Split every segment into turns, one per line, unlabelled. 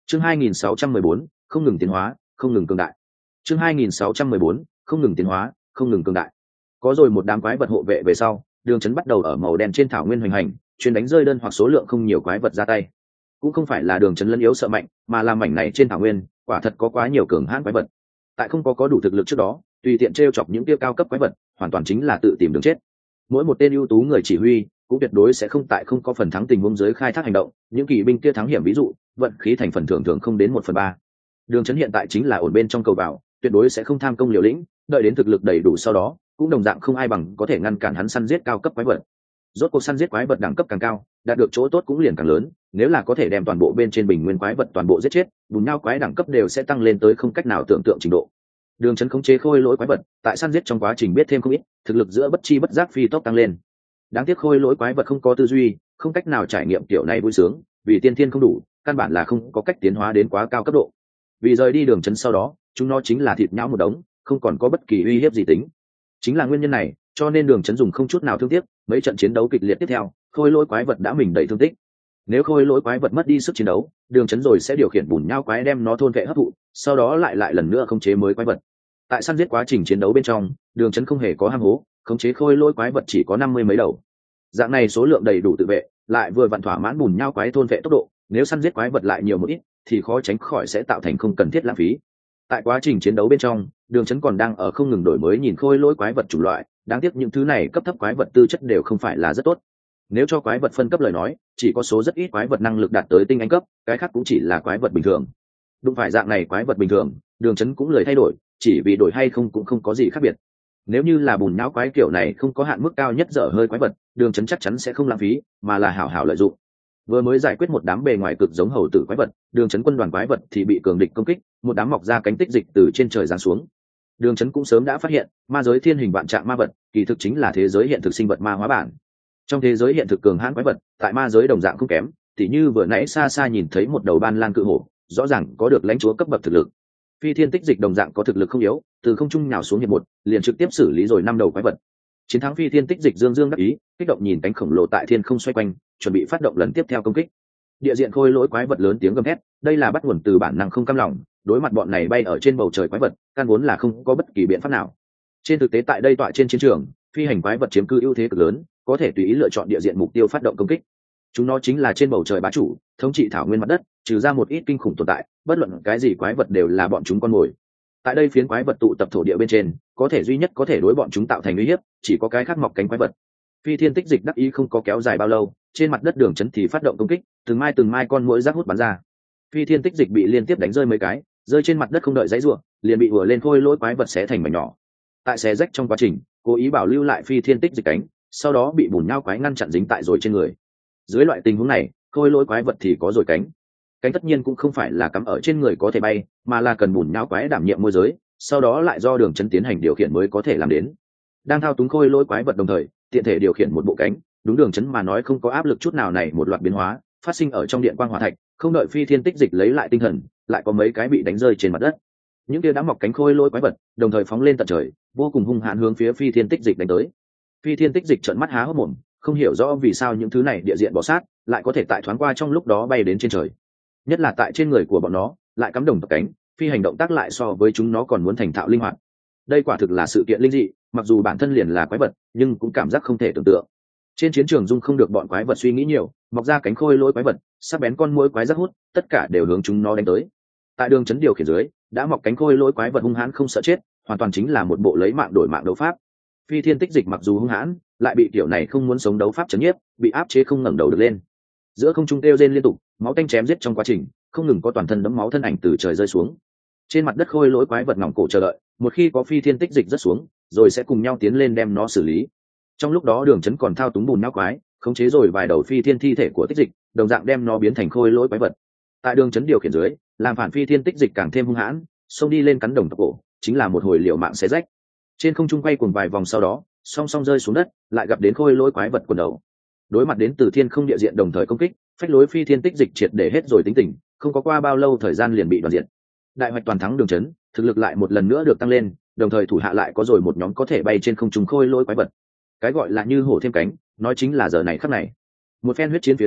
Chương 2614, không ngừng tiến hóa, không ngừng cường đại. Chương 2614, không ngừng tiến hóa, không ngừng cường đại. Có rồi một đám quái vật hộ vệ về sau, Đường Chấn bắt đầu ở màu đen trên thảo nguyên hoành hành, chuyên đánh rơi đơn hoặc số lượng không nhiều quái vật ra tay. Cũng không phải là Đường Chấn lấn yếu sợ mạnh, mà là mảnh này trên thảo nguyên, quả thật có quá nhiều cường hãn quái vật. Tại không có đủ thực lực trước đó, tùy tiện trêu chọc những kia cao cấp quái vật, hoàn toàn chính là tự tìm đường chết. Mỗi một tên ưu tú người chỉ huy, cũng tuyệt đối sẽ không có phần thắng tình huống dưới khai thác hành động, những kỵ binh kia thắng hiểm ví dụ, vận khí thành phần thường thường không đến 1/3. Đường Chấn hiện tại chính là ổn bên trong cầu vào, tuyệt đối sẽ không tham công liều lĩnh, đợi đến thực lực đầy đủ sau đó, cũng đồng dạng không ai bằng có thể ngăn cản hắn săn giết cao cấp quái vật. Rốt cuộc săn giết quái vật đẳng cấp càng cao, đạt được chỗ tốt cũng liền càng lớn, nếu là có thể đem toàn bộ bên trên bình nguyên quái vật toàn bộ giết chết, bùn nhau quái đẳng cấp đều sẽ tăng lên tới không cách nào tưởng tượng trình độ. Đường Chấn khống chế khôi lỗi quái vật, tại săn giết trong quá trình biết thêm không ít, thực lực giữa bất chi bất giác phi tốc tăng lên. Đáng tiếc khôi lỗi quái vật không có tư duy, không cách nào trải nghiệm kiểu này vui sướng, vì tiên thiên không đủ, căn bản là không có cách tiến hóa đến quá cao cấp độ. Vì rời đi Đường Chấn sau đó, chúng nó chính là thịt nhão một đống, không còn có bất kỳ uy hiếp gì tính. Chính là nguyên nhân này, cho nên Đường Chấn dùng không chút nào thương tiếc, mấy trận chiến đấu kịch liệt tiếp theo, khôi lỗi quái vật đã mình đầy thương tích. Nếu khôi lỗi quái vật mất đi sức chiến đấu, Đường Chấn rồi sẽ điều khiển bùn nhão quái đem nó thôn vệ hấp thụ, sau đó lại lần nữa khống chế mới quái vật. Tại săn giết quá trình chiến đấu bên trong, Đường Chấn không hề có ham hố, khống chế khôi lỗi quái vật chỉ có 50 mấy đầu. Dạng này số lượng đầy đủ tự vệ, lại vừa vặn thỏa mãn bùn nhão quái thôn vệ tốc độ, nếu săn giết quái vật lại nhiều một ít, thì khó tránh khỏi sẽ tạo thành không cần thiết lãng phí. Tại quá trình chiến đấu bên trong, Đường Chấn còn đang ở không ngừng đổi mới nhìn khôi lỗi quái vật chủng loại, đáng tiếc những thứ này cấp thấp quái vật tư chất đều không phải là rất tốt. Nếu cho quái vật phân cấp lời nói, chỉ có số rất ít quái vật năng lực đạt tới tinh anh cấp, cái khác cũng chỉ là quái vật bình thường. Đụng phải dạng này quái vật bình thường, Đường Chấn cũng lười thay đổi, chỉ vì đổi hay không cũng không có gì khác biệt. Nếu như là bùn nhão quái kiểu này không có hạn mức cao nhất dở hơi quái vật, Đường Chấn chắc chắn sẽ không lãng phí, mà là hảo hảo lợi dụng. Vừa mới giải quyết một đám bề ngoài cực giống hầu tử quái vật, Đường Chấn quân đoàn quái vật thì bị cường địch công kích, một đám mọc ra cánh tích dịch từ trên trời giáng xuống. Đường Chấn cũng sớm đã phát hiện, ma giới thiên hình vạn trạng ma vật, kỳ thực chính là thế giới hiện thực sinh vật ma hóa bản. Trong thế giới hiện thực cường hãn quái vật, tại ma giới đồng dạng không kém, tỉ như vừa nãy xa xa nhìn thấy một đầu ban lan cự hổ, rõ ràng có được lãnh chúa cấp bậc thực lực. Phi thiên tích dịch đồng dạng có thực lực không yếu, từ không trung nhào xuống hiệp một, liền trực tiếp xử lý rồi 5 đầu quái vật. Chiến thắng phi thiên tích dịch dương dương đắc ý, kích động nhìn cánh khổng lồ tại thiên không xoay quanh, chuẩn bị phát động lần tiếp theo công kích. Địa diện khôi lỗi quái vật lớn tiếng gầm thét, đây là bắt nguồn từ bản năng không cam lòng, đối mặt bọn này bay ở trên bầu trời quái vật, căn vốn là không có bất kỳ biện pháp nào. Trên thực tế tại đây tọa trên chiến trường, phi hành quái vật chiếm cư ưu thế cực lớn, có thể tùy ý lựa chọn địa diện mục tiêu phát động công kích. Chúng nó chính là trên bầu trời bá chủ, thống trị thảo nguyên mặt đất, trừ ra một ít kinh khủng tồn tại, bất luận cái gì quái vật đều là bọn chúng con mồi. Tại đây phiến quái vật tụ tập thổ địa bên trên, có thể duy nhất có thể đối bọn chúng tạo thành uy hiếp, chỉ có cái khác mọc cánh quái vật. Phi thiên tích dịch đắc ý không có kéo dài bao lâu, trên mặt đất Đường Chấn thì phát động công kích, từng mai con muỗi rác hút bắn ra. Phi thiên tích dịch bị liên tiếp đánh rơi mấy cái, rơi trên mặt đất không đợi dãy rủa, liền bị ùa lên khôi lỗi quái vật xé thành mảnh nhỏ. Tại xé rách trong quá trình, cố ý bảo lưu lại phi thiên tích dịch cánh, sau đó bị bùn nhão quái ngăn chặn dính tại rồi trên người. Dưới loại tình huống này, khôi lỗi quái vật thì có rồi cánh tất nhiên cũng không phải là cắm ở trên người có thể bay, mà là cần bùn nhão quái đảm nhiệm môi giới, sau đó lại do Đường Chấn tiến hành điều khiển mới có thể làm đến. Đang thao túng khôi lỗi quái vật đồng thời tiện thể điều khiển một bộ cánh, đúng Đường Chấn mà nói không có áp lực chút nào này, một loạt biến hóa phát sinh ở trong điện quang hỏa thạch, không đợi phi thiên tích dịch lấy lại tinh thần, lại có mấy cái bị đánh rơi trên mặt đất. Những kia đã mọc cánh khôi lỗi quái vật đồng thời phóng lên tận trời, vô cùng hung hãn hướng phía phi thiên tích dịch đánh tới. Phi thiên tích dịch trợn mắt há hốc mồm, không hiểu rõ vì sao những thứ này địa diện bò sát lại có thể tại thoáng qua trong lúc đó bay đến trên trời, nhất là tại trên người của bọn nó lại cắm đồng tộc cánh, phi hành động tác lại so với chúng nó còn muốn thành thạo linh hoạt. Đây quả thực là sự kiện linh dị, mặc dù bản thân liền là quái vật nhưng cũng cảm giác không thể tưởng tượng. Trên chiến trường dung không được bọn quái vật suy nghĩ nhiều, mọc ra cánh khôi lỗi quái vật sắc bén con muỗi quái rác hút, tất cả đều hướng chúng nó đánh tới. Tại Đường Chấn điều khiển dưới, đã mọc cánh khôi lỗi quái vật hung hãn không sợ chết, hoàn toàn chính là một bộ lấy mạng đổi mạng đấu pháp. Phi thiên tích dịch mặc dù hung hãn, lại bị kiểu này không muốn sống đấu pháp chấn nhiếp, bị áp chế không ngẩng đầu được lên. Giữa không trung kêu rên liên tục, máu tanh chém giết trong quá trình, không ngừng có toàn thân đẫm máu thân ảnh từ trời rơi xuống. Trên mặt đất khôi lỗi quái vật ngỏng cổ chờ đợi, một khi có phi thiên tích dịch rớt xuống, rồi sẽ cùng nhau tiến lên đem nó xử lý. Trong lúc đó Đường Chấn còn thao túng bùn nhão quái, khống chế rồi vài đầu phi thiên thi thể của tích dịch, đồng dạng đem nó biến thành khôi lỗi quái vật. Tại Đường Chấn điều khiển dưới, làm phản phi thiên tích dịch càng thêm hung hãn, xông đi lên cắn đồng tộc cổ, chính là một hồi liều mạng xé rách. Trên không trung quay cuồng vài vòng sau đó, song song rơi xuống đất, lại gặp đến khôi lỗi quái vật quần đầu. Đối mặt đến từ thiên không địa diện đồng thời công kích, phách lối phi thiên tích dịch triệt để hết rồi tính tình, không có qua bao lâu thời gian liền bị đoàn diện. Đại hoạch toàn thắng Đường Chấn, thực lực lại một lần nữa được tăng lên, đồng thời thủ hạ lại có rồi một nhóm có thể bay trên không trung khôi lỗi quái vật. Cái gọi là như hổ thêm cánh, nói chính là giờ này khắc này. Một phen huyết chiến phía dưới,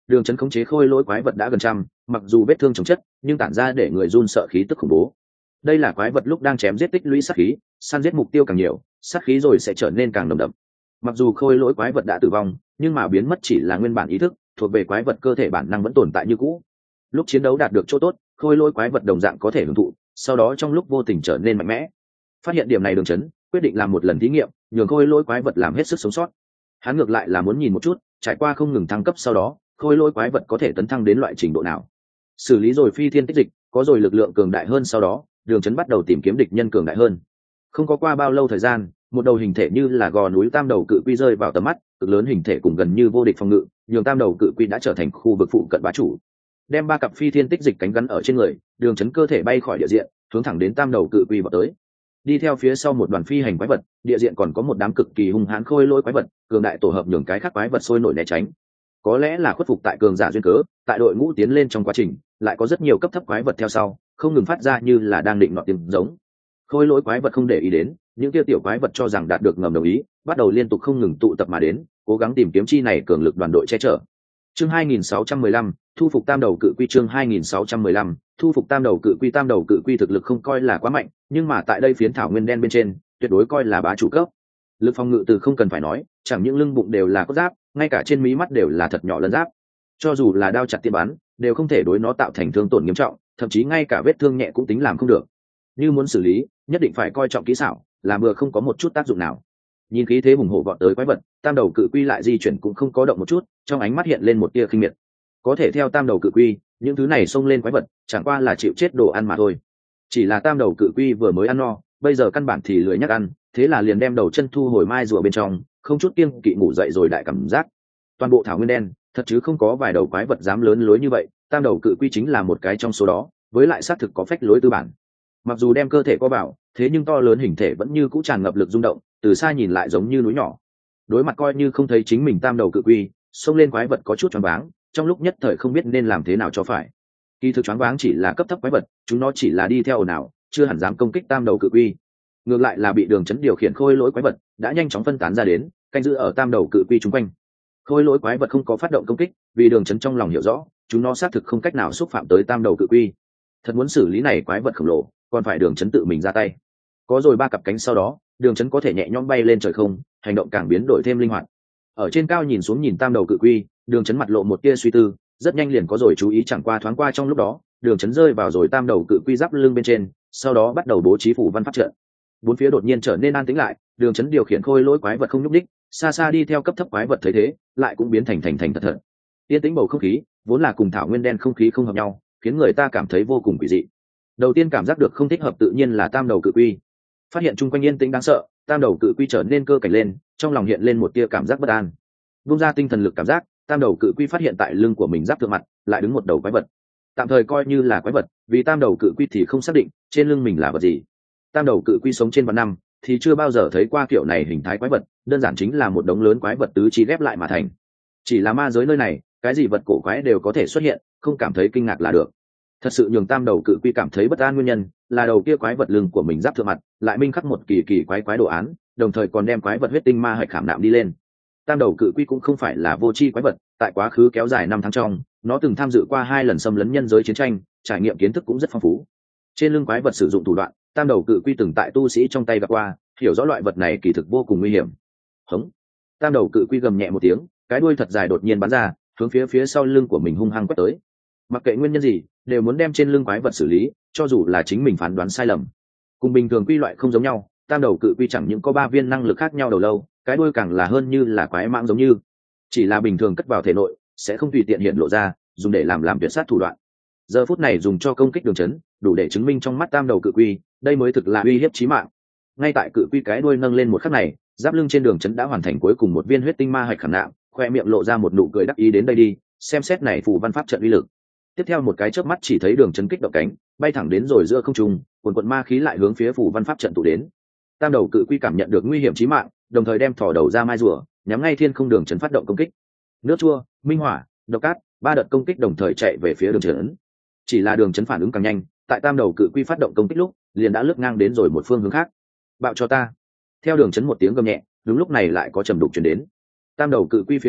đường chấn khống chế khôi lỗi quái vật đã gần trăm, mặc dù vết thương chồng chất nhưng tản ra để người run sợ khí tức khủng bố. Đây là quái vật lúc đang chém giết tích lũy sát khí, săn giết mục tiêu càng nhiều sát khí rồi sẽ trở nên càng nồng đậm. Mặc dù khôi lỗi quái vật đã tử vong nhưng mà biến mất chỉ là nguyên bản ý thức, thuộc về quái vật cơ thể bản năng vẫn tồn tại như cũ. Lúc chiến đấu đạt được chỗ tốt, khôi lỗi quái vật đồng dạng có thể hưởng thụ, sau đó trong lúc vô tình trở nên mạnh mẽ. Phát hiện điểm này, đường chấn quyết định làm một lần thí nghiệm, nhường khôi lỗi quái vật làm hết sức sống sót. Hắn ngược lại là muốn nhìn một chút, trải qua không ngừng thăng cấp sau đó khôi lỗi quái vật có thể tấn thăng đến loại trình độ nào. Xử lý rồi phi thiên tích dịch, có rồi lực lượng cường đại hơn sau đó, đường chấn bắt đầu tìm kiếm địch nhân cường đại hơn. Không có qua bao lâu thời gian, một đầu hình thể như là gò núi tam đầu cự quy rơi vào tầm mắt, cực lớn hình thể cùng gần như vô địch phòng ngự, nhường tam đầu cự quy đã trở thành khu vực phụ cận bá chủ. Đem 3 cặp phi thiên tích dịch cánh gắn ở trên người, đường chấn cơ thể bay khỏi địa diện, hướng thẳng đến tam đầu cự quy vào tới. Đi theo phía sau một đoàn phi hành quái vật, địa diện còn có một đám cực kỳ hung hãn khôi lỗi quái vật, cường đại tổ hợp nhường cái khác quái vật sôi nổi né tránh. Có lẽ là khuất phục tại cường giả duyên cớ, tại đội ngũ tiến lên trong quá trình, lại có rất nhiều cấp thấp quái vật theo sau, không ngừng phát ra như là đang định nọ tiếng giống. Khôi lỗi quái vật không để ý đến, những kia tiểu quái vật cho rằng đạt được ngầm đồng ý, bắt đầu liên tục không ngừng tụ tập mà đến, cố gắng tìm kiếm chi này cường lực đoàn đội che chở. Chương 2615, thu phục tam đầu cự quy. Chương 2615, thu phục tam đầu cự quy. Tam đầu cự quy thực lực không coi là quá mạnh, nhưng mà tại đây phiến thảo nguyên đen bên trên, tuyệt đối coi là bá chủ cấp. Lực phòng ngự từ không cần phải nói, chẳng những lưng bụng đều là cốt giáp, ngay cả trên mí mắt đều là thật nhỏ lân giáp. Cho dù là đao chặt tiêm bắn, đều không thể đối nó tạo thành thương tổn nghiêm trọng, thậm chí ngay cả vết thương nhẹ cũng tính làm không được. Như muốn xử lý, nhất định phải coi trọng kỹ xảo, làm bừa không có một chút tác dụng nào. Nhìn khí thế hùng hổ vọt tới quái vật, tam đầu cự quy lại di chuyển cũng không có động một chút, trong ánh mắt hiện lên một tia khinh miệt. Có thể theo tam đầu cự quy, những thứ này xông lên quái vật chẳng qua là chịu chết đồ ăn mà thôi. Chỉ là tam đầu cự quy vừa mới ăn no, bây giờ căn bản thì lười nhắc ăn, thế là liền đem đầu chân thu hồi mai rùa bên trong, không chút kiêng kỵ ngủ dậy rồi đại cảm giác. Toàn bộ thảo nguyên đen thật chứ không có vài đầu quái vật dám lớn lối như vậy, tam đầu cự quy chính là một cái trong số đó, với lại xác thực có phách lối tư bản. Mặc dù đem cơ thể co vào, thế nhưng to lớn hình thể vẫn như cũ tràn ngập lực rung động, từ xa nhìn lại giống như núi nhỏ. Đối mặt coi như không thấy chính mình tam đầu cự quy, xông lên quái vật có chút choáng váng, trong lúc nhất thời không biết nên làm thế nào cho phải. Kỳ thực choáng váng chỉ là cấp thấp quái vật, chúng nó chỉ là đi theo ồn ào, chưa hẳn dám công kích tam đầu cự quy. Ngược lại là bị đường chấn điều khiển khôi lỗi quái vật đã nhanh chóng phân tán ra đến, canh giữ ở tam đầu cự quy chung quanh. Khôi lỗi quái vật không có phát động công kích, vì đường chấn trong lòng hiểu rõ, chúng nó xác thực không cách nào xúc phạm tới tam đầu cự quy. Thật muốn xử lý này quái vật khổng lồ, còn phải đường chấn tự mình ra tay. Có rồi 3 cặp cánh sau đó, đường chấn có thể nhẹ nhõm bay lên trời không, hành động càng biến đổi thêm linh hoạt. Ở trên cao nhìn xuống nhìn tam đầu cự quy, đường chấn mặt lộ một tia suy tư, rất nhanh liền có rồi chú ý, chẳng qua thoáng qua trong lúc đó, đường chấn rơi vào rồi tam đầu cự quy giáp lưng bên trên, sau đó bắt đầu bố trí phủ văn pháp trận. Bốn phía đột nhiên trở nên an tĩnh lại, đường chấn điều khiển khôi lỗi quái vật không nhúc đích, xa xa đi theo cấp thấp quái vật thấy thế, lại cũng biến thành thật thật. Yên tĩnh bầu không khí, vốn là cùng thảo nguyên đen không khí không hợp nhau, khiến người ta cảm thấy vô cùng quỷ dị. Đầu tiên cảm giác được không thích hợp tự nhiên là tam đầu cự quy. Phát hiện chung quanh yên tĩnh đáng sợ, tam đầu cự quy trở nên cơ cảnh lên, trong lòng hiện lên một tia cảm giác bất an. Bung ra tinh thần lực cảm giác, tam đầu cự quy phát hiện tại lưng của mình giáp thượng mặt lại đứng một đầu quái vật. Tạm thời coi như là quái vật, vì tam đầu cự quy thì không xác định trên lưng mình là vật gì. Tam đầu cự quy sống trên vạn năm thì chưa bao giờ thấy qua kiểu này hình thái quái vật, đơn giản chính là một đống lớn quái vật tứ chi ghép lại mà thành. Chỉ là ma giới nơi này, cái gì vật cổ quái đều có thể xuất hiện, không cảm thấy kinh ngạc là được. Thật sự nhường tam đầu cự quy cảm thấy bất an nguyên nhân là đầu kia quái vật lưng của mình giáp thượng mặt lại minh khắc một kỳ quái đồ án, đồng thời còn đem quái vật huyết tinh ma hạch khảm nạm đi lên. Tam đầu cự quy cũng không phải là vô tri quái vật, tại quá khứ kéo dài 5 tháng trong, nó từng tham dự qua 2 lần xâm lấn nhân giới chiến tranh, trải nghiệm kiến thức cũng rất phong phú. Trên lưng quái vật sử dụng thủ đoạn, tam đầu cự quy từng tại tu sĩ trong tay gặp qua, hiểu rõ loại vật này kỳ thực vô cùng nguy hiểm. Hống! Tam đầu cự quy gầm nhẹ một tiếng, cái đuôi thật dài đột nhiên bắn ra, hướng phía sau lưng của mình hung hăng quét tới. Mặc kệ nguyên nhân gì, đều muốn đem trên lưng quái vật xử lý, cho dù là chính mình phán đoán sai lầm. Cùng bình thường quy loại không giống nhau, tam đầu cự quy chẳng những có 3 viên năng lực khác nhau đầu lâu, cái đuôi càng là hơn như là quái mãng giống như. Chỉ là bình thường cất vào thể nội, sẽ không tùy tiện hiện lộ ra, dùng để làm tuyệt sát thủ đoạn. Giờ phút này dùng cho công kích đường chấn, đủ để chứng minh trong mắt tam đầu cự quy, đây mới thực là uy hiếp chí mạng. Ngay tại cự quy cái đuôi nâng lên một khắc này, giáp lưng trên đường chấn đã hoàn thành cuối cùng một viên huyết tinh ma hạch khảm nạm, khoe miệng lộ ra một nụ cười đắc ý, đến đây đi, xem xét này phù văn pháp trận uy lực. Tiếp theo một cái chớp mắt chỉ thấy đường chấn kích động cánh, bay thẳng đến rồi giữa không trung, quần ma khí lại hướng phía phù văn pháp trận tụ đến. Tam đầu cự quy cảm nhận được nguy hiểm chí mạng, đồng thời đem thò đầu ra mai rùa, nhắm ngay thiên không đường chấn phát động công kích. Nước chua, minh hỏa, độc cát, 3 đợt công kích đồng thời chạy về phía đường chấn. Chỉ là đường chấn phản ứng càng nhanh, tại tam đầu cự quy phát động công kích lúc, liền đã lướt ngang đến rồi một phương hướng khác. Bạo cho ta! Theo đường chấn một tiếng gầm nhẹ, đúng lúc này lại có trầm đục truyền đến. Tam đầu cự quy phía sau,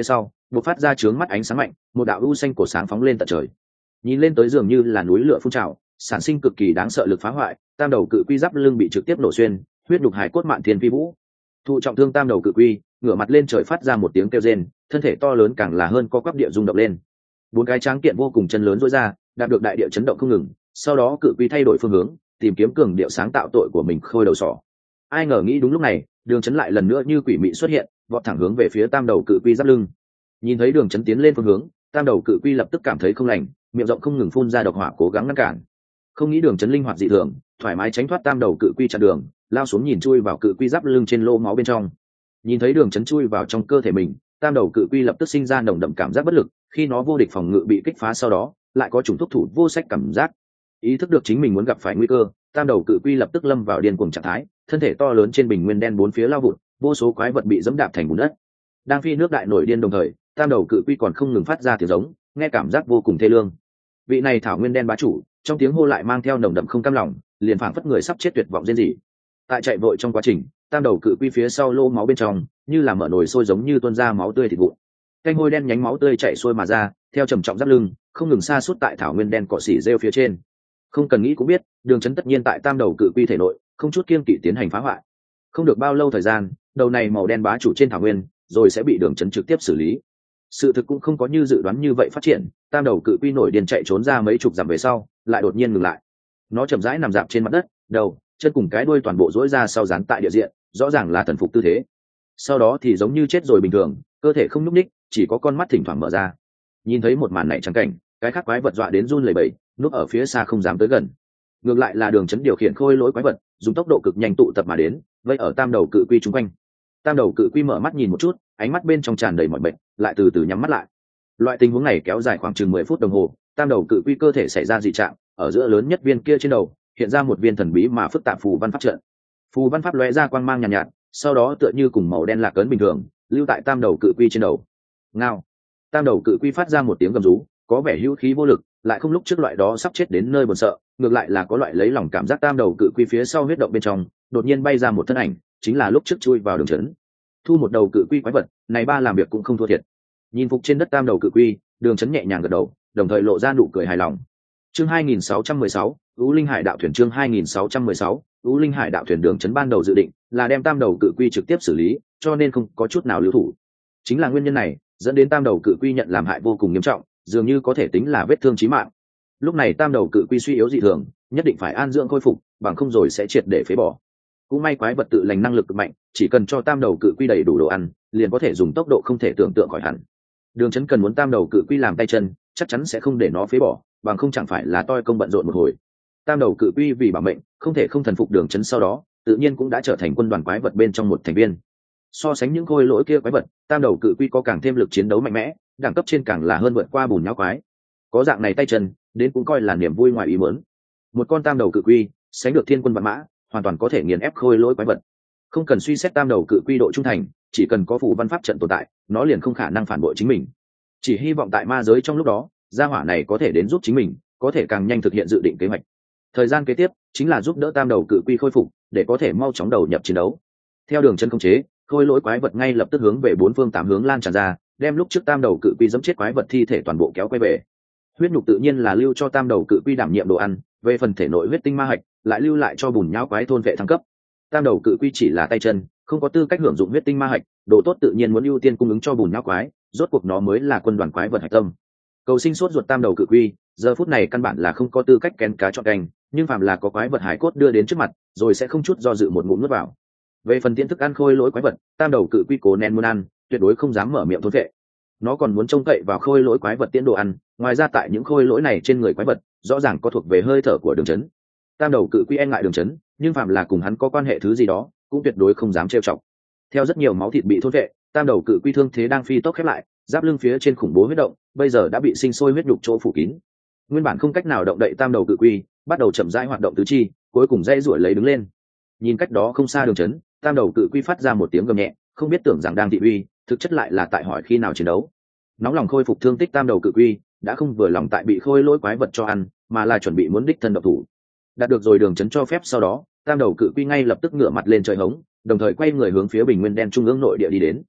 buộc phát ra chướng mắt ánh sáng mạnh, một đạo u xanh cổ sáng phóng lên tận trời, nhìn lên tới dường như là núi lửa phun trào, sản sinh cực kỳ đáng sợ lực phá hoại. Tam đầu cự quy giáp lưng bị trực tiếp nổ xuyên, huyết nhục hải cốt mạn thiên phi vũ. Thụ trọng thương tam đầu cự quy ngửa mặt lên trời phát ra một tiếng kêu rên, thân thể to lớn càng là hơn co quắp địa rung động lên. Bốn cái tráng kiện vô cùng chân lớn rối ra, đạt được đại địa chấn động không ngừng. Sau đó cự quy thay đổi phương hướng, tìm kiếm cường điệu sáng tạo tội của mình khôi đầu sỏ. Ai ngờ nghĩ đúng lúc này, Đường Chấn lại lần nữa như quỷ mị xuất hiện, vọt thẳng hướng về phía tam đầu cự quy giáp lưng. Nhìn thấy Đường Chấn tiến lên phương hướng, tam đầu cự quy lập tức cảm thấy không lành, miệng rộng không ngừng phun ra độc hỏa cố gắng ngăn cản. Không nghĩ Đường Chấn linh hoạt dị thường, thoải mái tránh thoát tam đầu cự quy chặn đường, lao xuống nhìn chui vào cự quy giáp lưng trên lỗ máu bên trong. Nhìn thấy Đường Chấn chui vào trong cơ thể mình, tam đầu cự quy lập tức sinh ra nồng đậm cảm giác bất lực, khi nó vô địch phòng ngự bị kích phá sau đó, lại có chủng thúc thủ vô sách cảm giác. Ý thức được chính mình muốn gặp phải nguy cơ, tam đầu cự quy lập tức lâm vào điên cuồng trạng thái, thân thể to lớn trên bình nguyên đen bốn phía lao vụt, vô số quái vật bị dẫm đạp thành bùn đất. Đang phi nước đại nổi điên đồng thời, tam đầu cự quy còn không ngừng phát ra tiếng giống, nghe cảm giác vô cùng thê lương. Vị này thảo nguyên đen bá chủ, trong tiếng hô lại mang theo nồng đậm không cam lòng, liền phảng phất người sắp chết tuyệt vọng rên rỉ. Tại chạy vội trong quá trình, tam đầu cự quy phía sau lô máu bên trong, như là mở nồi sôi giống như tuôn ra máu tươi thịt vụn. Canh hôi đen nhánh máu tươi chảy xuôi mà ra, theo trầm trọng giáp lưng, không ngừng sa sút tại thảo nguyên đen cỏ xỉ rêu phía trên. Không cần nghĩ cũng biết, Đường Chấn tất nhiên tại tam đầu cự quy thể nội, không chút kiêng kỵ tiến hành phá hoại. Không được bao lâu thời gian, đầu này màu đen bá chủ trên thảo nguyên, rồi sẽ bị Đường Chấn trực tiếp xử lý. Sự thực cũng không có như dự đoán như vậy phát triển, tam đầu cự quy nổi điên chạy trốn ra mấy chục dặm về sau, lại đột nhiên ngừng lại. Nó chậm rãi nằm dạp trên mặt đất, đầu, chân cùng cái đuôi toàn bộ rỗi ra sau dán tại địa diện, rõ ràng là thần phục tư thế. Sau đó thì giống như chết rồi bình thường, cơ thể không nhúc nhích, chỉ có con mắt thỉnh thoảng mở ra. Nhìn thấy một màn này trắng cảnh, cái khác quái vật dọa đến run lẩy bẩy, núp ở phía xa không dám tới gần. Ngược lại là Đường Chấn điều khiển khôi lỗi quái vật, dùng tốc độ cực nhanh tụ tập mà đến, vây ở tam đầu cự quy chung quanh. Tam đầu cự quy mở mắt nhìn một chút, ánh mắt bên trong tràn đầy mọi bệnh, lại từ từ nhắm mắt lại. Loại tình huống này kéo dài khoảng chừng 10 phút đồng hồ, tam đầu cự quy cơ thể xảy ra dị trạng, ở giữa lớn nhất viên kia trên đầu, hiện ra một viên thần bí mà phức tạp phù văn pháp trận. Phù văn pháp lóe ra quang mang nhàn nhạt, sau đó tựa như cùng màu đen lạc ấn bình thường, lưu tại tam đầu cự quy trên đầu. Ngao. Tam đầu cự quy phát ra một tiếng gầm rú, có vẻ hữu khí vô lực, lại không lúc trước loại đó sắp chết đến nơi buồn sợ, ngược lại là có loại lấy lòng cảm giác. Tam đầu cự quy phía sau huyết động bên trong, đột nhiên bay ra một thân ảnh, chính là lúc trước chui vào Đường Chấn. Thu một đầu cự quy quái vật, này ba làm việc cũng không thua thiệt. Nhìn phục trên đất tam đầu cự quy, Đường Chấn nhẹ nhàng gật đầu, đồng thời lộ ra nụ cười hài lòng. Chương 2616, Ú Linh Hải đạo thuyền. Chương 2616, Ú Linh Hải đạo thuyền. Đường Chấn ban đầu dự định là đem tam đầu cự quy trực tiếp xử lý, cho nên không có chút nào lưu thủ. Chính là nguyên nhân này, dẫn đến tam đầu cự quy nhận làm hại vô cùng nghiêm trọng, dường như có thể tính là vết thương chí mạng. Lúc này tam đầu cự quy suy yếu dị thường, nhất định phải an dưỡng khôi phục, bằng không rồi sẽ triệt để phế bỏ. Cũng may quái vật tự lành năng lực cực mạnh, chỉ cần cho tam đầu cự quy đầy đủ đồ ăn, liền có thể dùng tốc độ không thể tưởng tượng khỏi hẳn. Đường Chấn cần muốn tam đầu cự quy làm tay chân, chắc chắn sẽ không để nó phế bỏ, bằng không chẳng phải là toi công bận rộn một hồi. Tam đầu cự quy vì bảo mệnh, không thể không thần phục Đường Chấn, sau đó tự nhiên cũng đã trở thành quân đoàn quái vật bên trong một thành viên. So sánh những khôi lỗi kia quái vật, tam đầu cự quy có càng thêm lực chiến đấu mạnh mẽ, đẳng cấp trên càng là hơn vượt qua bùn nhão quái. Có dạng này tay chân, đến cũng coi là niềm vui ngoài ý muốn. Một con tam đầu cự quy sánh được thiên quân vạn mã, hoàn toàn có thể nghiền ép khôi lỗi quái vật. Không cần suy xét tam đầu cự quy độ trung thành, chỉ cần có phù văn pháp trận tồn tại, nó liền không khả năng phản bội chính mình. Chỉ hy vọng tại ma giới trong lúc đó, gia hỏa này có thể đến giúp chính mình, có thể càng nhanh thực hiện dự định kế hoạch. Thời gian kế tiếp chính là giúp đỡ tam đầu cự quy khôi phục, để có thể mau chóng đầu nhập chiến đấu. Theo Đường Chấn khống chế, khôi lỗi quái vật ngay lập tức hướng về bốn phương tám hướng lan tràn ra, đem lúc trước tam đầu cự quy giẫm chết quái vật thi thể toàn bộ kéo quay về. Huyết nhục tự nhiên là lưu cho tam đầu cự quy đảm nhiệm đồ ăn, về phần thể nội huyết tinh ma hạch lại lưu lại cho bùn nhão quái thôn vệ thăng cấp. Tam đầu cự quy chỉ là tay chân, không có tư cách hưởng dụng huyết tinh ma hạch, đồ tốt tự nhiên muốn ưu tiên cung ứng cho bùn nhão quái, rốt cuộc nó mới là quân đoàn quái vật hạch tâm. Cầu sinh sốt ruột tam đầu cự quy, giờ phút này căn bản là không có tư cách kén cá chọn canh, nhưng phàm là có quái vật hải cốt đưa đến trước mặt, rồi sẽ không chút do dự một ngụm nuốt vào. Về phần tiện thức ăn khôi lỗi quái vật, tam đầu cự quy cố nén muốn ăn, tuyệt đối không dám mở miệng thôn vệ. Nó còn muốn trông cậy vào khôi lỗi quái vật tiễn đồ ăn, ngoài ra tại những khôi lỗi này trên người quái vật, rõ ràng có thuộc về hơi thở của Đường Chấn. Tam đầu cự quy e ngại Đường Chấn, nhưng phàm là cùng hắn có quan hệ thứ gì đó, cũng tuyệt đối không dám trêu chọc. Theo rất nhiều máu thịt bị thôn vệ, tam đầu cự quy thương thế đang phi tốc khép lại, giáp lưng phía trên khủng bố huyết động, bây giờ đã bị sinh sôi huyết nhục chỗ phủ kín. Nguyên bản không cách nào động đậy tam đầu cự quy, bắt đầu chậm rãi hoạt động tứ chi, cuối cùng dây duỗi lấy đứng lên. Nhìn cách đó không xa Đường Chấn, tam đầu cự quy phát ra một tiếng gầm nhẹ, không biết tưởng rằng đang thị uy, thực chất lại là tại hỏi khi nào chiến đấu. Nóng lòng khôi phục thương tích tam đầu cự quy, đã không vừa lòng tại bị khôi lỗi quái vật cho ăn, mà là chuẩn bị muốn đích thân độc thủ. Đạt được rồi Đường Chấn cho phép sau đó, tam đầu cự quy ngay lập tức ngửa mặt lên trời hống, đồng thời quay người hướng phía bình nguyên đen trung ương nội địa đi đến.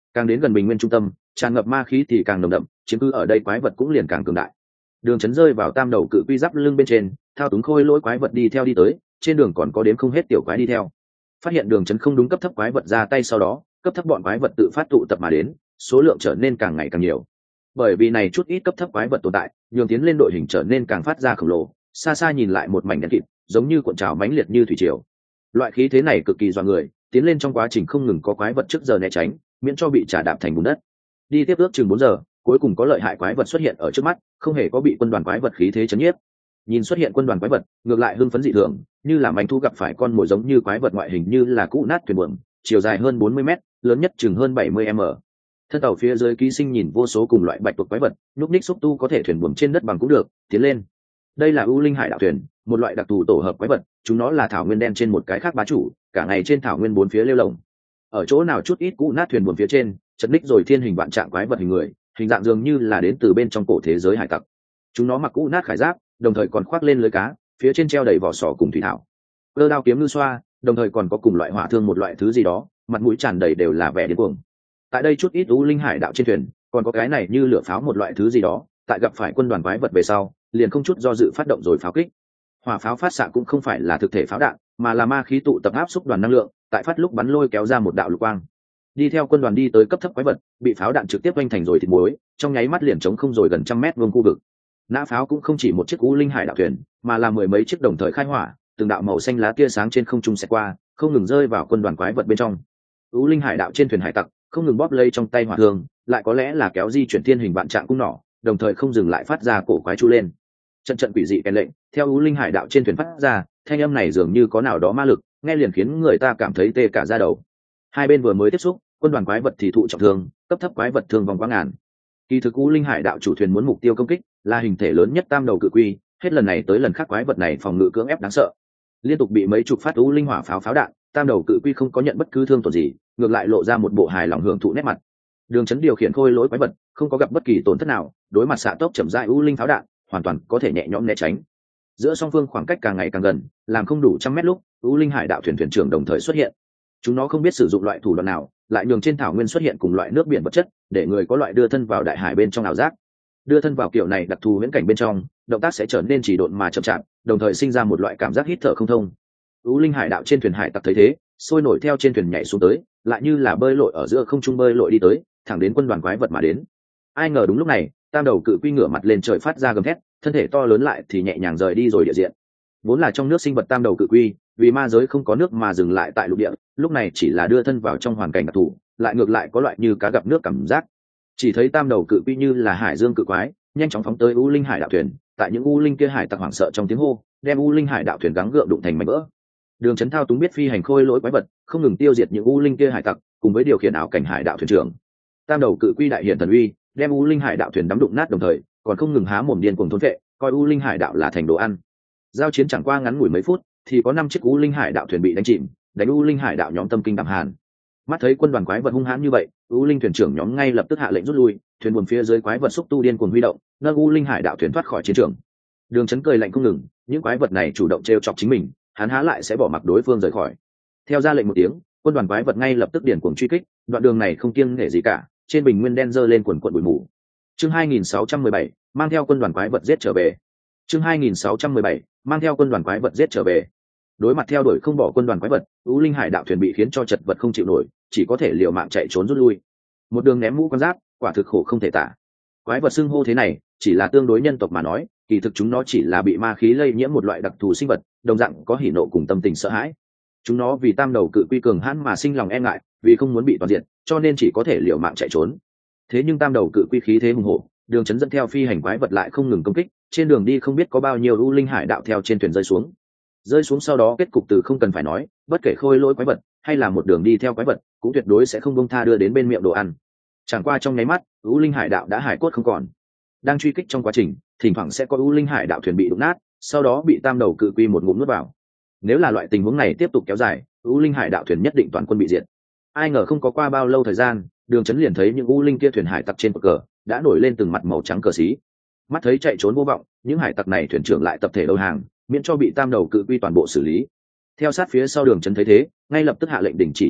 Càng đến gần bình nguyên trung tâm, tràn ngập ma khí thì càng nồng đậm, chiếm cứ ở đây quái vật cũng liền càng cường đại. Đường chấn rơi vào tam đầu cự quy giáp lưng bên trên, thao túng khôi lỗi quái vật đi theo đi tới, trên đường còn có đếm không hết tiểu quái đi theo. Phát hiện đường chấn không đúng cấp thấp quái vật ra tay, sau đó cấp thấp bọn quái vật tự phát tụ tập mà đến, số lượng trở nên càng ngày càng nhiều. Bởi vì này chút ít cấp thấp quái vật tồn tại, nhường tiến lên đội hình trở nên càng phát ra khổng lồ, xa xa nhìn lại một mảnh đen kịt, giống như cuộn trào mãnh liệt như thủy triều. Loại khí thế này cực kỳ dọa người, tiến lên trong quá trình không ngừng có quái vật trước giờ né tránh, miễn cho bị trả đạp thành bùn đất. Đi tiếp ước chừng 4 giờ, cuối cùng có lợi hại quái vật xuất hiện ở trước mắt, không hề có bị quân đoàn quái vật khí thế chấn nhiếp. Nhìn xuất hiện quân đoàn quái vật, ngược lại hưng phấn dị thường, như là manh thu gặp phải con mồi, giống như quái vật ngoại hình như là cũ nát thuyền buồm, chiều dài hơn 40 mét, lớn nhất chừng hơn 70 m. Thân tàu phía dưới ký sinh nhìn vô số cùng loại bạch tuộc quái vật, núp ních xúc tu có thể thuyền buồm trên đất bằng cũng được, tiến lên. Đây là U Linh Hải đạo thuyền, một loại đặc thù tổ hợp quái vật, chúng nó là thảo nguyên đen trên một cái khác bá chủ, cả ngày trên thảo nguyên bốn phía lêu lồng. Ở chỗ nào chút ít cũ nát thuyền buồm phía trên, chật ních rồi thiên hình vạn trạng quái vật hình người, hình dạng dường như là đến từ bên trong cổ thế giới hải tặc. Chúng nó mặc cũ nát khải giáp, đồng thời còn khoác lên lưới cá, phía trên treo đầy vỏ sò cùng thủy thảo. Cơ đao kiếm ngư xoa, đồng thời còn có cùng loại hỏa thương một loại thứ gì đó, mặt mũi tràn đầy đều là vẻ điên cuồng. Tại đây chút ít U Linh Hải đạo trên thuyền, còn có cái này như lửa pháo một loại thứ gì đó, tại gặp phải quân đoàn quái vật về sau, liền không chút do dự phát động rồi pháo kích. Hỏa pháo phát xạ cũng không phải là thực thể pháo đạn, mà là ma khí tụ tập áp xúc đoàn năng lượng, tại phát lúc bắn lôi kéo ra một đạo lục quang. Đi theo quân đoàn đi tới cấp thấp quái vật, bị pháo đạn trực tiếp vanh thành rồi thịt muối, trong nháy mắt liền trống không rồi gần 100 mét vuông khu vực. Nã pháo cũng không chỉ một chiếc U Linh Hải đạo thuyền, mà là mười mấy chiếc đồng thời khai hỏa, từng đạo màu xanh lá tia sáng trên không trung xẹt qua, không ngừng rơi vào quân đoàn quái vật bên trong. U Linh Hải đạo trên thuyền hải tặc không ngừng bóp lây trong tay hỏa thương, lại có lẽ là kéo di chuyển thiên hình vạn trạng cung nỏ, đồng thời không dừng lại phát ra cổ quái chu lên. Trận trận quỷ dị kèn lệnh theo U Linh Hải đạo trên thuyền phát ra, thanh âm này dường như có nào đó ma lực, nghe liền khiến người ta cảm thấy tê cả da đầu. Hai bên vừa mới tiếp xúc, quân đoàn quái vật thì thụ trọng thương, cấp thấp quái vật thương vong quá ngàn. Kỳ thực U Linh Hải đạo chủ thuyền muốn mục tiêu công kích là hình thể lớn nhất tam đầu cự quy, hết lần này tới lần khác quái vật này phòng ngự cưỡng ép đáng sợ, liên tục bị mấy chục phát U Linh hỏa pháo đạn, tam đầu cự quy không có nhận bất cứ thương tổn gì, ngược lại lộ ra một bộ hài lòng hưởng thụ nét mặt. Đường chấn điều khiển khôi lỗi quái vật, không có gặp bất kỳ tổn thất nào, đối mặt xạ tốc chậm rãi U Linh pháo đạn, hoàn toàn có thể nhẹ nhõm né tránh. Giữa song phương khoảng cách càng ngày càng gần, làm không đủ 100 mét lúc, U Linh Hải đạo thuyền thuyền trưởng đồng thời xuất hiện. Chúng nó không biết sử dụng loại thủ đoạn nào, lại nhường trên thảo nguyên xuất hiện cùng loại nước biển vật chất, để người có loại đưa thân vào đại hải bên trong ảo giác. Đưa thân vào kiểu này đặc thù viễn cảnh bên trong, động tác sẽ trở nên chỉ độn mà chậm chạp, đồng thời sinh ra một loại cảm giác hít thở không thông. U Linh Hải đạo trên thuyền hải tặc thấy thế, sôi nổi theo trên thuyền nhảy xuống tới, lại như là bơi lội ở giữa không trung bơi lội đi tới, thẳng đến quân đoàn quái vật mà đến. Ai ngờ đúng lúc này, tam đầu cự quy ngửa mặt lên trời phát ra gầm thét, thân thể to lớn lại thì nhẹ nhàng rời đi rồi địa diện. Vốn là trong nước sinh vật tam đầu cự quy, vì ma giới không có nước mà dừng lại tại lục địa, lúc này chỉ là đưa thân vào trong hoàn cảnh đặc thù, lại ngược lại có loại như cá gặp nước cảm giác. Chỉ thấy tam đầu cự quy như là hải dương cự quái, nhanh chóng phóng tới U Linh Hải đạo thuyền, tại những U Linh kia hải tặc hoảng sợ trong tiếng hô, đem U Linh Hải đạo thuyền gắng gượng đụng thành mảnh vỡ. Đường chấn thao túng biết phi hành khôi lỗi quái vật, không ngừng tiêu diệt những U Linh kia hải tặc, cùng với điều khiển ảo cảnh hải đạo thuyền trưởng. Tam đầu cự quy đại hiện thần uy, đem U Linh Hải đạo thuyền đắm đụng nát, đồng thời còn không ngừng há mồm điên cuồng thôn phệ, coi U Linh Hải đạo là thành đồ ăn. Giao chiến chẳng qua ngắn ngủi mấy phút, thì có 5 chiếc U Linh Hải đạo thuyền bị đánh chìm, đánh U Linh Hải đạo nhóm tâm kinh đạm hàn. Mắt thấy quân đoàn quái vật hung hãn như vậy, U Linh thuyền trưởng nhóm ngay lập tức hạ lệnh rút lui, thuyền buồm phía dưới quái vật xúc tu điên cuồng huy động, nâng U Linh Hải đạo thuyền thoát khỏi chiến trường. Đường chấn cười lạnh không ngừng, những quái vật này chủ động trêu chọc chính mình, hắn há lại sẽ bỏ mặc đối phương rời khỏi. Theo ra lệnh một tiếng, quân đoàn quái vật ngay lập tức điên cuồng truy kích, đoạn đường này không kiêng nể gì cả, trên bình nguyên đen dơ lên quần quần bụi mù. Chương 2617, mang theo quân đoàn quái vật giết trở về. Chương 2617, mang theo quân đoàn quái vật giết trở về. Đối mặt theo đuổi không bỏ quân đoàn quái vật, U Linh Hải đạo thuyền bị khiến cho chật vật không chịu nổi, chỉ có thể liều mạng chạy trốn rút lui. Một đường ném mũ quan giáp, quả thực khổ không thể tả. Quái vật xưng hô thế này, chỉ là tương đối nhân tộc mà nói, kỳ thực chúng nó chỉ là bị ma khí lây nhiễm một loại đặc thù sinh vật, đồng dạng có hỉ nộ cùng tâm tình sợ hãi. Chúng nó vì tam đầu cự quy cường hãn mà sinh lòng e ngại, vì không muốn bị toàn diện, cho nên chỉ có thể liều mạng chạy trốn. Thế nhưng tam đầu cự quy khí thế hùng hổ, đường chấn dẫn theo phi hành quái vật lại không ngừng công kích, trên đường đi không biết có bao nhiêu U Linh Hải đạo theo trên thuyền rơi xuống sau đó kết cục từ không cần phải nói, bất kể khôi lỗi quái vật hay là một đường đi theo quái vật, cũng tuyệt đối sẽ không buông tha đưa đến bên miệng đồ ăn. Chẳng qua trong nháy mắt, U Linh Hải đạo đã hải cốt không còn. Đang truy kích trong quá trình, thỉnh thoảng sẽ có U Linh Hải đạo thuyền bị đụng nát, sau đó bị tam đầu cự quy một ngụm nuốt vào. Nếu là loại tình huống này tiếp tục kéo dài, U Linh Hải đạo thuyền nhất định toàn quân bị diệt. Ai ngờ không có qua bao lâu thời gian, đường chấn liền thấy những U Linh kia thuyền hải tặc trên cờ đã nổi lên từng mặt màu trắng cờ xí. Mắt thấy chạy trốn vô vọng, những hải tặc này thuyền trưởng lại tập thể đầu hàng, miễn cho bị tam đầu cự quy toàn bộ xử lý. Theo sát phía sau đường chấn thấy thế, ngay lập tức hạ lệnh đình chỉ truy kích,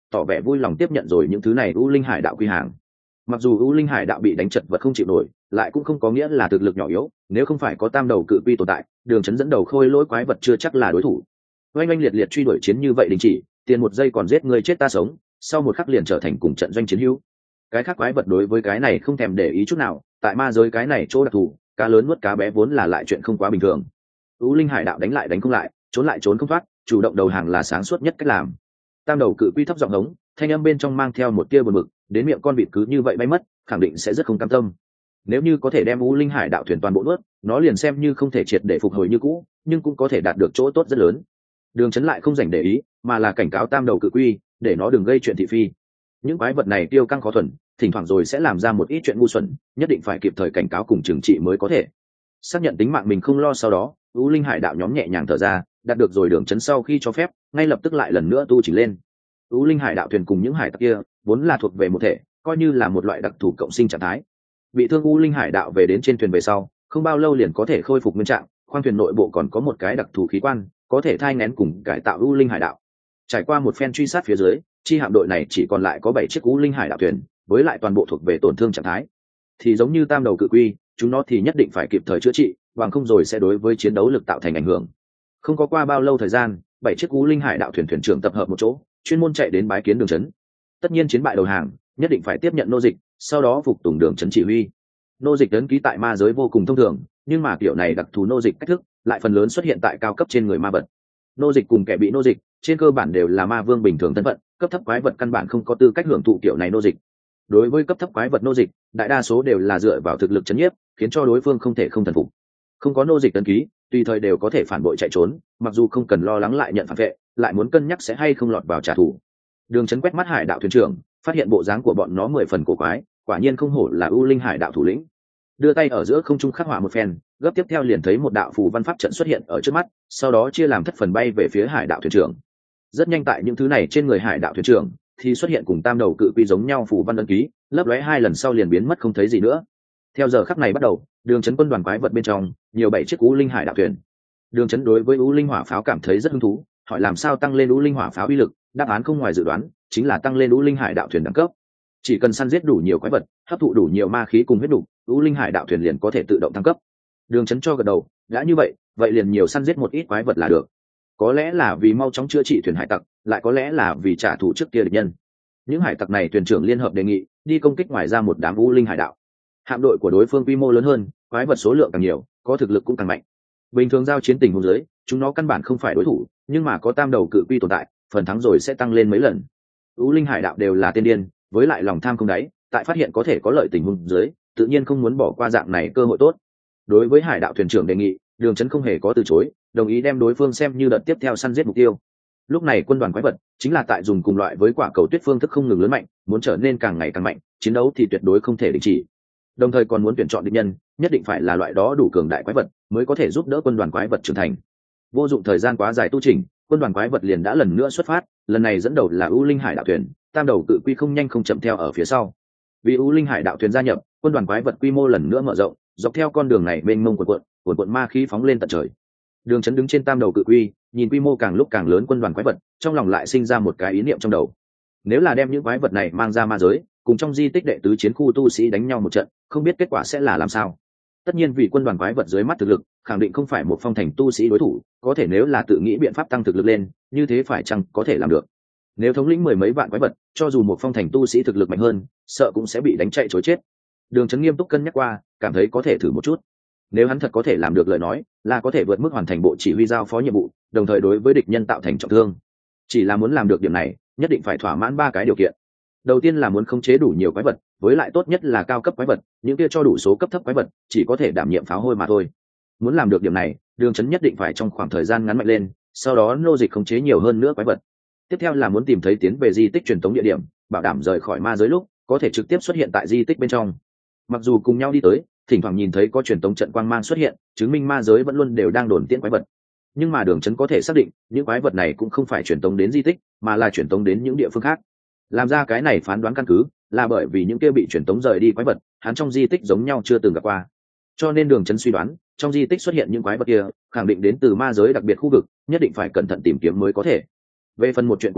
tỏ vẻ vui lòng tiếp nhận rồi những thứ này u linh hải đạo quy hàng. Mặc dù u linh hải đạo bị đánh chật vật không chịu nổi, lại cũng không có nghĩa là thực lực nhỏ yếu, nếu không phải có tam đầu cự quy tồn tại, Đường Chấn dẫn đầu khôi lỗi quái vật chưa chắc là đối thủ. Oanh oanh liệt liệt truy đuổi chiến như vậy đình chỉ, tiền một giây còn giết người chết ta sống, sau một khắc liền trở thành cùng trận doanh chiến hữu. Cái khác quái vật đối với cái này không thèm để ý chút nào, tại ma giới cái này chỗ đặc thù, cá lớn nuốt cá bé vốn là lại chuyện không quá bình thường. U linh hải đạo đánh lại đánh không lại, lại trốn không thoát, chủ động đầu hàng là sáng suốt nhất cách làm. Tam đầu cự quy thấp giọng hống, thanh âm bên trong mang theo một tia buồn bực, đến miệng con vịt cứ như vậy bay mất, khẳng định sẽ rất không cam tâm. Nếu như có thể đem U linh hải đạo thuyền toàn bộ nuốt, nó liền xem như không thể triệt để phục hồi như cũ, nhưng cũng có thể đạt được chỗ tốt rất lớn. Đường Chấn lại không dành để ý, mà là cảnh cáo tam đầu cự quy, để nó đừng gây chuyện thị phi. Những quái vật này tiêu căng khó thuần, thỉnh thoảng rồi sẽ làm ra một ít chuyện ngu xuẩn, nhất định phải kịp thời cảnh cáo cùng trừng trị mới có thể. Xác nhận tính mạng mình không lo sau đó, U linh hải đạo nhóm nhẹ nhàng thở ra, đạt được rồi Đường Chấn sau khi cho phép, ngay lập tức lại lần nữa tu chỉnh lên. U linh hải đạo thuyền cùng những hải tặc kia vốn là thuộc về một thể, coi như là một loại đặc thù cộng sinh trạng thái. Bị thương U linh hải đạo về đến trên thuyền về sau, không bao lâu liền có thể khôi phục nguyên trạng, khoang thuyền nội bộ còn có một cái đặc thù khí quan, có thể thai nghén cùng cải tạo U linh hải đạo. Trải qua một phen truy sát phía dưới, chi hạm đội này chỉ còn lại có 7 chiếc U linh hải đạo thuyền, với lại toàn bộ thuộc về tổn thương trạng thái. Thì giống như tam đầu cự quy, chúng nó thì nhất định phải kịp thời chữa trị, bằng không rồi sẽ đối với chiến đấu lực tạo thành ảnh hưởng. Không có qua bao lâu thời gian, 7 chiếc U linh hải đạo thuyền thuyền trưởng tập hợp một chỗ, chuyên môn chạy đến bái kiến Đường Chấn. Tất nhiên chiến bại đầu hàng, nhất định phải tiếp nhận nô dịch, sau đó phục tùng Đường Chấn chỉ huy. Nô dịch ấn ký tại ma giới vô cùng thông thường, nhưng mà kiểu này đặc thù nô dịch cách thức lại phần lớn xuất hiện tại cao cấp trên người ma vật. Nô dịch cùng kẻ bị nô dịch trên cơ bản đều là ma vương bình thường thân phận, cấp thấp quái vật căn bản không có tư cách hưởng thụ kiểu này nô dịch. Đối với cấp thấp quái vật nô dịch, đại đa số đều là dựa vào thực lực chấn nhiếp, khiến cho đối phương không thể không thần phục. Không có nô dịch ấn ký, tùy thời đều có thể phản bội chạy trốn, mặc dù không cần lo lắng lại nhận phản vệ, lại muốn cân nhắc sẽ hay không lọt vào trả thù. Đường Chấn quét mắt hải đạo thuyền trưởng, phát hiện bộ dáng của bọn nó 10 phần cổ quái, quả nhiên không hổ là U linh hải đạo thủ lĩnh. Đưa tay ở giữa không trung khắc họa một phen, gấp tiếp theo liền thấy một đạo phù văn pháp trận xuất hiện ở trước mắt, sau đó chia làm thất phần bay về phía hải đạo thuyền trưởng. Rất nhanh tại những thứ này trên người hải đạo thuyền trưởng thì xuất hiện cùng tam đầu cự quy giống nhau phù văn ấn ký, lấp lóe 2 lần sau liền biến mất không thấy gì nữa. Theo giờ khắc này bắt đầu, Đường Chấn quân đoàn quái vật bên trong nhiều 7 chiếc U linh hải đạo thuyền. Đường Chấn đối với U linh hỏa pháo cảm thấy rất hứng thú, hỏi làm sao tăng lên U linh hỏa pháo uy lực, đáp án không ngoài dự đoán, chính là tăng lên U linh hải đạo thuyền đẳng cấp. Chỉ cần săn giết đủ nhiều quái vật, hấp thụ đủ nhiều ma khí cùng huyết đủ, U linh hải đạo thuyền liền có thể tự động thăng cấp. Đường Chấn cho gật đầu, đã như vậy, vậy liền nhiều săn giết một ít quái vật là được. Có lẽ là vì mau chóng chữa trị thuyền hải tặc, lại có lẽ là vì trả thù trước kia địch nhân. Những hải tặc này thuyền trưởng liên hợp đề nghị đi công kích ngoài ra một đám U linh hải đạo. Hạm đội của đối phương quy mô lớn hơn, quái vật số lượng càng nhiều, có thực lực cũng càng mạnh. Bình thường giao chiến tình huống dưới, chúng nó căn bản không phải đối thủ, nhưng mà có tam đầu cự quy tồn tại, phần thắng rồi sẽ tăng lên mấy lần. U linh hải đạo đều là tiên điên, với lại lòng tham không đáy, tại phát hiện có thể có lợi tình huống dưới, tự nhiên không muốn bỏ qua dạng này cơ hội tốt. Đối với hải đạo thuyền trưởng đề nghị, Đường Chấn không hề có từ chối, đồng ý đem đối phương xem như đợt tiếp theo săn giết mục tiêu. Lúc này quân đoàn quái vật chính là tại dùng cùng loại với quả cầu tuyết phương thức không ngừng lớn mạnh, muốn trở nên càng ngày càng mạnh, chiến đấu thì tuyệt đối không thể đình chỉ. Đồng thời còn muốn tuyển chọn địch nhân, nhất định phải là loại đó đủ cường đại quái vật, mới có thể giúp đỡ quân đoàn quái vật trưởng thành. Vô dụng thời gian quá dài tu chỉnh, quân đoàn quái vật liền đã lần nữa xuất phát, lần này dẫn đầu là U linh hải đạo thuyền, tam đầu cự quy không nhanh không chậm theo ở phía sau. Vì U linh hải đạo thuyền gia nhập, quân đoàn quái vật quy mô lần nữa mở rộng, dọc theo con đường này mênh mông cuộn ma khí phóng lên tận trời. Đường Chấn đứng trên tam đầu cự quy, nhìn quy mô càng lúc càng lớn quân đoàn quái vật, trong lòng lại sinh ra một cái ý niệm trong đầu. Nếu là đem những quái vật này mang ra ma giới, cùng trong di tích đệ tứ chiến khu tu sĩ đánh nhau một trận, không biết kết quả sẽ là làm sao. Tất nhiên vì quân đoàn quái vật dưới mắt thực lực, khẳng định không phải một phong thành tu sĩ đối thủ, có thể nếu là tự nghĩ biện pháp tăng thực lực lên, như thế phải chăng có thể làm được. Nếu thống lĩnh 10 mấy vạn quái vật, cho dù một phong thành tu sĩ thực lực mạnh hơn, sợ cũng sẽ bị đánh chạy trối chết. Đường Chấn nghiêm túc cân nhắc qua, cảm thấy có thể thử một chút. Nếu hắn thật có thể làm được lời nói, là có thể vượt mức hoàn thành bộ chỉ huy giao phó nhiệm vụ, đồng thời đối với địch nhân tạo thành trọng thương. Chỉ là muốn làm được điểm này, nhất định phải thỏa mãn 3 cái điều kiện. Đầu tiên là muốn khống chế đủ nhiều quái vật, với lại tốt nhất là cao cấp quái vật, những kia cho đủ số cấp thấp quái vật chỉ có thể đảm nhiệm pháo hôi mà thôi. Muốn làm được điểm này, Đường Chấn nhất định phải trong khoảng thời gian ngắn mạnh lên, sau đó nô dịch khống chế nhiều hơn nữa quái vật. Tiếp theo là muốn tìm thấy tiến về di tích truyền tống địa điểm, bảo đảm rời khỏi ma giới lúc có thể trực tiếp xuất hiện tại di tích bên trong. Mặc dù cùng nhau đi tới, thỉnh thoảng nhìn thấy có truyền tống trận quang mang xuất hiện, chứng minh ma giới vẫn luôn đều đang đồn tiễn quái vật. Nhưng mà Đường Chấn có thể xác định, những quái vật này cũng không phải truyền tống đến di tích, mà là truyền tống đến những địa phương khác. Làm ra cái này phán đoán căn cứ, là bởi vì những kia bị truyền tống rời đi quái vật, hắn trong di tích giống nhau chưa từng gặp qua. Cho nên Đường Chấn suy đoán, trong di tích xuất hiện những quái vật kia, khẳng định đến từ ma giới đặc biệt khu vực, nhất định phải cẩn thận tìm kiếm mới có thể. Về phần một chuyện cuối cùng,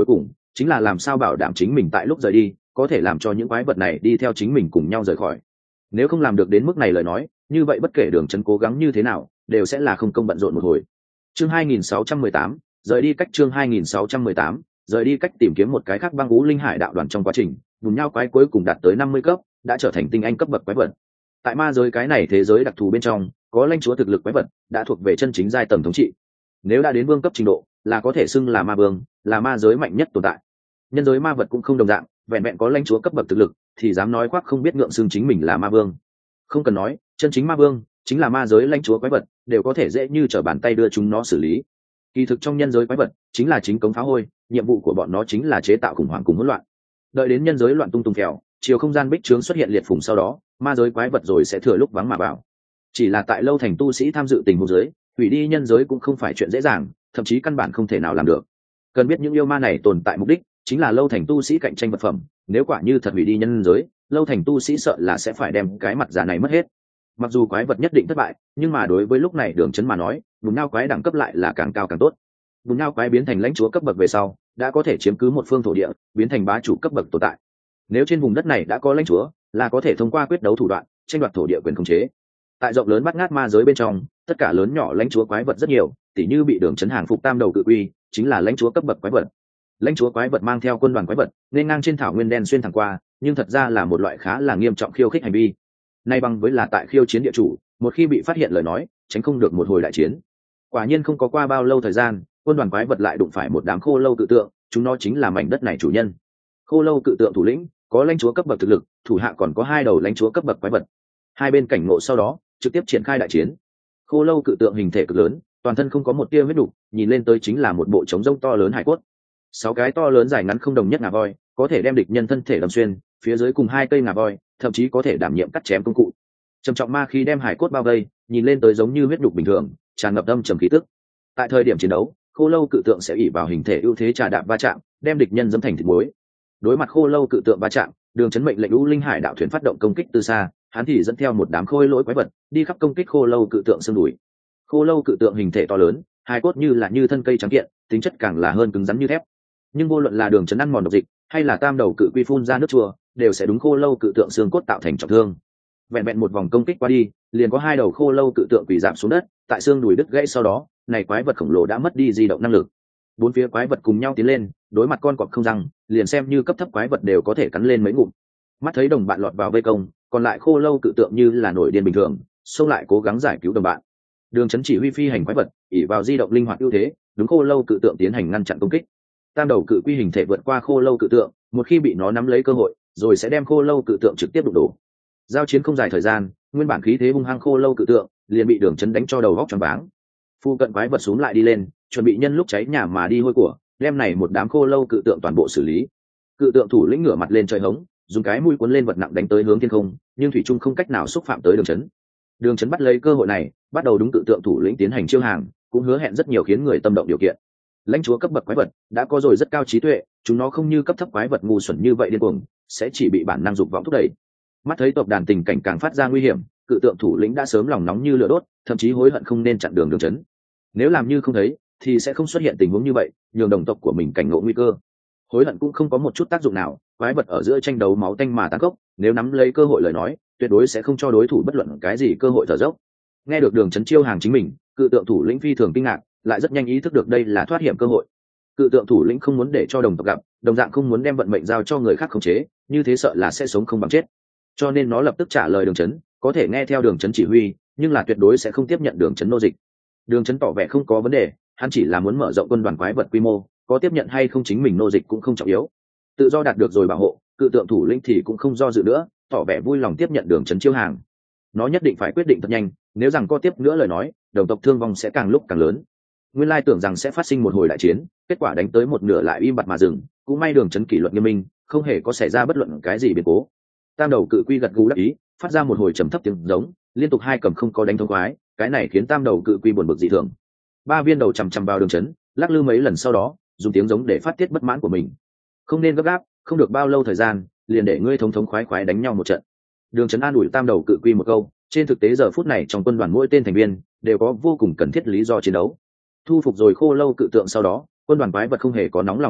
chính là làm sao bảo đảm chính mình tại lúc rời đi có thể làm cho những quái vật này đi theo chính mình cùng nhau rời khỏi. Nếu không làm được đến mức này lời nói, như vậy bất kể Đường Chấn cố gắng như thế nào đều sẽ là không công bận rộn một hồi. Chương 2618, rời đi cách. Chương 2618, rời đi cách. Tìm kiếm một cái khác băng ú linh hải đạo đoàn trong quá trình, Bùn Nhao quái cuối cùng đạt tới 50 cấp, đã trở thành tinh anh cấp bậc quái vật. Tại ma giới cái này thế giới đặc thù bên trong, có lãnh chúa thực lực quái vật đã thuộc về chân chính giai tầng thống trị. Nếu đã đến vương cấp trình độ, là có thể xưng là ma vương, là ma giới mạnh nhất tồn tại. Nhân giới ma vật cũng không đồng dạng, vẹn vẹn có lãnh chúa cấp bậc thực lực thì dám nói khoác không biết ngượng xưng chính mình là ma vương. Không cần nói, chân chính ma vương chính là ma giới lãnh chúa quái vật đều có thể dễ như trở bàn tay đưa chúng nó xử lý. Kỳ thực trong nhân giới quái vật chính là chính cống phá hôi, nhiệm vụ của bọn nó chính là chế tạo khủng hoảng cùng hỗn loạn. Đợi đến nhân giới loạn tung tung kẹo, chiều không gian bích trướng xuất hiện liệt phùng sau đó, ma giới quái vật rồi sẽ thừa lúc vắng mà vào. Chỉ là tại lâu thành tu sĩ tham dự tình huống giới, hủy đi nhân giới cũng không phải chuyện dễ dàng, thậm chí căn bản không thể nào làm được. Cần biết những yêu ma này tồn tại mục đích chính là lâu thành tu sĩ cạnh tranh vật phẩm, nếu quả như thật hủy đi nhân giới, lâu thành tu sĩ sợ là sẽ phải đem cái mặt giả này mất hết. Mặc dù quái vật nhất định thất bại, nhưng mà đối với lúc này Đường Chấn mà nói, Bùn Nhao quái đẳng cấp lại là càng cao càng tốt. Bùn Nhao quái biến thành lãnh chúa cấp bậc về sau, đã có thể chiếm cứ một phương thổ địa, biến thành bá chủ cấp bậc tồn tại. Nếu trên vùng đất này đã có lãnh chúa, là có thể thông qua quyết đấu thủ đoạn tranh đoạt thổ địa quyền khống chế. Tại rộng lớn bát ngát ma giới bên trong, tất cả lớn nhỏ lãnh chúa quái vật rất nhiều, tỉ như bị Đường Chấn hàng phục tam đầu cự quy, chính là lãnh chúa cấp bậc quái vật. Lãnh chúa quái vật mang theo quân đoàn quái vật nên ngang trên thảo nguyên đen xuyên thẳng qua, nhưng thật ra là một loại khá là nghiêm trọng khiêu khích hành vi. Nay bằng với là tại khiêu chiến địa chủ, một khi bị phát hiện lời nói, tránh không được một hồi đại chiến. Quả nhiên không có qua bao lâu thời gian, quân đoàn quái vật lại đụng phải một đám khô lâu cự tượng, chúng nó chính là mảnh đất này chủ nhân. Khô lâu cự tượng thủ lĩnh có lãnh chúa cấp bậc thực lực, thủ hạ còn có 2 đầu lãnh chúa cấp bậc quái vật. Hai bên cảnh ngộ sau đó, trực tiếp triển khai đại chiến. Khô lâu cự tượng hình thể cực lớn, toàn thân không có một tia huyết đục, nhìn lên tới chính là một bộ trống rông to lớn hải cốt. 6 cái to lớn dài ngắn không đồng nhất ngà voi có thể đem địch nhân thân thể đâm xuyên, phía dưới cùng 2 cây ngà voi thậm chí có thể đảm nhiệm cắt chém công cụ. Trầm trọng ma khí đem hải cốt bao vây, nhìn lên tới giống như huyết đục bình thường, tràn ngập âm trầm khí tức. Tại thời điểm chiến đấu, khô lâu cự tượng sẽ ỷ vào hình thể ưu thế trà đạp va chạm, đem địch nhân dẫm thành thịt muối. Đối mặt khô lâu cự tượng va chạm, Đường Chấn mệnh lệnh U Linh Hải đạo thuyền phát động công kích từ xa, hắn thì dẫn theo một đám khôi lỗi quái vật đi khắp công kích khô lâu cự tượng xương đùi. Khô lâu cự tượng hình thể to lớn, hải cốt như thân cây trắng kiện, tính chất càng là hơn cứng rắn như thép. Nhưng vô luận là Đường Chấn ăn mòn độc dịch hay là tam đầu cự quy phun ra nước chua, đều sẽ đúng khô lâu cự tượng xương cốt tạo thành trọng thương. Vẹn vẹn một vòng công kích qua đi, liền có 2 đầu khô lâu cự tượng quỳ rạp xuống đất, tại xương đùi đứt gãy sau đó, này quái vật khổng lồ đã mất đi di động năng lực. 4 phía quái vật cùng nhau tiến lên, đối mặt con cọp không răng, liền xem như cấp thấp quái vật đều có thể cắn lên mấy ngụm. Mắt thấy đồng bạn lọt vào vây công, còn lại khô lâu cự tượng như là nổi điên bình thường, xông lại cố gắng giải cứu đồng bạn. Đường Chấn chỉ huy phi hành quái vật, ỷ vào di động linh hoạt ưu thế, đúng khô lâu cự tượng tiến hành ngăn chặn công kích. Tam đầu cự quy hình thể vượt qua khô lâu cự tượng, một khi bị nó nắm lấy cơ hội, rồi sẽ đem khô lâu cự tượng trực tiếp đụng đổ. Giao chiến không dài thời gian, nguyên bản khí thế hung hăng khô lâu cự tượng liền bị Đường Chấn đánh cho đầu góc choáng váng. Phu cận quái vật xuống lại đi lên, chuẩn bị nhân lúc cháy nhà mà đi hôi của, đem này một đám khô lâu cự tượng toàn bộ xử lý. Cự tượng thủ lĩnh ngửa mặt lên trời hống, dùng cái mũi cuốn lên vật nặng đánh tới hướng thiên không, nhưng thủy trung không cách nào xúc phạm tới Đường Chấn. Đường Chấn bắt lấy cơ hội này, bắt đầu đúng cự tượng thủ lĩnh tiến hành chiêu hàng, cũng hứa hẹn rất nhiều khiến người tâm động điều kiện. Lãnh chúa cấp bậc quái vật đã có rồi rất cao trí tuệ, chúng nó không như cấp thấp quái vật ngu xuẩn như vậy điên cuồng, sẽ chỉ bị bản năng dục vọng thúc đẩy. Mắt thấy tộc đàn tình cảnh càng phát ra nguy hiểm, cự tượng thủ lĩnh đã sớm lòng nóng như lửa đốt, thậm chí hối hận không nên chặn đường Đường Chấn. Nếu làm như không thấy, thì sẽ không xuất hiện tình huống như vậy, nhường đồng tộc của mình cảnh ngộ nguy cơ. Hối hận cũng không có một chút tác dụng nào, quái vật ở giữa tranh đấu máu tanh mà tàn khốc, nếu nắm lấy cơ hội lời nói, tuyệt đối sẽ không cho đối thủ bất luận cái gì cơ hội thở dốc. Nghe được Đường Chấn chiêu hàng chính mình, cự tượng thủ lĩnh phi thường kinh ngạc, lại rất nhanh ý thức được đây là thoát hiểm cơ hội. Cự tượng thủ lĩnh không muốn để cho đồng tộc gặp, đồng dạng không muốn đem vận mệnh giao cho người khác khống chế, như thế sợ là sẽ sống không bằng chết. Cho nên nó lập tức trả lời Đường Chấn, có thể nghe theo Đường Chấn chỉ huy, nhưng là tuyệt đối sẽ không tiếp nhận Đường Chấn nô dịch. Đường Chấn tỏ vẻ không có vấn đề, hắn chỉ là muốn mở rộng quân đoàn quái vật quy mô, có tiếp nhận hay không chính mình nô dịch cũng không trọng yếu. Tự do đạt được rồi bảo hộ, cự tượng thủ lĩnh thì cũng không do dự nữa, tỏ vẻ vui lòng tiếp nhận Đường Chấn chiêu hàng. Nó nhất định phải quyết định thật nhanh, nếu rằng có tiếp nữa lời nói, đồng tộc thương vong sẽ càng lúc càng lớn. Nguyên lai tưởng rằng sẽ phát sinh một hồi đại chiến, kết quả đánh tới một nửa lại im bặt mà dừng, cũng may Đường Chấn kỷ luật nghiêm minh, không hề có xảy ra bất luận cái gì biến cố. Tam đầu cự quy gật gù đáp ý, phát ra một hồi trầm thấp tiếng giống, liên tục 2 cầm không có đánh thông khoái, cái này khiến tam đầu cự quy buồn bực dị thường. 3 viên đầu chằm chằm vào Đường Chấn, lắc lư mấy lần sau đó, dùng tiếng giống để phát tiết bất mãn của mình. Không nên gấp gáp, không được bao lâu thời gian, liền để ngươi thống thống khoái khoái đánh nhau một trận. Đường Chấn an ủi tam đầu cự quy một câu, trên thực tế giờ phút này trong quân đoàn mỗi tên thành viên đều có vô cùng cần thiết lý do chiến đấu. Thu phục rồi khô lâu cự tượng sau đó, quân đoàn quái vật không hề có nóng lòng hành động,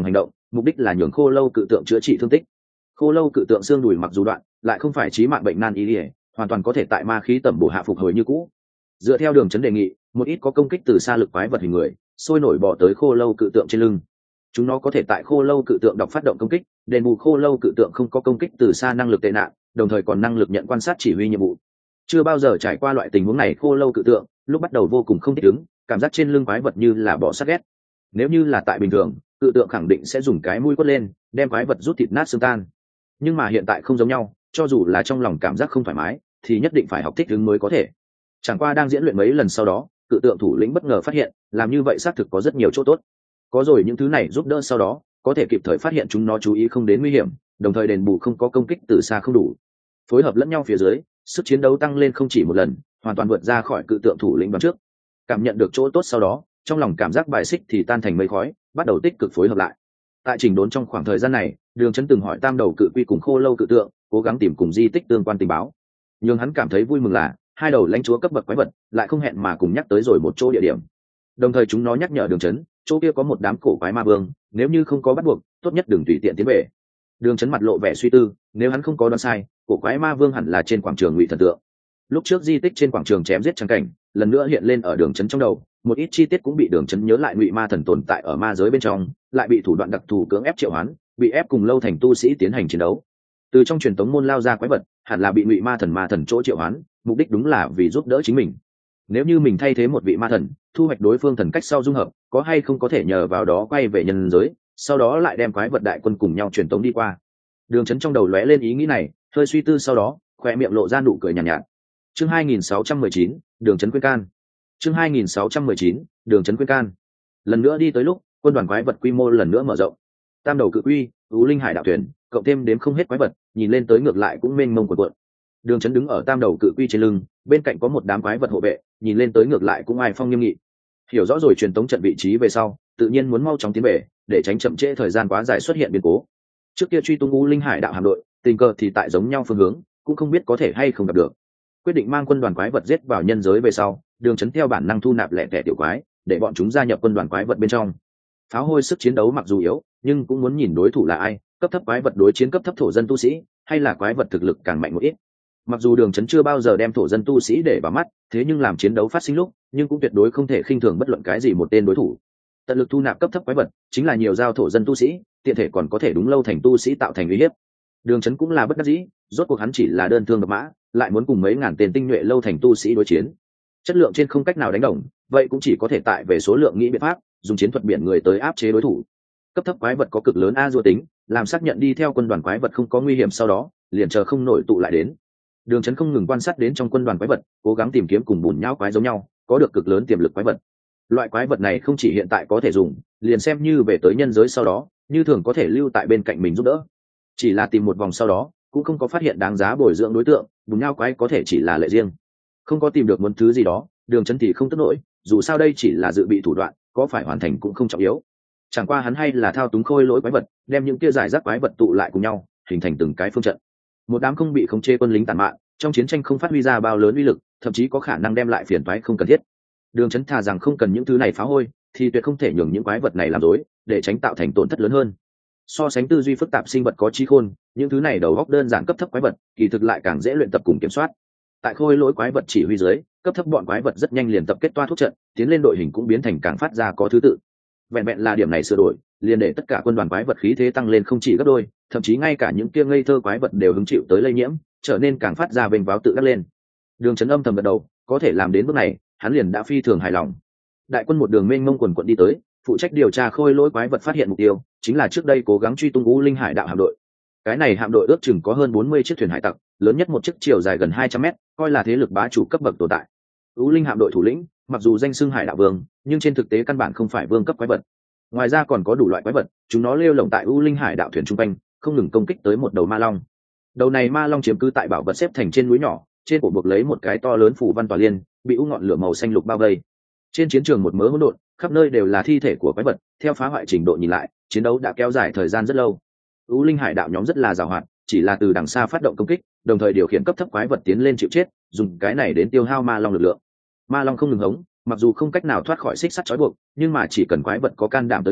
mục đích là nhường khô lâu cự tượng chữa trị thương tích. Khô lâu cự tượng xương đùi mặc dù đoạn, lại không phải chí mạng bệnh nan y ỉa, hoàn toàn có thể tại ma khí tẩm bổ hạ phục hồi như cũ. Dựa theo Đường Chấn đề nghị, một ít có công kích từ xa lực quái vật hình người sôi nổi bỏ tới khô lâu cự tượng trên lưng. Chúng nó có thể tại khô lâu cự tượng đọc phát động công kích, đền bù khô lâu cự tượng không có công kích từ xa năng lực tệ nạn, đồng thời còn năng lực nhận quan sát chỉ huy nhiệm vụ. Chưa bao giờ trải qua loại tình huống này khô lâu cự tượng lúc bắt đầu vô cùng không thích ứng, cảm giác trên lưng quái vật như là bỏ sát ghét. Nếu như là tại bình thường, cự tượng khẳng định sẽ dùng cái mũi quất lên đem quái vật rút thịt nát xương tan. Nhưng mà hiện tại không giống nhau, cho dù là trong lòng cảm giác không thoải mái thì nhất định phải học thích ứng mới có thể. Chẳng qua đang diễn luyện mấy lần sau đó, cự tượng thủ lĩnh bất ngờ phát hiện làm như vậy xác thực có rất nhiều chỗ tốt. Có rồi những thứ này giúp đỡ sau đó có thể kịp thời phát hiện chúng nó chú ý không đến nguy hiểm, đồng thời đền bù không có công kích từ xa không đủ. Phối hợp lẫn nhau phía dưới, sức chiến đấu tăng lên không chỉ một lần, hoàn toàn vượt ra khỏi cự tượng thủ lĩnh bằng trước. Cảm nhận được chỗ tốt sau đó, trong lòng cảm giác bài xích thì tan thành mây khói, bắt đầu tích cực phối hợp lại. Tại chỉnh đốn trong khoảng thời gian này, Đường Chấn từng hỏi tam đầu cự quy cùng khô lâu cự tượng, cố gắng tìm cùng di tích tương quan tình báo. Nhưng hắn cảm thấy vui mừng là hai đầu lãnh chúa cấp bậc quái vật lại không hẹn mà cùng nhắc tới rồi một chỗ địa điểm. Đồng thời chúng nó nhắc nhở Đường Chấn, chỗ kia có một đám cổ quái ma vương, nếu như không có bắt buộc, tốt nhất đừng tùy tiện tiến về. Đường Chấn mặt lộ vẻ suy tư, nếu hắn không có đoán sai, cổ quái ma vương hẳn là trên quảng trường Ngụy Thần Tượng. Lúc trước di tích trên quảng trường chém giết trắng cảnh, lần nữa hiện lên ở Đường Chấn trong đầu, một ít chi tiết cũng bị Đường Chấn nhớ lại. Ngụy ma thần tồn tại ở ma giới bên trong, lại bị thủ đoạn đặc thù cưỡng ép triệu hoán, bị ép cùng lâu thành tu sĩ tiến hành chiến đấu. Từ trong truyền tống môn lao ra quái vật, hẳn là bị Ngụy ma thần chỗ triệu hoán, mục đích đúng là vì giúp đỡ chính mình. Nếu như mình thay thế một vị ma thần, thu hoạch đối phương thần cách sau dung hợp, có hay không có thể nhờ vào đó quay về nhân giới, sau đó lại đem quái vật đại quân cùng nhau truyền tống đi qua. Đường Chấn trong đầu lóe lên ý nghĩ này, hơi suy tư sau đó, khóe miệng lộ ra nụ cười nhàn nhạt. Chương 2619, Đường Chấn khuyên can. Chương 2619, Đường Chấn khuyên can. Lần nữa đi tới lúc, quân đoàn quái vật quy mô lần nữa mở rộng. Tam đầu cự quy, U Linh Hải đạo thuyền, cộng thêm đếm không hết quái vật, nhìn lên tới ngược lại cũng mênh mông cuộn. Đường Chấn đứng ở tam đầu cự quy trên lưng, bên cạnh có một đám quái vật hộ vệ, nhìn lên tới ngược lại cũng ai phong nghiêm nghị. Hiểu rõ rồi truyền tống trận vị trí về sau, tự nhiên muốn mau chóng tiến về, để tránh chậm trễ thời gian quá dài xuất hiện biến cố. Trước kia truy tung U Linh Hải đạo hạm đội, tình cờ thì tại giống nhau phương hướng, cũng không biết có thể hay không gặp được. Quyết định mang quân đoàn quái vật giết vào nhân giới về sau, Đường Chấn theo bản năng thu nạp lẻ tẻ tiểu quái, để bọn chúng gia nhập quân đoàn quái vật bên trong. Pháo hôi sức chiến đấu mặc dù yếu, nhưng cũng muốn nhìn đối thủ là ai, cấp thấp quái vật đối chiến cấp thấp thổ dân tu sĩ, hay là quái vật thực lực càng mạnh một ít. Mặc dù Đường Chấn chưa bao giờ đem thổ dân tu sĩ để vào mắt, thế nhưng làm chiến đấu phát sinh lúc, nhưng cũng tuyệt đối không thể khinh thường bất luận cái gì một tên đối thủ. Tận lực thu nạp cấp thấp quái vật, chính là nhiều giao thổ dân tu sĩ, tiện thể còn có thể đúng lâu thành tu sĩ tạo thành uy hiếp. Đường Chấn cũng là bất đắc dĩ, rốt cuộc hắn chỉ là đơn thương độc mã, lại muốn cùng mấy ngàn tên tinh nhuệ lâu thành tu sĩ đối chiến. Chất lượng trên không cách nào đánh đồng, vậy cũng chỉ có thể tại về số lượng nghĩ biện pháp, dùng chiến thuật biển người tới áp chế đối thủ. Cấp thấp quái vật có cực lớn a dua tính, làm xác nhận đi theo quân đoàn quái vật không có nguy hiểm sau đó, liền chờ không nổi tụ lại đến. Đường Chấn không ngừng quan sát đến trong quân đoàn quái vật, cố gắng tìm kiếm cùng bùn nhão quái giống nhau, có được cực lớn tiềm lực quái vật. Loại quái vật này không chỉ hiện tại có thể dùng, liền xem như về tới nhân giới sau đó, như thường có thể lưu tại bên cạnh mình giúp đỡ. Chỉ là tìm một vòng sau đó, cũng không có phát hiện đáng giá bồi dưỡng đối tượng, bùn nhão quái có thể chỉ là lệ riêng. Không có tìm được muốn thứ gì đó, Đường Chấn thì không tức nổi, dù sao đây chỉ là dự bị thủ đoạn, có phải hoàn thành cũng không trọng yếu. Chẳng qua hắn hay là thao túng khôi lỗi quái vật, đem những kia giải rác quái vật tụ lại cùng nhau, hình thành từng cái phương trận. Một đám không bị khống chế quân lính tàn mạn, trong chiến tranh không phát huy ra bao lớn uy lực, thậm chí có khả năng đem lại phiền toái không cần thiết. Đường Chấn thà rằng không cần những thứ này phá hôi, thì tuyệt không thể nhường những quái vật này làm rối, để tránh tạo thành tổn thất lớn hơn. So sánh tư duy phức tạp sinh vật có trí khôn, những thứ này đầu óc đơn giản cấp thấp quái vật, kỳ thực lại càng dễ luyện tập cùng kiểm soát. Tại khôi lỗi quái vật chỉ huy dưới, cấp thấp bọn quái vật rất nhanh liền tập kết toa thuốc trận, tiến lên đội hình cũng biến thành càng phát ra có thứ tự. Vẹn vẹn là điểm này sửa đổi, liền để tất cả quân đoàn quái vật khí thế tăng lên không chỉ gấp đôi, thậm chí ngay cả những kia ngây thơ quái vật đều hứng chịu tới lây nhiễm, trở nên càng phát ra vênh váo tự đắc lên. Đường Chấn âm thầm gật đầu, có thể làm đến bước này, hắn liền đã phi thường hài lòng. Đại quân một đường mênh mông quần quận đi tới, phụ trách điều tra khôi lỗi quái vật phát hiện mục tiêu, chính là trước đây cố gắng truy tung U Linh Hải đạo hạm đội. Cái này hạm đội ước chừng có hơn 40 chiếc thuyền hải tặc, lớn nhất một chiếc chiều dài gần 200 mét, coi là thế lực bá chủ cấp bậc tồn tại. U Linh hạm đội thủ lĩnh, mặc dù danh xưng Hải đạo vương, nhưng trên thực tế căn bản không phải vương cấp quái vật. Ngoài ra còn có đủ loại quái vật, chúng nó lêu lổng tại U Linh Hải đạo thuyền trung quanh, không ngừng công kích tới một đầu ma long. Đầu này ma long chiếm cứ tại bảo vật xếp thành trên núi nhỏ, trên cổ buộc lấy một cái to lớn phủ văn tỏa liên, bị u ngọn lửa màu xanh lục bao vây. Trên chiến trường một mớ hỗn độn, khắp nơi đều là thi thể của quái vật, theo phá hoại trình độ nhìn lại, chiến đấu đã kéo dài thời gian rất lâu. U Linh Hải đạo nhóm rất là giàu hoạt, chỉ là từ đằng xa phát động công kích, đồng thời điều khiển cấp thấp quái vật tiến lên chịu chết, dùng cái này đến tiêu hao ma long lực lượng. Ma long không ngừng hống, mặc dù không cách nào thoát khỏi xích sắt trói buộc, nhưng mà chỉ cần quái vật có can đảm tới gần,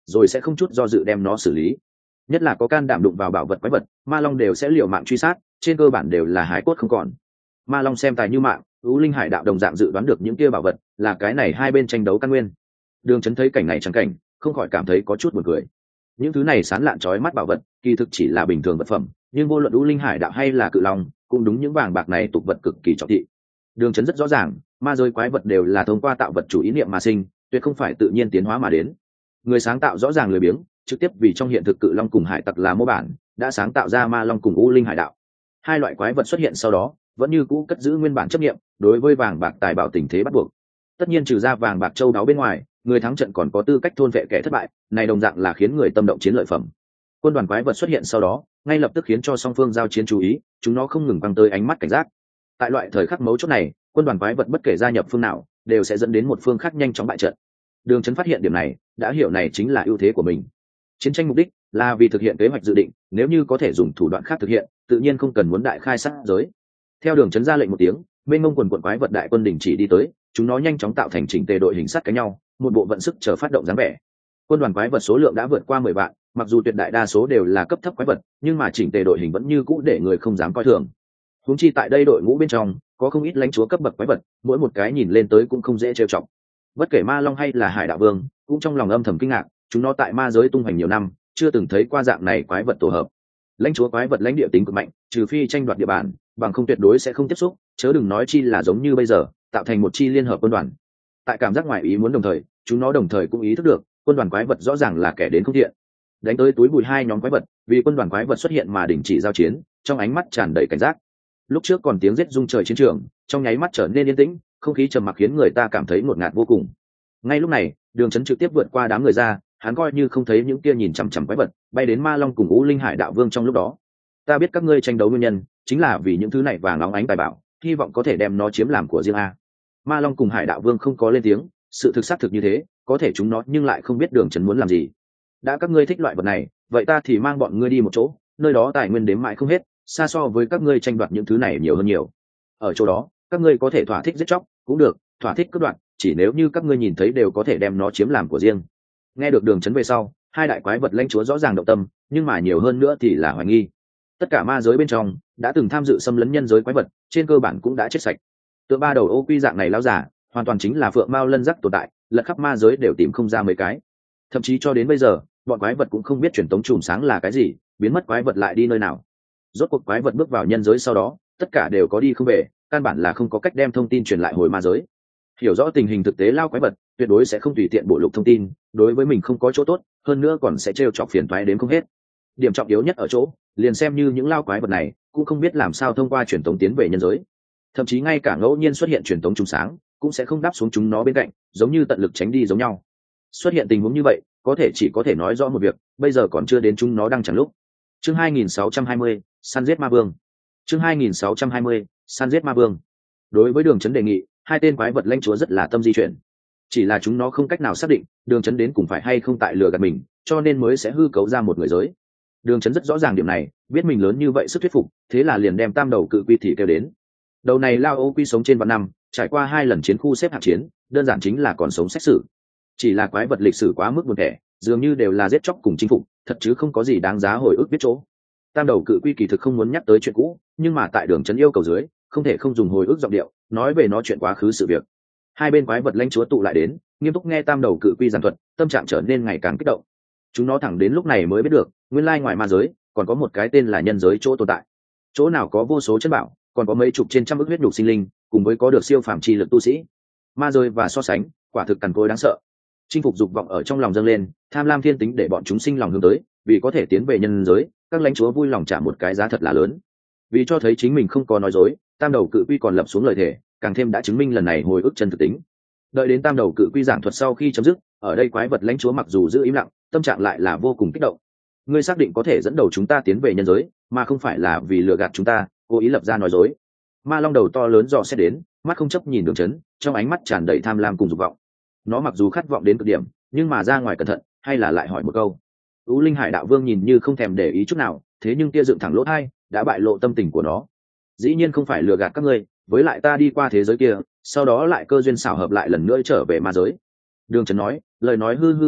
rồi sẽ không chút do dự đem nó xử lý. Nhất là có can đảm đụng vào bảo vật quái vật, ma long đều sẽ liều mạng truy sát, trên cơ bản đều là hái cốt không còn. Ma long xem tài như mạng, U Linh Hải Đạo đồng dạng dự đoán được những kia bảo vật là cái này hai bên tranh đấu căn nguyên. Đường Chấn thấy cảnh này chẳng cảnh, không khỏi cảm thấy có chút buồn cười. Những thứ này sán lạn chói mắt bảo vật, kỳ thực chỉ là bình thường vật phẩm, nhưng vô luận U Linh Hải Đạo hay là Cự Long, cũng đúng những vàng bạc này tục vật cực kỳ trọng thị. Đường Chấn rất rõ ràng, ma giới quái vật đều là thông qua tạo vật chủ ý niệm mà sinh, tuyệt không phải tự nhiên tiến hóa mà đến. Người sáng tạo rõ ràng lười biếng, trực tiếp vì trong hiện thực Cự Long cùng Hải Tặc là mô bản, đã sáng tạo ra Ma Long cùng U Linh Hải Đạo. Hai loại quái vật xuất hiện sau đó, vẫn như cũ cất giữ nguyên bản chấp niệm, đối với vàng bạc tài bảo tình thế bắt buộc. Tất nhiên trừ ra vàng bạc châu đáo bên ngoài, người thắng trận còn có tư cách thôn vệ kẻ thất bại, này đồng dạng là khiến người tâm động chiến lợi phẩm. Quân đoàn quái vật xuất hiện sau đó, ngay lập tức khiến cho song phương giao chiến chú ý, chúng nó không ngừng băng tới ánh mắt cảnh giác. Tại loại thời khắc mấu chốt này, quân đoàn quái vật bất kể gia nhập phương nào, đều sẽ dẫn đến một phương khác nhanh chóng bại trận. Đường Chấn phát hiện điểm này, đã hiểu này chính là ưu thế của mình. Chiến tranh mục đích là vì thực hiện kế hoạch dự định, nếu như có thể dùng thủ đoạn khác thực hiện, tự nhiên không cần muốn đại khai sát giới. Theo Đường Chấn ra lệnh một tiếng, bên ngông quần quần quái vật đại quân đình chỉ đi tới, chúng nó nhanh chóng tạo thành chỉnh tề đội hình sát cánh nhau, một bộ vận sức chờ phát động dáng vẻ. Quân đoàn quái vật số lượng đã vượt qua 10 vạn, mặc dù tuyệt đại đa số đều là cấp thấp quái vật, nhưng mà chỉnh tề đội hình vẫn như cũ để người không dám coi thường. Huống chi tại đây đội ngũ bên trong, có không ít lãnh chúa cấp bậc quái vật, mỗi một cái nhìn lên tới cũng không dễ trêu chọc. Bất kể Ma Long hay là Hải Đạo Vương, cũng trong lòng âm thầm kinh ngạc, chúng nó tại ma giới tung hoành nhiều năm, chưa từng thấy qua dạng này quái vật tổ hợp. Lãnh chúa quái vật lãnh địa tính cực mạnh, trừ phi tranh đoạt địa bàn, bằng không tuyệt đối sẽ không tiếp xúc, chớ đừng nói chi là giống như bây giờ, tạo thành một chi liên hợp quân đoàn. Tại cảm giác ngoài ý muốn đồng thời, chúng nó đồng thời cũng ý thức được, quân đoàn quái vật rõ ràng là kẻ đến không thiện. Đánh tới túi bụi hai nhóm quái vật, vì quân đoàn quái vật xuất hiện mà đình chỉ giao chiến, trong ánh mắt tràn đầy cảnh giác. Lúc trước còn tiếng rết rung trời chiến trường, trong nháy mắt trở nên yên tĩnh, không khí trầm mặc khiến người ta cảm thấy ngột ngạt vô cùng. Ngay lúc này, Đường Chấn trực tiếp vượt qua đám người ra, hắn coi như không thấy những kia nhìn chằm chằm quái vật, bay đến Ma Long cùng U Linh Hải Đạo Vương trong lúc đó. Ta biết các ngươi tranh đấu nguyên nhân, chính là vì những thứ này vàng óng ánh tài bảo, hy vọng có thể đem nó chiếm làm của riêng a. Ma Long cùng Hải Đạo Vương không có lên tiếng, sự thực xác thực như thế, có thể chúng nó nhưng lại không biết Đường Chấn muốn làm gì. Đã các ngươi thích loại vật này, vậy ta thì mang bọn ngươi đi một chỗ, nơi đó tài nguyên đếm mãi không hết, xa so với các ngươi tranh đoạt những thứ này nhiều hơn nhiều. Ở chỗ đó, các ngươi có thể thỏa thích giết chóc, cũng được, thỏa thích cướp đoạt, chỉ nếu như các ngươi nhìn thấy đều có thể đem nó chiếm làm của riêng. Nghe được Đường Chấn về sau, hai đại quái vật lãnh chúa rõ ràng động tâm, nhưng mà nhiều hơn nữa thì là hoài nghi. Tất cả ma giới bên trong đã từng tham dự xâm lấn nhân giới quái vật, trên cơ bản cũng đã chết sạch. Tượng ba đầu ô quy dạng này lão giả, hoàn toàn chính là phượng mao lân giác tồn tại, lật khắp ma giới đều tìm không ra mấy cái. Thậm chí cho đến bây giờ, bọn quái vật cũng không biết truyền tống chùm sáng là cái gì, biến mất quái vật lại đi nơi nào. Rốt cuộc quái vật bước vào nhân giới sau đó, tất cả đều có đi không về, căn bản là không có cách đem thông tin truyền lại hồi ma giới. Hiểu rõ tình hình thực tế lao quái vật, tuyệt đối sẽ không tùy tiện bổ lục thông tin, đối với mình không có chỗ tốt, hơn nữa còn sẽ trêu chọc phiền toái đến không hết. Điểm trọng yếu nhất ở chỗ, liền xem như những lao quái vật này, cũng không biết làm sao thông qua truyền tống tiến về nhân giới. Thậm chí ngay cả ngẫu nhiên xuất hiện truyền tống trùng sáng, cũng sẽ không đáp xuống chúng nó bên cạnh, giống như tận lực tránh đi giống nhau. Xuất hiện tình huống như vậy, chỉ có thể nói rõ một việc, bây giờ còn chưa đến chúng nó đang chẳng lúc. Chương 2620, săn giết ma vương. Chương 2620, săn giết ma vương. Đối với Đường Chấn đề nghị, hai tên quái vật lãnh chúa rất là tâm di chuyển. Chỉ là chúng nó không cách nào xác định Đường Chấn đến cùng phải hay không tại lừa gạt mình, cho nên mới sẽ hư cấu ra một người giới. Đường Chấn rất rõ ràng điểm này, biết mình lớn như vậy sức thuyết phục, thế là liền đem tam đầu cự quy thị kêu đến. Đầu này lao ô quy sống trên vạn năm, trải qua 2 lần chiến khu xếp hạng chiến, đơn giản chính là còn sống xét xử. Chỉ là quái vật lịch sử quá mức buồn tẻ, dường như đều là giết chóc cùng chinh phục, thật chứ không có gì đáng giá hồi ức biết chỗ. Tam đầu cự quy kỳ thực không muốn nhắc tới chuyện cũ, nhưng mà tại Đường Chấn yêu cầu dưới, không thể không dùng hồi ức giọng điệu nói về nó chuyện quá khứ sự việc. Hai bên quái vật lãnh chúa tụ lại đến, nghiêm túc nghe tam đầu cự quy giảng thuật, tâm trạng trở nên ngày càng kích động. Chúng nó thẳng đến lúc này mới biết được, nguyên lai ngoài ma giới còn có một cái tên là nhân giới chỗ tồn tại. Chỗ nào có vô số chân bảo, còn có mấy chục trên trăm ức huyết nhục sinh linh, cùng với có được siêu phàm chi lực tu sĩ. Ma giới và so sánh, quả thực cằn cỗi đáng sợ. Chinh phục dục vọng ở trong lòng dâng lên, tham lam thiên tính để bọn chúng sinh lòng hướng tới, vì có thể tiến về nhân giới, các lãnh chúa vui lòng trả một cái giá thật là lớn. Vì cho thấy chính mình không có nói dối, tam đầu cự quy còn lập xuống lời thề, càng thêm đã chứng minh lần này hồi ức chân thực tính. Đợi đến tam đầu cự quy giảng thuật sau khi chấm dứt, ở đây quái vật lãnh chúa mặc dù giữ im lặng, tâm trạng lại là vô cùng kích động. Ngươi xác định có thể dẫn đầu chúng ta tiến về nhân giới, mà không phải là vì lừa gạt chúng ta, cố ý lập ra nói dối. Ma long đầu to lớn dò xét đến, mắt không chấp nhìn Đường Chấn, trong ánh mắt tràn đầy tham lam cùng dục vọng. Nó mặc dù khát vọng đến cực điểm, nhưng mà ra ngoài cẩn thận, hay là lại hỏi một câu. U Linh Hải Đạo Vương nhìn như không thèm để ý chút nào, thế nhưng kia dựng thẳng lỗ tai, đã bại lộ tâm tình của nó. Dĩ nhiên không phải lừa gạt các ngươi, với lại ta đi qua thế giới kia, sau đó lại cơ duyên xảo hợp lại lần nữa trở về ma giới. Đường Chấn nói, lời nói hư hư thật thật,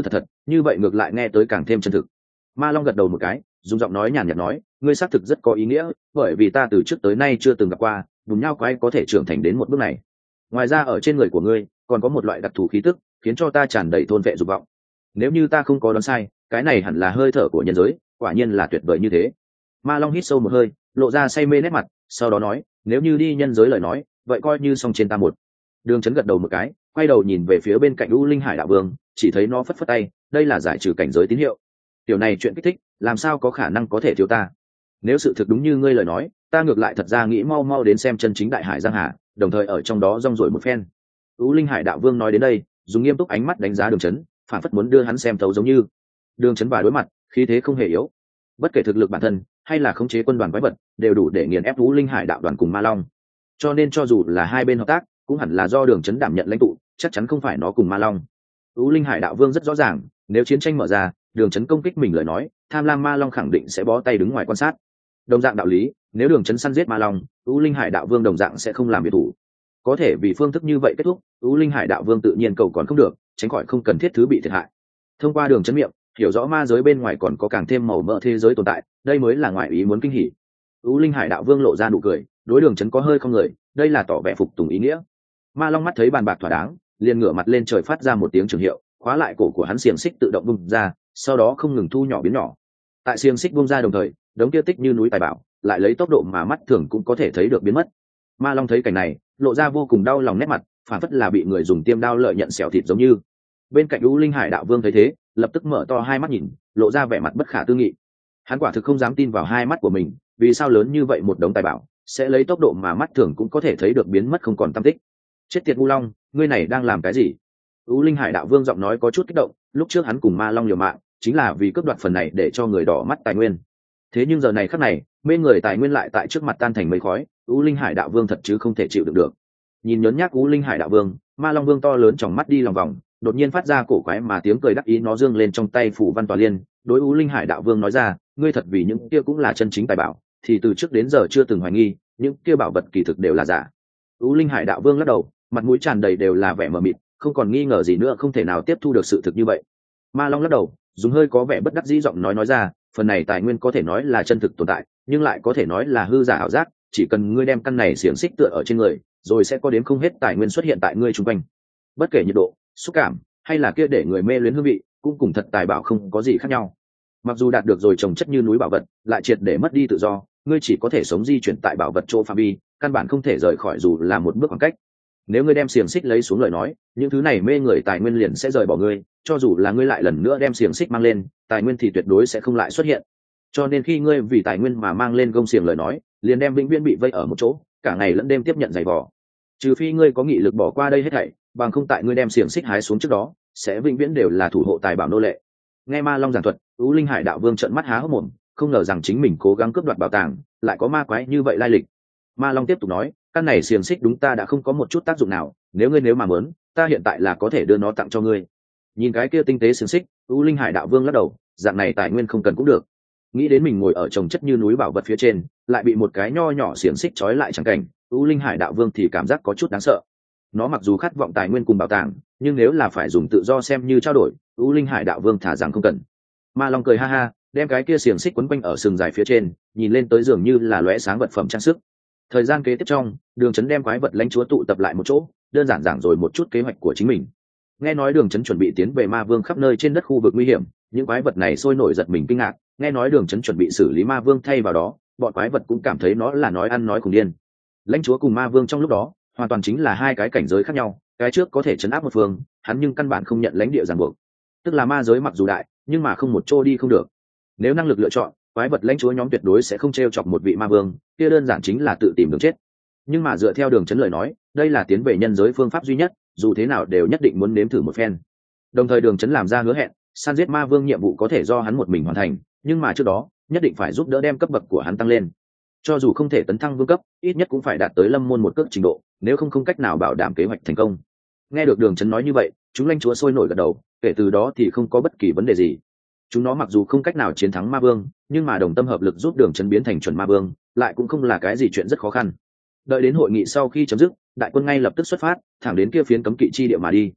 như vậy ngược lại nghe tới càng thêm chân thực. Ma Long gật đầu một cái, dùng giọng nói nhàn nhạt nói, ngươi xác thực rất có ý nghĩa, bởi vì ta từ trước tới nay chưa từng gặp qua bùn nhau quái có thể trưởng thành đến một bước này. Ngoài ra ở trên người của ngươi còn có một loại đặc thù khí tức, khiến cho ta tràn đầy thôn vệ dục vọng. Nếu như ta không có đoán sai, cái này hẳn là hơi thở của nhân giới, quả nhiên là tuyệt vời như thế. Ma Long hít sâu một hơi, lộ ra say mê nét mặt, sau đó nói, nếu như đi nhân giới lời nói, vậy coi như xong trên ta một. Đường Chấn gật đầu một cái, quay đầu nhìn về phía bên cạnh U Linh Hải Đạo Vương, chỉ thấy nó phất phất tay, đây là giải trừ cảnh giới tín hiệu. Tiểu này chuyện kích thích, làm sao có khả năng có thể thiếu ta? Nếu sự thực đúng như ngươi lời nói, ta ngược lại thật ra nghĩ mau mau đến xem chân chính đại hải giang hà, đồng thời ở trong đó rong ruổi một phen. U Linh Hải Đạo Vương nói đến đây, dùng nghiêm túc ánh mắt đánh giá Đường Chấn, phản phất muốn đưa hắn xem thấu giống như. Đường Chấn và đối mặt, khí thế không hề yếu. Bất kể thực lực bản thân hay là khống chế quân đoàn quái vật, đều đủ để nghiền ép U Linh Hải Đạo đoàn cùng Ma Long. Cho nên cho dù là hai bên hợp tác, cũng hẳn là do Đường Chấn đảm nhận lãnh tụ, chắc chắn không phải nó cùng Ma Long. U Linh Hải Đạo Vương rất rõ ràng, nếu chiến tranh mở ra, Đường Chấn công kích mình lời nói, tham lam Ma Long khẳng định sẽ bó tay đứng ngoài quan sát. Đồng dạng đạo lý, nếu Đường Chấn săn giết Ma Long, U Linh Hải Đạo Vương đồng dạng sẽ không làm biệt thủ. Có thể vì phương thức như vậy kết thúc, U Linh Hải Đạo Vương tự nhiên cầu còn không được, tránh khỏi không cần thiết thứ bị thiệt hại. Thông qua Đường Chấn miệng, hiểu rõ ma giới bên ngoài còn có càng thêm màu mỡ thế giới tồn tại, đây mới là ngoại ý muốn kinh hỉ. U Linh Hải Đạo Vương lộ ra nụ cười, đối Đường Chấn có hơi không người, đây là tỏ vẻ phục tùng ý nghĩa. Ma Long mắt thấy bàn bạc thỏa đáng, liền ngửa mặt lên trời phát ra một tiếng trường hiệu, khóa lại cổ của hắn, xiềng xích tự động bung ra, sau đó không ngừng thu nhỏ biến nhỏ. Tại xiềng xích bung ra đồng thời, đống kia tích như núi tài bảo lại lấy tốc độ mà mắt thường cũng có thể thấy được biến mất. Ma Long thấy cảnh này, lộ ra vô cùng đau lòng nét mặt, phản phất là bị người dùng tiêm đao lợi nhận xẻo thịt giống như. Bên cạnh U Linh Hải Đạo Vương thấy thế, lập tức mở to hai mắt nhìn, lộ ra vẻ mặt bất khả tư nghị. Hắn quả thực không dám tin vào hai mắt của mình, vì sao lớn như vậy một đống tài bảo sẽ lấy tốc độ mà mắt thường cũng có thể thấy được biến mất không còn tăm tích. Chết tiệt ngu long, ngươi này đang làm cái gì? U Linh Hải Đạo Vương giọng nói có chút kích động, lúc trước hắn cùng Ma Long liều mạng chính là vì cướp đoạt phần này để cho người đỏ mắt tài nguyên. Thế nhưng giờ này khắc này, mê người tài nguyên lại tại trước mặt tan thành mây khói, U Linh Hải Đạo Vương thật chứ không thể chịu đựng được. Nhìn nhớn nhác U Linh Hải Đạo Vương, Ma Long Vương to lớn trong mắt đi lòng vòng, đột nhiên phát ra cổ quái mà tiếng cười đắc ý, nó dương lên trong tay phủ văn tòa liên, đối U Linh Hải Đạo Vương nói ra, ngươi thật vì những kia cũng là chân chính tài bảo, thì từ trước đến giờ chưa từng hoài nghi, những kia bảo vật kỳ thực đều là giả. U Linh Hải Đạo Vương lắc đầu, mặt mũi tràn đầy đều là vẻ mờ mịt, không còn nghi ngờ gì nữa, không thể nào tiếp thu được sự thực như vậy. Ma Long lắc đầu, dùng hơi có vẻ bất đắc dĩ giọng nói ra, phần này tài nguyên có thể nói là chân thực tồn tại, nhưng lại có thể nói là hư giả ảo giác, chỉ cần ngươi đem căn này xiềng xích tựa ở trên người, rồi sẽ có đến không hết tài nguyên xuất hiện tại ngươi xung quanh. Bất kể nhiệt độ, xúc cảm, hay là kia để người mê luyến hương vị, cũng cùng thật tài bảo không có gì khác nhau. Mặc dù đạt được rồi trồng chất như núi bảo vật, lại triệt để mất đi tự do, ngươi chỉ có thể sống di chuyển tại bảo vật chỗ phạm vi, căn bản không thể rời khỏi dù là một bước khoảng cách. Nếu ngươi đem xiềng xích lấy xuống lời nói, những thứ này mê người tài nguyên liền sẽ rời bỏ ngươi, cho dù là ngươi lại lần nữa đem xiềng xích mang lên, tài nguyên thì tuyệt đối sẽ không lại xuất hiện. Cho nên khi ngươi vì tài nguyên mà mang lên gông xiềng lời nói, liền đem vĩnh viễn bị vây ở một chỗ, cả ngày lẫn đêm tiếp nhận giày vò. Trừ phi ngươi có nghị lực bỏ qua đây hết thảy, bằng không tại ngươi đem xiềng xích hái xuống trước đó, sẽ vĩnh viễn đều là thủ hộ tài bảo nô lệ. Nghe Ma Long giảng thuật, U Linh Hải Đạo Vương trợn mắt há hốc mồm, không ngờ rằng chính mình cố gắng cướp đoạt bảo tàng, lại có ma quái như vậy lai lịch. Ma Long tiếp tục nói, căn này xiềng xích đúng ta đã không có một chút tác dụng nào, nếu mà muốn, ta hiện tại là có thể đưa nó tặng cho ngươi. Nhìn cái kia tinh tế xiềng xích, U Linh Hải Đạo Vương lắc đầu, dạng này tài nguyên không cần cũng được. Nghĩ đến mình ngồi ở trồng chất như núi bảo vật phía trên, lại bị một cái nho nhỏ xiềng xích trói lại chẳng cảnh, U Linh Hải Đạo Vương thì cảm giác có chút đáng sợ. Nó mặc dù khát vọng tài nguyên cùng bảo tàng, nhưng nếu là phải dùng tự do xem như trao đổi, U Linh Hải Đạo Vương thả rằng không cần. Ma Long cười ha ha, đem cái kia xiềng xích quấn quanh ở sừng dài phía trên, nhìn lên tới dường như là lóe sáng vật phẩm trang sức. Thời gian kế tiếp trong, Đường Chấn đem quái vật lãnh chúa tụ tập lại một chỗ, đơn giản giảng rồi một chút kế hoạch của chính mình. Nghe nói Đường Chấn chuẩn bị tiến về Ma Vương khắp nơi trên đất khu vực nguy hiểm, những quái vật này sôi nổi giật mình kinh ngạc. Nghe nói Đường Chấn chuẩn bị xử lý Ma Vương thay vào đó, bọn quái vật cũng cảm thấy nó là nói ăn nói khùng điên. Lãnh chúa cùng Ma Vương trong lúc đó, hoàn toàn chính là hai cái cảnh giới khác nhau. Cái trước có thể chấn áp một phương, hắn nhưng căn bản không nhận lãnh địa ràng buộc. Tức là ma giới mặc dù đại, nhưng mà không một chỗ đi không được. Nếu năng lực lựa chọn, quái vật lãnh chúa nhóm tuyệt đối sẽ không trêu chọc một vị ma vương, kia đơn giản chính là tự tìm đường chết. Nhưng mà dựa theo Đường Chấn lời nói, đây là tiến về nhân giới phương pháp duy nhất, dù thế nào đều nhất định muốn nếm thử một phen. Đồng thời Đường Chấn làm ra hứa hẹn, săn giết ma vương nhiệm vụ có thể do hắn một mình hoàn thành, nhưng mà trước đó nhất định phải giúp đỡ đem cấp bậc của hắn tăng lên. Cho dù không thể tấn thăng vương cấp, ít nhất cũng phải đạt tới lâm môn một cước trình độ, nếu không cách nào bảo đảm kế hoạch thành công. Nghe được Đường Chấn nói như vậy, chúng lãnh chúa sôi nổi gật đầu, kể từ đó thì không có bất kỳ vấn đề gì. Chúng nó mặc dù không cách nào chiến thắng ma vương, nhưng mà đồng tâm hợp lực giúp Đường Chấn biến thành chuẩn ma vương, lại cũng không là cái gì chuyện rất khó khăn. Đợi đến hội nghị sau khi chấm dứt, đại quân ngay lập tức xuất phát, thẳng đến kia phiến cấm kỵ chi địa mà đi.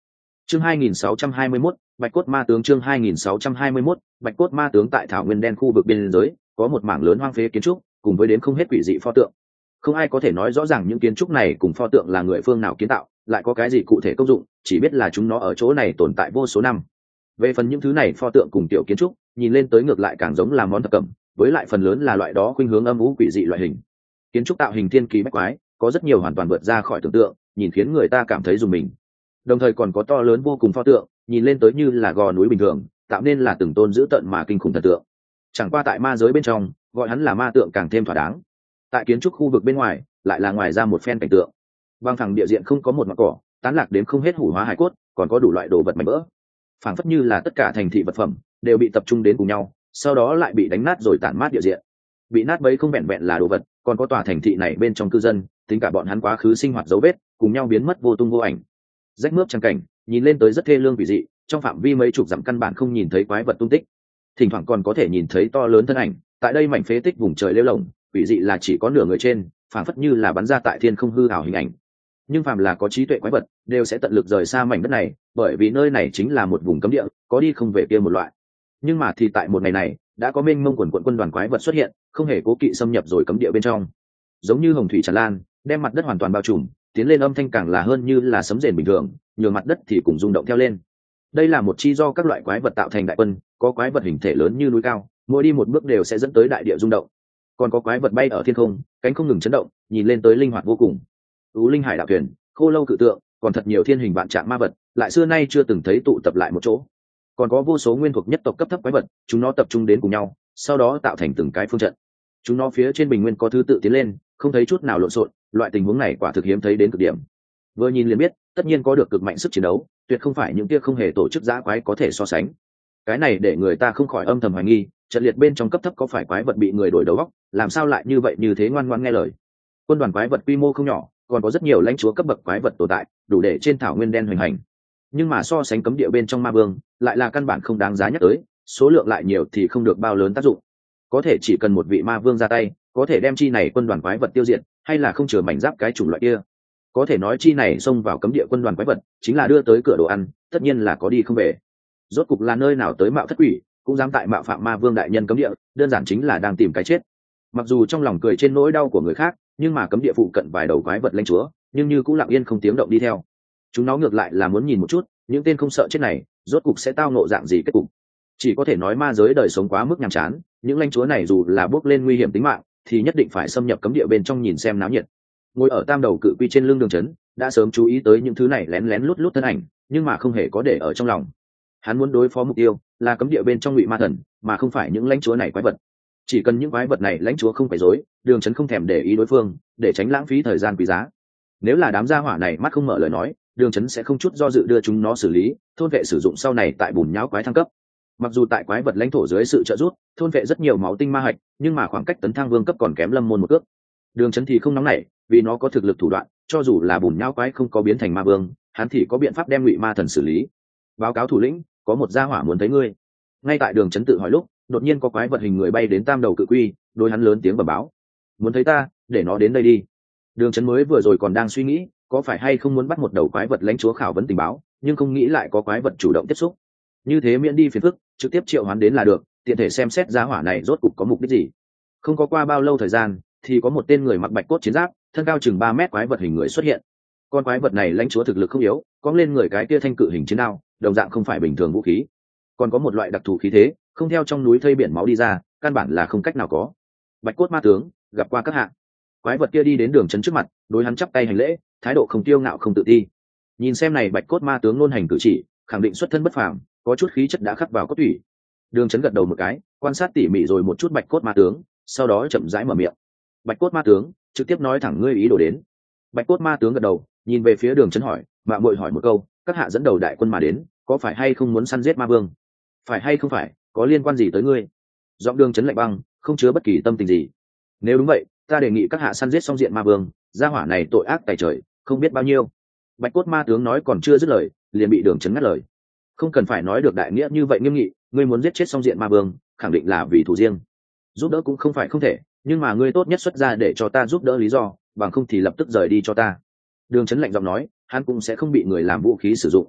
Chương 2621, Bạch cốt ma tướng. Chương 2621, Bạch cốt ma tướng. Tại thảo nguyên đen khu vực biên giới có một mảng lớn hoang phế kiến trúc cùng với đến không hết quỷ dị pho tượng. Không ai có thể nói rõ ràng những kiến trúc này cùng pho tượng là người phương nào kiến tạo, lại có cái gì cụ thể công dụng, chỉ biết là chúng nó ở chỗ này tồn tại vô số năm. Về phần những thứ này pho tượng cùng tiểu kiến trúc, nhìn lên tới ngược lại càng giống là món thập cẩm, với lại phần lớn là loại đó khuynh hướng âm u quỷ dị loại hình. Kiến trúc tạo hình thiên kỳ bách quái, có rất nhiều hoàn toàn vượt ra khỏi tưởng tượng, nhìn khiến người ta cảm thấy rùng mình. Đồng thời còn có to lớn vô cùng pho tượng, nhìn lên tới như là gò núi bình thường, tạo nên là từng tôn dữ tợn mà kinh khủng thần tượng. Chẳng qua tại ma giới bên trong, gọi hắn là ma tượng càng thêm thỏa đáng. Tại kiến trúc khu vực bên ngoài, lại là ngoài ra một phen cảnh tượng. Vang phẳng địa diện không có một mảng cỏ, tán lạc đến không hết hủ hóa hải cốt, còn có đủ loại đồ vật mảnh vỡ. Phảng phất như là tất cả thành thị vật phẩm đều bị tập trung đến cùng nhau, sau đó lại bị đánh nát rồi tản mát địa diện. Bị nát bấy không vẹn vẹn là đồ vật, còn có tòa thành thị này bên trong cư dân, tính cả bọn hắn quá khứ sinh hoạt dấu vết, cùng nhau biến mất vô tung vô ảnh. Rách mướp trang cảnh, nhìn lên tới rất thê lương quỷ dị, trong phạm vi mấy chục dặm căn bản không nhìn thấy quái vật tung tích. Thỉnh thoảng còn có thể nhìn thấy to lớn thân ảnh, tại đây mảnh phế tích vùng trời lêu lổng, quỷ dị là chỉ có nửa người trên, phảng phất như là bắn ra tại thiên không hư ảo hình ảnh. Nhưng phàm là có trí tuệ quái vật, đều sẽ tận lực rời xa mảnh đất này, bởi vì nơi này chính là một vùng cấm địa, có đi không về kia một loại. Nhưng mà thì tại một ngày này, đã có mênh mông quần quận quân đoàn quái vật xuất hiện, không hề cố kỵ xâm nhập rồi cấm địa bên trong. Giống như hồng thủy tràn lan, đem mặt đất hoàn toàn bao trùm, tiến lên âm thanh càng là hơn như là sấm rền bình thường, nhường mặt đất thì cùng rung động theo lên. Đây là một chi do các loại quái vật tạo thành đại quân, có quái vật hình thể lớn như núi cao, mỗi đi một bước đều sẽ dẫn tới đại địa rung động. Còn có quái vật bay ở thiên không, cánh không ngừng chấn động, nhìn lên tới linh hoạt vô cùng. Ú linh hải đạo thuyền, khô lâu cự tượng, còn thật nhiều thiên hình vạn trạng ma vật, lại xưa nay chưa từng thấy tụ tập lại một chỗ. Còn có vô số nguyên thuộc nhất tộc cấp thấp quái vật, chúng nó tập trung đến cùng nhau, sau đó tạo thành từng cái phương trận. Chúng nó phía trên bình nguyên có thứ tự tiến lên, không thấy chút nào lộn xộn, loại tình huống này quả thực hiếm thấy đến cực điểm. Vừa nhìn liền biết, tất nhiên có được cực mạnh sức chiến đấu, tuyệt không phải những kia không hề tổ chức dã quái có thể so sánh. Cái này để người ta không khỏi âm thầm hoài nghi, trận liệt bên trong cấp thấp có phải quái vật bị người đổi đầu óc, làm sao lại như vậy như thế ngoan ngoãn nghe lời. Quân đoàn quái vật quy mô không nhỏ, còn có rất nhiều lãnh chúa cấp bậc quái vật tồn tại, đủ để trên thảo nguyên đen hoành hành. Nhưng mà so sánh cấm địa bên trong ma vương, lại là căn bản không đáng giá nhắc tới, số lượng lại nhiều thì không được bao lớn tác dụng. Có thể chỉ cần một vị ma vương ra tay, có thể đem chi này quân đoàn quái vật tiêu diệt, hay là không chừa mảnh giáp cái chủng loại kia. Có thể nói chi này xông vào cấm địa quân đoàn quái vật, chính là đưa tới cửa đồ ăn, tất nhiên là có đi không về. Rốt cục là nơi nào tới mạo thất quỷ, cũng dám tại mạo phạm ma vương đại nhân cấm địa, đơn giản chính là đang tìm cái chết. Mặc dù trong lòng cười trên nỗi đau của người khác, nhưng mà cấm địa phụ cận vài đầu quái vật lãnh chúa, nhưng như cũng lặng yên không tiếng động đi theo. Chúng nó ngược lại là muốn nhìn một chút, những tên không sợ chết này, rốt cục sẽ tao ngộ dạng gì kết cục. Chỉ có thể nói ma giới đời sống quá mức nhàm chán, những lãnh chúa này dù là bước lên nguy hiểm tính mạng, thì nhất định phải xâm nhập cấm địa bên trong nhìn xem náo nhiệt. Ngồi ở tam đầu cự quy trên lưng đường trấn, đã sớm chú ý tới những thứ này lén lén lút lút thân ảnh, nhưng mà không hề có để ở trong lòng. Hắn muốn đối phó mục tiêu là cấm địa bên trong ngụy ma thần, mà không phải những lãnh chúa này quái vật. Chỉ cần những quái vật này lãnh chúa không phải dối, đường trấn không thèm để ý đối phương, để tránh lãng phí thời gian quý giá. Nếu là đám gia hỏa này mắt không mở lời nói, đường trấn sẽ không chút do dự đưa chúng nó xử lý, thôn vệ sử dụng sau này tại bùn nhão quái thăng cấp. Mặc dù tại quái vật lãnh thổ dưới sự trợ giúp, thôn vệ rất nhiều máu tinh ma hạch, nhưng mà khoảng cách tấn thăng vương cấp còn kém lâm môn một cước. Đường trấn thì không nóng nảy, vì nó có thực lực thủ đoạn, cho dù là bùn nhão quái không có biến thành ma vương, hắn thì có biện pháp đem ngụy ma thần xử lý. Báo cáo thủ lĩnh, có một gia hỏa muốn thấy ngươi. Ngay tại đường trấn tự hỏi lúc, đột nhiên có quái vật hình người bay đến tam đầu cự quy, đôi hắn lớn tiếng bẩm báo: muốn thấy ta, để nó đến đây đi. Đường trấn mới vừa rồi còn đang suy nghĩ, có phải hay không muốn bắt một đầu quái vật lãnh chúa khảo vấn tình báo, nhưng không nghĩ lại có quái vật chủ động tiếp xúc. Như thế miễn đi phiền phức, trực tiếp triệu hoán đến là được, tiện thể xem xét giá hỏa này rốt cục có mục đích gì. Không có qua bao lâu thời gian, thì có một tên người mặc bạch cốt chiến giáp, thân cao chừng 3 mét quái vật hình người xuất hiện. Con quái vật này lãnh chúa thực lực không yếu, có lên người cái kia thanh cự hình chiến đao, đồng dạng không phải bình thường vũ khí, còn có một loại đặc thù khí thế, không theo trong núi thây biển máu đi ra, căn bản là không cách nào có. Bạch cốt ma tướng, gặp qua các hạ. Quái vật kia đi đến đường trấn trước mặt, đối hắn chắp tay hành lễ, thái độ không tiêu ngạo không tự ti. Nhìn xem này bạch cốt ma tướng luôn hành cử chỉ, khẳng định xuất thân bất phàm, có chút khí chất đã khắc vào cốt tủy. Đường trấn gật đầu một cái, quan sát tỉ mỉ rồi một chút bạch cốt ma tướng, sau đó chậm rãi mở miệng. Bạch cốt ma tướng, trực tiếp nói thẳng ngươi ý đồ đến. Bạch cốt ma tướng gật đầu, nhìn về phía đường trấn hỏi, mạng muội hỏi một câu, các hạ dẫn đầu đại quân mà đến, có phải hay không muốn săn giết ma vương? Phải hay không phải, có liên quan gì tới ngươi? Giọng đường trấn lạnh băng, không chứa bất kỳ tâm tình gì. Nếu đúng vậy, ta đề nghị các hạ săn giết xong diện ma vương, gia hỏa này tội ác tày trời, không biết bao nhiêu. Bạch cốt ma tướng nói còn chưa dứt lời, liền bị đường trấn ngắt lời. Không cần phải nói được đại nghĩa như vậy nghiêm nghị, ngươi muốn giết chết xong diện ma vương, khẳng định là vì thù riêng. Giúp đỡ cũng không phải không thể, nhưng mà ngươi tốt nhất xuất ra để cho ta giúp đỡ lý do, bằng không thì lập tức rời đi cho ta. Đường trấn lạnh giọng nói, hắn cũng sẽ không bị người làm vũ khí sử dụng.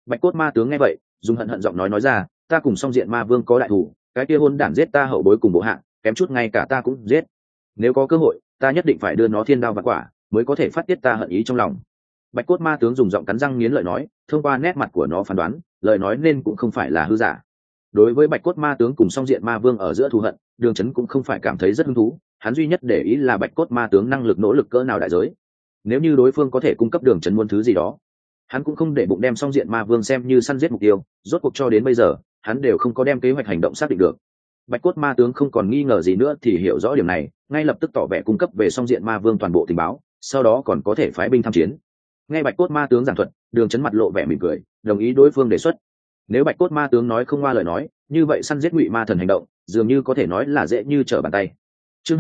Bạch cốt ma tướng nghe vậy dùng hận hận giọng nói ra, ta cùng song diện ma vương có đại thủ, cái kia hôn đản giết ta hậu bối cùng bộ hạ, kém chút ngay cả ta cũng giết. Nếu có cơ hội ta nhất định phải đưa nó thiên đao vạn quả mới có thể phát tiết ta hận ý trong lòng. Bạch cốt ma tướng dùng giọng cắn răng nghiến lợi nói, thông qua nét mặt của nó phán đoán lời nói nên cũng không phải là hư giả. Đối với bạch cốt ma tướng cùng song diện ma vương ở giữa thù hận, Đường Chấn cũng không phải cảm thấy rất hứng thú, hắn duy nhất để ý là bạch cốt ma tướng năng lực nỗ lực cỡ nào đại giới. Nếu như đối phương có thể cung cấp Đường Chấn muốn thứ gì đó, hắn cũng không để bụng đem song diện ma vương xem như săn giết mục tiêu. Rốt cuộc cho đến bây giờ hắn đều không có đem kế hoạch hành động xác định được. Bạch cốt ma tướng không còn nghi ngờ gì nữa thì hiểu rõ điểm này, ngay lập tức tỏ vẻ cung cấp về song diện ma vương toàn bộ tình báo, sau đó còn có thể phái binh tham chiến. Nghe bạch cốt ma tướng giảng thuật, Đường Chấn mặt lộ vẻ mỉm cười, đồng ý đối phương đề xuất. Nếu bạch cốt ma tướng nói không qua lời nói, như vậy săn giết ngụy ma thần hành động dường như có thể nói là dễ như trở bàn tay. Chương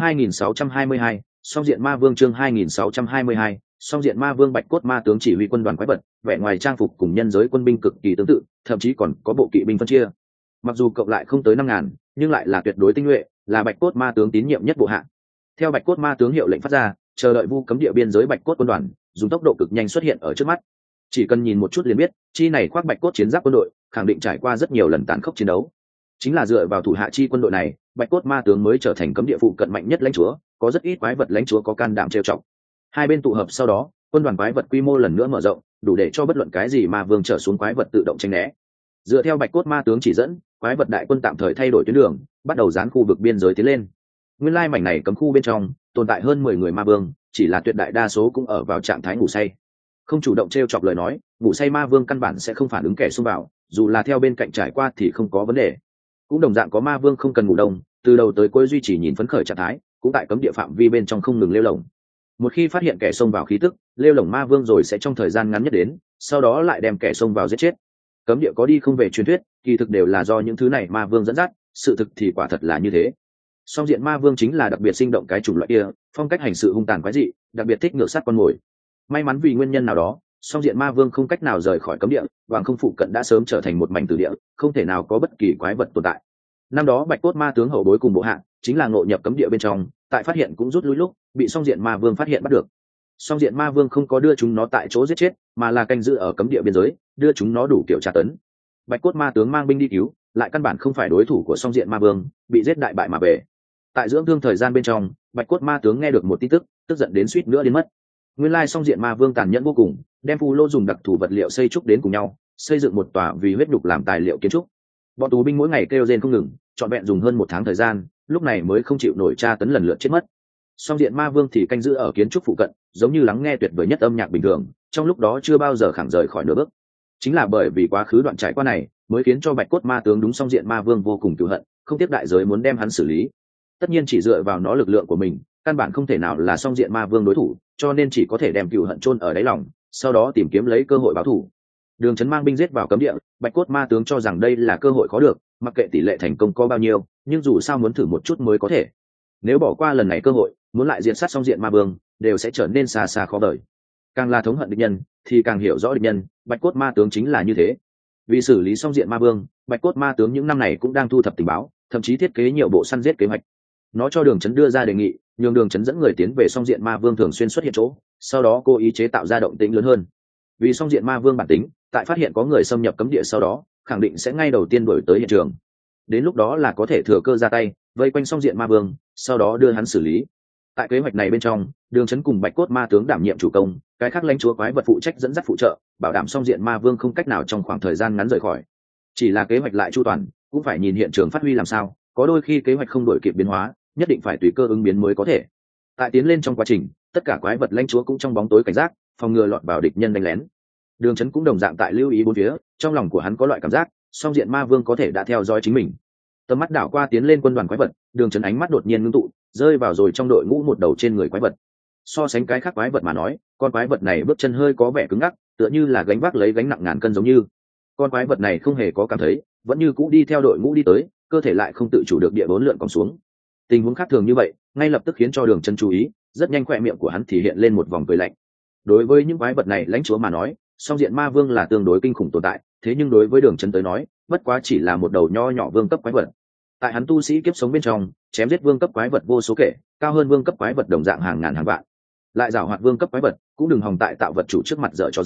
2622, song diện ma vương. Chương 2622, song diện ma vương. Bạch cốt ma tướng chỉ huy quân đoàn quái vật, vẻ ngoài trang phục cùng nhân giới quân binh cực kỳ tương tự, thậm chí còn có bộ kỵ binh phân chia. Mặc dù cộng lại không tới 5.000, nhưng lại là tuyệt đối tinh nhuệ, là bạch cốt ma tướng tín nhiệm nhất bộ hạ. Theo bạch cốt ma tướng hiệu lệnh phát ra, chờ đợi vu cấm địa biên giới bạch cốt quân đoàn dùng tốc độ cực nhanh xuất hiện ở trước mắt. Chỉ cần nhìn một chút liền biết, chi này khoác bạch cốt chiến giáp quân đội khẳng định trải qua rất nhiều lần tàn khốc chiến đấu. Chính là dựa vào thủ hạ chi quân đội này, bạch cốt ma tướng mới trở thành cấm địa phụ cận mạnh nhất lãnh chúa, có rất ít quái vật lãnh chúa có can đảm trêu chọc. Hai bên tụ hợp sau đó, quân đoàn quái vật quy mô lần nữa mở rộng, đủ để cho bất luận cái gì ma vương trở xuống quái vật tự động tránh né. Dựa theo bạch cốt ma tướng chỉ dẫn, quái vật đại quân tạm thời thay đổi tuyến đường, bắt đầu dán khu vực biên giới tiến lên. Nguyên lai mảnh này cấm khu bên trong tồn tại hơn 10 người ma vương, chỉ là tuyệt đại đa số cũng ở vào trạng thái ngủ say. Không chủ động trêu chọc lời nói, ngủ say ma vương căn bản sẽ không phản ứng kẻ xông vào, dù là theo bên cạnh trải qua thì không có vấn đề. Cũng đồng dạng có ma vương không cần ngủ đông, từ đầu tới cuối duy trì nhìn phấn khởi trạng thái, cũng tại cấm địa phạm vi bên trong không ngừng lêu lồng. Một khi phát hiện kẻ xông vào khí tức, lêu lồng ma vương rồi sẽ trong thời gian ngắn nhất đến, sau đó lại đem kẻ xông vào giết chết. Cấm địa có đi không về truyền thuyết, kỳ thực đều là do những thứ này ma vương dẫn dắt, sự thực thì quả thật là như thế. Song diện ma vương chính là đặc biệt sinh động cái chủng loại kia, phong cách hành sự hung tàn quái dị, đặc biệt thích ngược sát con mồi. May mắn vì nguyên nhân nào đó, song diện ma vương không cách nào rời khỏi cấm địa, bằng không phụ cận đã sớm trở thành một mảnh tử địa, không thể nào có bất kỳ quái vật tồn tại. Năm đó bạch cốt ma tướng hậu bối cùng bộ hạ chính là ngộ nhập cấm địa bên trong, tại phát hiện cũng rút lui lúc bị song diện ma vương phát hiện bắt được. Song diện ma vương không có đưa chúng nó tại chỗ giết chết, mà là canh giữ ở cấm địa biên giới, đưa chúng nó đủ kiểu tra tấn. Bạch cốt ma tướng mang binh đi cứu, lại căn bản không phải đối thủ của song diện ma vương, bị giết đại bại mà về. Tại dưỡng thương thời gian bên trong, bạch cốt ma tướng nghe được một tin tức, tức giận đến suýt nữa đến mất. Nguyên lai song diện ma vương tàn nhẫn vô cùng, đem phù lô dùng đặc thù vật liệu xây trúc đến cùng nhau, xây dựng một tòa vì huyết nhục làm tài liệu kiến trúc. Bọn tù binh mỗi ngày kêu rên không ngừng, trọn vẹn dùng hơn 1 tháng thời gian, lúc này mới không chịu nổi tra tấn lần lượt chết mất. Song diện ma vương thì canh giữ ở kiến trúc phụ cận, giống như lắng nghe tuyệt vời nhất âm nhạc bình thường, trong lúc đó chưa bao giờ khẳng rời khỏi nửa bước. Chính là bởi vì quá khứ đoạn trải qua này, mới khiến cho bạch cốt ma tướng đúng song diện ma vương vô cùng cừu hận, không tiếc đại giới muốn đem hắn xử lý. Tất nhiên chỉ dựa vào nó lực lượng của mình, căn bản không thể nào là song diện ma vương đối thủ, cho nên chỉ có thể đem cừu hận chôn ở đáy lòng, sau đó tìm kiếm lấy cơ hội báo thù. Đường Chấn mang binh giết vào cấm địa, bạch cốt ma tướng cho rằng đây là cơ hội khó được, mặc kệ tỷ lệ thành công có bao nhiêu, nhưng dù sao muốn thử một chút mới có thể. Nếu bỏ qua lần này cơ hội, muốn lại diệt sát song diện ma vương, đều sẽ trở nên xa xa khó vời. Càng là thống hận địch nhân, thì càng hiểu rõ địch nhân, bạch cốt ma tướng chính là như thế. Vì xử lý song diện ma vương, bạch cốt ma tướng những năm này cũng đang thu thập tình báo, thậm chí thiết kế nhiều bộ săn giết kế hoạch. Nó cho Đường Chấn đưa ra đề nghị, nhường Đường Chấn dẫn người tiến về song diện ma vương thường xuyên xuất hiện chỗ, sau đó cố ý chế tạo ra động tĩnh lớn hơn. Vì song diện ma vương bản tính, tại phát hiện có người xâm nhập cấm địa sau đó, khẳng định sẽ ngay đầu tiên đuổi tới hiện trường. Đến lúc đó là có thể thừa cơ ra tay, vây quanh song diện ma vương, sau đó đưa hắn xử lý. Tại kế hoạch này bên trong, Đường Chấn cùng bạch cốt ma tướng đảm nhiệm chủ công, cái khác lãnh chúa quái vật phụ trách dẫn dắt phụ trợ, bảo đảm song diện ma vương không cách nào trong khoảng thời gian ngắn rời khỏi. Chỉ là kế hoạch lại chu toàn, cũng phải nhìn hiện trường phát huy làm sao, có đôi khi kế hoạch không đổi kịp biến hóa, nhất định phải tùy cơ ứng biến mới có thể. Tại tiến lên trong quá trình, tất cả quái vật lãnh chúa cũng trong bóng tối cảnh giác, phòng ngừa lọt vào địch nhân đánh lén. Đường Chấn cũng đồng dạng tại lưu ý bốn phía, trong lòng của hắn có loại cảm giác, song diện ma vương có thể đã theo dõi chính mình. Tầm mắt đảo qua tiến lên quân đoàn quái vật, Đường Chấn ánh mắt đột nhiên ngưng tụ, rơi vào rồi trong đội ngũ một đầu trên người quái vật. So sánh cái khác quái vật mà nói, con quái vật này bước chân hơi có vẻ cứng ngắc, tựa như là gánh vác lấy gánh nặng ngàn cân giống như. Con quái vật này không hề có cảm thấy, vẫn như cũ đi theo đội ngũ đi tới, cơ thể lại không tự chủ được địa bốn lượn còng xuống. Tình huống khác thường như vậy, ngay lập tức khiến cho Đường Chấn chú ý, rất nhanh khóe miệng của hắn thì hiện lên một vòng cười lạnh. Đối với những quái vật này lãnh chúa mà nói, song diện ma vương là tương đối kinh khủng tồn tại, thế nhưng đối với Đường Chấn tới nói, bất quá chỉ là một đầu nho nhỏ vương cấp quái vật. Tại hắn tu sĩ kiếp sống bên trong, chém giết vương cấp quái vật vô số kể, cao hơn vương cấp quái vật đồng dạng hàng ngàn hàng vạn. Lại giảo hoạt vương cấp quái vật, cũng đừng hòng tại tạo vật chủ trước mặt dở trò gian,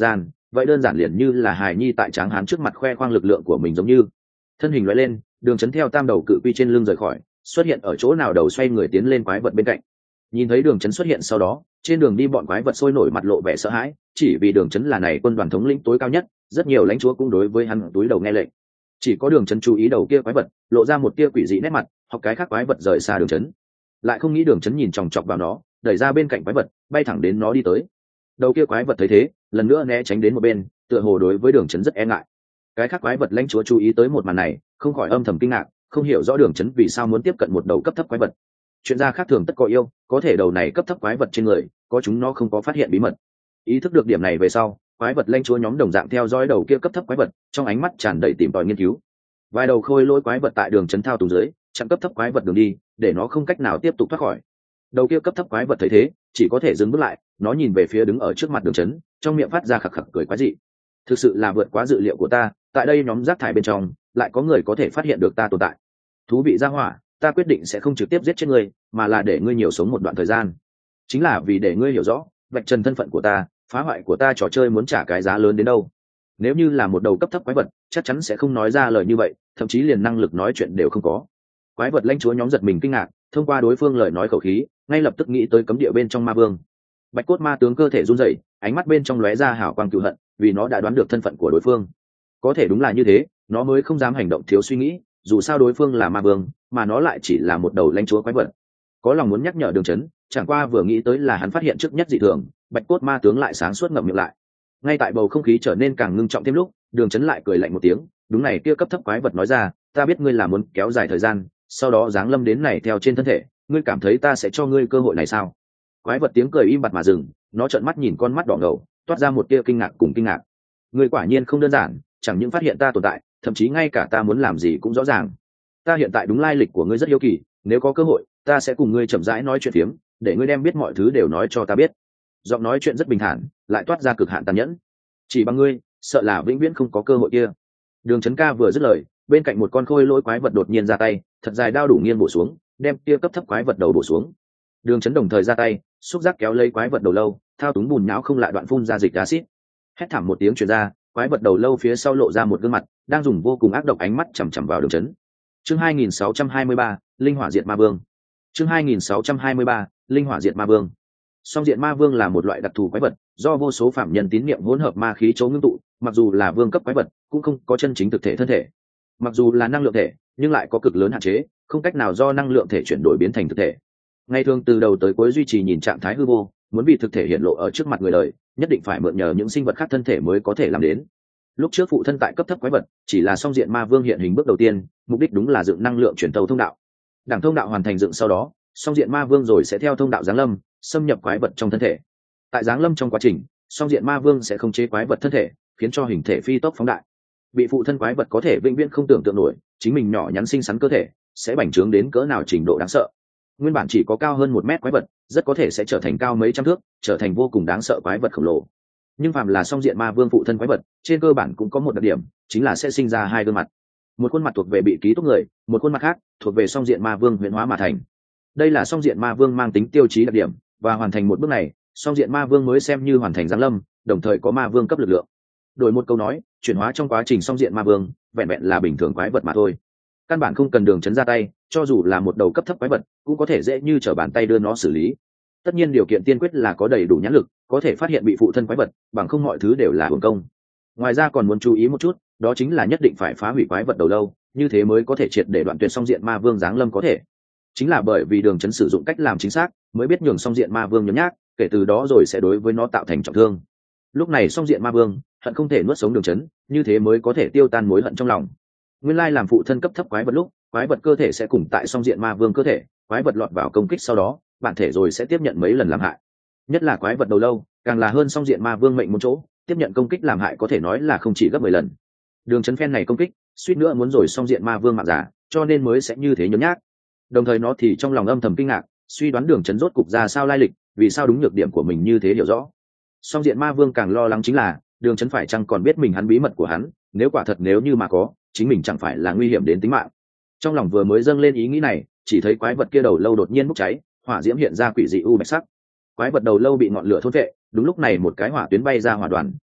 vậy đơn giản liền như là hài nhi tại tráng hán trước mặt khoe khoang lực lượng của mình giống như. Thân hình loại lên, Đường Chấn theo tam đầu cự quy trên lưng rời khỏi, xuất hiện ở chỗ nào đầu xoay người tiến lên quái vật bên cạnh. Nhìn thấy Đường Chấn xuất hiện sau đó, trên đường đi bọn quái vật sôi nổi mặt lộ vẻ sợ hãi, chỉ vì Đường Chấn là này quân đoàn thống lĩnh tối cao nhất, rất nhiều lãnh chúa cũng đối với hắn túi đầu nghe lệnh. Chỉ có Đường Chấn chú ý đầu kia quái vật, lộ ra một tia quỷ dị nét mặt, hoặc cái khác quái vật rời xa Đường Chấn. Lại không nghĩ Đường Chấn nhìn chòng chọc vào nó, đẩy ra bên cạnh quái vật, bay thẳng đến nó đi tới. Đầu kia quái vật thấy thế, lần nữa né tránh đến một bên, tựa hồ đối với Đường Chấn rất e ngại. Cái khác quái vật lãnh chúa chú ý tới một màn này, không khỏi âm thầm kinh ngạc, không hiểu rõ Đường Chấn vì sao muốn tiếp cận một đầu cấp thấp quái vật. Chuyện ra khác thường tất có yêu, có thể đầu này cấp thấp quái vật trên người, có chúng nó không có phát hiện bí mật. Ý thức được điểm này về sau, quái vật lãnh chúa nhóm đồng dạng theo dõi đầu kia cấp thấp quái vật, trong ánh mắt tràn đầy tìm tòi nghiên cứu. Vài đầu khôi lỗi quái vật tại Đường Chấn thao túng dưới, chặn cấp thấp quái vật đường đi, để nó không cách nào tiếp tục thoát khỏi. Đầu kia cấp thấp quái vật thấy thế, chỉ có thể dừng bước lại, nó nhìn về phía đứng ở trước mặt Đường Chấn, trong miệng phát ra khặc khặc cười quái dị. Thực sự là vượt quá dự liệu của ta, tại đây nhóm rác thải bên trong, lại có người có thể phát hiện được ta tồn tại. Thú vị ra hỏa, ta quyết định sẽ không trực tiếp giết chết ngươi, mà là để ngươi nhiều sống một đoạn thời gian. Chính là vì để ngươi hiểu rõ, vạch trần thân phận của ta, phá hoại của ta trò chơi muốn trả cái giá lớn đến đâu. Nếu như là một đầu cấp thấp quái vật, chắc chắn sẽ không nói ra lời như vậy, thậm chí liền năng lực nói chuyện đều không có. Quái vật lãnh chúa nhóm giật mình kinh ngạc, thông qua đối phương lời nói khẩu khí, ngay lập tức nghĩ tới cấm địa bên trong ma vương. Bạch cốt ma tướng cơ thể run rẩy, ánh mắt bên trong lóe ra hào quang cừu hận, vì nó đã đoán được thân phận của đối phương. Có thể đúng là như thế, nó mới không dám hành động thiếu suy nghĩ, dù sao đối phương là ma vương, mà nó lại chỉ là một đầu lãnh chúa quái vật. Có lòng muốn nhắc nhở Đường Chấn, chẳng qua vừa nghĩ tới là hắn phát hiện trước nhất dị thường, Bạch cốt ma tướng lại sáng suốt ngậm miệng lại. Ngay tại bầu không khí trở nên càng ngưng trọng thêm lúc, Đường Chấn lại cười lạnh một tiếng, đúng này kia cấp thấp quái vật nói ra, ta biết ngươi là muốn kéo dài thời gian, sau đó giáng lâm đến này theo trên thân thể, ngươi cảm thấy ta sẽ cho ngươi cơ hội này sao? Quái vật tiếng cười im bặt mà dừng, nó trợn mắt nhìn con mắt đỏ ngầu, toát ra một tia kinh ngạc cùng kinh ngạc. Ngươi quả nhiên không đơn giản, chẳng những phát hiện ta tồn tại, thậm chí ngay cả ta muốn làm gì cũng rõ ràng. Ta hiện tại đúng lai lịch của ngươi rất hiếu kỳ, nếu có cơ hội, ta sẽ cùng ngươi chậm rãi nói chuyện phiếm, để ngươi đem biết mọi thứ đều nói cho ta biết. Giọng nói chuyện rất bình thản, lại toát ra cực hạn tàn nhẫn. Chỉ bằng ngươi, sợ là vĩnh viễn không có cơ hội kia. Đường Chấn Ca vừa dứt lời, bên cạnh một con khôi lỗi quái vật đột nhiên ra tay, thật dài đao đủ nghiêng bổ xuống, đem kia cấp thấp quái vật đầu bổ xuống. Đường Chấn đồng thời ra tay, xúc giác kéo lấy quái vật đầu lâu, thao túng bùn nhão không lại đoạn phun ra dịch acid. Hét thảm một tiếng truyền ra, quái vật đầu lâu phía sau lộ ra một gương mặt, đang dùng vô cùng ác độc ánh mắt chằm chằm vào Đường Chấn. Chương 2623, Linh Hỏa Diệt Ma Vương. Chương 2623, Linh Hỏa Diệt Ma Vương. Song Diện Ma Vương là một loại đặc thù quái vật, do vô số phạm nhân tín niệm hỗn hợp ma khí chấu ngưng tụ, mặc dù là vương cấp quái vật, cũng không có chân chính thực thể thân thể. Mặc dù là năng lượng thể, nhưng lại có cực lớn hạn chế, không cách nào do năng lượng thể chuyển đổi biến thành thực thể. Ngày thường từ đầu tới cuối duy trì nhìn trạng thái hư vô, muốn bị thực thể hiện lộ ở trước mặt người đời, nhất định phải mượn nhờ những sinh vật khác thân thể mới có thể làm đến. Lúc trước phụ thân tại cấp thấp quái vật, chỉ là Song Diện Ma Vương hiện hình bước đầu tiên, mục đích đúng là dựng năng lượng chuyển tấu thông đạo. Đảng thông đạo hoàn thành dựng sau đó, Song Diện Ma Vương rồi sẽ theo thông đạo giáng lâm, xâm nhập quái vật trong thân thể. Tại giáng lâm trong quá trình, Song Diện Ma Vương sẽ khống chế quái vật thân thể, khiến cho hình thể phi tốc phóng đại. Bị phụ thân quái vật có thể vĩnh viễn không tưởng tượng nổi, chính mình nhỏ nhắn xinh xắn cơ thể sẽ bành trướng đến cỡ nào trình độ đáng sợ. Nguyên bản chỉ có cao hơn 1 mét quái vật, rất có thể sẽ trở thành cao mấy trăm thước, trở thành vô cùng đáng sợ quái vật khổng lồ. Nhưng phàm là Song Diện Ma Vương phụ thân quái vật, trên cơ bản cũng có một đặc điểm, chính là sẽ sinh ra 2 gương mặt. Một khuôn mặt thuộc về bị ký túc người, một khuôn mặt khác thuộc về Song Diện Ma Vương huyễn hóa mà thành. Đây là Song Diện Ma Vương mang tính tiêu chí đặc điểm, và hoàn thành một bước này, Song Diện Ma Vương mới xem như hoàn thành giáng lâm, đồng thời có ma vương cấp lực lượng. Đổi một câu nói, chuyển hóa trong quá trình Song Diện Ma Vương vẹn vẹn là bình thường quái vật mà thôi, căn bản không cần Đường Chấn ra tay, cho dù là một đầu cấp thấp quái vật cũng có thể dễ như trở bàn tay đưa nó xử lý. Tất nhiên điều kiện tiên quyết là có đầy đủ nhãn lực, có thể phát hiện bị phụ thân quái vật, bằng không mọi thứ đều là hưởng công. Ngoài ra còn muốn chú ý một chút, đó chính là nhất định phải phá hủy quái vật đầu lâu, như thế mới có thể triệt để đoạn tuyệt Song Diện Ma Vương giáng lâm có thể. Chính là bởi vì Đường Chấn sử dụng cách làm chính xác, mới biết nhường Song Diện Ma Vương nhấm nhác, kể từ đó rồi sẽ đối với nó tạo thành trọng thương. Lúc này Song Diện Ma Vương hận không thể nuốt sống Đường Chấn, như thế mới có thể tiêu tan mối hận trong lòng. Nguyên lai làm phụ thân cấp thấp quái vật lúc, quái vật cơ thể sẽ cùng tại Song Diện Ma Vương cơ thể, quái vật lọt vào công kích sau đó, bản thể rồi sẽ tiếp nhận mấy lần làm hại. Nhất là quái vật đầu lâu, càng là hơn Song Diện Ma Vương mệnh một chỗ, tiếp nhận công kích làm hại có thể nói là không chỉ gấp 10 lần. Đường Chấn phen này công kích, suýt nữa muốn rồi Song Diện Ma Vương mạng giả, cho nên mới sẽ như thế nhớn nhác. Đồng thời nó thì trong lòng âm thầm kinh ngạc, suy đoán Đường Chấn rốt cục ra sao lai lịch, vì sao đúng nhược điểm của mình như thế hiểu rõ. Song Diện Ma Vương càng lo lắng chính là Đường Chấn phải chăng còn biết mình hắn bí mật của hắn, nếu quả thật nếu như mà có, chính mình chẳng phải là nguy hiểm đến tính mạng. Trong lòng vừa mới dâng lên ý nghĩ này, chỉ thấy quái vật kia đầu lâu đột nhiên bốc cháy, hỏa diễm hiện ra quỷ dị u bạch sắc. Quái vật đầu lâu bị ngọn lửa thôn vệ, đúng lúc này một cái hỏa tuyến bay ra hỏa đoàn,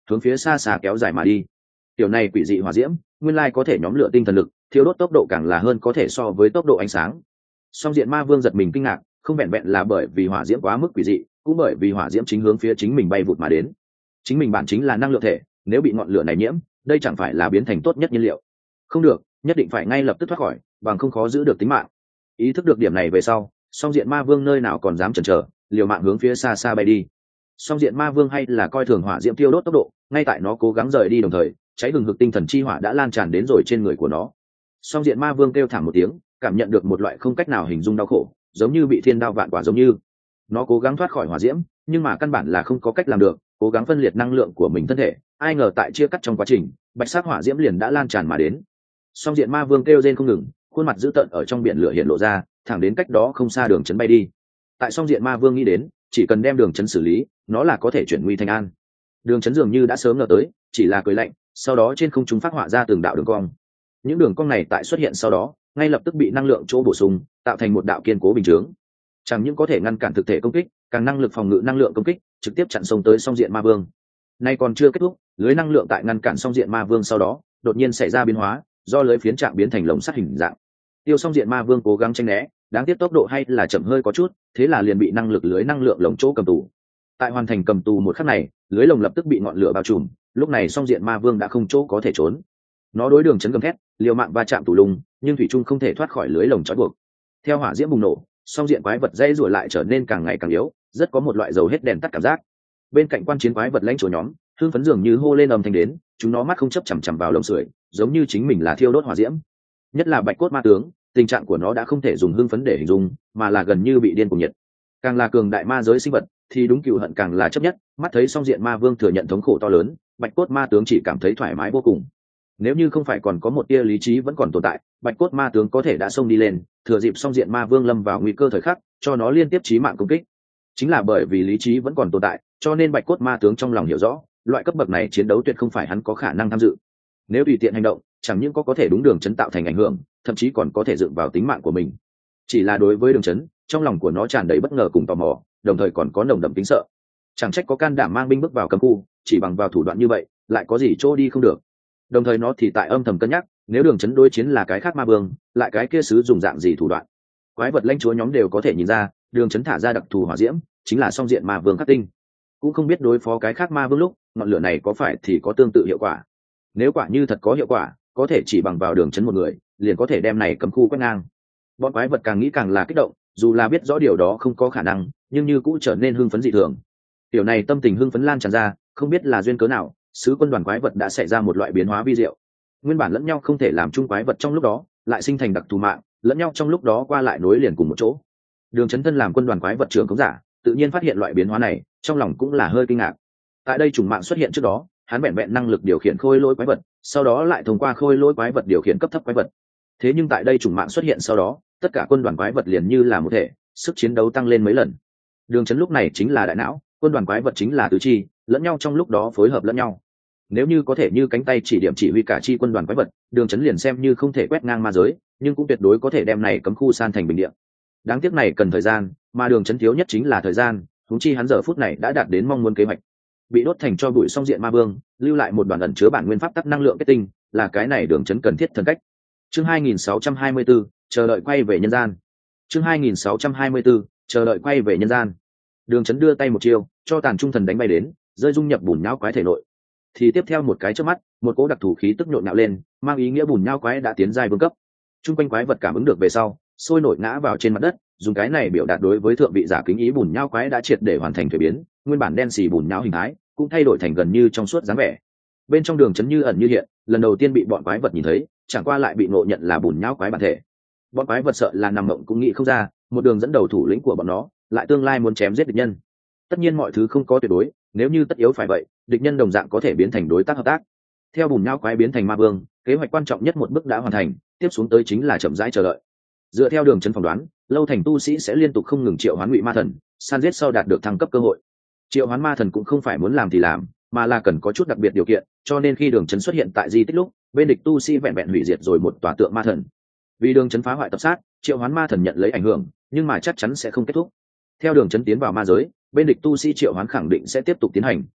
hướng phía xa xa kéo dài mà đi. Tiểu này quỷ dị hỏa diễm nguyên lai có thể nhóm lửa tinh thần lực, thiêu đốt tốc độ càng là hơn có thể so với tốc độ ánh sáng. Song Diện Ma Vương giật mình kinh ngạc, không vẹn vẹn là bởi vì hỏa diễm quá mức quỷ dị, cũng bởi vì hỏa diễm chính hướng phía chính mình bay vụt mà đến. Chính mình bản chính là năng lượng thể, nếu bị ngọn lửa này nhiễm, đây chẳng phải là biến thành tốt nhất nhiên liệu. Không được, nhất định phải ngay lập tức thoát khỏi, bằng không khó giữ được tính mạng. Ý thức được điểm này về sau, Song Diện Ma Vương nơi nào còn dám chần chờ, liều mạng hướng phía xa xa bay đi. Song Diện Ma Vương hay là coi thường hỏa diễm tiêu đốt tốc độ, ngay tại nó cố gắng rời đi đồng thời, cháy hừng hực tinh thần chi hỏa đã lan tràn đến rồi trên người của nó. Song Diện Ma Vương kêu thảm một tiếng, cảm nhận được một loại không cách nào hình dung đau khổ, giống như bị thiên đao vạn quả giống như. Nó cố gắng thoát khỏi hỏa diễm, nhưng mà căn bản là không có cách làm được, cố gắng phân liệt năng lượng của mình thân thể, ai ngờ tại chia cắt trong quá trình, bạch sắc hỏa diễm liền đã lan tràn mà đến. Song Diện Ma Vương kêu rên không ngừng, khuôn mặt dữ tợn ở trong biển lửa hiện lộ ra, thẳng đến cách đó không xa Đường Chấn bay đi. Tại Song Diện Ma Vương nghĩ đến, chỉ cần đem Đường Chấn xử lý, nó là có thể chuyển nguy thành an. Đường Chấn dường như đã sớm ngờ tới, chỉ là cười lạnh, sau đó trên không trung phát họa ra từng đạo đường cong. Những đường cong này tại xuất hiện sau đó, ngay lập tức bị năng lượng chỗ bổ sung, tạo thành một đạo kiên cố bình chướng. Chẳng những có thể ngăn cản thực thể công kích, càng năng lực phòng ngự năng lượng công kích, trực tiếp chặn sông tới Song Diện Ma Vương. Nay còn chưa kết thúc, lưới năng lượng tại ngăn cản Song Diện Ma Vương sau đó, đột nhiên xảy ra biến hóa, do lưới phiến trạng biến thành lồng sắt hình dạng. Tiêu Song Diện Ma Vương cố gắng tránh né, đáng tiếc tốc độ hay là chậm hơi có chút, thế là liền bị năng lực lưới năng lượng lồng chỗ cầm tù. Tại hoàn thành cầm tù một khắc này, lưới lồng lập tức bị ngọn lửa bao trùm, lúc này Song Diện Ma Vương đã không chỗ có thể trốn. Nó đối Đường Chấn gầm thét, liều mạng va chạm tù lùng, nhưng thủy trung không thể thoát khỏi lưới lồng trói buộc. Theo hỏa diễm bùng nổ, Song Diện quái vật dây rủa lại trở nên càng ngày càng yếu, rất có một loại dầu hết đèn tắt cảm giác. Bên cạnh quan chiến quái vật lãnh chúa nhóm, hưng phấn dường như hô lên âm thanh đến, chúng nó mắt không chấp chằm chằm vào lồng sưởi, giống như chính mình là thiêu đốt hỏa diễm. Nhất là Bạch Cốt Ma Tướng, tình trạng của nó đã không thể dùng hưng phấn để hình dung, mà là gần như bị điên cuồng nhiệt. Càng là cường đại ma giới sinh vật, thì đúng cừu hận càng là chấp nhất, mắt thấy Song Diện Ma Vương thừa nhận thống khổ to lớn, Bạch Cốt Ma Tướng chỉ cảm thấy thoải mái vô cùng. Nếu như không phải còn có một tia lý trí vẫn còn tồn tại, Bạch Cốt Ma Tướng có thể đã xông đi lên, thừa dịp Song Diện Ma Vương lâm vào nguy cơ thời khắc, cho nó liên tiếp chí mạng công kích. Chính là bởi vì lý trí vẫn còn tồn tại, cho nên Bạch Cốt Ma Tướng trong lòng hiểu rõ, loại cấp bậc này chiến đấu tuyệt không phải hắn có khả năng tham dự. Nếu tùy tiện hành động, chẳng những có thể đúng Đường Chấn tạo thành ảnh hưởng, thậm chí còn có thể dựng vào tính mạng của mình. Chỉ là đối với Đường Chấn, trong lòng của nó tràn đầy bất ngờ cùng tò mò, đồng thời còn có nồng đậm tính sợ. Chẳng trách có can đảm mang binh bước vào cấm khu, chỉ bằng vào thủ đoạn như vậy, lại có gì chỗ đi không được. Đồng thời nó thì tại âm thầm cân nhắc, nếu Đường Chấn đối chiến là cái khác ma vương, lại cái kia sứ dùng dạng gì thủ đoạn. Quái vật lãnh chúa nhóm đều có thể nhìn ra, Đường Chấn thả ra đặc thù hỏa diễm, chính là Song Diện Ma Vương khắc tinh. Cũng không biết đối phó cái khác ma vương lúc, ngọn lửa này có phải thì có tương tự hiệu quả. Nếu quả như thật có hiệu quả, có thể chỉ bằng vào Đường Chấn một người, liền có thể đem này cấm khu quét ngang. Bọn quái vật càng nghĩ càng là kích động, dù là biết rõ điều đó không có khả năng, nhưng như cũng trở nên hưng phấn dị thường. Điều này tâm tình hưng phấn lan tràn ra, không biết là duyên cớ nào, sứ quân đoàn quái vật đã xảy ra một loại biến hóa vi diệu. Nguyên bản lẫn nhau không thể làm chung quái vật trong lúc đó, lại sinh thành đặc thù mạng, lẫn nhau trong lúc đó qua lại nối liền cùng một chỗ. Đường Chấn thân làm quân đoàn quái vật trưởng khống giả, tự nhiên phát hiện loại biến hóa này, trong lòng cũng là hơi kinh ngạc. Tại đây chủng mạng xuất hiện trước đó, hắn vẹn vẹn năng lực điều khiển khôi lỗi quái vật, sau đó lại thông qua khôi lỗi quái vật điều khiển cấp thấp quái vật. Thế nhưng tại đây chủng mạng xuất hiện sau đó, tất cả quân đoàn quái vật liền như là một thể, sức chiến đấu tăng lên mấy lần. Đường Chấn lúc này chính là đại não, quân đoàn quái vật chính là tứ chi, lẫn nhau trong lúc đó phối hợp lẫn nhau. Nếu như có thể như cánh tay chỉ điểm chỉ huy cả chi quân đoàn quái vật, Đường Chấn liền xem như không thể quét ngang ma giới, nhưng cũng tuyệt đối có thể đem này cấm khu san thành bình địa. Đáng tiếc này cần thời gian, mà Đường Chấn thiếu nhất chính là thời gian, huống chi hắn giờ phút này đã đạt đến mong muốn kế hoạch. Bị đốt thành cho bụi Song Diện Ma Vương, lưu lại một đoàn ẩn chứa bản nguyên pháp tắc năng lượng kết tinh, là cái này Đường Chấn cần thiết thần cách. Chương 2624, chờ đợi quay về nhân gian. Chương 2624, chờ đợi quay về nhân gian. Đường Chấn đưa tay một chiêu, cho tàn trung thần đánh bay đến, rơi dung nhập bùn nhão quái thể nội. Thì tiếp theo một cái chớp mắt, một cỗ đặc thù khí tức nhộn nhạo lên, mang ý nghĩa bùn nhão quái đã tiến giai vương cấp. Trung quanh quái vật cảm ứng được về sau, sôi nổi ngã vào trên mặt đất, dùng cái này biểu đạt đối với thượng vị giả kính ý. Bùn nhão quái đã triệt để hoàn thành thuế biến, nguyên bản đen xì bùn nhão hình thái cũng thay đổi thành gần như trong suốt dáng vẻ. Bên trong Đường Chấn như ẩn như hiện, lần đầu tiên bị bọn quái vật nhìn thấy, chẳng qua lại bị ngộ nhận là bùn nhão quái bản thể. Bọn quái vật sợ là nằm mộng cũng nghĩ không ra, một Đường dẫn đầu thủ lĩnh của bọn nó lại tương lai muốn chém giết địch nhân. Tất nhiên mọi thứ không có tuyệt đối, nếu như tất yếu phải vậy, địch nhân đồng dạng có thể biến thành đối tác hợp tác. Theo bùn nhão quái biến thành ma vương, kế hoạch quan trọng nhất một bước đã hoàn thành, tiếp xuống tới chính là chậm rãi chờ đợi. Dựa theo Đường Chấn phỏng đoán, lâu thành tu sĩ sẽ liên tục không ngừng triệu hoán ngụy ma thần, săn giết sau đạt được thăng cấp cơ hội. Triệu hoán ma thần cũng không phải muốn làm thì làm, mà là cần có chút đặc biệt điều kiện, cho nên khi Đường Chấn xuất hiện tại di tích lúc, bên địch tu sĩ vẹn vẹn hủy diệt rồi một tòa tượng ma thần. Vì Đường Chấn phá hoại tập sát, triệu hoán ma thần nhận lấy ảnh hưởng, nhưng mà chắc chắn sẽ không kết thúc. Theo Đường Chấn tiến vào ma giới, bên địch tu sĩ triệu hoán khẳng định sẽ tiếp tục tiến hành,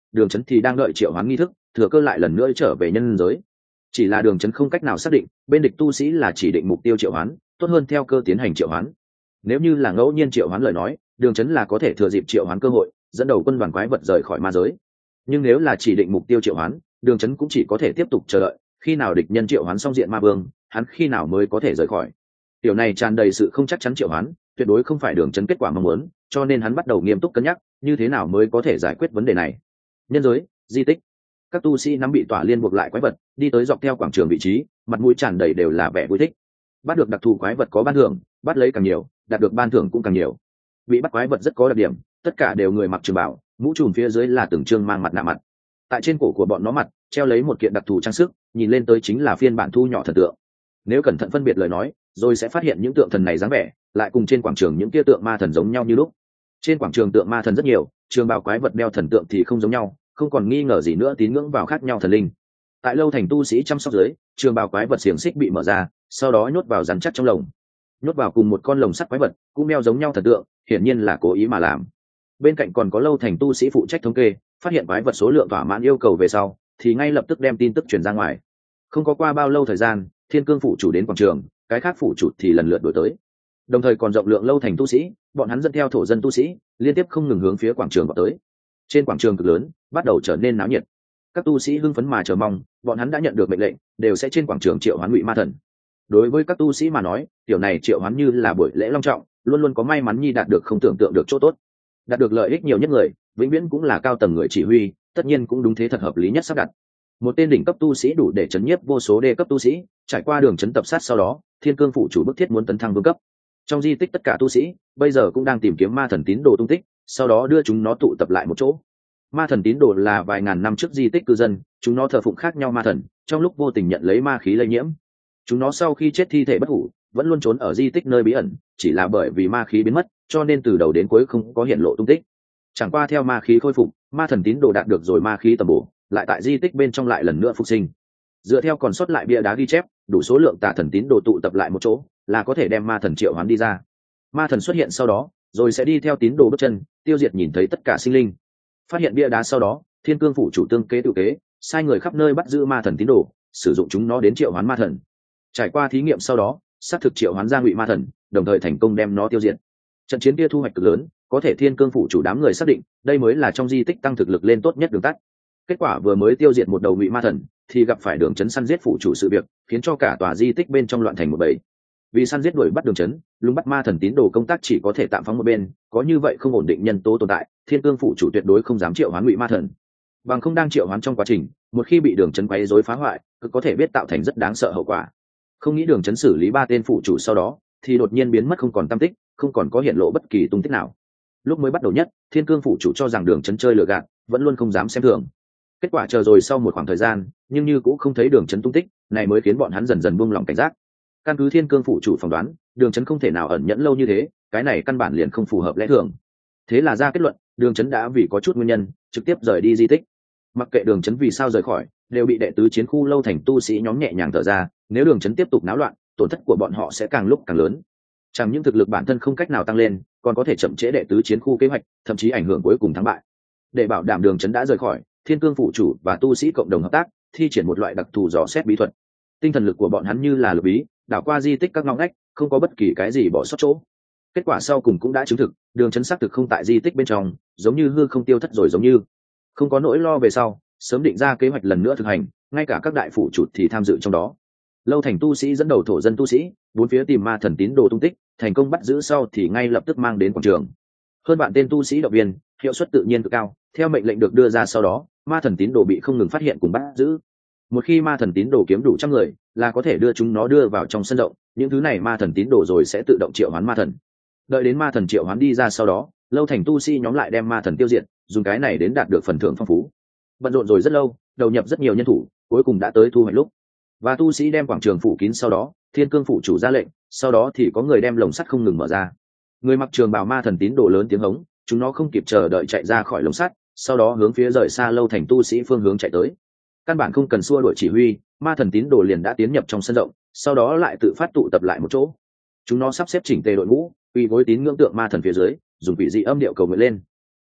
Đường Chấn thì đang đợi triệu hoán nghi thức, thừa cơ lại lần nữa trở về nhân giới. Chỉ là Đường Chấn không cách nào xác định bên địch tu sĩ là chỉ định mục tiêu triệu hoán, tốt hơn theo cơ tiến hành triệu hoán. Nếu như là ngẫu nhiên triệu hoán lời nói, Đường Chấn là có thể thừa dịp triệu hoán cơ hội dẫn đầu quân đoàn quái vật rời khỏi ma giới. Nhưng nếu là chỉ định mục tiêu triệu hoán, Đường Chấn cũng chỉ có thể tiếp tục chờ đợi, khi nào địch nhân triệu hoán xong diện ma vương, hắn khi nào mới có thể rời khỏi. Điều này tràn đầy sự không chắc chắn triệu hoán, tuyệt đối không phải Đường Chấn kết quả mong muốn, cho nên hắn bắt đầu nghiêm túc cân nhắc, như thế nào mới có thể giải quyết vấn đề này. Nhân giới, di tích. Các tu sĩ nắm bị tỏa liên buộc lại quái vật, đi tới dọc theo quảng trường vị trí, mặt mũi tràn đầy đều là vẻ vui thích. Bắt được đặc thù quái vật có ban thưởng, bắt lấy càng nhiều, đạt được ban thưởng cũng càng nhiều. Bị bắt quái vật rất có đặc điểm, tất cả đều người mặc trường bào, mũ trùm phía dưới là từng trương mang mặt nạ mặt. Tại trên cổ của bọn nó mặt treo lấy một kiện đặc thù trang sức, nhìn lên tới chính là phiên bản thu nhỏ thần tượng. Nếu cẩn thận phân biệt lời nói, rồi sẽ phát hiện những tượng thần này dáng vẻ lại cùng trên quảng trường những kia tượng ma thần giống nhau như lúc. Trên quảng trường tượng ma thần rất nhiều, trường bào quái vật đeo thần tượng thì không giống nhau, không còn nghi ngờ gì nữa tín ngưỡng vào khác nhau thần linh. Tại lâu thành tu sĩ chăm sóc dưới, trường bào quái vật xiềng xích bị mở ra, sau đó nhốt vào rắn chắc trong lồng. Nhốt vào cùng một con lồng sắt quái vật cũng đeo giống nhau thần tượng, hiển nhiên là cố ý mà làm. Bên cạnh còn có lâu thành tu sĩ phụ trách thống kê, phát hiện quái vật số lượng thỏa mãn yêu cầu về sau thì ngay lập tức đem tin tức truyền ra ngoài. Không có qua bao lâu thời gian, Thiên Cương phủ chủ đến quảng trường, cái khác phủ chủ thì lần lượt đổi tới. Đồng thời còn rộng lượng lâu thành tu sĩ, bọn hắn dẫn theo thổ dân tu sĩ liên tiếp không ngừng hướng phía quảng trường vào tới. Trên quảng trường cực lớn bắt đầu trở nên náo nhiệt. Các tu sĩ hưng phấn mà chờ mong, bọn hắn đã nhận được mệnh lệnh, đều sẽ trên quảng trường triệu hoán ngụy ma thần. Đối với các tu sĩ mà nói, tiểu này triệu hoán như là buổi lễ long trọng, luôn luôn có may mắn nhi đạt được không tưởng tượng được chỗ tốt. Đạt được lợi ích nhiều nhất người, vĩnh viễn cũng là cao tầng người chỉ huy, tất nhiên cũng đúng thế thật hợp lý nhất sắp đặt. Một tên đỉnh cấp tu sĩ đủ để chấn nhiếp vô số đê cấp tu sĩ, trải qua đường chấn tập sát sau đó, Thiên Cương phủ chủ bức thiết muốn tấn thăng vương cấp. Trong di tích tất cả tu sĩ bây giờ cũng đang tìm kiếm ma thần tín đồ tung tích, sau đó đưa chúng nó tụ tập lại một chỗ. Ma thần tín đồ là vài ngàn năm trước di tích cư dân, chúng nó thờ phụng khác nhau ma thần, trong lúc vô tình nhận lấy ma khí lây nhiễm. Chúng nó sau khi chết thi thể bất hủ, vẫn luôn trốn ở di tích nơi bí ẩn, chỉ là bởi vì ma khí biến mất, cho nên từ đầu đến cuối không có hiện lộ tung tích. Chẳng qua theo ma khí khôi phục, ma thần tín đồ đạt được rồi ma khí tầm bổ, lại tại di tích bên trong lại lần nữa phục sinh. Dựa theo còn sót lại bia đá ghi chép, đủ số lượng tà thần tín đồ tụ tập lại một chỗ, là có thể đem ma thần triệu hoán đi ra. Ma thần xuất hiện sau đó, rồi sẽ đi theo tín đồ bước chân, tiêu diệt nhìn thấy tất cả sinh linh. Phát hiện bia đá sau đó, Thiên Cương phủ chủ tương kế tự kế, sai người khắp nơi bắt giữ ma thần tín đồ, sử dụng chúng nó đến triệu hoán ma thần. Trải qua thí nghiệm sau đó, xác thực triệu hoán ra ngụy ma thần, đồng thời thành công đem nó tiêu diệt. Trận chiến kia thu hoạch cực lớn, có thể Thiên Cương phủ chủ đám người xác định, đây mới là trong di tích tăng thực lực lên tốt nhất đường tắt. Kết quả vừa mới tiêu diệt một đầu ngụy ma thần, thì gặp phải Đường Chấn săn giết phủ chủ sự việc, khiến cho cả tòa di tích bên trong loạn thành một bầy. Vì săn giết đuổi bắt Đường Chấn, lùng bắt ma thần tín đồ công tác chỉ có thể tạm phóng một bên, có như vậy không ổn định nhân tố tồn tại, Thiên Cương phủ chủ tuyệt đối không dám triệu hoán ngụy ma thần. Bằng không đang triệu hoán trong quá trình, một khi bị Đường Chấn quấy rối phá hoại, cực có thể biết tạo thành rất đáng sợ hậu quả. Không nghĩ Đường Chấn xử lý 3 tên phủ chủ sau đó, thì đột nhiên biến mất không còn tăm tích, không còn có hiện lộ bất kỳ tung tích nào. Lúc mới bắt đầu nhất, Thiên Cương phủ chủ cho rằng Đường Chấn chơi lừa gạt, vẫn luôn không dám xem thường. Kết quả chờ rồi sau một khoảng thời gian, nhưng như cũng không thấy Đường Chấn tung tích, này mới khiến bọn hắn dần dần buông lòng cảnh giác. Căn cứ Thiên Cương phủ chủ phỏng đoán, Đường Chấn không thể nào ẩn nhẫn lâu như thế, cái này căn bản liền không phù hợp lẽ thường. Thế là ra kết luận, Đường Chấn đã vì có chút nguyên nhân, trực tiếp rời đi di tích. Mặc kệ Đường Chấn vì sao rời khỏi, đều bị đệ tứ chiến khu lâu thành tu sĩ nhóm nhẹ nhàng thở ra, nếu Đường Chấn tiếp tục náo loạn, tổn thất của bọn họ sẽ càng lúc càng lớn. Chẳng những thực lực bản thân không cách nào tăng lên, còn có thể chậm trễ đệ tứ chiến khu kế hoạch, thậm chí ảnh hưởng cuối cùng thắng bại. Để bảo đảm Đường Chấn đã rời khỏi, Thiên Cương phủ chủ và tu sĩ cộng đồng hợp tác, thi triển một loại đặc thù dò xét bí thuật. Tinh thần lực của bọn hắn như là lục bí, đảo qua di tích các ngóc ngách, không có bất kỳ cái gì bỏ sót chỗ. Kết quả sau cùng cũng đã chứng thực, Đường Chấn xác thực không tại di tích bên trong, giống như hư không tiêu thất rồi giống như. Không có nỗi lo về sau, sớm định ra kế hoạch lần nữa thực hành, ngay cả các đại phủ chủ thì tham dự trong đó. Lâu thành tu sĩ dẫn đầu thổ dân tu sĩ, bốn phía tìm ma thần tín đồ tung tích, thành công bắt giữ sau thì ngay lập tức mang đến quảng trường. Hơn bạn tên tu sĩ động viên, hiệu suất tự nhiên cực cao, theo mệnh lệnh được đưa ra sau đó, ma thần tín đồ bị không ngừng phát hiện cùng bắt giữ. Một khi ma thần tín đồ kiếm đủ trăm người, là có thể đưa chúng nó đưa vào trong sân rộng, những thứ này ma thần tín đồ rồi sẽ tự động triệu hoán ma thần. Đợi đến ma thần triệu hoán đi ra sau đó, lâu thành tu sĩ nhóm lại đem ma thần tiêu diệt, dùng cái này đến đạt được phần thưởng phong phú. Bận rộn rồi rất lâu, đầu nhập rất nhiều nhân thủ, cuối cùng đã tới thu hoạch lúc. Và tu sĩ đem quảng trường phủ kín sau đó, Thiên Cương phủ chủ ra lệnh, sau đó thì có người đem lồng sắt không ngừng mở ra. Người mặc trường bào ma thần tín đồ lớn tiếng hống, chúng nó không kịp chờ đợi chạy ra khỏi lồng sắt, sau đó hướng phía rời xa lâu thành tu sĩ phương hướng chạy tới. Căn bản không cần xua đuổi chỉ huy, ma thần tín đồ liền đã tiến nhập trong sân rộng, sau đó lại tự phát tụ tập lại một chỗ. Chúng nó sắp xếp chỉnh tề đội ngũ, quỳ gối tín ngưỡng tượng ma thần phía dưới, dùng quỷ dị âm điệu cầu nguyện lên.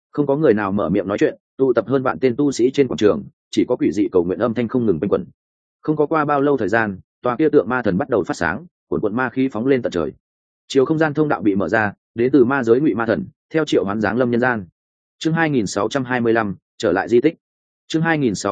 Không có người nào mở miệng nói chuyện, tụ tập hơn vạn tên tu sĩ trên quảng trường, chỉ có quỷ dị cầu nguyện âm thanh không ngừng quanh quẩn. Không có qua bao lâu thời gian, tòa kia tượng ma thần bắt đầu phát sáng, cuồn cuộn ma khí phóng lên tận trời. Chiều không gian thông đạo bị mở ra, đến từ ma giới Ngụy Ma Thần, theo triệu hoán giáng lâm nhân gian. Chương 2625, trở lại di tích. Chương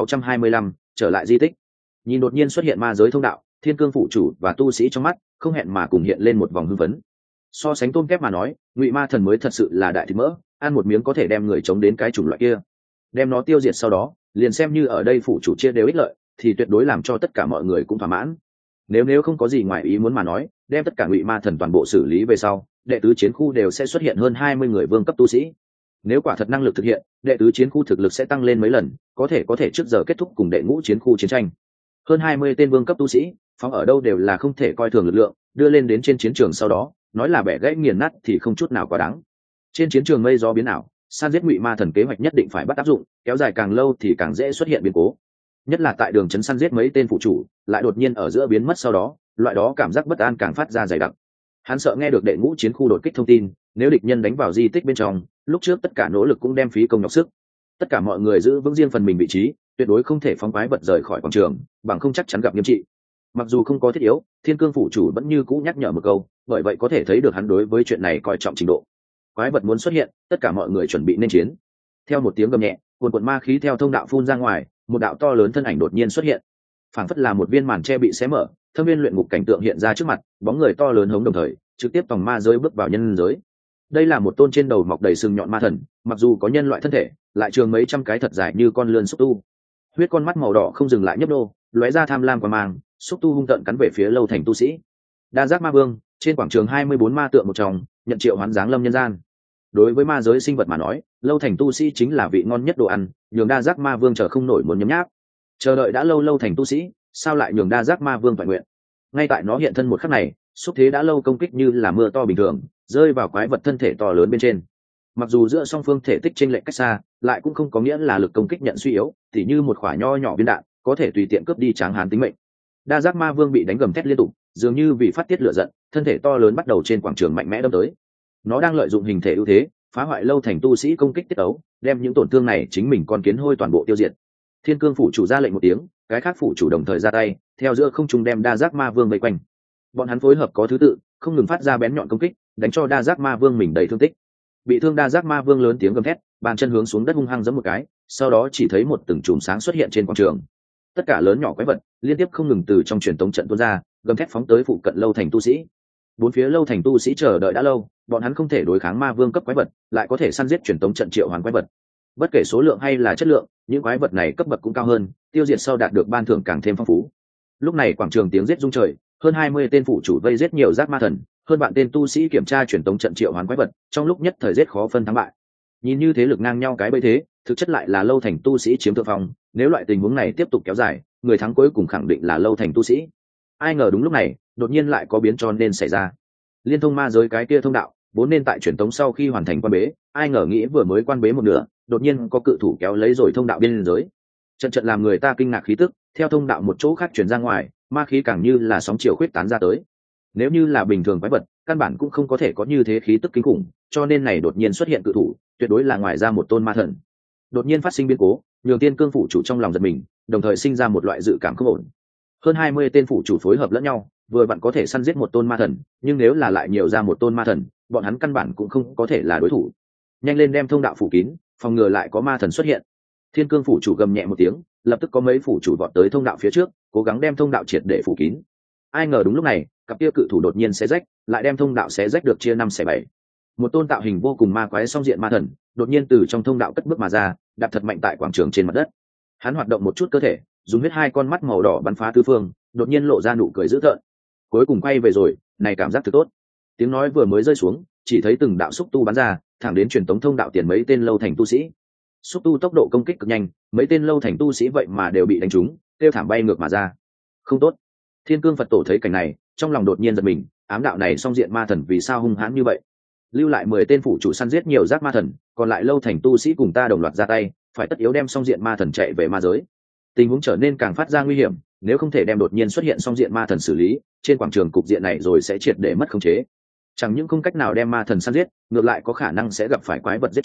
2625, trở lại di tích. Nhìn đột nhiên xuất hiện ma giới thông đạo, Thiên Cương phụ chủ và tu sĩ trong mắt không hẹn mà cùng hiện lên một vòng hưng phấn. So sánh tôm kép mà nói, Ngụy Ma Thần mới thật sự là đại thịt mỡ, ăn một miếng có thể đem người chống đến cái chủng loại kia. Đem nó tiêu diệt sau đó, liền xem như ở đây phụ chủ chia đều ích lợi, thì tuyệt đối làm cho tất cả mọi người cũng thỏa mãn. Nếu không có gì ngoài ý muốn mà nói, đem tất cả Ngụy Ma Thần toàn bộ xử lý về sau, đệ tứ chiến khu đều sẽ xuất hiện hơn 20 người vương cấp tu sĩ. Nếu quả thật năng lực thực hiện, đệ tứ chiến khu thực lực sẽ tăng lên mấy lần, có thể trước giờ kết thúc cùng đệ ngũ chiến khu chiến tranh. Hơn 20 tên vương cấp tu sĩ, phóng ở đâu đều là không thể coi thường lực lượng, đưa lên đến trên chiến trường sau đó, nói là bẻ gãy nghiền nát thì không chút nào quá đáng. Trên chiến trường mây gió biến ảo, san giết Ngụy Ma Thần kế hoạch nhất định phải bắt áp dụng, kéo dài càng lâu thì càng dễ xuất hiện biến cố. Nhất là tại đường trấn săn giết mấy tên phụ chủ, lại đột nhiên ở giữa biến mất sau đó, loại đó cảm giác bất an càng phát ra dày đặc. Hắn sợ nghe được đệ ngũ chiến khu đột kích thông tin, nếu địch nhân đánh vào di tích bên trong, lúc trước tất cả nỗ lực cũng đem phí công nhọc sức. Tất cả mọi người giữ vững riêng phần mình vị trí, tuyệt đối không thể phóng quái vật rời khỏi quảng trường, bằng không chắc chắn gặp nghiêm trị. Mặc dù không có thiết yếu, Thiên Cương phủ chủ vẫn như cũ nhắc nhở một câu, bởi vậy có thể thấy được hắn đối với chuyện này coi trọng trình độ. Quái vật muốn xuất hiện, tất cả mọi người chuẩn bị nên chiến. Theo một tiếng gầm nhẹ, cuồn cuộn ma khí theo thông đạo phun ra ngoài, một đạo to lớn thân ảnh đột nhiên xuất hiện, phảng phất là một viên màn tre bị xé mở, thâm viên luyện ngục cảnh tượng hiện ra trước mặt, bóng người to lớn hống đồng thời trực tiếp tòng ma giới bước vào nhân giới. Đây là một tôn trên đầu mọc đầy sừng nhọn ma thần, mặc dù có nhân loại thân thể, lại trường mấy trăm cái thật dài như con lươn xúc tu. Huyết con mắt màu đỏ không dừng lại nhấp nô, lóe ra tham lam qua mang, xúc tu hung tợn cắn về phía Lâu Thành tu sĩ. Đa giác ma vương, trên quảng trường 24 ma tượng một trong, nhận triệu hoán giáng lâm nhân gian. Đối với ma giới sinh vật mà nói, Lâu Thành tu sĩ chính là vị ngon nhất đồ ăn, nhường đa giác ma vương chờ không nổi muốn nhấm nháp. Chờ đợi đã lâu Lâu Thành tu sĩ, sao lại nhường đa giác ma vương toàn nguyện? Ngay tại nó hiện thân một khắc này, xúc thế đã lâu công kích như là mưa to bình thường, rơi vào quái vật thân thể to lớn bên trên. Mặc dù giữa song phương thể tích chênh lệch cách xa, lại cũng không có nghĩa là lực công kích nhận suy yếu, tỉ như một quả nho nhỏ viên đạn, có thể tùy tiện cướp đi tráng hán tính mệnh. Đa giác ma vương bị đánh gầm thét liên tục, dường như vì phát tiết lửa giận, thân thể to lớn bắt đầu trên quảng trường mạnh mẽ đâm tới. Nó đang lợi dụng hình thể ưu thế, phá hoại Lâu Thành tu sĩ công kích tiết ấu, đem những tổn thương này chính mình con kiến hôi toàn bộ tiêu diệt. Thiên Cương phủ chủ ra lệnh một tiếng, cái khác phủ chủ đồng thời ra tay, theo giữa không trung đem đa giác ma vương vây quanh. Bọn hắn phối hợp có thứ tự, không ngừng phát ra bén nhọn công kích, đánh cho đa giác ma vương mình đầy thương tích. Bị thương đa giác ma vương lớn tiếng gầm thét, bàn chân hướng xuống đất hung hăng giẫm một cái, sau đó chỉ thấy một từng chùm sáng xuất hiện trên quảng trường. Tất cả lớn nhỏ quái vật liên tiếp không ngừng từ trong truyền tống trận tuôn ra, gầm thét phóng tới phụ cận Lâu Thành tu sĩ. Bốn phía Lâu Thành tu sĩ chờ đợi đã lâu, bọn hắn không thể đối kháng ma vương cấp quái vật, lại có thể săn giết truyền tống trận triệu hoán quái vật. Bất kể số lượng hay là chất lượng, những quái vật này cấp bậc cũng cao hơn, tiêu diệt sau đạt được ban thưởng càng thêm phong phú. Lúc này quảng trường tiếng giết rung trời, hơn 20 tên phụ chủ vây giết nhiều giác ma thần, hơn bạn tên tu sĩ kiểm tra truyền tống trận triệu hoán quái vật, trong lúc nhất thời giết khó phân thắng bại. Nhìn như thế lực ngang nhau cái bẫy thế, thực chất lại là Lâu Thành tu sĩ chiếm thượng phong, nếu loại tình huống này tiếp tục kéo dài, người thắng cuối cùng khẳng định là Lâu Thành tu sĩ. Ai ngờ đúng lúc này, đột nhiên lại có biến cho nên xảy ra. Liên thông ma giới cái kia thông đạo, vốn nên tại truyền tống sau khi hoàn thành quan bế, ai ngờ nghĩ vừa mới quan bế một nửa, đột nhiên có cự thủ kéo lấy rồi thông đạo biên giới. Trận làm người ta kinh ngạc khí tức, theo thông đạo một chỗ khác truyền ra ngoài, ma khí càng như là sóng chiều khuyết tán ra tới. Nếu như là bình thường quái vật, căn bản cũng không có thể có như thế khí tức kinh khủng, cho nên này đột nhiên xuất hiện cự thủ, tuyệt đối là ngoài ra một tôn ma thần. Đột nhiên phát sinh biến cố, nhường Tiên Cương phủ chủ trong lòng giật mình, đồng thời sinh ra một loại dự cảm không ổn. Hơn 20 tên phủ chủ phối hợp lẫn nhau, vừa vặn có thể săn giết một tôn ma thần, nhưng nếu là lại nhiều ra một tôn ma thần, bọn hắn căn bản cũng không có thể là đối thủ. Nhanh lên đem thông đạo phủ kín, phòng ngừa lại có ma thần xuất hiện. Thiên Cương phủ chủ gầm nhẹ một tiếng, lập tức có mấy phủ chủ vọt tới thông đạo phía trước, cố gắng đem thông đạo triệt để phủ kín. Ai ngờ đúng lúc này, cặp kia cự thủ đột nhiên xé rách, lại đem thông đạo xé rách được chia 5 xẻ 7. Một tôn tạo hình vô cùng ma quái song diện ma thần, đột nhiên từ trong thông đạo cất bước mà ra, đạp thật mạnh tại quảng trường trên mặt đất. Hắn hoạt động một chút cơ thể, dùng huyết hai con mắt màu đỏ bắn phá tứ phương, đột nhiên lộ ra nụ cười dữ tợn. Cuối cùng quay về rồi, này cảm giác thực tốt. Tiếng nói vừa mới rơi xuống, chỉ thấy từng đạo xúc tu bắn ra, thẳng đến truyền tống thông đạo tiền mấy tên Lâu Thành tu sĩ. Xúc tu tốc độ công kích cực nhanh, mấy tên Lâu Thành tu sĩ vậy mà đều bị đánh trúng, kêu thảm bay ngược mà ra. Không tốt. Thiên Cương Phật tổ thấy cảnh này, trong lòng đột nhiên giật mình, ám đạo này song diện ma thần vì sao hung hãn như vậy? Lưu lại 10 tên phủ chủ săn giết nhiều giác ma thần, còn lại Lâu Thành tu sĩ cùng ta đồng loạt ra tay, phải tất yếu đem song diện ma thần chạy về ma giới. Tình huống trở nên càng phát ra nguy hiểm, nếu không thể đem đột nhiên xuất hiện song diện ma thần xử lý, trên quảng trường cục diện này rồi sẽ triệt để mất khống chế. Chẳng những không cách nào đem ma thần săn giết, ngược lại có khả năng sẽ gặp phải quái vật giết chóc,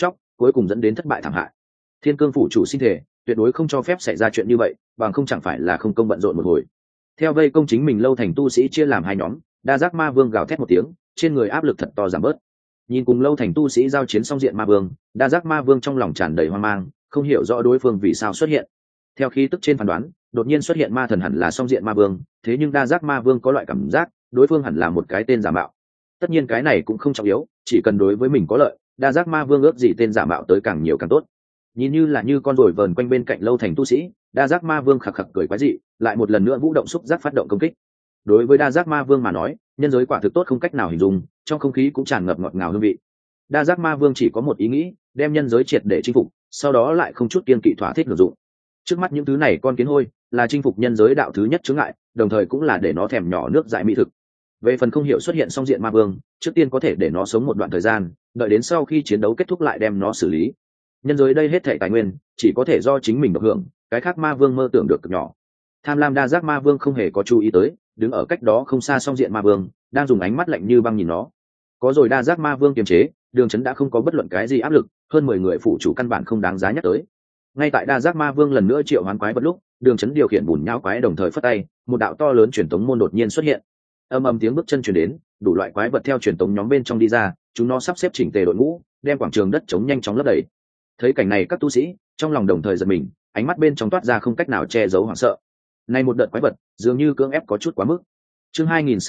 cuối cùng dẫn đến thất bại thảm hại. Thiên Cương phủ chủ xin thể tuyệt đối không cho phép xảy ra chuyện như vậy, bằng không chẳng phải là không công bận rộn một hồi. Theo vây công chính mình lâu thành tu sĩ chia làm hai nhóm, đa giác ma vương gào thét một tiếng, trên người áp lực thật to giảm bớt. Nhìn cùng lâu thành tu sĩ giao chiến song diện ma vương, đa giác ma vương trong lòng tràn đầy hoang mang, không hiểu rõ đối phương vì sao xuất hiện. Theo khí tức trên phán đoán, đột nhiên xuất hiện ma thần hẳn là song diện ma vương, thế nhưng đa giác ma vương có loại cảm giác đối phương hẳn là một cái tên giả mạo. Tất nhiên cái này cũng không trọng yếu, chỉ cần đối với mình có lợi, đa giác ma vương ước gì tên giả mạo tới càng nhiều càng tốt. Nhìn như là như con ruồi vờn quanh bên cạnh lâu thành tu sĩ, đa giác ma vương khặc khặc cười quái dị, lại một lần nữa vũ động xúc giác phát động công kích. Đối với đa giác ma vương mà nói, nhân giới quả thực tốt không cách nào hình dung, trong không khí cũng tràn ngập ngọt ngào hương vị. Đa giác ma vương chỉ có một ý nghĩ, đem nhân giới triệt để chinh phục, sau đó lại không chút kiên kỵ thỏa thích sử dụng. Trước mắt những thứ này con kiến hôi là chinh phục nhân giới đạo thứ nhất chướng ngại, đồng thời cũng là để nó thèm nhỏ nước dại mỹ thực. Về phần không hiểu xuất hiện song diện ma vương, trước tiên có thể để nó sống một đoạn thời gian, đợi đến sau khi chiến đấu kết thúc lại đem nó xử lý. Nhân giới đây hết thảy tài nguyên chỉ có thể do chính mình được hưởng, cái khác ma vương mơ tưởng được cực nhỏ. Tham lam đa giác ma vương không hề có chú ý tới, đứng ở cách đó không xa song diện ma vương đang dùng ánh mắt lạnh như băng nhìn nó. Có rồi đa giác ma vương kiềm chế, Đường Chấn đã không có bất luận cái gì áp lực, hơn 10 người phụ chủ căn bản không đáng giá nhắc tới. Ngay tại đa giác ma vương lần nữa triệu hoán quái vật lúc, Đường Chấn điều khiển bùn nhão quái đồng thời phất tay, một đạo to lớn truyền tống môn đột nhiên xuất hiện. Âm ầm tiếng bước chân truyền đến, đủ loại quái vật theo truyền tống nhóm bên trong đi ra, chúng nó sắp xếp chỉnh tề đội ngũ, đem quảng trường đất trống nhanh chóng lấp đầy. Thấy cảnh này các tu sĩ trong lòng đồng thời giật mình, ánh mắt bên trong toát ra không cách nào che giấu hoảng sợ. Nay một đợt quái vật dường như cưỡng ép có chút quá mức. Chương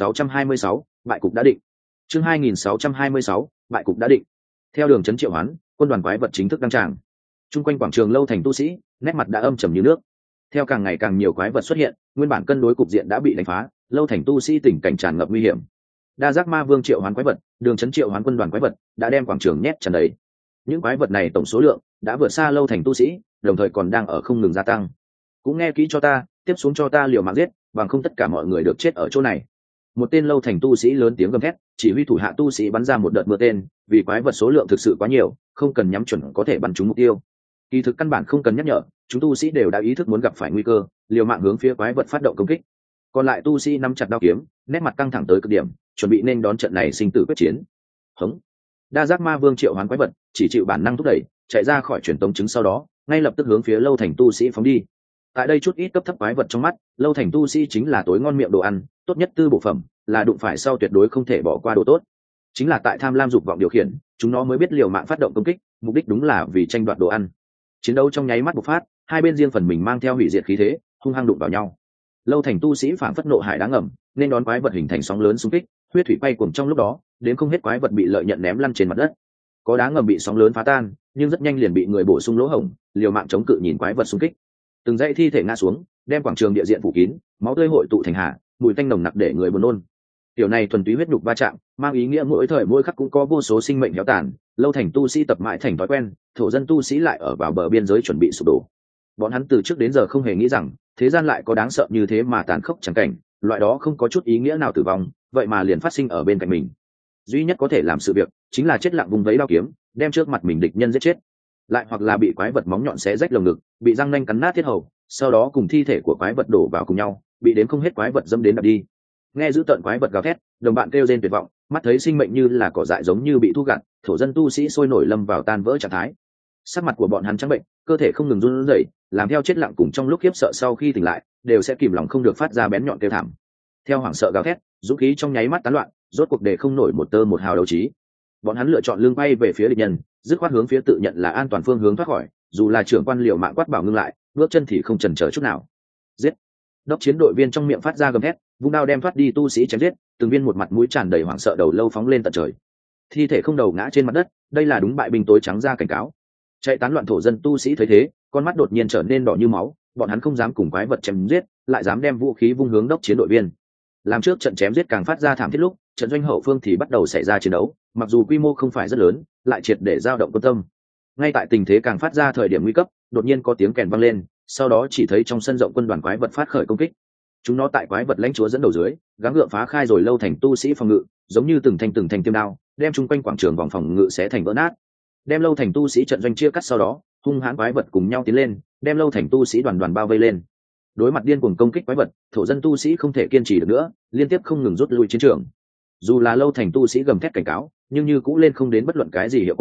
2626, bại cục đã định. Chương 2626, bại cục đã định. Theo Đường Chấn triệu hoán, quân đoàn quái vật chính thức đăng tràng. Trung quanh quảng trường lâu thành tu sĩ, nét mặt đã âm trầm như nước. Theo càng ngày càng nhiều quái vật xuất hiện, nguyên bản cân đối cục diện đã bị đánh phá, lâu thành tu sĩ tình cảnh tràn ngập nguy hiểm. Đa giác ma vương triệu hoán quái vật, Đường Chấn triệu hoán quân đoàn quái vật, đã đem quảng trường nhét tràn đầy. Những quái vật này tổng số lượng đã vượt xa lâu thành tu sĩ, đồng thời còn đang ở không ngừng gia tăng. Cũng nghe kỹ cho ta, tiếp xuống cho ta liều mạng giết, bằng không tất cả mọi người được chết ở chỗ này. Một tên lâu thành tu sĩ lớn tiếng gầm thét, chỉ huy thủ hạ tu sĩ bắn ra một đợt mưa tên, vì quái vật số lượng thực sự quá nhiều, không cần nhắm chuẩn có thể bắn trúng mục tiêu. Kỳ thực căn bản không cần nhắc nhở, chúng tu sĩ đều đã ý thức muốn gặp phải nguy cơ, liều mạng hướng phía quái vật phát động công kích. Còn lại tu sĩ nắm chặt đao kiếm, nét mặt căng thẳng tới cực điểm, chuẩn bị nên đón trận này sinh tử quyết chiến. Hống! Đa giác ma vương triệu hoán quái vật, chỉ chịu bản năng thúc đẩy, chạy ra khỏi truyền tống trứng, sau đó ngay lập tức hướng phía lâu thành tu sĩ phóng đi. Tại đây chút ít cấp thấp quái vật trong mắt, lâu thành tu sĩ chính là tối ngon miệng đồ ăn, tốt nhất tư bộ phẩm, là đụng phải sau tuyệt đối không thể bỏ qua đồ tốt. Chính là tại tham lam dục vọng điều khiển, chúng nó mới biết liều mạng phát động công kích, mục đích đúng là vì tranh đoạt đồ ăn. Chiến đấu trong nháy mắt bộc phát, hai bên riêng phần mình mang theo hủy diệt khí thế, hung hăng đụng vào nhau. Lâu thành tu sĩ phản phất nộ hải đáng ngầm, nên đón quái vật hình thành sóng lớn xung kích, huyết thủy quay cuồng trong lúc đó, đến không hết quái vật bị lợi nhận ném lăn trên mặt đất. Có đá ngầm bị sóng lớn phá tan, nhưng rất nhanh liền bị người bổ sung lỗ hổng, liều mạng chống cự nhìn quái vật xung kích. Từng dãy thi thể ngã xuống, đem quảng trường địa diện phủ kín, máu tươi hội tụ thành hà, mùi tanh nồng nặc để người buồn nôn. Tiểu này thuần túy huyết nhục va chạm, mang ý nghĩa mỗi thời mỗi khắc cũng có vô số sinh mệnh héo tàn, lâu thành tu sĩ tập mãi thành thói quen, thổ dân tu sĩ lại ở vào bờ biên giới chuẩn bị sụp đổ. Bọn hắn từ trước đến giờ không hề nghĩ rằng, thế gian lại có đáng sợ như thế mà tàn khốc chẳng cảnh, loại đó không có chút ý nghĩa nào tử vong, vậy mà liền phát sinh ở bên cạnh mình. Duy nhất có thể làm sự việc, chính là chết lặng vùng vẫy đao kiếm, đem trước mặt mình địch nhân giết chết. Lại hoặc là bị quái vật móng nhọn xé rách lồng ngực, bị răng nanh cắn nát thiết hầu, sau đó cùng thi thể của quái vật đổ vào cùng nhau, bị đến không hết quái vật dẫm đến đạp đi. Nghe dữ tợn quái vật gào thét, đồng bạn kêu rên tuyệt vọng, mắt thấy sinh mệnh như là cỏ dại giống như bị thu gặt, thổ dân tu sĩ sôi nổi lâm vào tan vỡ trạng thái. Sắc mặt của bọn hắn trắng bệnh, cơ thể không ngừng run rẩy, làm theo chết lặng cùng trong lúc khiếp sợ sau khi tỉnh lại, đều sẽ kìm lòng không được phát ra bén nhọn kêu thảm. Theo hoảng sợ gào thét, dũng khí trong nháy mắt tán loạn, rốt cuộc để không nổi một tơ một hào đấu trí. Bọn hắn lựa chọn lưng bay về phía địch nhân, dứt khoát hướng phía tự nhận là an toàn phương hướng thoát khỏi, dù là trưởng quan liều mạng quát bảo ngưng lại, bước chân thì không chần chờ chút nào. Giết! Đốc chiến đội viên trong miệng phát ra gầm thét, vung đao đem thoát đi tu sĩ chém giết, từng viên một mặt mũi tràn đầy hoảng sợ đầu lâu phóng lên tận trời. Thi thể không đầu ngã trên mặt đất, đây là đúng bại binh tối trắng ra cảnh cáo. Chạy tán loạn thổ dân tu sĩ thấy thế, con mắt đột nhiên trở nên đỏ như máu, bọn hắn không dám cùng quái vật chém giết, lại dám đem vũ khí vung hướng đốc chiến đội viên. Làm trước trận chém giết càng phát ra thảm thiết lúc, trận doanh hậu phương thì bắt đầu xảy ra chiến đấu, mặc dù quy mô không phải rất lớn, lại triệt để dao động quân tâm. Ngay tại tình thế càng phát ra thời điểm nguy cấp, đột nhiên có tiếng kèn vang lên, sau đó chỉ thấy trong sân rộng quân đoàn quái vật phát khởi công kích. Chúng nó tại quái vật lãnh chúa dẫn đầu dưới, gắng gượng phá khai rồi lâu thành tu sĩ phòng ngự, giống như từng thanh tiêm đao, đem chung quanh quảng trường vòng phòng ngự xé thành vỡ nát. Đem lâu thành tu sĩ trận doanh chia cắt, sau đó hung hãn quái vật cùng nhau tiến lên, đem lâu thành tu sĩ đoàn đoàn bao vây lên. Đối mặt điên cuồng công kích quái vật, thổ dân tu sĩ không thể kiên trì được nữa, liên tiếp không ngừng rút lui chiến trường. Dù là lâu thành tu sĩ gầm thét cảnh cáo, nhưng như cũng lên không đến bất luận cái gì hiệu quả,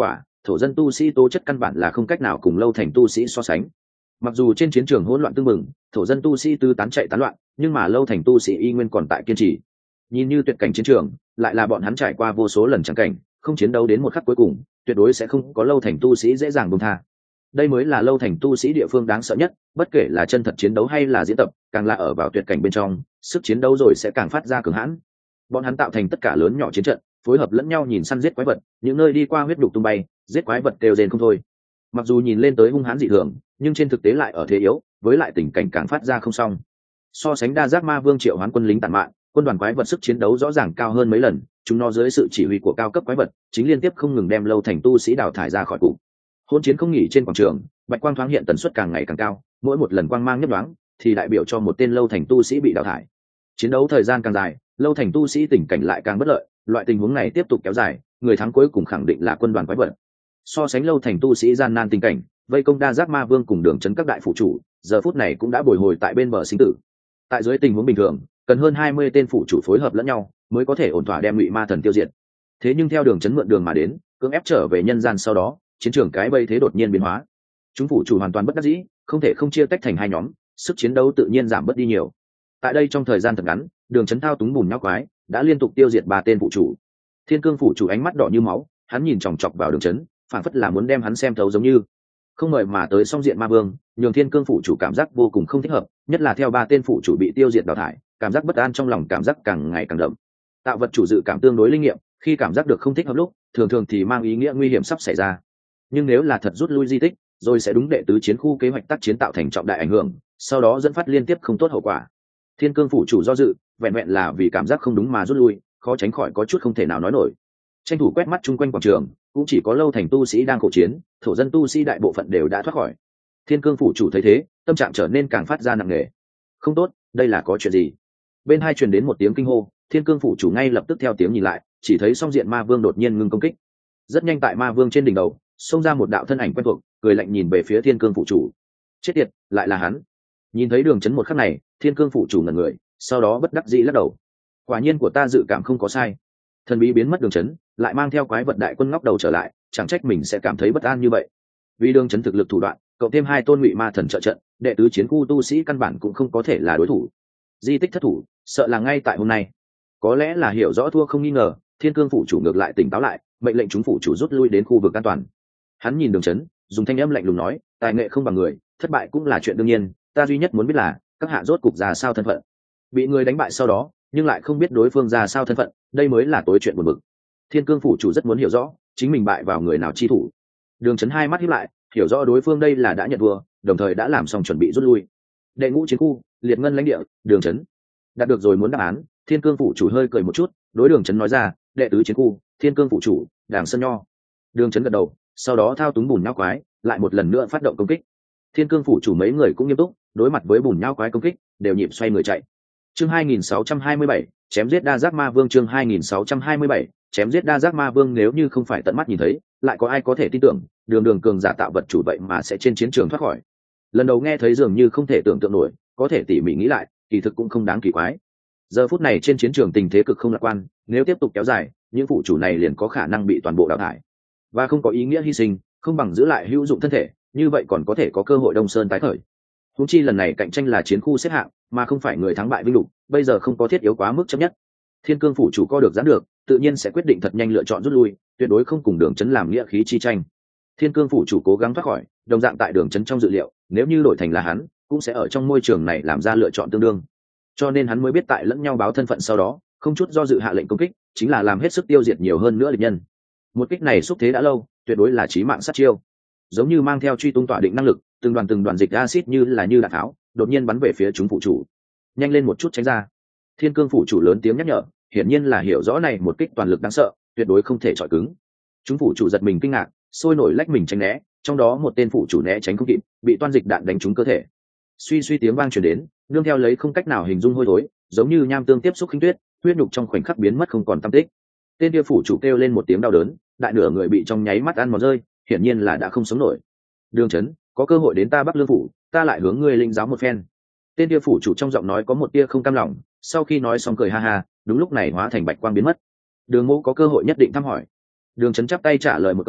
thổ dân tu sĩ tố chất căn bản là không cách nào cùng lâu thành tu sĩ so sánh. Mặc dù trên chiến trường hỗn loạn tương mừng, thổ dân tu sĩ tứ tán chạy tán loạn, nhưng mà lâu thành tu sĩ y nguyên còn tại kiên trì. Nhìn như tuyệt cảnh chiến trường, lại là bọn hắn trải qua vô số lần chẳng cảnh, không chiến đấu đến một khắc cuối cùng, tuyệt đối sẽ không có lâu thành tu sĩ dễ dàng buông tha. Đây mới là lâu thành tu sĩ địa phương đáng sợ nhất, bất kể là chân thật chiến đấu hay là diễn tập, càng là ở vào tuyệt cảnh bên trong, sức chiến đấu rồi sẽ càng phát ra cường hãn. Bọn hắn tạo thành tất cả lớn nhỏ chiến trận, phối hợp lẫn nhau nhìn săn giết quái vật, những nơi đi qua huyết đục tung bay, giết quái vật đều rên không thôi. Mặc dù nhìn lên tới hung hãn dị thường, nhưng trên thực tế lại ở thế yếu, với lại tình cảnh càng phát ra không xong. So sánh đa giác ma vương triệu hoán quân lính tàn mạn, quân đoàn quái vật sức chiến đấu rõ ràng cao hơn mấy lần, chúng nó dưới sự chỉ huy của cao cấp quái vật, chính liên tiếp không ngừng đem lâu thành tu sĩ đào thải ra khỏi cục. Hỗn chiến không nghỉ trên quảng trường, bạch quang thoáng hiện tần suất càng ngày càng cao, mỗi một lần quang mang nhất đoán thì đại biểu cho một tên lâu thành tu sĩ bị đào thải. Chiến đấu thời gian càng dài, lâu thành tu sĩ tình cảnh lại càng bất lợi, loại tình huống này tiếp tục kéo dài, người thắng cuối cùng khẳng định là quân đoàn quái vật. So sánh lâu thành tu sĩ gian nan tình cảnh, vây công đa giác ma vương cùng đường trấn các đại phụ chủ, giờ phút này cũng đã bồi hồi tại bên bờ sinh tử. Tại dưới tình huống bình thường, cần hơn 20 tên phụ chủ phối hợp lẫn nhau mới có thể ổn thỏa đem ngụy ma thần tiêu diệt. Thế nhưng theo đường trấn mượn đường mà đến, cưỡng ép trở về nhân gian sau đó, chiến trường cái bây thế đột nhiên biến hóa. Chúng phụ chủ hoàn toàn bất đắc dĩ, không thể không chia tách thành hai nhóm, sức chiến đấu tự nhiên giảm bớt đi nhiều. Tại đây trong thời gian thật ngắn, đường trấn thao túng bùn nhão quái đã liên tục tiêu diệt 3 tên phụ chủ. Thiên cương phụ chủ ánh mắt đỏ như máu, hắn nhìn chòng chọc vào đường trấn, phản phất là muốn đem hắn xem thấu giống như. Không ngờ mà tới song diện ma vương, nhường thiên cương phụ chủ cảm giác vô cùng không thích hợp, nhất là theo 3 tên phụ chủ bị tiêu diệt đào thải, cảm giác bất an trong lòng cảm giác càng ngày càng đậm. Tạo vật chủ dự cảm tương đối linh nghiệm, khi cảm giác được không thích hợp lúc, thường thường thì mang ý nghĩa nguy hiểm sắp xảy ra. Nhưng nếu là thật rút lui di tích, rồi sẽ đúng đệ tứ chiến khu kế hoạch tác chiến tạo thành trọng đại ảnh hưởng, sau đó dẫn phát liên tiếp không tốt hậu quả. Thiên cương phụ chủ do dự, vẹn vẹn là vì cảm giác không đúng mà rút lui, khó tránh khỏi có chút không thể nào nói nổi. Tranh thủ quét mắt chung quanh quảng trường, cũng chỉ có lâu thành tu sĩ đang khổ chiến, thổ dân tu sĩ đại bộ phận đều đã thoát khỏi. Thiên cương phụ chủ thấy thế, tâm trạng trở nên càng phát ra nặng nề. Không tốt, đây là có chuyện gì? Bên hai truyền đến một tiếng kinh hô, thiên cương phụ chủ ngay lập tức theo tiếng nhìn lại, chỉ thấy song diện ma vương đột nhiên ngưng công kích. Rất nhanh tại ma vương trên đỉnh đầu xông ra một đạo thân ảnh quen thuộc, cười lạnh nhìn về phía thiên cương phụ chủ. Chết tiệt, lại là hắn! Nhìn thấy đường chấn một khắc này, thiên cương phụ chủ ngẩn người, sau đó bất đắc dĩ lắc đầu. Quả nhiên của ta dự cảm không có sai. Thần bí biến mất đường chấn, lại mang theo quái vật đại quân ngóc đầu trở lại, chẳng trách mình sẽ cảm thấy bất an như vậy. Vì đường chấn thực lực thủ đoạn, cộng thêm 2 tôn ngụy ma thần trợ trận, đệ tứ chiến khu tu sĩ căn bản cũng không có thể là đối thủ. Di tích thất thủ, sợ là ngay tại hôm nay. Có lẽ là hiểu rõ thua không nghi ngờ, thiên cương phụ chủ ngược lại tỉnh táo lại, mệnh lệnh chúng phụ chủ rút lui đến khu vực an toàn. Hắn nhìn đường chấn, dùng thanh âm lạnh lùng nói, tài nghệ không bằng người, thất bại cũng là chuyện đương nhiên, ta duy nhất muốn biết là các hạ rốt cục ra sao thân phận. Bị người đánh bại sau đó, nhưng lại không biết đối phương ra sao thân phận, đây mới là tối chuyện buồn bực. Thiên cương phụ chủ rất muốn hiểu rõ chính mình bại vào người nào chi thủ. Đường chấn hai mắt híp lại, hiểu rõ đối phương đây là đã nhận thua, đồng thời đã làm xong chuẩn bị rút lui. Đệ ngũ chiến khu, liệt ngân lãnh địa, đường chấn. Đạt được rồi muốn đáp án, thiên cương phụ chủ hơi cười một chút, đối đường chấn nói ra, đệ tứ chiến khu, thiên cương phụ chủ, đàng sơn nho. Đường chấn gật đầu, sau đó thao túng bùn nhão quái, lại một lần nữa phát động công kích. Thiên cương phụ chủ mấy người cũng nghiêm túc, đối mặt với bùn nhão quái công kích, đều nhịp xoay người chạy. Chương 2627, chém giết đa giác ma vương. Chương 2627, chém giết đa giác ma vương. Nếu như không phải tận mắt nhìn thấy, lại có ai có thể tin tưởng đường cường giả tạo vật chủ vậy mà sẽ trên chiến trường thoát khỏi. Lần đầu nghe thấy dường như không thể tưởng tượng nổi, có thể tỉ mỉ nghĩ lại, kỳ thực cũng không đáng kỳ quái. Giờ phút này trên chiến trường tình thế cực không lạc quan, nếu tiếp tục kéo dài, những phụ chủ này liền có khả năng bị toàn bộ đào thải, và không có ý nghĩa hy sinh, không bằng giữ lại hữu dụng thân thể, như vậy còn có thể có cơ hội đông sơn tái khởi. Huống chi lần này cạnh tranh là chiến khu xếp hạng, mà không phải người thắng bại vinh lục, bây giờ không có thiết yếu quá mức chấp nhất. Thiên cương phụ chủ co được giãn được, tự nhiên sẽ quyết định thật nhanh lựa chọn rút lui, tuyệt đối không cùng đường chấn làm nghĩa khí chi tranh. Thiên cương phụ chủ cố gắng thoát khỏi, đồng dạng tại đường chấn trong dự liệu, nếu như đổi thành là hắn, cũng sẽ ở trong môi trường này làm ra lựa chọn tương đương. Cho nên hắn mới biết tại lẫn nhau báo thân phận sau đó, không chút do dự hạ lệnh công kích, chính là làm hết sức tiêu diệt nhiều hơn nữa địch nhân. Một kích này xúc thế đã lâu, tuyệt đối là chí mạng sát chiêu. Giống như mang theo truy tung tỏa định năng lực, từng đoàn dịch acid như đạn tháo, đột nhiên bắn về phía chúng phụ chủ. Nhanh lên một chút tránh ra. Thiên cương phụ chủ lớn tiếng nhắc nhở, hiển nhiên là hiểu rõ này một kích toàn lực đáng sợ, tuyệt đối không thể chọi cứng. Chúng phụ chủ giật mình kinh ngạc, sôi nổi lách mình tránh né, trong đó một tên phụ chủ né tránh không kịp, bị toan dịch đạn đánh trúng cơ thể. Suy tiếng vang truyền đến, nương theo lấy không cách nào hình dung hôi thối, giống như nham tương tiếp xúc khinh tuyết, huyết nhục trong khoảnh khắc biến mất không còn tăm tích. Tên kia phụ chủ kêu lên một tiếng đau đớn, đại nửa người bị trong nháy mắt ăn mòn rơi, hiển nhiên là đã không sống nổi. Đường chấn, có cơ hội đến ta Bắc Lương phủ, ta lại hướng ngươi linh giáo một phen. Tên kia phủ chủ trong giọng nói có một tia không cam lòng, sau khi nói xong cười ha ha, đúng lúc này hóa thành bạch quang biến mất. Đường Mộ có cơ hội nhất định thăm hỏi. Đường chấn chắp tay trả lời một câu,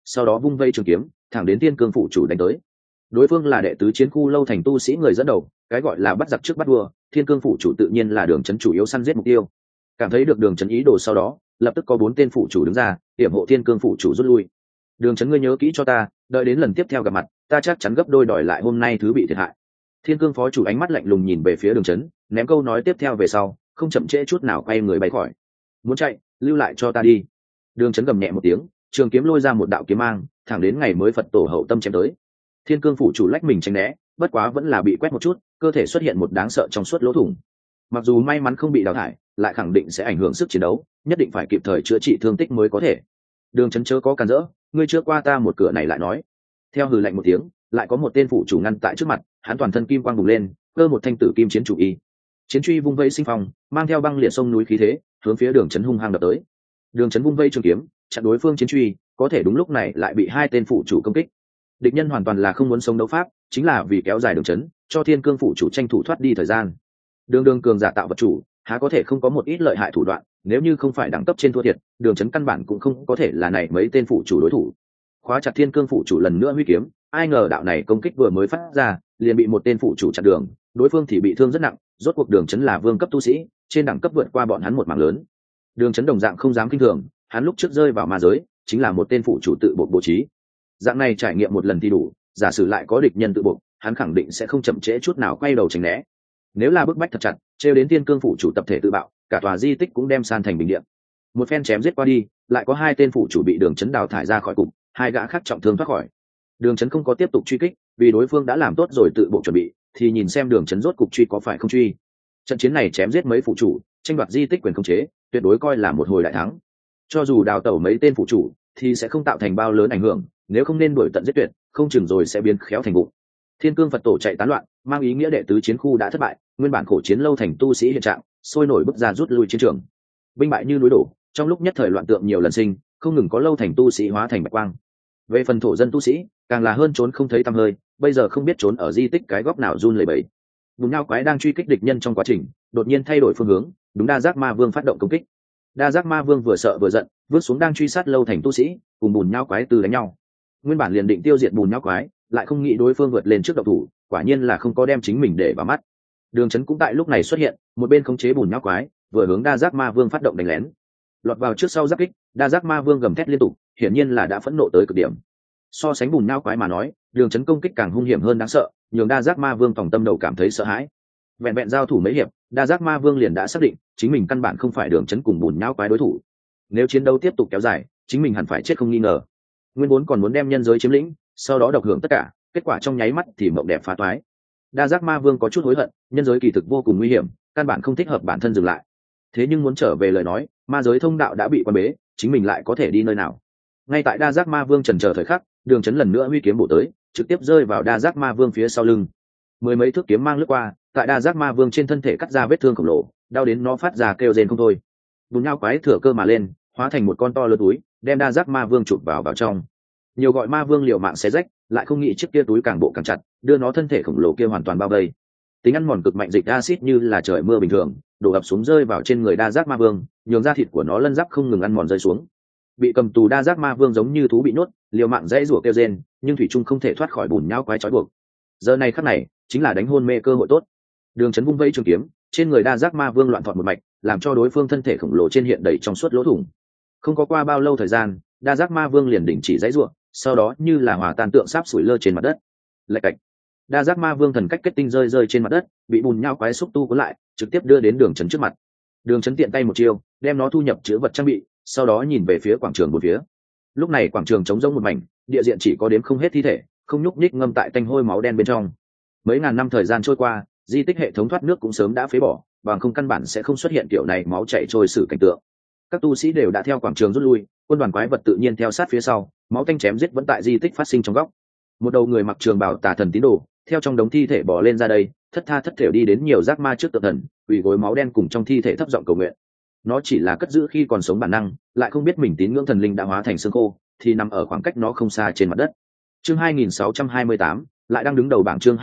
sau đó vung vây trường kiếm thẳng đến thiên cương phủ chủ đánh tới. Đối phương là đệ tứ chiến khu lâu thành tu sĩ người dẫn đầu, cái gọi là bắt giặc trước bắt vua, thiên cương phủ chủ tự nhiên là đường trấn chủ yếu săn giết mục tiêu. Cảm thấy được đường trấn ý đồ sau đó, lập tức có 4 tên phủ chủ đứng ra hiểm hộ thiên cương phủ chủ rút lui. Đường trấn, ngươi nhớ kỹ cho ta, đợi đến lần tiếp theo gặp mặt ta chắc chắn gấp đôi đòi lại hôm nay thứ bị thiệt hại. Thiên cương phó chủ ánh mắt lạnh lùng nhìn về phía đường trấn, ném câu nói tiếp theo về sau không chậm trễ chút nào quay người bay khỏi. Muốn chạy, lưu lại cho ta đi. Đường trấn gầm nhẹ một tiếng, trường kiếm lôi ra một đạo kiếm mang thẳng đến ngày mới Phật tổ hậu tâm chém tới. Thiên cương phủ chủ lách mình tránh né, bất quá vẫn là bị quét một chút, cơ thể xuất hiện một đáng sợ trong suốt lỗ thủng. Mặc dù may mắn không bị đào thải, lại khẳng định sẽ ảnh hưởng sức chiến đấu, nhất định phải kịp thời chữa trị thương tích mới có thể. Đường trấn chớ có cản rỡ, ngươi chưa qua ta một cửa này lại nói. Theo hừ lạnh một tiếng, lại có một tên phủ chủ ngăn tại trước mặt, hắn toàn thân kim quang bùng lên, cơ một thanh tử kim chiến chủ y, chiến truy vung vây sinh phong, mang theo băng liệt sông núi khí thế, hướng phía đường trấn hung hăng đập tới. Đường trấn vung vây trường kiếm chặn đối phương chiến truy, có thể đúng lúc này lại bị 2 tên phủ chủ công kích. Địch nhân hoàn toàn là không muốn sống đấu pháp, chính là vì kéo dài đường trấn, cho thiên cương phủ chủ tranh thủ thoát đi thời gian. Đường cường giả tạo vật chủ, há có thể không có một ít lợi hại thủ đoạn, nếu như không phải đẳng cấp trên thua thiệt, đường trấn căn bản cũng không có thể là này mấy tên phủ chủ đối thủ. Khóa chặt thiên cương phủ chủ lần nữa huy kiếm, ai ngờ đạo này công kích vừa mới phát ra liền bị một tên phủ chủ chặn đường, đối phương thì bị thương rất nặng. Rốt cuộc đường trấn là vương cấp tu sĩ, trên đẳng cấp vượt qua bọn hắn một mảng lớn. Đường trấn đồng dạng không dám kinh thường, hắn lúc trước rơi vào ma giới chính là một tên phủ chủ tự bộ bố trí, dạng này trải nghiệm một lần thì đủ, giả sử lại có địch nhân tự buộc, hắn khẳng định sẽ không chậm trễ chút nào quay đầu tránh né. Nếu là bức bách thật chặt, trêu đến thiên cương phủ chủ tập thể tự bạo, cả tòa di tích cũng đem san thành bình địa. Một phen chém giết qua đi, lại có 2 tên phủ chủ bị đường trấn đào thải ra khỏi cục, 2 gã khác trọng thương thoát khỏi. Đường trấn không có tiếp tục truy kích, vì đối phương đã làm tốt rồi tự bộ chuẩn bị, thì nhìn xem đường trấn rốt cục truy có phải không truy. Trận chiến này chém giết mấy phủ chủ, tranh đoạt di tích quyền khống chế, tuyệt đối coi là một hồi đại thắng. Cho dù đào tẩu mấy tên phủ chủ thì sẽ không tạo thành bao lớn ảnh hưởng, nếu không nên đuổi tận giết tuyệt, không chừng rồi sẽ biến khéo thành vụ. Thiên cương Phật tổ chạy tán loạn, mang ý nghĩa đệ tứ chiến khu đã thất bại, nguyên bản khổ chiến lâu thành tu sĩ hiện trạng sôi nổi bước ra rút lui chiến trường, binh bại như núi đổ. Trong lúc nhất thời loạn tượng nhiều lần sinh, không ngừng có lâu thành tu sĩ hóa thành bạch quang. Về phần thổ dân tu sĩ, càng là hơn trốn không thấy tăm hơi, bây giờ không biết trốn ở di tích cái góc nào run lẩy bẩy. Bùn Nhao Quái đang truy kích địch nhân trong quá trình, đột nhiên thay đổi phương hướng, đúng Đa Giác Ma Vương phát động công kích. Đa Giác Ma Vương vừa sợ vừa giận, vứt xuống đang truy sát lâu thành tu sĩ, cùng Bùn Nhao Quái từ đánh nhau. Nguyên bản liền định tiêu diệt Bùn Nhao Quái, lại không nghĩ đối phương vượt lên trước độc thủ, quả nhiên là không có đem chính mình để vào mắt. Đường trấn cũng tại lúc này xuất hiện, một bên khống chế Bùn Nhao Quái, vừa hướng Đa Giác Ma Vương phát động đánh lén. Lọt vào trước sau giáp kích, Đa Giác Ma Vương gầm thét liên tục, hiển nhiên là đã phẫn nộ tới cực điểm. So sánh Bùn Nhao Quái mà nói, đường trấn công kích càng hung hiểm hơn đáng sợ, nhường Đa Giác Ma Vương phòng tâm đầu cảm thấy sợ hãi. Vẹn vẹn giao thủ mấy hiệp, Đa Giác Ma Vương liền đã xác định chính mình căn bản không phải đường trấn cùng Bùn Nhao Quái đối thủ. Nếu chiến đấu tiếp tục kéo dài, chính mình hẳn phải chết không nghi ngờ. Nguyên vốn còn muốn đem nhân giới chiếm lĩnh, sau đó độc hưởng tất cả, kết quả trong nháy mắt thì mộng đẹp phá toái. Đa Giác Ma Vương có chút hối hận, nhân giới kỳ thực vô cùng nguy hiểm, căn bản không thích hợp bản thân dừng lại. Thế nhưng muốn trở về lời nói, ma giới thông đạo đã bị quan bế, chính mình lại có thể đi nơi nào? Ngay tại Đa Giác Ma Vương chần chờ thời khắc, đường trấn lần nữa huy kiếm bổ tới, trực tiếp rơi vào Đa Giác Ma Vương phía sau lưng. 10 mấy thước kiếm mang lướt qua, tại Đa Giác Ma Vương trên thân thể cắt ra vết thương khổng lồ, đau đến nó phát ra kêu rên không thôi. Bùn Nhao Quái thừa cơ mà lên, hóa thành một con to lớn túi, đem Đa Giác Ma Vương chụp vào trong. Nhiều gọi Ma Vương liều mạng xé rách, lại không nghĩ chiếc kia túi càng bộ càng chặt, đưa nó thân thể khổng lồ kia hoàn toàn bao vây. Tính ăn mòn cực mạnh dịch acid như là trời mưa bình thường, đổ ập xuống rơi vào trên người Đa Giác Ma Vương, nhường da thịt của nó lân giáp không ngừng ăn mòn rơi xuống. Bị cầm tù Đa Giác Ma Vương giống như thú bị nhốt, liều mạng dãy rủa kêu rên, nhưng thủy trung không thể thoát khỏi Bùn Nhao Quái trói buộc. Giờ này khắc này, chính là đánh hôn mê cơ hội tốt. Đường trấn vung vẫy trường kiếm, trên người Đa Giác Ma Vương loạn thọt một mạch, làm cho đối phương thân thể khổng lồ trên hiện đầy trong suốt lỗ thủng. Không có qua bao lâu thời gian, Đa Giác Ma Vương liền đình chỉ dãy rủa, sau đó như là hòa tan tượng sáp sủi lơ trên mặt đất. Lạch cạch. Đa Giác Ma Vương thần cách kết tinh rơi trên mặt đất, bị Bùn Nhao Quái xúc tu cuốn lại, trực tiếp đưa đến đường trấn trước mặt. Đường trấn tiện tay một chiêu, đem nó thu nhập chứa vật trang bị, sau đó nhìn về phía quảng trường bốn phía. Lúc này quảng trường trống rỗng một mảnh, địa diện chỉ có đếm không hết thi thể, không nhúc nhích ngâm tại tanh hôi máu đen bên trong. Mấy ngàn năm thời gian trôi qua, di tích hệ thống thoát nước cũng sớm đã phế bỏ, bằng không căn bản sẽ không xuất hiện kiểu này máu chảy trôi sử cảnh tượng. Các tu sĩ đều đã theo quảng trường rút lui, quân đoàn quái vật tự nhiên theo sát phía sau, máu tanh chém giết vẫn tại di tích phát sinh trong góc. Một đầu người mặc trường bào tà thần tín đồ, theo trong đống thi thể bò lên ra đây, thất tha thất thểu đi đến nhiều giác ma trước tượng thần, quỳ gối máu đen cùng trong thi thể thấp giọng cầu nguyện. Nó chỉ là cất giữ khi còn sống bản năng, lại không biết mình tín ngưỡng thần linh đã hóa thành xương khô, thì nằm ở khoảng cách nó không xa trên mặt đất. Chương 2628, lại đang đứng đầu bảng. Chương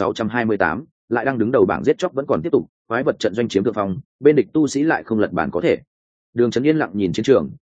2628, lại đang đứng đầu bảng. Giết chóc vẫn còn tiếp tục, quái vật trận doanh chiếm thượng phong, bên địch tu sĩ lại không lật bàn có thể. Đường trấn yên lặng nhìn chiến trường,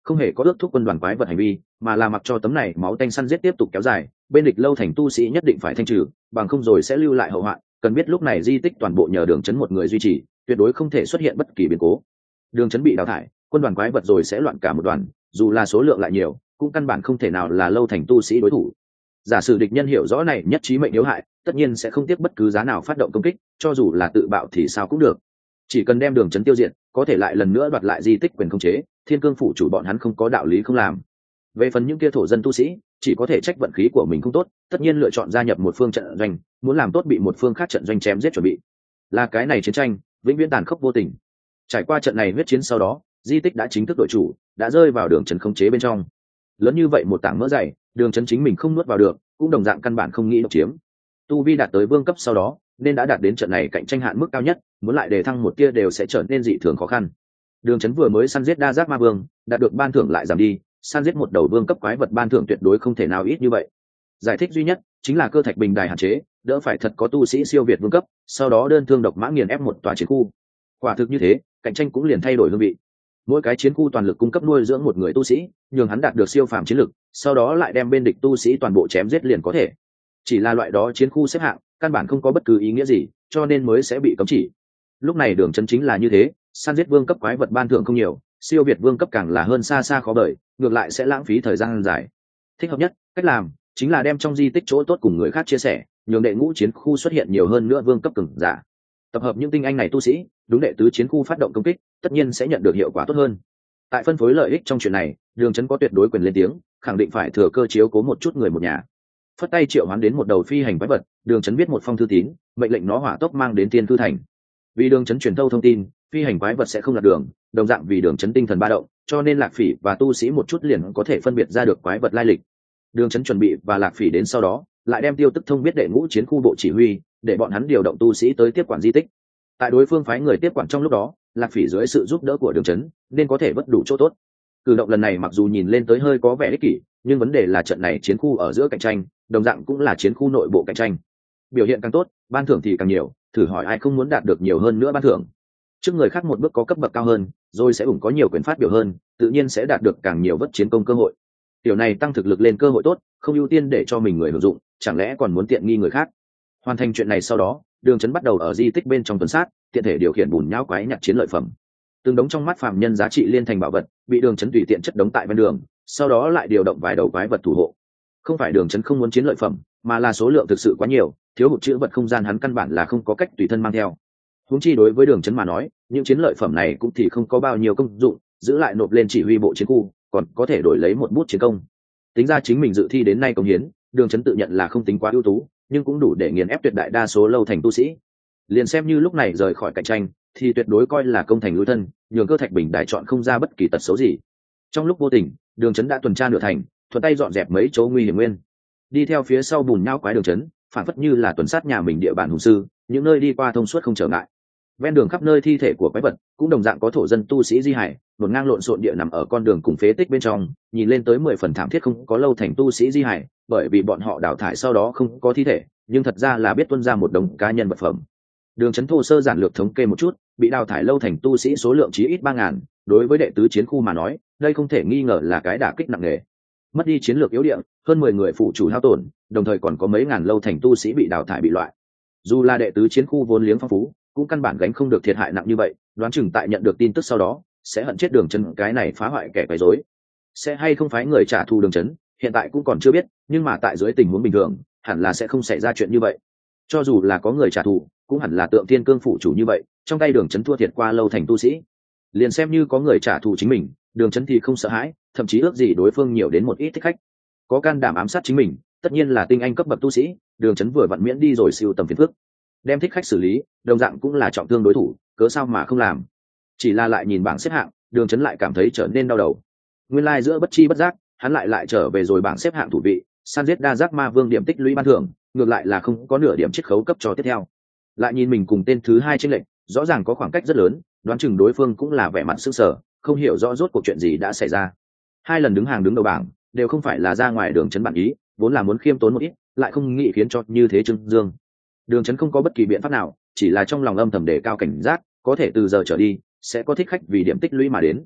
không hề có ước thúc quân đoàn quái vật hành vi, mà là mặc cho tấm này máu tanh săn giết tiếp tục kéo dài, bên địch lâu thành tu sĩ nhất định phải thanh trừ, bằng không rồi sẽ lưu lại hậu hoạn. Cần biết lúc này di tích toàn bộ nhờ Đường Chấn một người duy trì, tuyệt đối không thể xuất hiện bất kỳ biến cố. Đường Chấn bị đào thải, quân đoàn quái vật rồi sẽ loạn cả một đoàn, dù là số lượng lại nhiều, cũng căn bản không thể nào là lâu thành tu sĩ đối thủ. Giả sử địch nhân hiểu rõ này nhất trí mệnh yếu hại, tất nhiên sẽ không tiếc bất cứ giá nào phát động công kích, cho dù là tự bạo thì sao cũng được. Chỉ cần đem Đường Chấn tiêu diệt, có thể lại lần nữa đoạt lại di tích quyền khống chế, Thiên Cương phủ chủ bọn hắn không có đạo lý không làm. Về phần những kia thổ dân tu sĩ, chỉ có thể trách vận khí của mình không tốt, tất nhiên lựa chọn gia nhập một phương trận doanh, muốn làm tốt bị một phương khác trận doanh chém giết chuẩn bị. Là cái này chiến tranh, vĩnh viễn tàn khốc vô tình. Trải qua trận này huyết chiến sau đó, di tích đã chính thức đội chủ, đã rơi vào Đường Chấn khống chế bên trong. Lớn như vậy một tảng mỡ dày, Đường Chấn chính mình không nuốt vào được, cũng đồng dạng căn bản không nghĩ độc chiếm. Tu vi đạt tới vương cấp sau đó, nên đã đạt đến trận này cạnh tranh hạn mức cao nhất, muốn lại đề thăng một tia đều sẽ trở nên dị thường khó khăn. Đường Chấn vừa mới săn giết đa giác ma vương, đạt được ban thưởng lại giảm đi, săn giết một đầu vương cấp quái vật ban thưởng tuyệt đối không thể nào ít như vậy. Giải thích duy nhất chính là cơ thạch bình đài hạn chế, đỡ phải thật có tu sĩ siêu việt vương cấp, sau đó đơn thương độc mã nghiền ép một tòa chiến khu. Quả thực như thế, cạnh tranh cũng liền thay đổi hương vị. Mỗi cái chiến khu toàn lực cung cấp nuôi dưỡng một người tu sĩ, nhường hắn đạt được siêu phàm chiến lực, sau đó lại đem bên địch tu sĩ toàn bộ chém giết liền có thể. Chỉ là loại đó chiến khu xếp hạng, căn bản không có bất cứ ý nghĩa gì, cho nên mới sẽ bị cấm chỉ. Lúc này Đường Chấn chính là như thế, săn giết vương cấp quái vật ban thưởng không nhiều, siêu việt vương cấp càng là hơn xa xa khó đợi, ngược lại sẽ lãng phí thời gian dài. Thích hợp nhất cách làm chính là đem trong di tích chỗ tốt cùng người khác chia sẻ, nhường đệ ngũ chiến khu xuất hiện nhiều hơn nữa vương cấp cường giả. Tập hợp những tinh anh này tu sĩ, đúng đệ tứ chiến khu phát động công kích, tất nhiên sẽ nhận được hiệu quả tốt hơn. Tại phân phối lợi ích trong chuyện này, Đường Chấn có tuyệt đối quyền lên tiếng, khẳng định phải thừa cơ chiếu cố một chút người một nhà. Phất tay triệu hoán đến một đầu phi hành quái vật, Đường Chấn viết một phong thư tín, mệnh lệnh nó hỏa tốc mang đến Tiên Cư thành. Vì Đường Chấn truyền thâu thông tin, phi hành quái vật sẽ không lạc đường, đồng dạng vì Đường Chấn tinh thần ba động, cho nên Lạc Phỉ và tu sĩ một chút liền có thể phân biệt ra được quái vật lai lịch. Đường Chấn chuẩn bị và Lạc Phỉ đến sau đó, lại đem Tiêu Tức Thông biết đệ ngũ chiến khu bộ chỉ huy, để bọn hắn điều động tu sĩ tới tiếp quản di tích. Tại đối phương phái người tiếp quản trong lúc đó, Lạc Phỉ dưới sự giúp đỡ của Đường Chấn, nên có thể vất đủ chỗ tốt. Cử động lần này mặc dù nhìn lên tới hơi có vẻ ích kỷ, nhưng vấn đề là trận này chiến khu ở giữa cạnh tranh, đồng dạng cũng là chiến khu nội bộ cạnh tranh. Biểu hiện càng tốt, ban thưởng thì càng nhiều, thử hỏi ai không muốn đạt được nhiều hơn nữa ban thưởng. Trước người khác một bước có cấp bậc cao hơn, rồi sẽ có nhiều quyền phát biểu hơn, tự nhiên sẽ đạt được càng nhiều vất chiến công cơ hội. Điều này tăng thực lực lên cơ hội tốt, không ưu tiên để cho mình người hưởng dụng, chẳng lẽ còn muốn tiện nghi người khác. Hoàn thành chuyện này sau đó, Đường Chấn bắt đầu ở di tích bên trong tuần sát, tiện thể điều khiển bùn nhão quái nhặt chiến lợi phẩm. Từng đống trong mắt phàm nhân giá trị liên thành bảo vật, bị Đường Chấn tùy tiện chất đống tại ven đường, sau đó lại điều động vài đầu quái vật thủ hộ. Không phải Đường Chấn không muốn chiến lợi phẩm, mà là số lượng thực sự quá nhiều, thiếu hụt chữ vật không gian hắn căn bản là không có cách tùy thân mang theo. Huống chi đối với Đường Chấn mà nói, những chiến lợi phẩm này cũng thì không có bao nhiêu công dụng, giữ lại nộp lên chỉ huy bộ chiến khu, còn có thể đổi lấy một bút chiến công. Tính ra chính mình dự thi đến nay công hiến, Đường Chấn tự nhận là không tính quá ưu tú, nhưng cũng đủ để nghiền ép tuyệt đại đa số lâu thành tu sĩ. Liền xem như lúc này rời khỏi cạnh tranh, thì tuyệt đối coi là công thành lối thân, nhường cơ thạch bình đại chọn không ra bất kỳ tật xấu gì. Trong lúc vô tình, Đường Chấn đã tuần tra nửa thành, thuận tay dọn dẹp mấy chỗ nguy hiểm nguyên. Đi theo phía sau bùn nhão quái Đường Chấn, phản phất như là tuần sát nhà mình địa bàn hùng sư, những nơi đi qua thông suốt không trở ngại. Ven đường khắp nơi thi thể của quái vật, cũng đồng dạng có thổ dân tu sĩ di hải, một ngang lộn xộn địa nằm ở con đường cùng phế tích bên trong, nhìn lên tới 10 phần thảm thiết không có lâu thành tu sĩ di hải, bởi vì bọn họ đào thải sau đó không có thi thể, nhưng thật ra là biết tuân ra một đống cá nhân vật phẩm. Đường Chấn thô sơ giản lược thống kê một chút, bị đào thải lâu thành tu sĩ số lượng chí ít 3000, đối với đệ tứ chiến khu mà nói, đây không thể nghi ngờ là cái đả kích nặng nề. Mất đi chiến lược yếu địa, hơn 10 người phụ chủ hao tổn, đồng thời còn có mấy ngàn lâu thành tu sĩ bị đào thải bị loại. Dù là đệ tứ chiến khu vốn liếng phong phú, cũng căn bản gánh không được thiệt hại nặng như vậy, đoán chừng tại nhận được tin tức sau đó, sẽ hận chết Đường Chấn cái này phá hoại kẻ quấy rối. Sẽ hay không phái người trả thù Đường Chấn, hiện tại cũng còn chưa biết, nhưng mà tại dưới tình huống bình thường, hẳn là sẽ không xảy ra chuyện như vậy. Cho dù là có người trả thù, cũng hẳn là Tượng Thiên Cương phụ chủ như vậy, trong tay Đường Chấn thua thiệt qua lâu thành tu sĩ. Liền xem như có người trả thù chính mình, Đường Chấn thì không sợ hãi, thậm chí ước gì đối phương nhiều đến một ít thích khách. Có can đảm ám sát chính mình, tất nhiên là tinh anh cấp bậc tu sĩ, Đường Chấn vừa vặn miễn đi rồi siêu tầm phiền phức. Đem thích khách xử lý, đồng dạng cũng là trọng thương đối thủ, cớ sao mà không làm. Chỉ là lại nhìn bảng xếp hạng, Đường Chấn lại cảm thấy trở nên đau đầu. Nguyên lai giữa bất chi bất giác, hắn lại trở về rồi bảng xếp hạng thủ vị, săn giết đa giác ma vương điểm tích lũy ban thưởng, ngược lại là không có nửa điểm chiết khấu cấp cho tiếp theo. Lại nhìn mình cùng tên thứ hai chênh lệch, rõ ràng có khoảng cách rất lớn, đoán chừng đối phương cũng là vẻ mặt sững sờ, không hiểu rõ rốt cuộc chuyện gì đã xảy ra. Hai lần đứng hàng đứng đầu bảng, đều không phải là ra ngoài Đường Chấn bản ý, vốn là muốn khiêm tốn một ít, lại không nghĩ khiến cho như thế trưng dương. Đường Chấn không có bất kỳ biện pháp nào, chỉ là trong lòng âm thầm đề cao cảnh giác, có thể từ giờ trở đi sẽ có thích khách vì điểm tích lũy mà đến.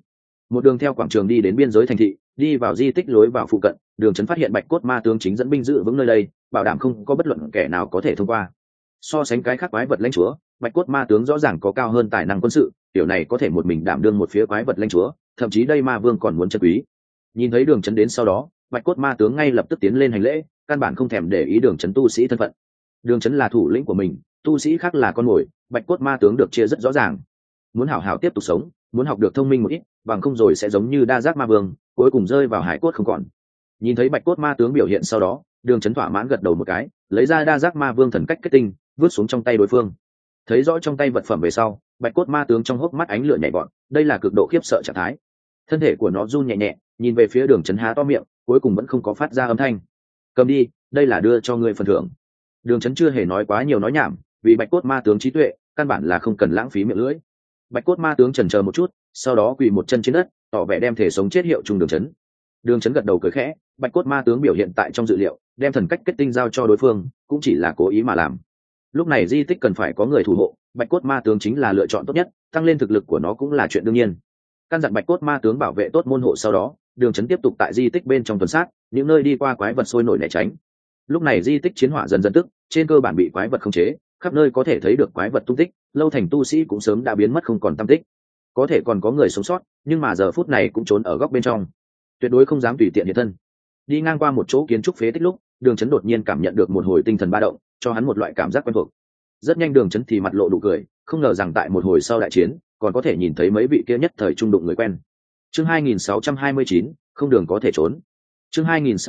một đường theo quảng trường đi đến biên giới thành thị, đi vào di tích lối vào phụ cận, đường trấn phát hiện bạch cốt ma tướng chính dẫn binh giữ vững nơi đây, bảo đảm không có bất luận kẻ nào có thể thông qua. So sánh cái khác quái vật lãnh chúa, bạch cốt ma tướng rõ ràng có cao hơn tài năng quân sự, điều này có thể một mình đảm đương một phía quái vật lãnh chúa, thậm chí đây ma vương còn muốn chân quý. Nhìn thấy đường trấn đến sau đó, bạch cốt ma tướng ngay lập tức tiến lên hành lễ, căn bản không thèm để ý đường trấn tu sĩ thân phận. Đường trấn là thủ lĩnh của mình, tu sĩ khác là con mồi, bạch cốt ma tướng được chia rất rõ ràng. Muốn hảo hảo tiếp tục sống, muốn học được thông minh một ít, bằng không rồi sẽ giống như đa giác ma vương, cuối cùng rơi vào hải cốt không còn. Nhìn thấy bạch cốt ma tướng biểu hiện sau đó, đường trấn thỏa mãn gật đầu một cái, lấy ra đa giác ma vương thần cách kết tinh, vứt xuống trong tay đối phương. Thấy rõ trong tay vật phẩm về sau, bạch cốt ma tướng trong hốc mắt ánh lửa nhảy vọt, đây là cực độ khiếp sợ trạng thái. Thân thể của nó run nhẹ nhẹ, nhìn về phía đường trấn há to miệng, cuối cùng vẫn không có phát ra âm thanh. Cầm đi, đây là đưa cho ngươi phần thưởng. Đường trấn chưa hề nói quá nhiều nói nhảm, vì bạch cốt ma tướng trí tuệ, căn bản là không cần lãng phí miệng lưỡi. Bạch cốt ma tướng chần chờ một chút, sau đó quỳ một chân trên đất, tỏ vẻ đem thể sống chết hiệu chung đường trấn. Đường trấn gật đầu cười khẽ, bạch cốt ma tướng biểu hiện tại trong dự liệu, đem thần cách kết tinh giao cho đối phương, cũng chỉ là cố ý mà làm. Lúc này di tích cần phải có người thủ hộ, bạch cốt ma tướng chính là lựa chọn tốt nhất, tăng lên thực lực của nó cũng là chuyện đương nhiên. Căn dặn bạch cốt ma tướng bảo vệ tốt môn hộ sau đó, đường trấn tiếp tục tại di tích bên trong tuần sát, những nơi đi qua quái vật sôi nổi né tránh. Lúc này di tích chiến hỏa dần dần tức, trên cơ bản bị quái vật khống chế, khắp nơi có thể thấy được quái vật tung tích, lâu thành tu sĩ cũng sớm đã biến mất không còn tăm tích. Có thể còn có người sống sót, nhưng mà giờ phút này cũng trốn ở góc bên trong, tuyệt đối không dám tùy tiện hiện thân. Đi ngang qua một chỗ kiến trúc phế tích lúc, đường trấn đột nhiên cảm nhận được một hồi tinh thần ba động, cho hắn một loại cảm giác quen thuộc. Rất nhanh đường trấn thì mặt lộ đủ cười, không ngờ rằng tại một hồi sau đại chiến còn có thể nhìn thấy mấy vị kia nhất thời trung đụng người quen. Chương 2629, không đường có thể trốn. Chương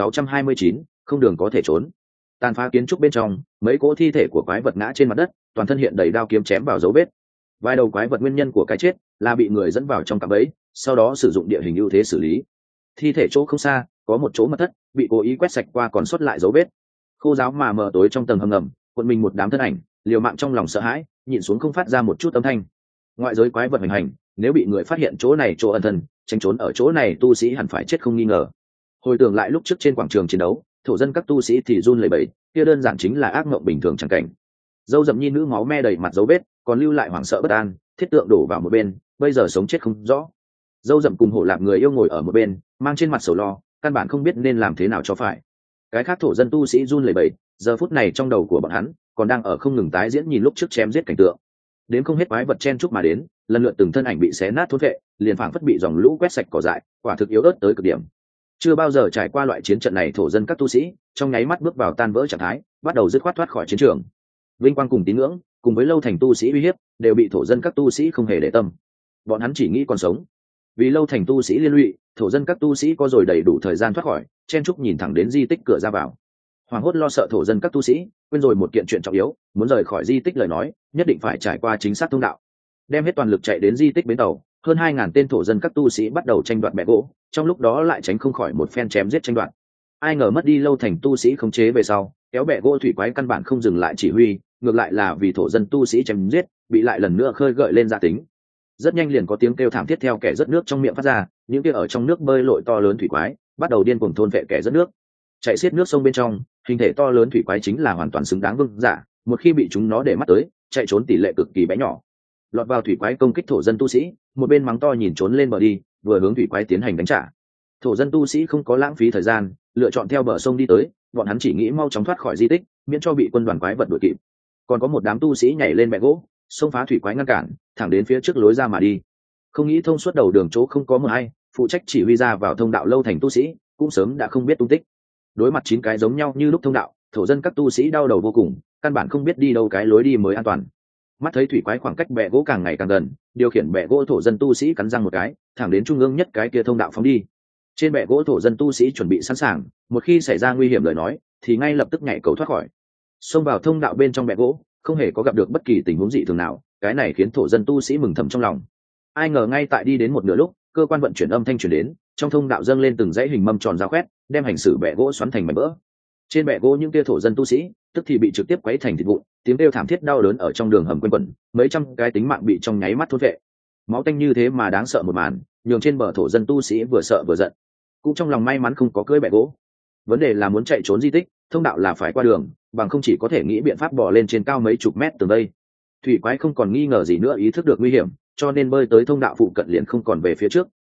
2629, không đường có thể trốn. Tàn phá kiến trúc bên trong, mấy cỗ thi thể của quái vật ngã trên mặt đất, toàn thân hiện đầy đao kiếm chém vào dấu vết. Vài đầu quái vật nguyên nhân của cái chết là bị người dẫn vào trong cạm bẫy, sau đó sử dụng địa hình ưu thế xử lý. Thi thể chỗ không xa có một chỗ mật thất, bị cố ý quét sạch qua còn sót lại dấu vết. Khô giáo mà mờ tối trong tầng hầm ngầm, quận mình một đám thân ảnh, liều mạng trong lòng sợ hãi, nhịn xuống không phát ra một chút âm thanh. Ngoại giới quái vật hành hành, nếu bị người phát hiện chỗ này chỗ ẩn thân, tránh trốn ở chỗ này tu sĩ hẳn phải chết không nghi ngờ. Hồi tưởng lại lúc trước trên quảng trường chiến đấu, thổ dân các tu sĩ thì run lẩy bẩy, kia đơn giản chính là ác mộng bình thường chẳng cảnh. Dâu dậm nhi nữ máu me đầy mặt dấu vết, còn lưu lại hoảng sợ bất an, thiết tượng đổ vào một bên, bây giờ sống chết không rõ. Dâu dậm cùng hổ lạp người yêu ngồi ở một bên, mang trên mặt sầu lo, căn bản không biết nên làm thế nào cho phải. Cái khác thổ dân tu sĩ run lẩy bẩy, giờ phút này trong đầu của bọn hắn còn đang ở không ngừng tái diễn nhìn lúc trước chém giết cảnh tượng. Đến không hết quái vật chen chúc mà đến, lần lượt từng thân ảnh bị xé nát thôn vệ, liền phảng phất bị dòng lũ quét sạch cỏ dại, quả thực yếu ớt tới cực điểm. Chưa bao giờ trải qua loại chiến trận này thổ dân các tu sĩ, trong nháy mắt bước vào tan vỡ trạng thái, bắt đầu dứt khoát thoát khỏi chiến trường. Vinh quang cùng tín ngưỡng, cùng với lâu thành tu sĩ uy hiếp, đều bị thổ dân các tu sĩ không hề để tâm. Bọn hắn chỉ nghĩ còn sống. Vì lâu thành tu sĩ liên lụy, thổ dân các tu sĩ có rồi đầy đủ thời gian thoát khỏi, chen chúc nhìn thẳng đến di tích cửa ra vào. Hoàng hốt lo sợ thổ dân các tu sĩ, quên rồi một kiện chuyện trọng yếu, muốn rời khỏi di tích lời nói, nhất định phải trải qua chính xác thông đạo. Đem hết toàn lực chạy đến di tích bến tàu, hơn 2000 tên thổ dân các tu sĩ bắt đầu tranh đoạt bè gỗ, trong lúc đó lại tránh không khỏi một phen chém giết tranh đoạt. Ai ngờ mất đi lâu thành tu sĩ khống chế về sau, kéo bè gỗ thủy quái căn bản không dừng lại chỉ huy, ngược lại là vì thổ dân tu sĩ chém giết, bị lại lần nữa khơi gợi lên gia tính. Rất nhanh liền có tiếng kêu thảm thiết theo kẻ rớt nước trong miệng phát ra, những kia ở trong nước bơi lội to lớn thủy quái bắt đầu điên cuồng thôn vệ kẻ rớt nước. Chạy xiết nước sông bên trong, hình thể to lớn thủy quái chính là hoàn toàn xứng đáng vương giả, một khi bị chúng nó để mắt tới, chạy trốn tỷ lệ cực kỳ bé nhỏ. Lọt vào thủy quái công kích thổ dân tu sĩ, một bên mắng to nhìn trốn lên bờ đi, vừa hướng thủy quái tiến hành đánh trả. Thổ dân tu sĩ không có lãng phí thời gian, lựa chọn theo bờ sông đi tới, bọn hắn chỉ nghĩ mau chóng thoát khỏi di tích, miễn cho bị quân đoàn quái vật đuổi kịp. Còn có một đám tu sĩ nhảy lên bè gỗ, xông phá thủy quái ngăn cản, thẳng đến phía trước lối ra mà đi. Không nghĩ thông suốt đầu đường chỗ không có mờ hay, phụ trách chỉ huy ra vào thông đạo lâu thành tu sĩ cũng sớm đã không biết tung tích. Đối mặt 9 cái giống nhau như lúc thông đạo, thổ dân các tu sĩ đau đầu vô cùng, căn bản không biết đi đâu cái lối đi mới an toàn. Mắt thấy thủy quái khoảng cách bè gỗ càng ngày càng gần, điều khiển bè gỗ thổ dân tu sĩ cắn răng một cái, thẳng đến trung ương nhất cái kia thông đạo phóng đi. Trên bè gỗ thổ dân tu sĩ chuẩn bị sẵn sàng, một khi xảy ra nguy hiểm lời nói, thì ngay lập tức nhảy cầu thoát khỏi. Xông vào thông đạo bên trong bè gỗ, không hề có gặp được bất kỳ tình huống dị thường nào, cái này khiến thổ dân tu sĩ mừng thầm trong lòng. Ai ngờ ngay tại đi đến một nửa lúc, cơ quan vận chuyển âm thanh truyền đến, trong thông đạo dâng lên từng dãy hình mâm tròn giáo khoét, đem hành xử bè gỗ xoắn thành mảnh vỡ. Trên bè gỗ những kia thổ dân tu sĩ tức thì bị trực tiếp quấy thành thịt vụn, tiếng kêu thảm thiết đau đớn ở trong đường hầm quanh quẩn, mấy trăm cái tính mạng bị trong nháy mắt thôn vệ. Máu tanh như thế mà đáng sợ một màn, nhường trên bờ thổ dân tu sĩ vừa sợ vừa giận, cũng trong lòng may mắn không có cưỡi bè gỗ. Vấn đề là muốn chạy trốn di tích, thông đạo là phải qua đường, bằng không chỉ có thể nghĩ biện pháp bò lên trên cao mấy chục mét tường đây. Thủy quái không còn nghi ngờ gì nữa ý thức được nguy hiểm, cho nên bơi tới thông đạo phụ cận liền không còn về phía trước,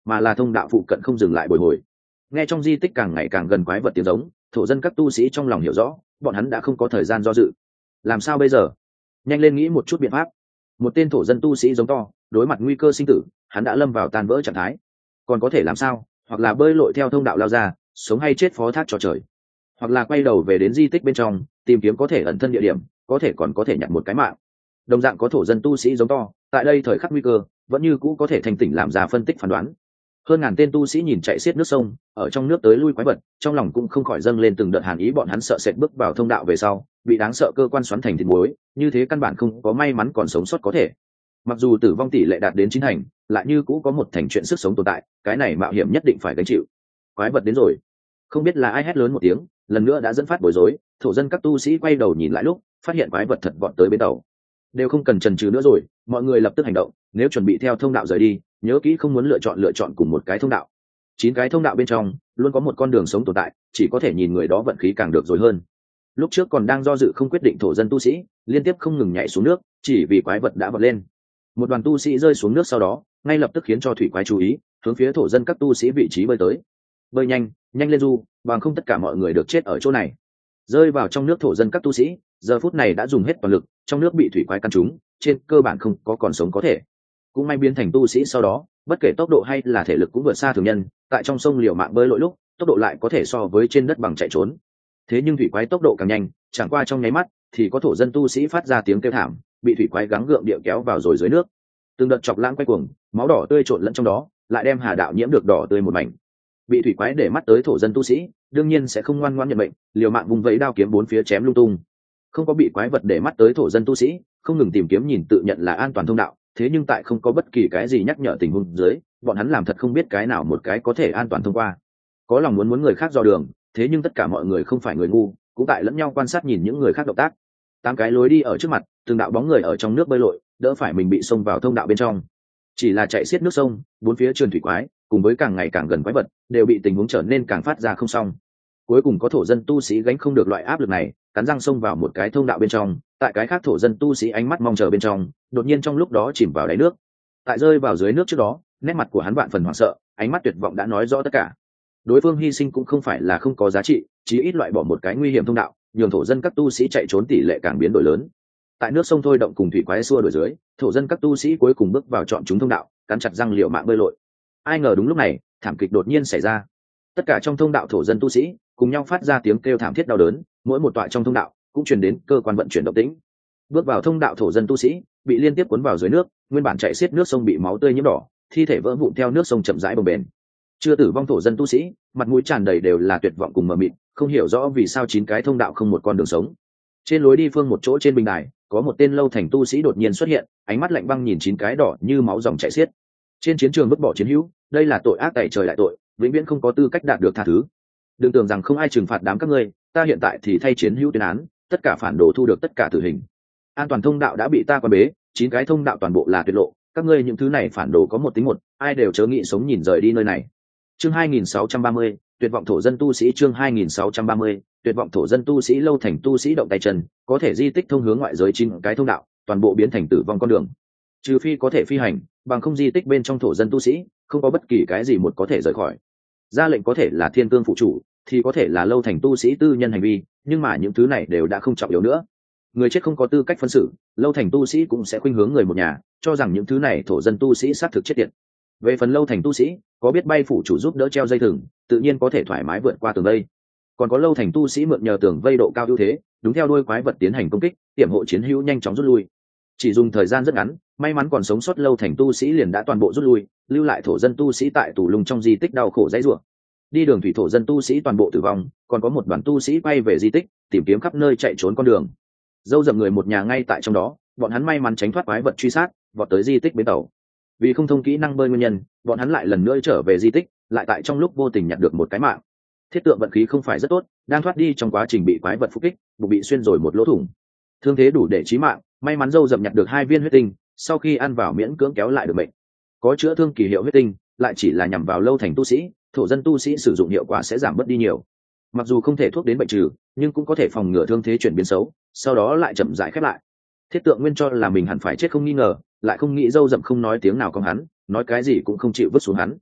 mà là thông đạo phụ cận không dừng lại bồi hồi. Nghe trong di tích càng ngày càng gần quái vật tiếng giống, thổ dân các tu sĩ trong lòng hiểu rõ, bọn hắn đã không có thời gian do dự. Làm sao bây giờ? Nhanh lên nghĩ một chút biện pháp. Một tên thổ dân tu sĩ giống to, đối mặt nguy cơ sinh tử, hắn đã lâm vào tan vỡ trạng thái. Còn có thể làm sao? Hoặc là bơi lội theo thông đạo lao ra, sống hay chết phó thác cho trời, hoặc là quay đầu về đến di tích bên trong, tìm kiếm có thể ẩn thân địa điểm, có thể còn có thể nhặt một cái mạng. Đồng dạng có thổ dân tu sĩ giống to, tại đây thời khắc nguy cơ, vẫn như cũ có thể thành tỉnh làm ra phân tích phán đoán. Hơn ngàn tên tu sĩ nhìn chạy xiết nước sông, ở trong nước tới lui quái vật, trong lòng cũng không khỏi dâng lên từng đợt hàn ý. Bọn hắn sợ sệt bước vào thông đạo về sau, bị đáng sợ cơ quan xoắn thành thịt muối, như thế căn bản không có may mắn còn sống sót có thể. Mặc dù tử vong tỷ lệ đạt đến 9 thành, lại như cũ có một thành chuyện sức sống tồn tại, cái này mạo hiểm nhất định phải gánh chịu. Quái vật đến rồi. Không biết là ai hét lớn một tiếng, lần nữa đã dẫn phát bối rối. Thổ dân các tu sĩ quay đầu nhìn lại lúc, phát hiện quái vật thật vọt tới bến tàu. Đều không cần chần chừ nữa rồi, mọi người lập tức hành động. Nếu chuẩn bị theo thông đạo rời đi, nhớ kỹ không muốn lựa chọn cùng một cái thông đạo. 9 cái thông đạo bên trong luôn có một con đường sống tồn tại, chỉ có thể nhìn người đó vận khí càng được rồi hơn. Lúc trước còn đang do dự không quyết định thổ dân tu sĩ liên tiếp không ngừng nhảy xuống nước, chỉ vì quái vật đã vọt lên. Một đoàn tu sĩ rơi xuống nước sau đó, ngay lập tức khiến cho thủy quái chú ý, hướng phía thổ dân các tu sĩ vị trí bơi tới. Bơi nhanh, nhanh lên du, bằng không tất cả mọi người được chết ở chỗ này. Rơi vào trong nước thổ dân các tu sĩ giờ phút này đã dùng hết toàn lực, trong nước bị thủy quái căn trúng, trên cơ bản không có còn sống có thể. Cũng may biến thành tu sĩ sau đó, bất kể tốc độ hay là thể lực cũng vượt xa thường nhân, tại trong sông liều mạng bơi lội lúc, tốc độ lại có thể so với trên đất bằng chạy trốn. Thế nhưng thủy quái tốc độ càng nhanh, chẳng qua trong nháy mắt thì có thổ dân tu sĩ phát ra tiếng kêu thảm, bị thủy quái gắng gượng địa kéo vào rồi dưới nước. Từng đợt chọc lãng quay cuồng, máu đỏ tươi trộn lẫn trong đó, lại đem hà đạo nhiễm được đỏ tươi một mảnh. Bị thủy quái để mắt tới thổ dân tu sĩ đương nhiên sẽ không ngoan ngoãn nhận mệnh, liều mạng vùng vẫy đao kiếm bốn phía chém lung tung. Không có bị quái vật để mắt tới thổ dân tu sĩ không ngừng tìm kiếm nhìn tự nhận là an toàn thông đạo, thế nhưng tại không có bất kỳ cái gì nhắc nhở tình huống dưới, bọn hắn làm thật không biết cái nào một cái có thể an toàn thông qua. Có lòng muốn người khác dò đường, thế nhưng tất cả mọi người không phải người ngu, cũng tại lẫn nhau quan sát nhìn những người khác động tác. 8 cái lối đi ở trước mặt, từng đạo bóng người ở trong nước bơi lội, đỡ phải mình bị xông vào thông đạo bên trong. Chỉ là chạy xiết nước sông, bốn phía trườn thủy quái cùng với càng ngày càng gần quái vật đều bị tình huống trở nên càng phát ra không xong. Cuối cùng có thổ dân tu sĩ gánh không được loại áp lực này, cắn răng xông vào một cái thông đạo bên trong. Tại cái khác thổ dân tu sĩ ánh mắt mong chờ bên trong, đột nhiên trong lúc đó chìm vào đáy nước. Tại rơi vào dưới nước trước đó, nét mặt của hắn vạn phần hoảng sợ, ánh mắt tuyệt vọng đã nói rõ tất cả. Đối phương hy sinh cũng không phải là không có giá trị, chí ít loại bỏ một cái nguy hiểm thông đạo, nhường thổ dân các tu sĩ chạy trốn tỷ lệ càng biến đổi lớn. Tại nước sông thôi động cùng thủy quái xua đuổi dưới, thổ dân các tu sĩ cuối cùng bước vào chọn chúng thông đạo, cắn chặt răng liều mạng bơi lội. Ai ngờ đúng lúc này, thảm kịch đột nhiên xảy ra. Tất cả trong thông đạo thổ dân tu sĩ cùng nhau phát ra tiếng kêu thảm thiết đau đớn, mỗi một tọa trong thông đạo cũng truyền đến cơ quan vận chuyển động tĩnh. Bước vào thông đạo thổ dân tu sĩ bị liên tiếp cuốn vào dưới nước, nguyên bản chạy xiết nước sông bị máu tươi nhiễm đỏ, thi thể vỡ vụn theo nước sông chậm rãi bồng bềnh. Chưa tử vong thổ dân tu sĩ mặt mũi tràn đầy đều là tuyệt vọng cùng mờ mịt, không hiểu rõ vì sao 9 cái thông đạo không một con đường sống. Trên lối đi phương một chỗ trên bình đài, có một tên lâu thành tu sĩ đột nhiên xuất hiện, ánh mắt lạnh băng nhìn 9 cái đỏ như máu dòng chảy xiết. Trên chiến trường vứt bỏ chiến hữu, đây là tội ác tày trời đại tội, vĩnh viễn không có tư cách đạt được tha thứ. Đừng tưởng rằng không ai trừng phạt đám các ngươi, ta hiện tại thì thay chiến hữu tuyên án, tất cả phản đồ thu được tất cả tử hình. An toàn thông đạo đã bị ta quan bế, 9 cái thông đạo toàn bộ là tuyệt lộ, các ngươi những thứ này phản đồ có một tính một, ai đều chớ nghĩ sống nhìn rời đi nơi này. Chương 2630, tuyệt vọng thổ dân tu sĩ. Chương 2630, tuyệt vọng thổ dân tu sĩ. Lâu thành tu sĩ động tay chân, có thể di tích thông hướng ngoại giới 9 cái thông đạo toàn bộ biến thành tử vong con đường. Trừ phi có thể phi hành, bằng không di tích bên trong thổ dân tu sĩ không có bất kỳ cái gì một có thể rời khỏi. Ra lệnh có thể là thiên cương phụ chủ, thì có thể là lâu thành tu sĩ tư nhân hành vi, nhưng mà những thứ này đều đã không trọng yếu nữa. Người chết không có tư cách phân xử, lâu thành tu sĩ cũng sẽ khuynh hướng người một nhà, cho rằng những thứ này thổ dân tu sĩ xác thực chết tiệt. Về phần lâu thành tu sĩ có biết bay phụ chủ giúp đỡ treo dây thừng, tự nhiên có thể thoải mái vượt qua tường vây. Còn có lâu thành tu sĩ mượn nhờ tường vây độ cao ưu thế, đúng theo đuôi quái vật tiến hành công kích, tiểm hộ chiến hữu nhanh chóng rút lui. Chỉ dùng thời gian rất ngắn, may mắn còn sống sót lâu thành tu sĩ liền đã toàn bộ rút lui, lưu lại thổ dân tu sĩ tại tù lùng trong di tích đau khổ dãy rủa. Đi đường thủy thổ dân tu sĩ toàn bộ tử vong, còn có một đoàn tu sĩ quay về di tích, tìm kiếm khắp nơi chạy trốn con đường. Dâu dậm người một nhà ngay tại trong đó, bọn hắn may mắn tránh thoát quái vật truy sát, vọt tới di tích bến tàu. Vì không thông kỹ năng bơi nguyên nhân, bọn hắn lại lần nữa trở về di tích, lại tại trong lúc vô tình nhặt được một cái mạng. Thiết tượng vận khí không phải rất tốt, đang thoát đi trong quá trình bị quái vật phục kích, bụng bị xuyên rồi một lỗ thủng. Thương thế đủ để chí mạng, may mắn dâu dậm nhặt được 2 viên huyết tinh, sau khi ăn vào miễn cưỡng kéo lại được bệnh. Có chữa thương kỳ hiệu huyết tinh, lại chỉ là nhằm vào lâu thành tu sĩ, thổ dân tu sĩ sử dụng hiệu quả sẽ giảm bớt đi nhiều. Mặc dù không thể thuốc đến bệnh trừ, nhưng cũng có thể phòng ngừa thương thế chuyển biến xấu, sau đó lại chậm rãi khép lại. Thiết tượng nguyên cho là mình hẳn phải chết không nghi ngờ, lại không nghĩ dâu dậm không nói tiếng nào con hắn, nói cái gì cũng không chịu vứt xuống hắn.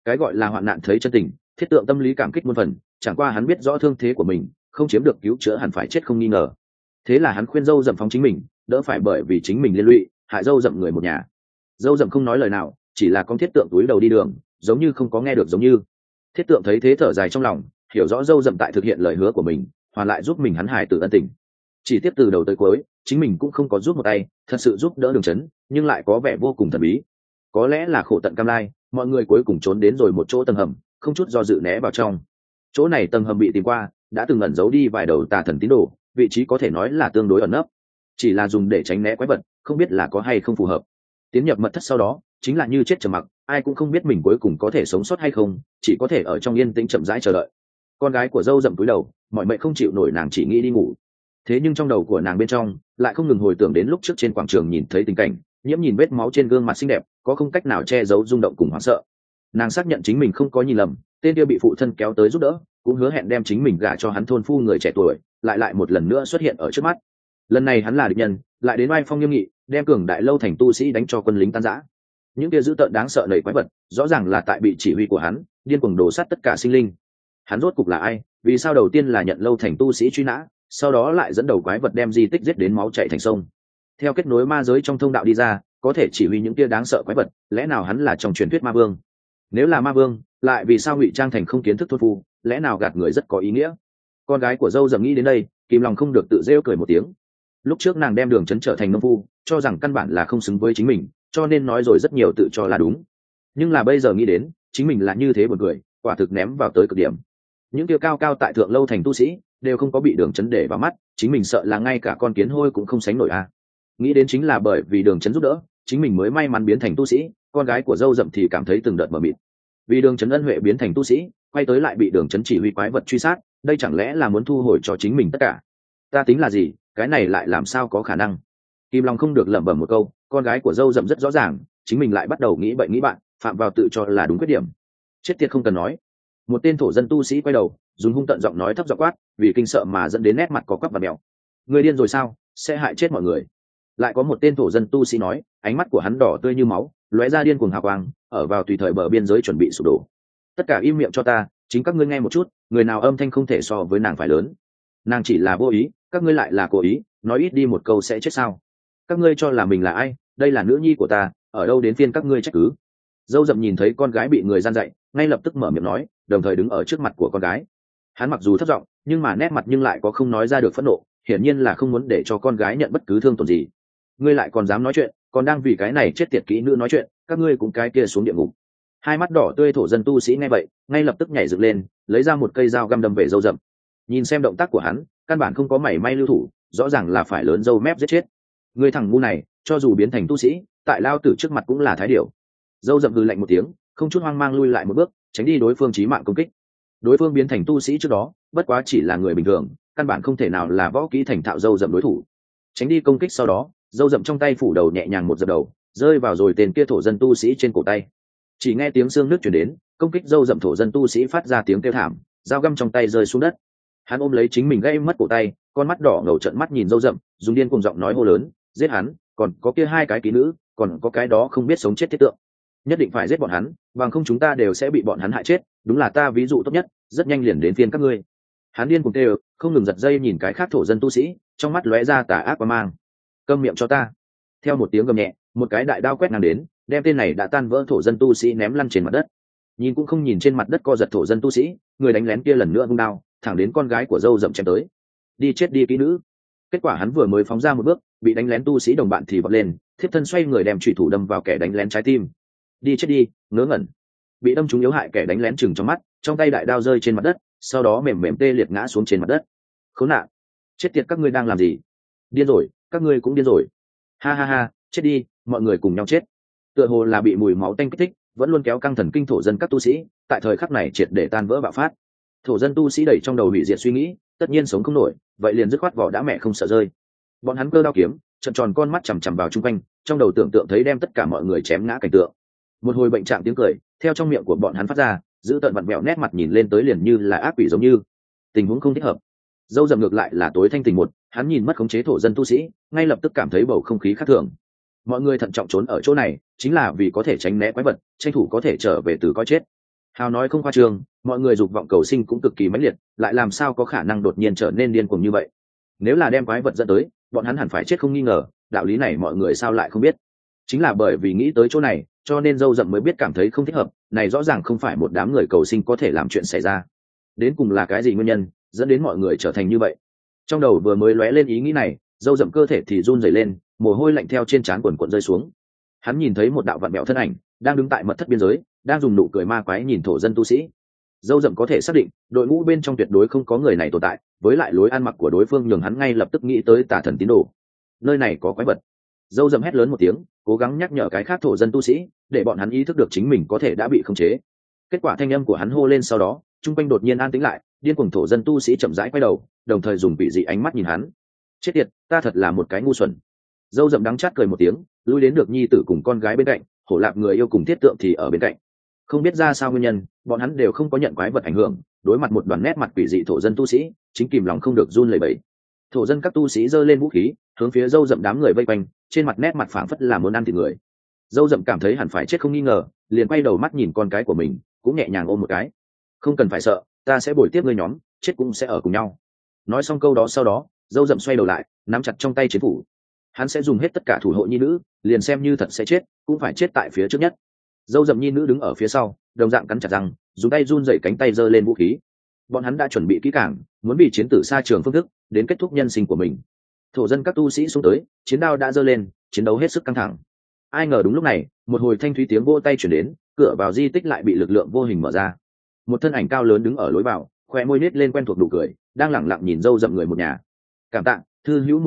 Cái gọi là hoạn nạn thấy chân tình, Thiết Tượng tâm lý cảm kích muôn phần, chẳng qua hắn biết rõ thương thế của mình không chiếm được cứu chữa hẳn phải chết không nghi ngờ. Thế là hắn khuyên dâu dậm phóng chính mình, đỡ phải bởi vì chính mình liên lụy hại dâu dậm người một nhà. Dâu dậm không nói lời nào, chỉ là con Thiết Tượng túi đầu đi đường, giống như không có nghe được giống như. Thiết Tượng thấy thế thở dài trong lòng, hiểu rõ dâu dậm tại thực hiện lời hứa của mình, hoàn lại giúp mình hắn hài tử ân tình. Chỉ tiếp từ đầu tới cuối chính mình cũng không có giúp một tay, thật sự giúp đỡ Đường Chấn, nhưng lại có vẻ vô cùng thần bí. Có lẽ là khổ tận cam lai, mọi người cuối cùng trốn đến rồi một chỗ tầng hầm, không chút do dự né vào trong. Chỗ này tầng hầm bị tìm qua, đã từng ẩn giấu đi vài đầu tà thần tín đồ, vị trí có thể nói là tương đối ẩn nấp, chỉ là dùng để tránh né quái vật, không biết là có hay không phù hợp. Tiến nhập mật thất sau đó chính là như chết trầm mặc, ai cũng không biết mình cuối cùng có thể sống sót hay không, chỉ có thể ở trong yên tĩnh chậm rãi chờ đợi. Con gái của dâu dậm cúi đầu, mọi mệnh không chịu nổi, nàng chỉ nghĩ đi ngủ. Thế nhưng trong đầu của nàng bên trong lại không ngừng hồi tưởng đến lúc trước trên quảng trường nhìn thấy tình cảnh, nhiễm nhìn vết máu trên gương mặt xinh đẹp, có không cách nào che giấu rung động cùng hoảng sợ. Nàng xác nhận chính mình không có nhìn lầm, tên kia bị phụ thân kéo tới giúp đỡ, cũng hứa hẹn đem chính mình gả cho hắn thôn phu người trẻ tuổi, lại một lần nữa xuất hiện ở trước mắt. Lần này hắn là địch nhân, lại đến oai phong nghiêm nghị, đem cường đại lâu thành tu sĩ đánh cho quân lính tan rã. Những kia dữ tợn đáng sợ nảy quái vật, rõ ràng là tại bị chỉ huy của hắn điên cuồng đổ sát tất cả sinh linh. Hắn rốt cục là ai? Vì sao đầu tiên là nhận lâu thành tu sĩ truy nã, sau đó lại dẫn đầu quái vật đem di tích giết đến máu chảy thành sông? Theo kết nối ma giới trong thông đạo đi ra, có thể chỉ huy những kia đáng sợ quái vật, lẽ nào hắn là trong truyền thuyết ma vương? Nếu là ma vương, lại vì sao ngụy trang thành không kiến thức thôn phu, lẽ nào gạt người rất có ý nghĩa? Con gái của dâu dầm nghĩ đến đây, kìm lòng không được tự rêu cười một tiếng. Lúc trước nàng đem Đường Chấn trở thành nông phu, cho rằng căn bản là không xứng với chính mình, cho nên nói rồi rất nhiều tự cho là đúng. Nhưng là bây giờ nghĩ đến, chính mình là như thế buồn cười, quả thực ném vào tới cực điểm. Những kia cao cao tại thượng lâu thành tu sĩ đều không có bị Đường Chấn để vào mắt, chính mình sợ là ngay cả con kiến hôi cũng không sánh nổi a. Nghĩ đến chính là bởi vì Đường Chấn giúp đỡ, chính mình mới may mắn biến thành tu sĩ, con gái của dâu dậm thì cảm thấy từng đợt mờ mịt. Vì Đường Chấn ân huệ biến thành tu sĩ, quay tới lại bị Đường Chấn chỉ huy quái vật truy sát, đây chẳng lẽ là muốn thu hồi cho chính mình tất cả? Ta tính là gì, cái này lại làm sao có khả năng? Kim Long không được lẩm bẩm một câu, con gái của dâu dậm rất rõ ràng, chính mình lại bắt đầu nghĩ bậy nghĩ bạn, phạm vào tự cho là đúng khuyết điểm. Chết tiệt không cần nói. Một tên thổ dân tu sĩ quay đầu, dùng hung tận giọng nói thấp giọng quát, vì kinh sợ mà dẫn đến nét mặt có quắp và mèo. Người điên rồi sao, sẽ hại chết mọi người. Lại có một tên thổ dân tu sĩ nói, ánh mắt của hắn đỏ tươi như máu, lóe ra điên cuồng hào quang, ở vào tùy thời bờ biên giới chuẩn bị sụp đổ. Tất cả im miệng cho ta, chính các ngươi nghe một chút, người nào âm thanh không thể so với nàng phải lớn. Nàng chỉ là vô ý, các ngươi lại là cố ý, nói ít đi một câu sẽ chết sao? Các ngươi cho là mình là ai? Đây là nữ nhi của ta, ở đâu đến phiên các ngươi trách cứ? Dâu dậm nhìn thấy con gái bị người gian dạy, ngay lập tức mở miệng nói, đồng thời đứng ở trước mặt của con gái. Hắn mặc dù thấp giọng, nhưng mà nét mặt nhưng lại có không nói ra được phẫn nộ, hiển nhiên là không muốn để cho con gái nhận bất cứ thương tổn gì. Ngươi lại còn dám nói chuyện, còn đang vì cái này chết tiệt kỹ nữ nói chuyện, các ngươi cũng cái kia xuống địa ngục. Hai mắt đỏ tươi thổ dân tu sĩ nghe vậy, ngay lập tức nhảy dựng lên, lấy ra một cây dao găm đâm về dâu dậm. Nhìn xem động tác của hắn, căn bản không có mảy may lưu thủ, rõ ràng là phải lớn dâu mép giết chết. Người thằng ngu này, cho dù biến thành tu sĩ, tại lao tử trước mặt cũng là thái điểu. Dâu dậm hừ lạnh một tiếng, không chút hoang mang lui lại một bước, tránh đi đối phương chí mạng công kích. Đối phương biến thành tu sĩ trước đó, bất quá chỉ là người bình thường, căn bản không thể nào là võ kỹ thành thạo dâu dậm đối thủ. Tránh đi công kích sau đó, dâu dậm trong tay phủ đầu nhẹ nhàng một giật đầu, rơi vào rồi tên kia thổ dân tu sĩ trên cổ tay. Chỉ nghe tiếng xương nước truyền đến, công kích dâu dậm thổ dân tu sĩ phát ra tiếng kêu thảm, dao găm trong tay rơi xuống đất. Hắn ôm lấy chính mình gây mất cổ tay, con mắt đỏ ngầu trợn mắt nhìn dâu dậm, dùng điên cuồng giọng nói hô lớn, giết hắn, còn có kia hai cái kỹ nữ, còn có cái đó không biết sống chết thiết tượng, nhất định phải giết bọn hắn, bằng không chúng ta đều sẽ bị bọn hắn hại chết, đúng là ta ví dụ tốt nhất, rất nhanh liền đến phiên các ngươi. Hắn điên cuồng kêu, không ngừng giật dây nhìn cái khác thổ dân tu sĩ, trong mắt lóe ra tà ác quang mang. Câm miệng cho ta. Theo một tiếng gầm nhẹ, một cái đại đao quét ngang đến, đem tên này đã tan vỡ thổ dân tu sĩ ném lăn trên mặt đất. Nhìn cũng không nhìn trên mặt đất co giật thổ dân tu sĩ, người đánh lén kia lần nữa vung đao, thẳng đến con gái của dâu dậm chém tới. Đi chết đi kỹ nữ. Kết quả hắn vừa mới phóng ra một bước, bị đánh lén tu sĩ đồng bạn thì vọt lên, thiếp thân xoay người đem chủy thủ đâm vào kẻ đánh lén trái tim. Đi chết đi, ngớ ngẩn. Bị đâm trúng yếu hại kẻ đánh lén chừng trong mắt, trong tay đại đao rơi trên mặt đất, sau đó mềm mềm tê liệt ngã xuống trên mặt đất. Khốn nạn, chết tiệt, các ngươi đang làm gì? Điên rồi, các ngươi cũng điên rồi. Ha ha ha, chết đi, mọi người cùng nhau chết. Tựa hồ là bị mùi máu tanh kích thích, vẫn luôn kéo căng thần kinh thổ dân các tu sĩ, tại thời khắc này triệt để tan vỡ bạo phát. Thổ dân tu sĩ đẩy trong đầu hủy diệt suy nghĩ, tất nhiên sống không nổi, vậy liền dứt khoát vỏ đã mẹ không sợ rơi. Bọn hắn cơ đao kiếm, trợn tròn con mắt chằm chằm vào chung quanh, trong đầu tưởng tượng thấy đem tất cả mọi người chém ngã cảnh tượng. Một hồi bệnh trạng tiếng cười theo trong miệng của bọn hắn phát ra, giữ tận vặn vẹo nét mặt nhìn lên tới liền như là ác quỷ giống như. Tình huống không thích hợp. Dâu dậm ngược lại là tối thanh tình một, hắn nhìn mất khống chế thổ dân tu sĩ, ngay lập tức cảm thấy bầu không khí khác thường. Mọi người thận trọng trốn ở chỗ này, chính là vì có thể tránh né quái vật, tranh thủ có thể trở về từ coi chết. Hào nói không khoa trương, mọi người dục vọng cầu sinh cũng cực kỳ mãnh liệt, lại làm sao có khả năng đột nhiên trở nên điên cuồng như vậy? Nếu là đem quái vật dẫn tới, bọn hắn hẳn phải chết không nghi ngờ, đạo lý này mọi người sao lại không biết? Chính là bởi vì nghĩ tới chỗ này, cho nên dâu dậm mới biết cảm thấy không thích hợp, này rõ ràng không phải một đám người cầu sinh có thể làm chuyện xảy ra. Đến cùng là cái gì nguyên nhân dẫn đến mọi người trở thành như vậy? Trong đầu vừa mới lóe lên ý nghĩ này, dâu dậm cơ thể thì run rẩy lên, mồ hôi lạnh theo trên trán quần quần rơi xuống. Hắn nhìn thấy một đạo vặn vẹo thân ảnh đang đứng tại mật thất biên giới, đang dùng nụ cười ma quái nhìn thổ dân tu sĩ. Dâu dậm có thể xác định đội ngũ bên trong tuyệt đối không có người này tồn tại, với lại lối ăn mặc của đối phương nhường hắn ngay lập tức nghĩ tới tà thần tín đồ. Nơi này có quái vật. Dâu dậm hét lớn một tiếng, cố gắng nhắc nhở cái khác thổ dân tu sĩ để bọn hắn ý thức được chính mình có thể đã bị khống chế. Kết quả thanh âm của hắn hô lên sau đó, trung quanh đột nhiên an tĩnh lại, điên cuồng thổ dân tu sĩ chậm rãi quay đầu, đồng thời dùng bị dị ánh mắt nhìn hắn. Chết tiệt, ta thật là một cái ngu xuẩn. Dâu dậm đắng chát cười một tiếng, lui đến được nhi tử cùng con gái bên cạnh, hổ lạp người yêu cùng thiết tượng thì ở bên cạnh. Không biết ra sao nguyên nhân, bọn hắn đều không có nhận quái vật ảnh hưởng, đối mặt một đoàn nét mặt quỷ dị thổ dân tu sĩ, chính kìm lòng không được run lẩy bẩy. Thổ dân các tu sĩ giơ lên vũ khí, hướng phía dâu dậm đám người vây quanh, trên mặt nét mặt phảng phất là muốn ăn thịt người. Dâu dậm cảm thấy hẳn phải chết không nghi ngờ, liền quay đầu mắt nhìn con cái của mình, cũng nhẹ nhàng ôm một cái. Không cần phải sợ, ta sẽ bồi tiếp ngươi nhóm, chết cũng sẽ ở cùng nhau. Nói xong câu đó sau đó, dâu dậm xoay đầu lại, nắm chặt trong tay chiến phủ. Hắn sẽ dùng hết tất cả thủ hộ nhi nữ, liền xem như thật sẽ chết, cũng phải chết tại phía trước nhất. Dâu dậm nhi nữ đứng ở phía sau, đồng dạng cắn chặt răng, dùng tay run dậy cánh tay giơ lên vũ khí. Bọn hắn đã chuẩn bị kỹ càng, muốn bị chiến tử xa trường phương thức đến kết thúc nhân sinh của mình. Thổ dân các tu sĩ xuống tới, chiến đao đã giơ lên, chiến đấu hết sức căng thẳng. Ai ngờ đúng lúc này, một hồi thanh thúy tiếng vỗ tay chuyển đến, cửa vào di tích lại bị lực lượng vô hình mở ra. Một thân ảnh cao lớn đứng ở lối vào, khoe môi nít lên quen thuộc nụ cười, đang lẳng lặng nhìn dâu dậm người một nhà. Cảm tạ thư hữu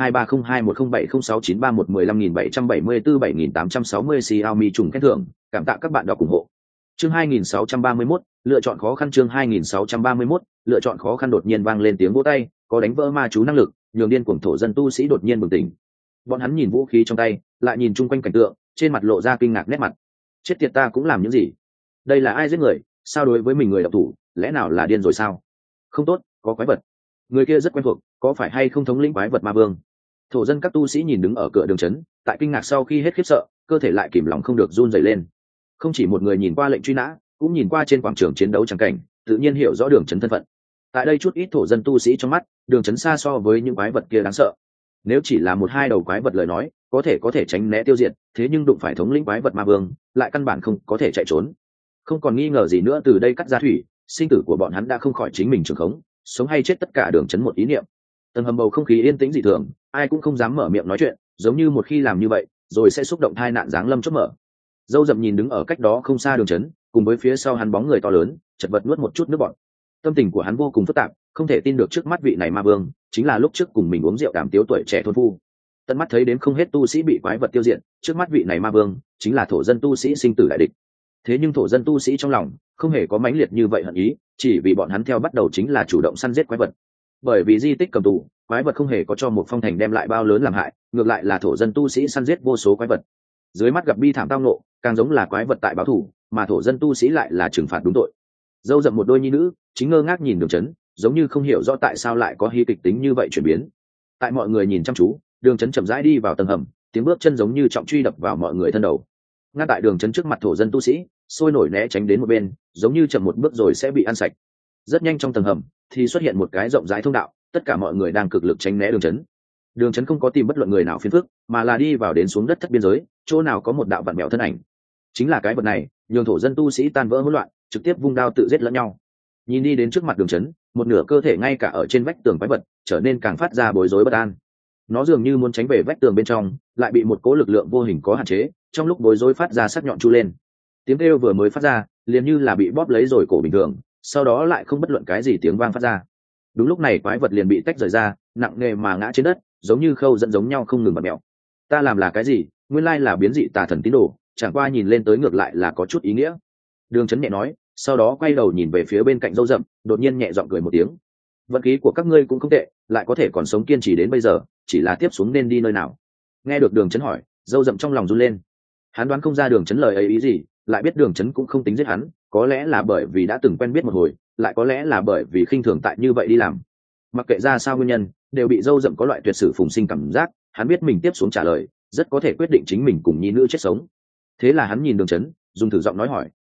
1612302107069317747860 Xiaomi trùng khen thưởng, cảm tạ các bạn đọc ủng hộ. Chương 2631, lựa chọn khó khăn. Chương 2631, lựa chọn khó khăn. Đột nhiên vang lên tiếng vỗ tay, có đánh vỡ ma chú năng lực, nhường điên cuồng thổ dân tu sĩ đột nhiên bừng tỉnh. Bọn hắn nhìn vũ khí trong tay, lại nhìn chung quanh cảnh tượng, trên mặt lộ ra kinh ngạc nét mặt. Chết tiệt, ta cũng làm những gì? Đây là ai giết người? Sao đối với mình người độc thủ, lẽ nào là điên rồi sao? Không tốt, có quái vật. Người kia rất quen thuộc, có phải hay không thống lĩnh quái vật ma vương? Thổ dân các tu sĩ nhìn đứng ở cửa đường trấn, tại kinh ngạc sau khi hết khiếp sợ, cơ thể lại kìm lòng không được run rẩy lên. Không chỉ một người nhìn qua lệnh truy nã, cũng nhìn qua trên quảng trường chiến đấu chẳng cảnh, tự nhiên hiểu rõ đường trấn thân phận. Tại đây chút ít thổ dân tu sĩ trong mắt, đường trấn xa so với những quái vật kia đáng sợ. Nếu chỉ là một hai đầu quái vật lời nói, có thể tránh né tiêu diệt, thế nhưng đụng phải thống lĩnh quái vật ma vương, lại căn bản không có thể chạy trốn. Không còn nghi ngờ gì nữa, từ đây cắt ra thủy, sinh tử của bọn hắn đã không khỏi chính mình trường khống, sống hay chết tất cả đường trấn một ý niệm. Tầng hầm bầu không khí yên tĩnh dị thường, ai cũng không dám mở miệng nói chuyện, giống như một khi làm như vậy, rồi sẽ xúc động tai nạn giáng lâm chốt mở. Dâu dậm nhìn đứng ở cách đó không xa đường trấn, cùng với phía sau hắn bóng người to lớn, chật vật nuốt một chút nước bọt. Tâm tình của hắn vô cùng phức tạp, không thể tin được trước mắt vị này ma vương chính là lúc trước cùng mình uống rượu đàm tiếu tuổi trẻ thôn phu. Tận mắt thấy đến không hết tu sĩ bị quái vật tiêu diệt, trước mắt vị này ma vương chính là thổ dân tu sĩ sinh tử đại địch. Thế nhưng thổ dân tu sĩ trong lòng không hề có mãnh liệt như vậy hận ý, chỉ vì bọn hắn theo bắt đầu chính là chủ động săn giết quái vật. Bởi vì di tích cầm tù, quái vật không hề có cho một phong thành đem lại bao lớn làm hại, ngược lại là thổ dân tu sĩ săn giết vô số quái vật. Dưới mắt gặp bi thảm tao nộ, càng giống là quái vật tại báo thù, mà thổ dân tu sĩ lại là trừng phạt đúng tội. Dâu dậm một đôi nhi nữ chính ngơ ngác nhìn đường trấn, giống như không hiểu rõ tại sao lại có hy kịch tính như vậy chuyển biến. Tại mọi người nhìn chăm chú, đường trấn chậm rãi đi vào tầng hầm, tiếng bước chân giống như trọng truy đập vào mọi người thân đầu. Ngay tại đường trấn trước mặt thổ dân tu sĩ sôi nổi né tránh đến một bên, giống như chậm một bước rồi sẽ bị ăn sạch. Rất nhanh trong tầng hầm thì xuất hiện một cái rộng rãi thông đạo, tất cả mọi người đang cực lực tránh né đường trấn. Đường trấn không có tìm bất luận người nào phiền phức, mà là đi vào đến xuống đất thất biên giới, chỗ nào có một đạo vặn mèo thân ảnh. Chính là cái vật này nhường thổ dân tu sĩ tan vỡ hỗn loạn, trực tiếp vung đao tự giết lẫn nhau. Nhìn đi đến trước mặt đường trấn, một nửa cơ thể ngay cả ở trên vách tường quái vật trở nên càng phát ra bối rối bất an. Nó dường như muốn tránh về vách tường bên trong, lại bị một cỗ lực lượng vô hình có hạn chế, trong lúc bối rối phát ra sắc nhọn chu lên. Tiếng kêu vừa mới phát ra, liền như là bị bóp lấy rồi cổ bình thường, sau đó lại không bất luận cái gì tiếng vang phát ra. Đúng lúc này quái vật liền bị tách rời ra, nặng nề mà ngã trên đất, giống như khâu dẫn giống nhau không ngừng bật mẹo. Ta làm là cái gì? Nguyên lai là biến dị tà thần tín đồ, chẳng qua nhìn lên tới ngược lại là có chút ý nghĩa. Đường Chấn nhẹ nói, sau đó quay đầu nhìn về phía bên cạnh Dâu Dậm, đột nhiên nhẹ giọng cười một tiếng. Vận khí của các ngươi cũng không tệ, lại có thể còn sống kiên trì đến bây giờ, chỉ là tiếp xuống nên đi nơi nào? Nghe được Đường Chấn hỏi, Dâu Dậm trong lòng run lên. Hắn đoán không ra Đường Chấn lời ấy ý gì, lại biết Đường Chấn cũng không tính giết hắn, có lẽ là bởi vì đã từng quen biết một hồi, lại có lẽ là bởi vì khinh thường tại như vậy đi làm. Mặc kệ ra sao nguyên nhân, đều bị Dâu Dậm có loại tuyệt sử phùng sinh cảm giác, hắn biết mình tiếp xuống trả lời rất có thể quyết định chính mình cùng nhi nữ chết sống. Thế là hắn nhìn Đường Chấn, dùng thử giọng nói hỏi,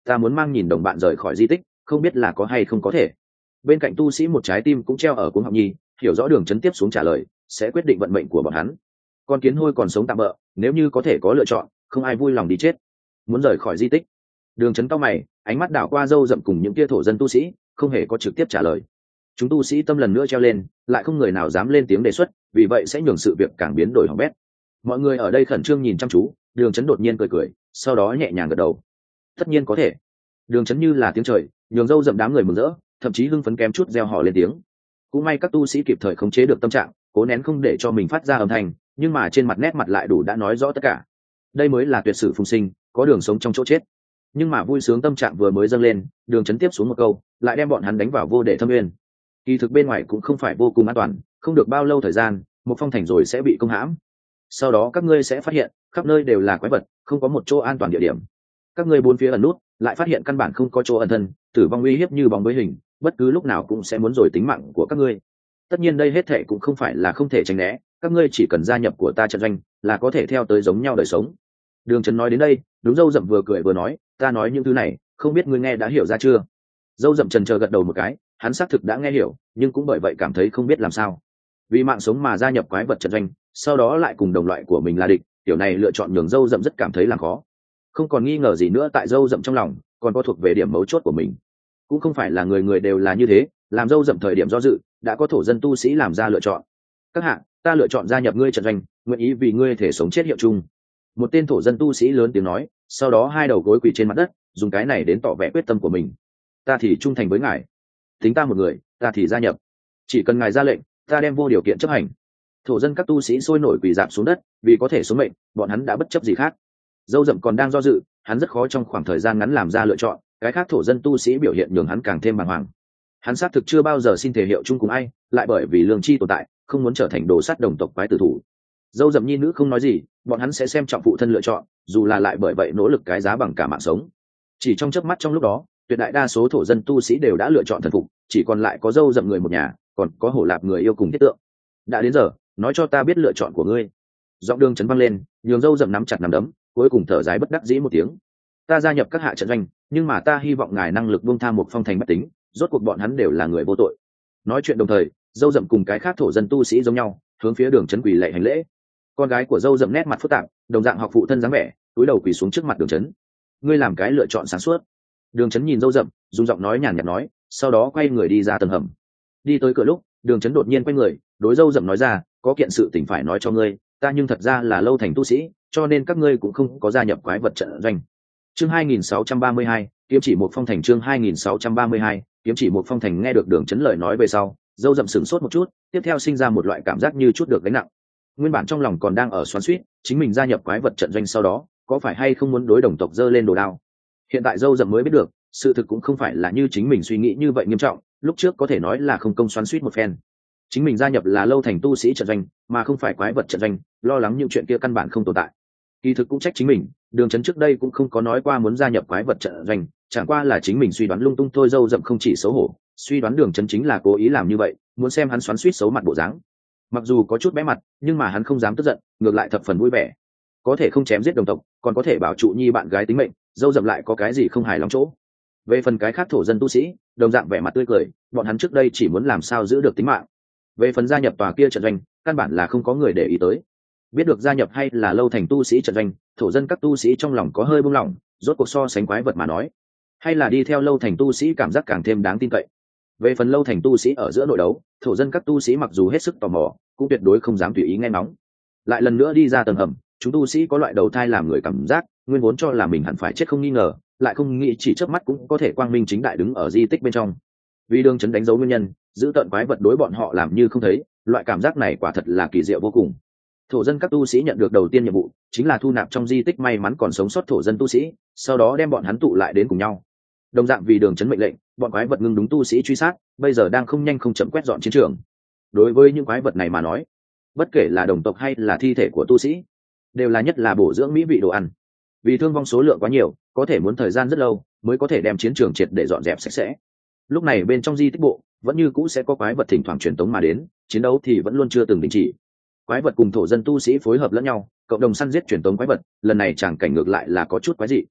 ta muốn mang nhìn đồng bạn rời khỏi di tích, không biết là có hay không có thể. Bên cạnh tu sĩ một trái tim cũng treo ở cuống họng nhi, hiểu rõ Đường Chấn tiếp xuống trả lời sẽ quyết định vận mệnh của bọn hắn. Con kiến hôi còn sống tạm bợ, nếu như có thể có lựa chọn, không ai vui lòng đi chết. Muốn rời khỏi di tích. Đường Chấn cau mày, ánh mắt đảo qua râu rậm cùng những kia thổ dân tu sĩ, không hề có trực tiếp trả lời. Chúng tu sĩ tâm lần nữa treo lên, lại không người nào dám lên tiếng đề xuất, vì vậy sẽ nhường sự việc càng biến đổi hỏng bét. Mọi người ở đây khẩn trương nhìn chăm chú, Đường Chấn đột nhiên cười cười, sau đó nhẹ nhàng gật đầu. Tất nhiên có thể. Đường Chấn như là tiếng trời, nhường râu rậm đám người mừng rỡ, thậm chí hưng phấn kém chút reo hò lên tiếng. Cũng may các tu sĩ kịp thời khống chế được tâm trạng, cố nén không để cho mình phát ra âm thanh, nhưng mà trên mặt nét mặt lại đủ đã nói rõ tất cả. Đây mới là tuyệt sử phùng sinh, có đường sống trong chỗ chết. Nhưng mà vui sướng tâm trạng vừa mới dâng lên, Đường Chấn tiếp xuống một câu, lại đem bọn hắn đánh vào vô để thâm nguyên. Kỳ thực bên ngoài cũng không phải vô cùng an toàn, không được bao lâu thời gian, một phong thành rồi sẽ bị công hãm. Sau đó các ngươi sẽ phát hiện, khắp nơi đều là quái vật, không có một chỗ an toàn địa điểm. Các ngươi bốn phía ẩn nút, lại phát hiện căn bản không có chỗ ẩn thân, tử vong uy hiếp như bóng với hình, bất cứ lúc nào cũng sẽ muốn rồi tính mạng của các ngươi. Tất nhiên đây hết thệ cũng không phải là không thể tránh né, các ngươi chỉ cần gia nhập của ta trận doanh, là có thể theo tới giống nhau đời sống. Đường Trấn nói đến đây, đúng dâu rậm vừa cười vừa nói, ta nói những thứ này, không biết ngươi nghe đã hiểu ra chưa? Dâu rậm trần chờ gật đầu một cái, hắn xác thực đã nghe hiểu, nhưng cũng bởi vậy cảm thấy không biết làm sao. Vì mạng sống mà gia nhập quái vật trận doanh, sau đó lại cùng đồng loại của mình là địch, tiểu này lựa chọn nhường dâu rậm rất cảm thấy làm khó. Không còn nghi ngờ gì nữa tại dâu rậm trong lòng, còn có thuộc về điểm mấu chốt của mình. Cũng không phải là người người đều là như thế, làm dâu rậm thời điểm do dự, đã có thổ dân tu sĩ làm ra lựa chọn. Các hạ, ta lựa chọn gia nhập ngươi trận doanh, nguyện ý vì ngươi thể sống chết hiệu chung. Một tên thổ dân tu sĩ lớn tiếng nói, sau đó hai đầu gối quỳ trên mặt đất, dùng cái này đến tỏ vẻ quyết tâm của mình. Ta thì trung thành với ngài, tính ta một người, ta thì gia nhập. Chỉ cần ngài ra lệnh, ta đem vô điều kiện chấp hành. Thổ dân các tu sĩ sôi nổi quỳ rạp xuống đất, vì có thể sống mệnh, bọn hắn đã bất chấp gì khác. Dâu rậm còn đang do dự, hắn rất khó trong khoảng thời gian ngắn làm ra lựa chọn, cái khác thổ dân tu sĩ biểu hiện nhường hắn càng thêm bàng hoàng. Hắn xác thực chưa bao giờ xin thể hiệu chung cùng ai, lại bởi vì lương chi tồn tại, không muốn trở thành đồ sát đồng tộc quái tử thủ. Dâu rậm nhi nữ không nói gì, bọn hắn sẽ xem trọng phụ thân lựa chọn, dù là lại bởi vậy nỗ lực cái giá bằng cả mạng sống. Chỉ trong chớp mắt trong lúc đó, tuyệt đại đa số thổ dân tu sĩ đều đã lựa chọn thần phục, chỉ còn lại có dâu rậm người một nhà, còn có hổ lạp người yêu cùng thiết tượng. Đã đến giờ, nói cho ta biết lựa chọn của ngươi. Giọng Đường Trấn vang lên, nhường dâu rậm nắm chặt nắm đấm, cuối cùng thở dài bất đắc dĩ một tiếng. Ta gia nhập các hạ trận doanh, nhưng mà ta hy vọng ngài năng lực buông tha một phong thành bách tính, rốt cuộc bọn hắn đều là người vô tội. Nói chuyện đồng thời, dâu rậm cùng cái khác thổ dân tu sĩ giống nhau, hướng phía Đường Trấn quỳ lạy hành lễ. Con gái của dâu rậm nét mặt phức tạp, đồng dạng học phụ thân dáng vẻ, cúi đầu quỳ xuống trước mặt Đường Trấn. Ngươi làm cái lựa chọn sáng suốt. Đường Trấn nhìn dâu rậm, dùng giọng nói nhàn nhạt nói, sau đó quay người đi ra tầng hầm. Đi tới cửa lúc, Đường Trấn đột nhiên quay người, đối dâu rậm nói ra, có kiện sự tình phải nói cho ngươi, ta nhưng thật ra là lâu thành tu sĩ, cho nên các ngươi cũng không có gia nhập quái vật trận doanh. Chương 2632, kiếm chỉ một phong thành. Chương 2632, kiếm chỉ một phong thành. Nghe được Đường Trấn lời nói về sau, dâu rậm sửng sốt một chút, tiếp theo sinh ra một loại cảm giác như chút được gánh nặng. Nguyên bản trong lòng còn đang ở xoắn xuýt, chính mình gia nhập quái vật trận doanh sau đó, có phải hay không muốn đối đồng tộc giơ lên đồ đao. Hiện tại dâu rậm mới biết được, sự thực cũng không phải là như chính mình suy nghĩ như vậy nghiêm trọng, lúc trước có thể nói là không công xoắn xuýt một phen. Chính mình gia nhập là lâu thành tu sĩ trận doanh, mà không phải quái vật trận doanh, lo lắng những chuyện kia căn bản không tồn tại. Kỳ thực cũng trách chính mình, Đường Trấn trước đây cũng không có nói qua muốn gia nhập quái vật trận doanh, chẳng qua là chính mình suy đoán lung tung thôi. Dâu rậm không chỉ xấu hổ, suy đoán Đường Trấn chính là cố ý làm như vậy, muốn xem hắn xoắn xuýt xấu mặt bộ dáng. Mặc dù có chút bé mặt, nhưng mà hắn không dám tức giận, ngược lại thập phần vui vẻ. Có thể không chém giết đồng tộc, còn có thể bảo trụ nhi bạn gái tính mệnh, dâu rậm lại có cái gì không hài lòng chỗ. Về phần cái khác thổ dân tu sĩ, đồng dạng vẻ mặt tươi cười, bọn hắn trước đây chỉ muốn làm sao giữ được tính mạng. Về phần gia nhập tòa kia trận doanh, căn bản là không có người để ý tới. Biết được gia nhập hay là lâu thành tu sĩ trận doanh, thổ dân các tu sĩ trong lòng có hơi buông lỏng, rốt cuộc so sánh quái vật mà nói, hay là đi theo lâu thành tu sĩ cảm giác càng thêm đáng tin cậy. Về phần lâu thành tu sĩ ở giữa nội đấu, thổ dân các tu sĩ mặc dù hết sức tò mò, cũng tuyệt đối không dám tùy ý nghe ngóng. Lại lần nữa đi ra tầng hầm, chúng tu sĩ có loại đầu thai làm người cảm giác, nguyên vốn cho là mình hẳn phải chết không nghi ngờ, lại không nghĩ chỉ chớp mắt cũng có thể quang minh chính đại đứng ở di tích bên trong. Vì Đường Trấn đánh dấu nguyên nhân, giữ tận quái vật đối bọn họ làm như không thấy, loại cảm giác này quả thật là kỳ diệu vô cùng. Thổ dân các tu sĩ nhận được đầu tiên nhiệm vụ chính là thu nạp trong di tích may mắn còn sống sót thổ dân tu sĩ, sau đó đem bọn hắn tụ lại đến cùng nhau. Đồng dạng vì Đường Trấn mệnh lệnh, bọn quái vật ngưng đúng tu sĩ truy sát, bây giờ đang không nhanh không chậm quét dọn chiến trường. Đối với những quái vật này mà nói, bất kể là đồng tộc hay là thi thể của tu sĩ, đều là nhất là bổ dưỡng mỹ vị đồ ăn. Vì thương vong số lượng quá nhiều, có thể muốn thời gian rất lâu mới có thể đem chiến trường triệt để dọn dẹp sạch sẽ. Lúc này bên trong di tích bộ vẫn như cũ sẽ có quái vật thỉnh thoảng truyền tống mà đến, chiến đấu thì vẫn luôn chưa từng đình chỉ. Quái vật cùng thổ dân tu sĩ phối hợp lẫn nhau, cộng đồng săn giết truyền tống quái vật, lần này chẳng cảnh ngược lại là có chút quái dị.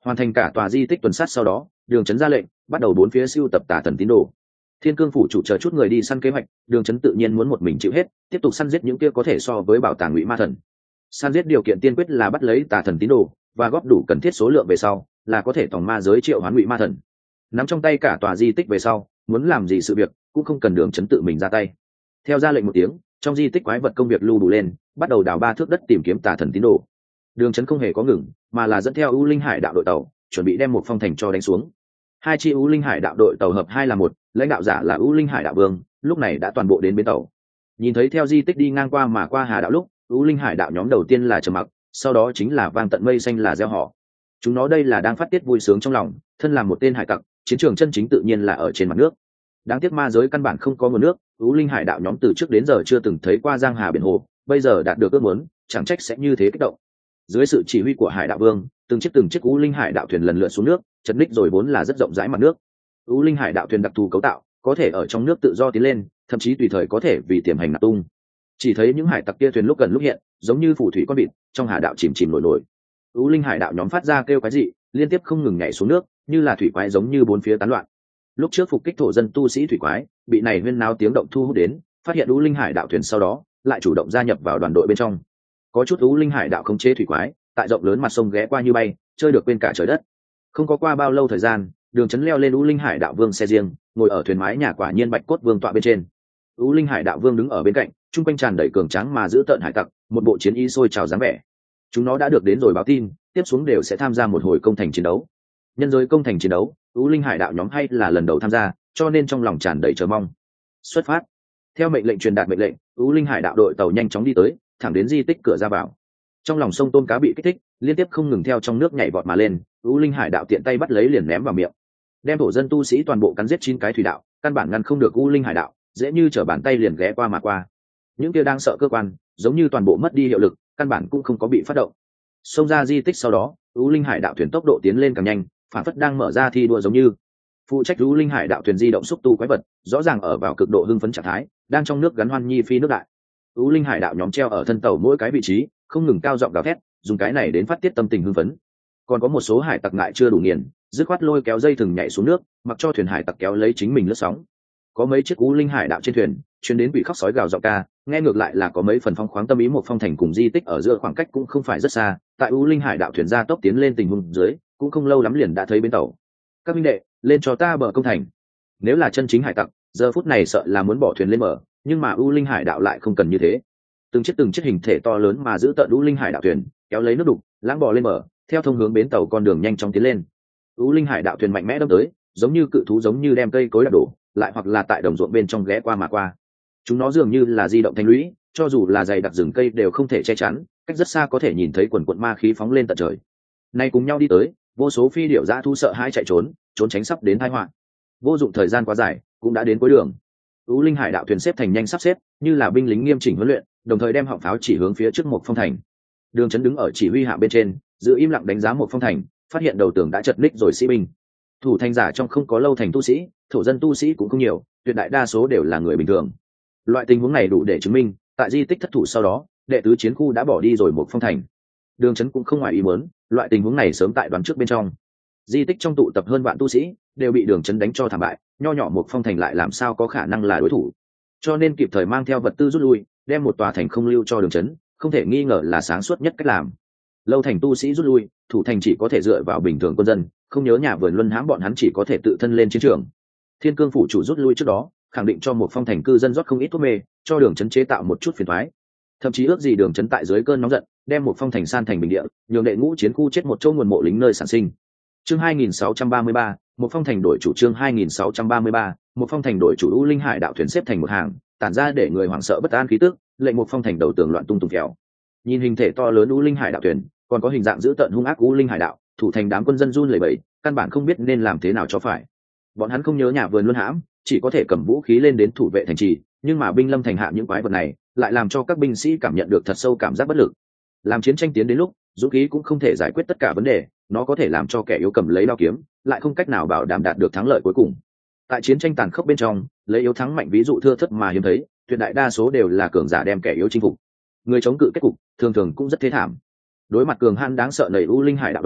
Hoàn thành cả tòa di tích tuần sát sau đó, Đường Chấn ra lệnh bắt đầu bốn phía siêu tập tà thần tín đồ. Thiên Cương phủ chủ chờ chút người đi săn kế hoạch, Đường Chấn tự nhiên muốn một mình chịu hết, tiếp tục săn giết những kia có thể so với bảo tàng ngụy ma thần. Săn giết điều kiện tiên quyết là bắt lấy tà thần tín đồ và góp đủ cần thiết số lượng về sau, là có thể tòng ma giới triệu hoán ngụy ma thần. Nắm trong tay cả tòa di tích về sau, muốn làm gì sự việc cũng không cần Đường Chấn tự mình ra tay. Theo ra lệnh một tiếng, trong di tích quái vật công việc lưu đủ lên, bắt đầu đào 3 thước đất tìm kiếm tà thần tín đồ. Đường Chấn không hề có ngừng, mà là dẫn theo U Linh Hải đạo đội tàu, chuẩn bị đem một phong thành cho đánh xuống. Hai chi U Linh Hải đạo đội tàu hợp hai là một, lãnh đạo giả là U Linh Hải đạo vương, lúc này đã toàn bộ đến bến tàu. Nhìn thấy theo di tích đi ngang qua mà qua Hà đạo lúc, U Linh Hải đạo nhóm đầu tiên là trầm mặc, sau đó chính là vang tận mây xanh là reo hò. Chúng nó đây là đang phát tiết vui sướng trong lòng, thân làm một tên hải tặc, chiến trường chân chính tự nhiên là ở trên mặt nước. Đáng tiếc ma giới căn bản không có nguồn nước, U Linh Hải đạo nhóm từ trước đến giờ chưa từng thấy qua giang hà biển hồ, bây giờ đạt được ước muốn, chẳng trách sẽ như thế kích động. Dưới sự chỉ huy của Hải đạo vương, từng chiếc U Linh Hải đạo thuyền lần lượt xuống nước, chật ních rồi vốn là rất rộng rãi mặt nước. U Linh Hải đạo thuyền đặc thù cấu tạo, có thể ở trong nước tự do tiến lên, thậm chí tùy thời có thể vì tiềm hành nạp tung. Chỉ thấy những hải tặc kia thuyền lúc gần lúc hiện, giống như phù thủy con vịt, trong hà đạo chìm chìm nổi nổi. U Linh Hải đạo nhóm phát ra kêu cái gì, liên tiếp không ngừng nhảy xuống nước, như là thủy quái giống như bốn phía tán loạn. Lúc trước phục kích thổ dân tu sĩ thủy quái, bị này huyên náo tiếng động thu hút đến, phát hiện U Linh Hải đạo thuyền sau đó, lại chủ động gia nhập vào đoàn đội bên trong. Có chút U Linh Hải đạo khống chế thủy quái, tại rộng lớn mặt sông ghé qua như bay, chơi được quên cả trời đất. Không có qua bao lâu thời gian, Đường Chấn leo lên U Linh Hải đạo vương xe riêng, ngồi ở thuyền mái nhà quả nhiên bạch cốt vương tọa bên trên. U Linh Hải đạo vương đứng ở bên cạnh, trung quanh tràn đầy cường tráng mà giữ tợn hải tặc, một bộ chiến y sôi trào dáng vẻ. Chúng nó đã được đến rồi báo tin, tiếp xuống đều sẽ tham gia một hồi công thành chiến đấu. Nhân giới công thành chiến đấu, U Linh Hải đạo nhóm hay là lần đầu tham gia, cho nên trong lòng tràn đầy chờ mong. Xuất phát. Theo mệnh lệnh truyền đạt mệnh lệnh, U Linh Hải đạo đội tàu nhanh chóng đi tới, thẳng đến di tích cửa ra vào. Trong lòng sông tôm cá bị kích thích, liên tiếp không ngừng theo trong nước nhảy vọt mà lên, U Linh Hải đạo tiện tay bắt lấy liền ném vào miệng. Đem thổ dân tu sĩ toàn bộ cắn giết 9 cái thủy đạo, căn bản ngăn không được U Linh Hải đạo, dễ như trở bàn tay liền ghé qua mà qua. Những kia đang sợ cơ quan, giống như toàn bộ mất đi hiệu lực, căn bản cũng không có bị phát động. Xông ra di tích sau đó, U Linh Hải đạo thuyền tốc độ tiến lên càng nhanh, phản phất đang mở ra thi đua giống như. Phụ trách U Linh Hải đạo thuyền di động xúc tu quái vật, rõ ràng ở vào cực độ hưng phấn trạng thái, đang trong nước gắn hoan nhi phi nước đại. U Linh Hải đạo nhóm treo ở thân tàu mỗi cái vị trí, không ngừng cao giọng gào thét, dùng cái này đến phát tiết tâm tình hưng phấn. Còn có một số hải tặc ngại chưa đủ nghiền, dứt khoát lôi kéo dây thừng nhảy xuống nước, mặc cho thuyền hải tặc kéo lấy chính mình lướt sóng. Có mấy chiếc U Linh Hải đạo trên thuyền, chuyến đến quỷ khóc sói gào giọng ca, nghe ngược lại là có mấy phần phong khoáng tâm ý. Một phong thành cùng di tích ở giữa khoảng cách cũng không phải rất xa, tại U Linh Hải đạo thuyền ra tốc tiến lên tình huống dưới, cũng không lâu lắm liền đã thấy bến tàu. Các minh đệ, lên cho ta bờ công thành. Nếu là chân chính hải tặc, giờ phút này sợ là muốn bỏ thuyền lên bờ, nhưng mà U Linh Hải đạo lại không cần như thế. Từng chiếc hình thể to lớn mà giữ tận U Linh Hải đạo thuyền, kéo lấy nước đục, lãng bò lên bờ, theo thông hướng bến tàu con đường nhanh chóng tiến lên. U Linh Hải đạo thuyền mạnh mẽ đâm tới, giống như cự thú giống như đem cây cối đạp đổ, lại hoặc là tại đồng ruộng bên trong ghé qua mà qua. Chúng nó dường như là di động thanh lũy, cho dù là dày đặc rừng cây đều không thể che chắn, cách rất xa có thể nhìn thấy quần quần ma khí phóng lên tận trời. Nay cùng nhau đi tới, vô số phi điểu dã thu sợ hãi chạy trốn tránh sắp đến tai họa. Vô dụng thời gian quá dài, cũng đã đến cuối đường. U Linh Hải đạo thuyền xếp thành nhanh sắp xếp, như là binh lính nghiêm chỉnh huấn luyện, đồng thời đem họng pháo chỉ hướng phía trước một phong thành. Đường Chấn đứng ở chỉ huy hạ bên trên, giữ im lặng đánh giá một phong thành, phát hiện đầu tường đã chật ních rồi sĩ binh. Thủ thành giả trong không có lâu thành tu sĩ, thổ dân tu sĩ cũng không nhiều, tuyệt đại đa số đều là người bình thường. Loại tình huống này đủ để chứng minh, tại di tích thất thủ sau đó, đệ tứ chiến khu đã bỏ đi rồi một phong thành. Đường Chấn cũng không ngoài ý muốn, loại tình huống này sớm tại đoán trước bên trong. Di tích trong tụ tập hơn vạn tu sĩ, đều bị Đường Chấn đánh cho thảm bại, nho nhỏ một phong thành lại làm sao có khả năng là đối thủ. Cho nên kịp thời mang theo vật tư rút lui, đem một tòa thành không lưu cho Đường Chấn, không thể nghi ngờ là sáng suốt nhất cách làm. Lâu thành tu sĩ rút lui, thủ thành chỉ có thể dựa vào bình thường quân dân, không nhớ nhà vườn luân hãm bọn hắn chỉ có thể tự thân lên chiến trường. Thiên Cương phủ chủ rút lui trước đó, khẳng định cho một phong thành cư dân rót không ít thuốc mê, cho Đường Chấn chế tạo một chút phiền toái. Thậm chí ước gì Đường Chấn tại dưới cơn nóng giận, đem một phong thành san thành bình địa, nhường đệ ngũ chiến khu chết một chỗ nguồn mộ lính nơi sản sinh. Chương 2633, một phong thành đổi chủ. Chương 2633, một phong thành đổi chủ. U Linh Hải đạo thuyền xếp thành một hàng, tản ra để người hoảng sợ bất an khí tức, lệnh một phong thành đầu tường loạn tung tung kéo. Nhìn hình thể to lớn U Linh Hải đạo thuyền, còn có hình dạng dữ tợn hung ác U Linh Hải đạo, thủ thành đám quân dân run lẩy bẩy, căn bản không biết nên làm thế nào cho phải. Bọn hắn không nhớ nhà vườn luân hãm, chỉ có thể cầm vũ khí lên đến thủ vệ thành trì, nhưng mà binh lâm thành hạ những quái vật này, lại làm cho các binh sĩ cảm nhận được thật sâu cảm giác bất lực. Làm chiến tranh tiến đến lúc, dũng khí cũng không thể giải quyết tất cả vấn đề, nó có thể làm cho kẻ yếu cầm lấy đao kiếm, lại không cách nào bảo đảm đạt được thắng lợi cuối cùng. Tại chiến tranh tàn khốc bên trong, lấy yếu thắng mạnh ví dụ thưa thớt mà hiếm thấy, tuyệt đại đa số đều là cường giả đem kẻ yếu chinh phục. Người chống cự kết cục thường thường cũng rất thế thảm. Đối mặt cường hãn đáng sợ nầy U Linh Hải đạo đoàn,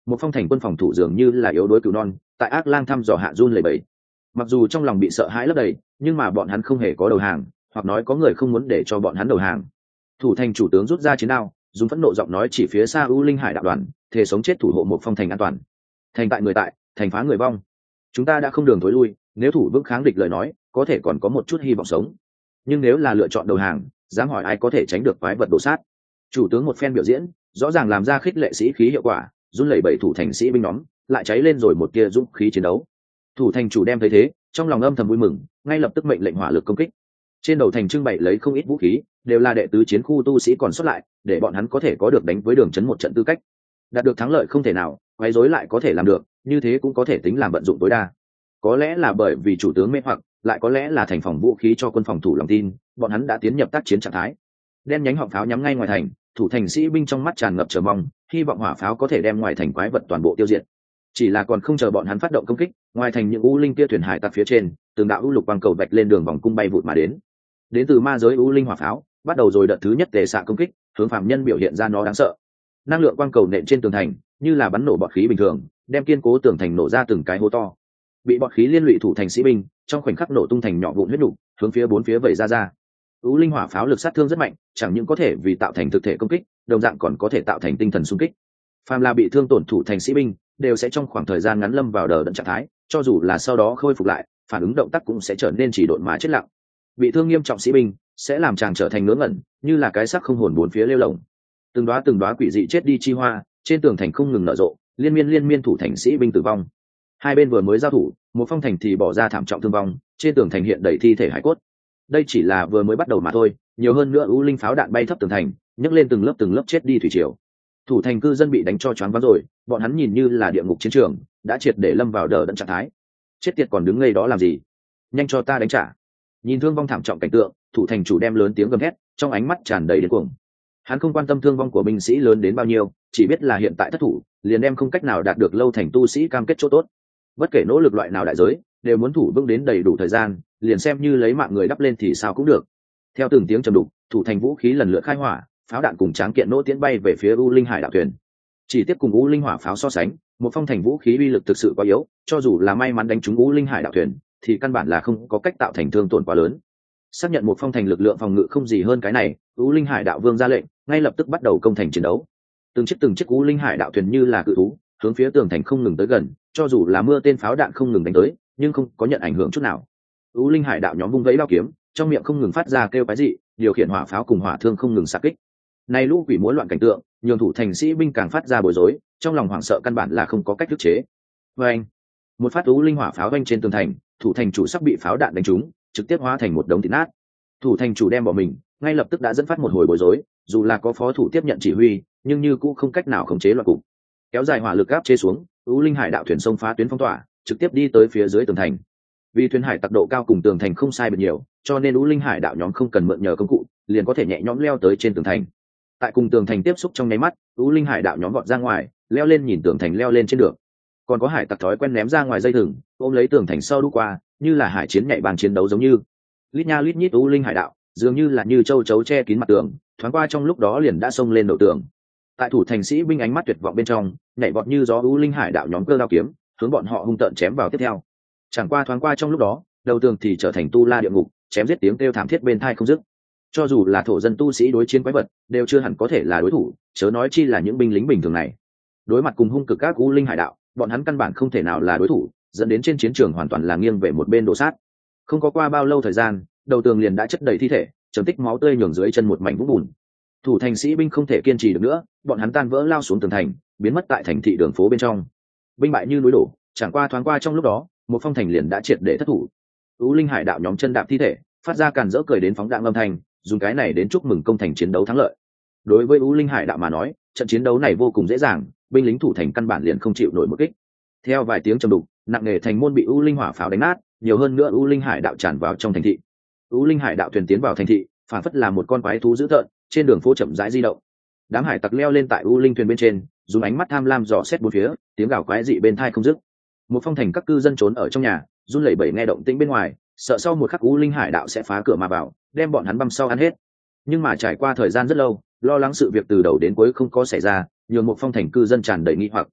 một phong thành quân phòng thủ dường như là yếu đuối cừu non, tại ác lang thăm dò hạ run lẩy bẩy. Mặc dù trong lòng bị sợ hãi lấp đầy, nhưng mà bọn hắn không hề có đầu hàng, hoặc nói có người không muốn để cho bọn hắn đầu hàng. Thủ thành chủ tướng rút ra chiến đao, dùng phẫn nộ giọng nói chỉ phía xa U Linh Hải đạo đoàn, thề sống chết thủ hộ một phong thành an toàn. Thành tại người tại, thành phá người vong. Chúng ta đã không đường thối lui, nếu thủ vững kháng địch lời nói, có thể còn có một chút hy vọng sống. Nhưng nếu là lựa chọn đầu hàng, dám hỏi ai có thể tránh được quái vật đổ sát. Chủ tướng một phen biểu diễn, rõ ràng làm ra khích lệ sĩ khí hiệu quả, run lẩy bẩy thủ thành sĩ binh nhóm, lại cháy lên rồi một tia dũng khí chiến đấu. Thủ thành chủ đem thấy thế, trong lòng âm thầm vui mừng, ngay lập tức mệnh lệnh hỏa lực công kích. Trên đầu thành trưng bày lấy không ít vũ khí, đều là đệ tứ chiến khu tu sĩ còn xuất lại, để bọn hắn có thể có được đánh với Đường Chấn một trận tư cách. Đạt được thắng lợi không thể nào, quấy rối lại có thể làm được, như thế cũng có thể tính làm vận dụng tối đa. Có lẽ là bởi vì chủ tướng mê hoặc, lại có lẽ là thành phòng vũ khí cho quân phòng thủ lòng tin, bọn hắn đã tiến nhập tác chiến trạng thái. Đen nhánh họng pháo nhắm ngay ngoài thành, thủ thành sĩ binh trong mắt tràn ngập chờ mong, hy vọng hỏa pháo có thể đem ngoài thành quái vật toàn bộ tiêu diệt. Chỉ là còn không chờ bọn hắn phát động công kích, ngoài thành những u linh kia thuyền hải tặc phía trên, từng đạo u lục quang cầu vạch lên đường vòng cung bay vụt mà đến. Đến từ ma giới u linh hỏa pháo, bắt đầu rồi đợt thứ nhất tề xạ công kích, hướng phạm nhân biểu hiện ra nó đáng sợ. Năng lượng quang cầu nện trên tường thành, như là bắn nổ bọt khí bình thường, đem kiên cố tường thành nổ ra từng cái hố to. Bị bọt khí liên lụy thủ thành sĩ binh, trong khoảnh khắc nổ tung thành nhỏ vụn huyết nục, hướng phía bốn phía vẩy ra. U linh hỏa pháo lực sát thương rất mạnh, chẳng những có thể vì tạo thành thực thể công kích, đồng dạng còn có thể tạo thành tinh thần xung kích. Phàm là bị thương tổn thủ thành sĩ binh, đều sẽ trong khoảng thời gian ngắn lâm vào đờ đẫn trạng thái, cho dù là sau đó khôi phục lại, phản ứng động tác cũng sẽ trở nên chỉ độn mà chết lặng. Bị thương nghiêm trọng sĩ binh sẽ làm chàng trở thành ngớ ngẩn, như là cái xác không hồn bốn phía lêu lồng. Từng đóa quỷ dị chết đi chi hoa, trên tường thành không ngừng nở rộ, liên miên thủ thành sĩ binh tử vong. Hai bên vừa mới giao thủ, một phong thành thì bỏ ra thảm trọng thương vong, trên tường thành hiện đầy thi thể hải cốt. Đây chỉ là vừa mới bắt đầu mà thôi, nhiều hơn nữa u linh pháo đạn bay thấp tường thành, nhấc lên từng lớp chết đi thủy triều. Thủ thành cư dân bị đánh cho choáng váng rồi, bọn hắn nhìn như là địa ngục chiến trường, đã triệt để lâm vào đờ đẫn trạng thái. Chết tiệt còn đứng ngây đó làm gì? Nhanh cho ta đánh trả! Nhìn thương vong thảm trọng cảnh tượng, thủ thành chủ đem lớn tiếng gầm hét, trong ánh mắt tràn đầy điên cuồng. Hắn không quan tâm thương vong của binh sĩ lớn đến bao nhiêu, chỉ biết là hiện tại thất thủ, liền đem không cách nào đạt được lâu thành tu sĩ cam kết chỗ tốt. Bất kể nỗ lực loại nào đại giới, đều muốn thủ vững đến đầy đủ thời gian, liền xem như lấy mạng người đắp lên thì sao cũng được. Theo từng tiếng trầm đục, thủ thành vũ khí lần lượt khai hỏa, pháo đạn cùng tráng kiện nỗ tiến bay về phía U Linh Hải đạo thuyền. Chỉ tiếp cùng U Linh hỏa pháo so sánh, một phong thành vũ khí uy lực thực sự quá yếu, cho dù là may mắn đánh trúng U Linh Hải đạo thuyền, thì căn bản là không có cách tạo thành thương tổn quá lớn. Xác nhận một phong thành lực lượng phòng ngự không gì hơn cái này, U Linh Hải đạo vương ra lệnh, ngay lập tức bắt đầu công thành chiến đấu. Từng chiếc U Linh Hải đạo thuyền như là cự thú, hướng phía tường thành không ngừng tới gần, cho dù là mưa tên pháo đạn không ngừng đánh tới, nhưng không có nhận ảnh hưởng chút nào. U Linh Hải đạo nhóm vung vẫy đao kiếm, trong miệng không ngừng phát ra kêu cái gì, điều khiển hỏa pháo cùng hỏa thương không ngừng xạ kích. Này lũ quỷ múa loạn cảnh tượng, nhường thủ thành sĩ binh càng phát ra bối rối, trong lòng hoảng sợ căn bản là không có cách ức chế. Vâng, một phát U Linh hỏa pháo vang trên tường thành, thủ thành chủ sắp bị pháo đạn đánh trúng, trực tiếp hóa thành một đống thịt nát. Thủ thành chủ đem bỏ mình, ngay lập tức đã dẫn phát một hồi bối rối, dù là có phó thủ tiếp nhận chỉ huy, nhưng như cũng không cách nào khống chế loạn cục. Kéo dài hỏa lực áp chế xuống, U Linh Hải đạo thuyền sông phá tuyến phong tỏa, trực tiếp đi tới phía dưới tường thành. Vì thuyền hải tặc độ cao cùng tường thành không sai biệt nhiều, cho nên U Linh Hải đạo nhóm không cần mượn nhờ công cụ, liền có thể nhẹ nhõm leo tới trên tường thành. Tại cùng tường thành tiếp xúc trong nháy mắt, U Linh Hải đạo nhóm vọt ra ngoài, leo lên nhìn tường thành leo lên trên được. Còn có hải tặc thói quen ném ra ngoài dây thừng, ôm lấy tường thành sau đu qua, như là hải chiến nhảy bàn chiến đấu giống như. Lít nha lít nhít U Linh Hải đạo, dường như là như châu chấu che kín mặt tường, thoáng qua trong lúc đó liền đã xông lên đầu tường. Tại thủ thành sĩ binh ánh mắt tuyệt vọng bên trong, nhảy vọt như gió U Linh Hải đạo nhóm cơ đao kiếm, hướng bọn họ hung tợn chém vào tiếp theo. Chẳng qua thoáng qua trong lúc đó, đầu tường thì trở thành tu la địa ngục, chém giết tiếng kêu thảm thiết bên tai không dứt. Cho dù là thổ dân tu sĩ đối chiến quái vật, đều chưa hẳn có thể là đối thủ, chớ nói chi là những binh lính bình thường này. Đối mặt cùng hung cực các U Linh Hải đạo, bọn hắn căn bản không thể nào là đối thủ, dẫn đến trên chiến trường hoàn toàn là nghiêng về một bên đổ sát. Không có qua bao lâu thời gian, đầu tường liền đã chất đầy thi thể, chấm tích máu tươi nhường dưới chân một mảnh vũng bùn. Thủ thành sĩ binh không thể kiên trì được nữa, bọn hắn tan vỡ lao xuống tường thành, biến mất tại thành thị đường phố bên trong. Binh bại như núi đổ, chẳng qua thoáng qua trong lúc đó, một phong thành liền đã triệt để thất thủ. U Linh Hải đạo nhóm chân đạp thi thể, phát ra càn rỡ cười đến phóng đạn âm thanh, dùng cái này đến chúc mừng công thành chiến đấu thắng lợi. Đối với U Linh Hải đạo mà nói, trận chiến đấu này vô cùng dễ dàng, binh lính thủ thành căn bản liền không chịu nổi một kích. Theo vài tiếng trầm đục, nặng nề thành môn bị U Linh hỏa pháo đánh nát, nhiều hơn nữa U Linh Hải đạo tràn vào trong thành thị. U Linh Hải đạo thuyền tiến vào thành thị, phản phất là một con quái thú dữ tợn, trên đường phố chậm rãi di động. Đám hải tặc leo lên tại U Linh thuyền bên trên, dùng ánh mắt tham lam dò xét bốn phía, tiếng gào quái dị bên tai không dứt. Một phong thành các cư dân trốn ở trong nhà, run lẩy bẩy nghe động tĩnh bên ngoài, sợ sau một khắc U Linh Hải đạo sẽ phá cửa mà vào, đem bọn hắn băm sau ăn hết. Nhưng mà trải qua thời gian rất lâu, lo lắng sự việc từ đầu đến cuối không có xảy ra, nhường một phong thành cư dân tràn đầy nghi hoặc.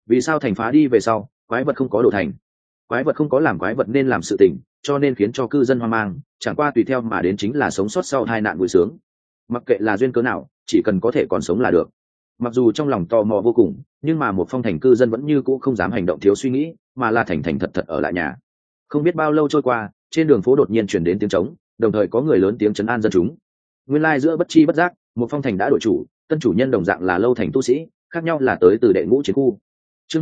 Vì sao thành phá đi về sau quái vật không có đổ thành, quái vật không có làm quái vật nên làm sự tình, cho nên khiến cho cư dân hoang mang, chẳng qua tùy theo mà đến chính là sống sót sau tai nạn vui sướng. Mặc kệ là duyên cớ nào, chỉ cần có thể còn sống là được. Mặc dù trong lòng tò mò vô cùng, nhưng mà một phong thành cư dân vẫn như cũ không dám hành động thiếu suy nghĩ, mà là thành thành thật thật ở lại nhà. Không biết bao lâu trôi qua, trên đường phố đột nhiên chuyển đến tiếng trống, đồng thời có người lớn tiếng trấn an dân chúng. Nguyên lai giữa bất chi bất giác, một phong thành đã đổi chủ, tân chủ nhân đồng dạng là lâu thành tu sĩ, khác nhau là tới từ đệ ngũ chiến khu. Chương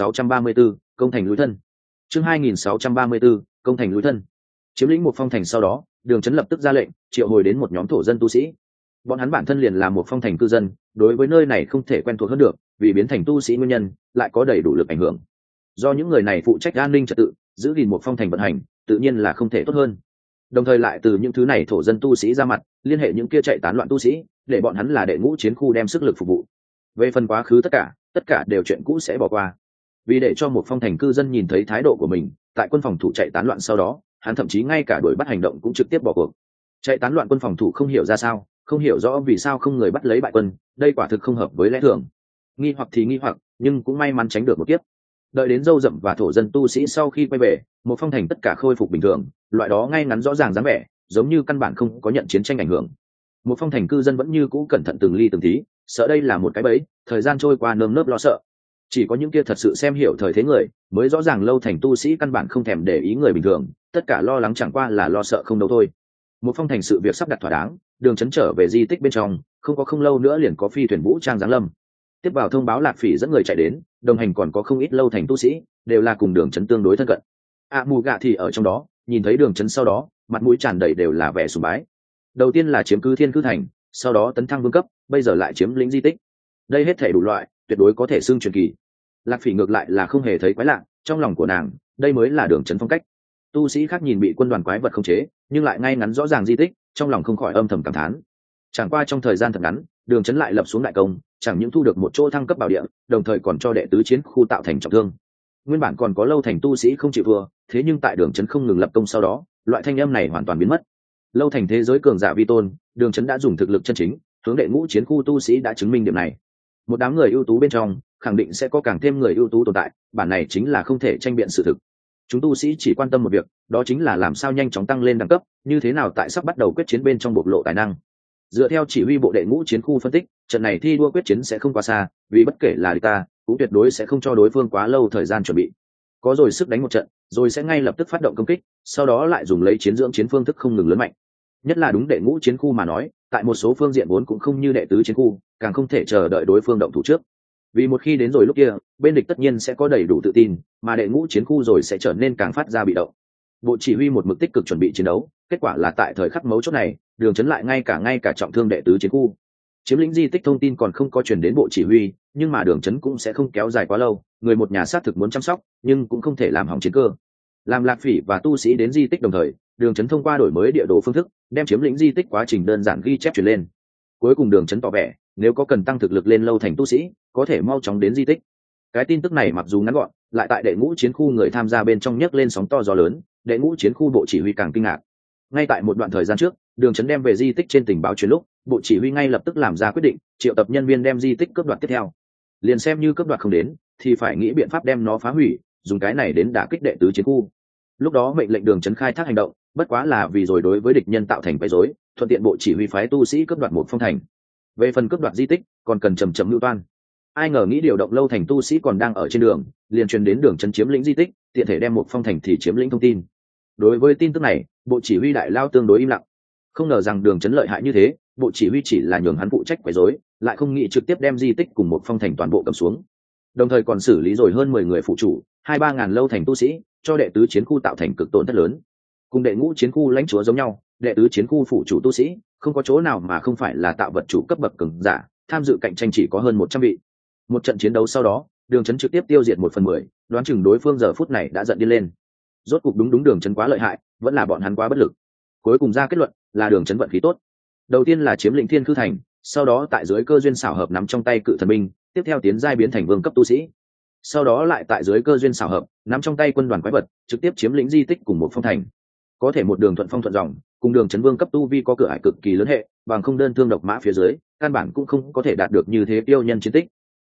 2634, công thành núi thân. Chương 2634, công thành núi thân. Chiếm lĩnh một phong thành sau đó, Đường Chấn lập tức ra lệnh, triệu hồi đến một nhóm thổ dân tu sĩ. Bọn hắn bản thân liền là một phong thành cư dân, đối với nơi này không thể quen thuộc hơn được, vì biến thành tu sĩ nguyên nhân, lại có đầy đủ lực ảnh hưởng. Do những người này phụ trách an ninh trật tự, giữ gìn một phong thành vận hành, tự nhiên là không thể tốt hơn. Đồng thời lại từ những thứ này thổ dân tu sĩ ra mặt, liên hệ những kia chạy tán loạn tu sĩ, để bọn hắn là đệ ngũ chiến khu đem sức lực phục vụ. Về phần quá khứ tất cả đều chuyện cũ sẽ bỏ qua. Vì để cho một phong thành cư dân nhìn thấy thái độ của mình, tại quân phòng thủ chạy tán loạn sau đó, hắn thậm chí ngay cả đuổi bắt hành động cũng trực tiếp bỏ cuộc. Chạy tán loạn quân phòng thủ không hiểu ra sao, không hiểu rõ vì sao không người bắt lấy bại quân, đây quả thực không hợp với lẽ thường. Nghi hoặc thì nghi hoặc, nhưng cũng may mắn tránh được một kiếp. Đợi đến dâu dậm và thổ dân tu sĩ sau khi quay về, một phong thành tất cả khôi phục bình thường, loại đó ngay ngắn rõ ràng dáng vẻ, giống như căn bản không có nhận chiến tranh ảnh hưởng. Một phong thành cư dân vẫn như cũ cẩn thận từng ly từng tí, sợ đây là một cái bẫy, thời gian trôi qua nơm nớp lo sợ. Chỉ có những kia thật sự xem hiểu thời thế người, mới rõ ràng lâu thành tu sĩ căn bản không thèm để ý người bình thường, tất cả lo lắng chẳng qua là lo sợ không đâu thôi. Một phong thành sự việc sắp đặt thỏa đáng, Đường Chấn trở về di tích bên trong, không lâu nữa liền có phi thuyền vũ trang giáng lâm. Tiếp vào thông báo Lạc Phỉ dẫn người chạy đến, đồng hành còn có không ít lâu thành tu sĩ, đều là cùng Đường Chấn tương đối thân cận. Mù Gạ thì ở trong đó, nhìn thấy Đường Chấn sau đó, mặt mũi tràn đầy đều là vẻ sùng bái. Đầu tiên là chiếm cứ Thiên Cư thành, sau đó tấn thăng vương cấp, bây giờ lại chiếm lĩnh di tích. Đây hết thảy đủ loại, tuyệt đối có thể xưng truyền kỳ. Lạc Phỉ ngược lại là không hề thấy quái lạ, trong lòng của nàng, đây mới là Đường Chấn phong cách. Tu sĩ khác nhìn bị quân đoàn quái vật khống chế, nhưng lại ngay ngắn rõ ràng di tích, trong lòng không khỏi âm thầm cảm thán. Chẳng qua trong thời gian thật ngắn, Đường Chấn lại lập xuống đại công, chẳng những thu được một chỗ thăng cấp bảo địa, đồng thời còn cho đệ tứ chiến khu tạo thành trọng thương. Nguyên bản còn có lâu thành tu sĩ không chịu thua, thế nhưng tại Đường Chấn không ngừng lập công sau đó, loại thanh âm này hoàn toàn biến mất. Lâu thành thế giới cường giả vi tôn, Đường Chấn đã dùng thực lực chân chính, hướng đệ ngũ chiến khu tu sĩ đã chứng minh điểm này. Một đám người ưu tú bên trong, khẳng định sẽ có càng thêm người ưu tú tồn tại, bản này chính là không thể tranh biện sự thực. Chúng tu sĩ chỉ quan tâm một việc, đó chính là làm sao nhanh chóng tăng lên đẳng cấp, như thế nào tại sắp bắt đầu quyết chiến bên trong bộc lộ tài năng. Dựa theo chỉ huy bộ đệ ngũ chiến khu phân tích, trận này thi đua quyết chiến sẽ không quá xa, vì bất kể là địch ta, cũng tuyệt đối sẽ không cho đối phương quá lâu thời gian chuẩn bị. Có rồi sức đánh một trận, rồi sẽ ngay lập tức phát động công kích, sau đó lại dùng lấy chiến dưỡng chiến phương thức không ngừng lớn mạnh. Nhất là đúng đệ ngũ chiến khu mà nói, tại một số phương diện vốn cũng không như đệ tứ chiến khu, càng không thể chờ đợi đối phương động thủ trước. Vì một khi đến rồi lúc kia, bên địch tất nhiên sẽ có đầy đủ tự tin, mà đệ ngũ chiến khu rồi sẽ trở nên càng phát ra bị động. Bộ chỉ huy một mực tích cực chuẩn bị chiến đấu, kết quả là tại thời khắc mấu chốt này, Đường Chấn lại ngay cả trọng thương đệ tứ chiến khu. Chiếm lĩnh di tích thông tin còn không có truyền đến bộ chỉ huy, nhưng mà Đường Chấn cũng sẽ không kéo dài quá lâu, người một nhà sát thực muốn chăm sóc, nhưng cũng không thể làm hỏng chiến cơ. Làm Lạc Phỉ và tu sĩ đến di tích đồng thời, Đường Chấn thông qua đổi mới địa đồ phương thức, đem chiếm lĩnh di tích quá trình đơn giản ghi chép truyền lên. Cuối cùng Đường Chấn tỏ vẻ, nếu có cần tăng thực lực lên lâu thành tu sĩ, có thể mau chóng đến di tích. Cái tin tức này mặc dù ngắn gọn, lại tại đệ ngũ chiến khu người tham gia bên trong nhấc lên sóng to gió lớn, đệ ngũ chiến khu bộ chỉ huy càng kinh ngạc. Ngay tại một đoạn thời gian trước, Đường Chấn đem về di tích trên tình báo truyền lúc, bộ chỉ huy ngay lập tức làm ra quyết định, triệu tập nhân viên đem di tích cướp đoạt tiếp theo. Liền xem như cướp đoạt không đến, thì phải nghĩ biện pháp đem nó phá hủy, dùng cái này đến đả kích đệ tứ chiến khu. Lúc đó mệnh lệnh Đường Chấn khai thác hành động, bất quá là vì rồi đối với địch nhân tạo thành quấy rối, thuận tiện bộ chỉ huy phái tu sĩ cướp đoạt một phong thành. Về phần cướp đoạt di tích, còn cần chậm lưu toan. Ai ngờ nghĩ điều động lâu thành tu sĩ còn đang ở trên đường, liền truyền đến Đường Chấn chiếm lĩnh di tích, tiện thể đem một phong thành thì chiếm lĩnh thông tin. Đối với tin tức này, bộ chỉ huy đại lao tương đối im lặng. Không ngờ rằng Đường Chấn lợi hại như thế, bộ chỉ huy chỉ là nhường hắn phụ trách quấy rối, lại không nghĩ trực tiếp đem di tích cùng một phong thành toàn bộ cầm xuống. Đồng thời còn xử lý rồi hơn 10 người phụ chủ, 2-3 ngàn lâu thành tu sĩ, cho đệ tứ chiến khu tạo thành cực tổn thất lớn. Cùng đệ ngũ chiến khu lãnh chúa giống nhau, đệ tứ chiến khu phụ chủ tu sĩ, không có chỗ nào mà không phải là tạo vật chủ cấp bậc cường giả, tham dự cạnh tranh chỉ có hơn 100 vị. Một trận chiến đấu sau đó, Đường Chấn trực tiếp tiêu diệt 1/10, đoán chừng đối phương giờ phút này đã giận điên lên. Rốt cục đúng Đường Chấn quá lợi hại, vẫn là bọn hắn quá bất lực. Cuối cùng ra kết luận là Đường Chấn vận khí tốt. Đầu tiên là chiếm lĩnh Thiên Cư thành, sau đó tại dưới cơ duyên xảo hợp nắm trong tay cự thần binh, tiếp theo tiến giai biến thành vương cấp tu sĩ. Sau đó lại tại dưới cơ duyên xảo hợp, nắm trong tay quân đoàn quái vật, trực tiếp chiếm lĩnh di tích cùng một phong thành. Có thể một đường thuận phong thuận dòng, cùng Đường Chấn vương cấp tu vi có cửa ải cực kỳ lớn hệ, bằng không đơn thương độc mã phía dưới, căn bản cũng không có thể đạt được như thế tiêu nhân chiến tích.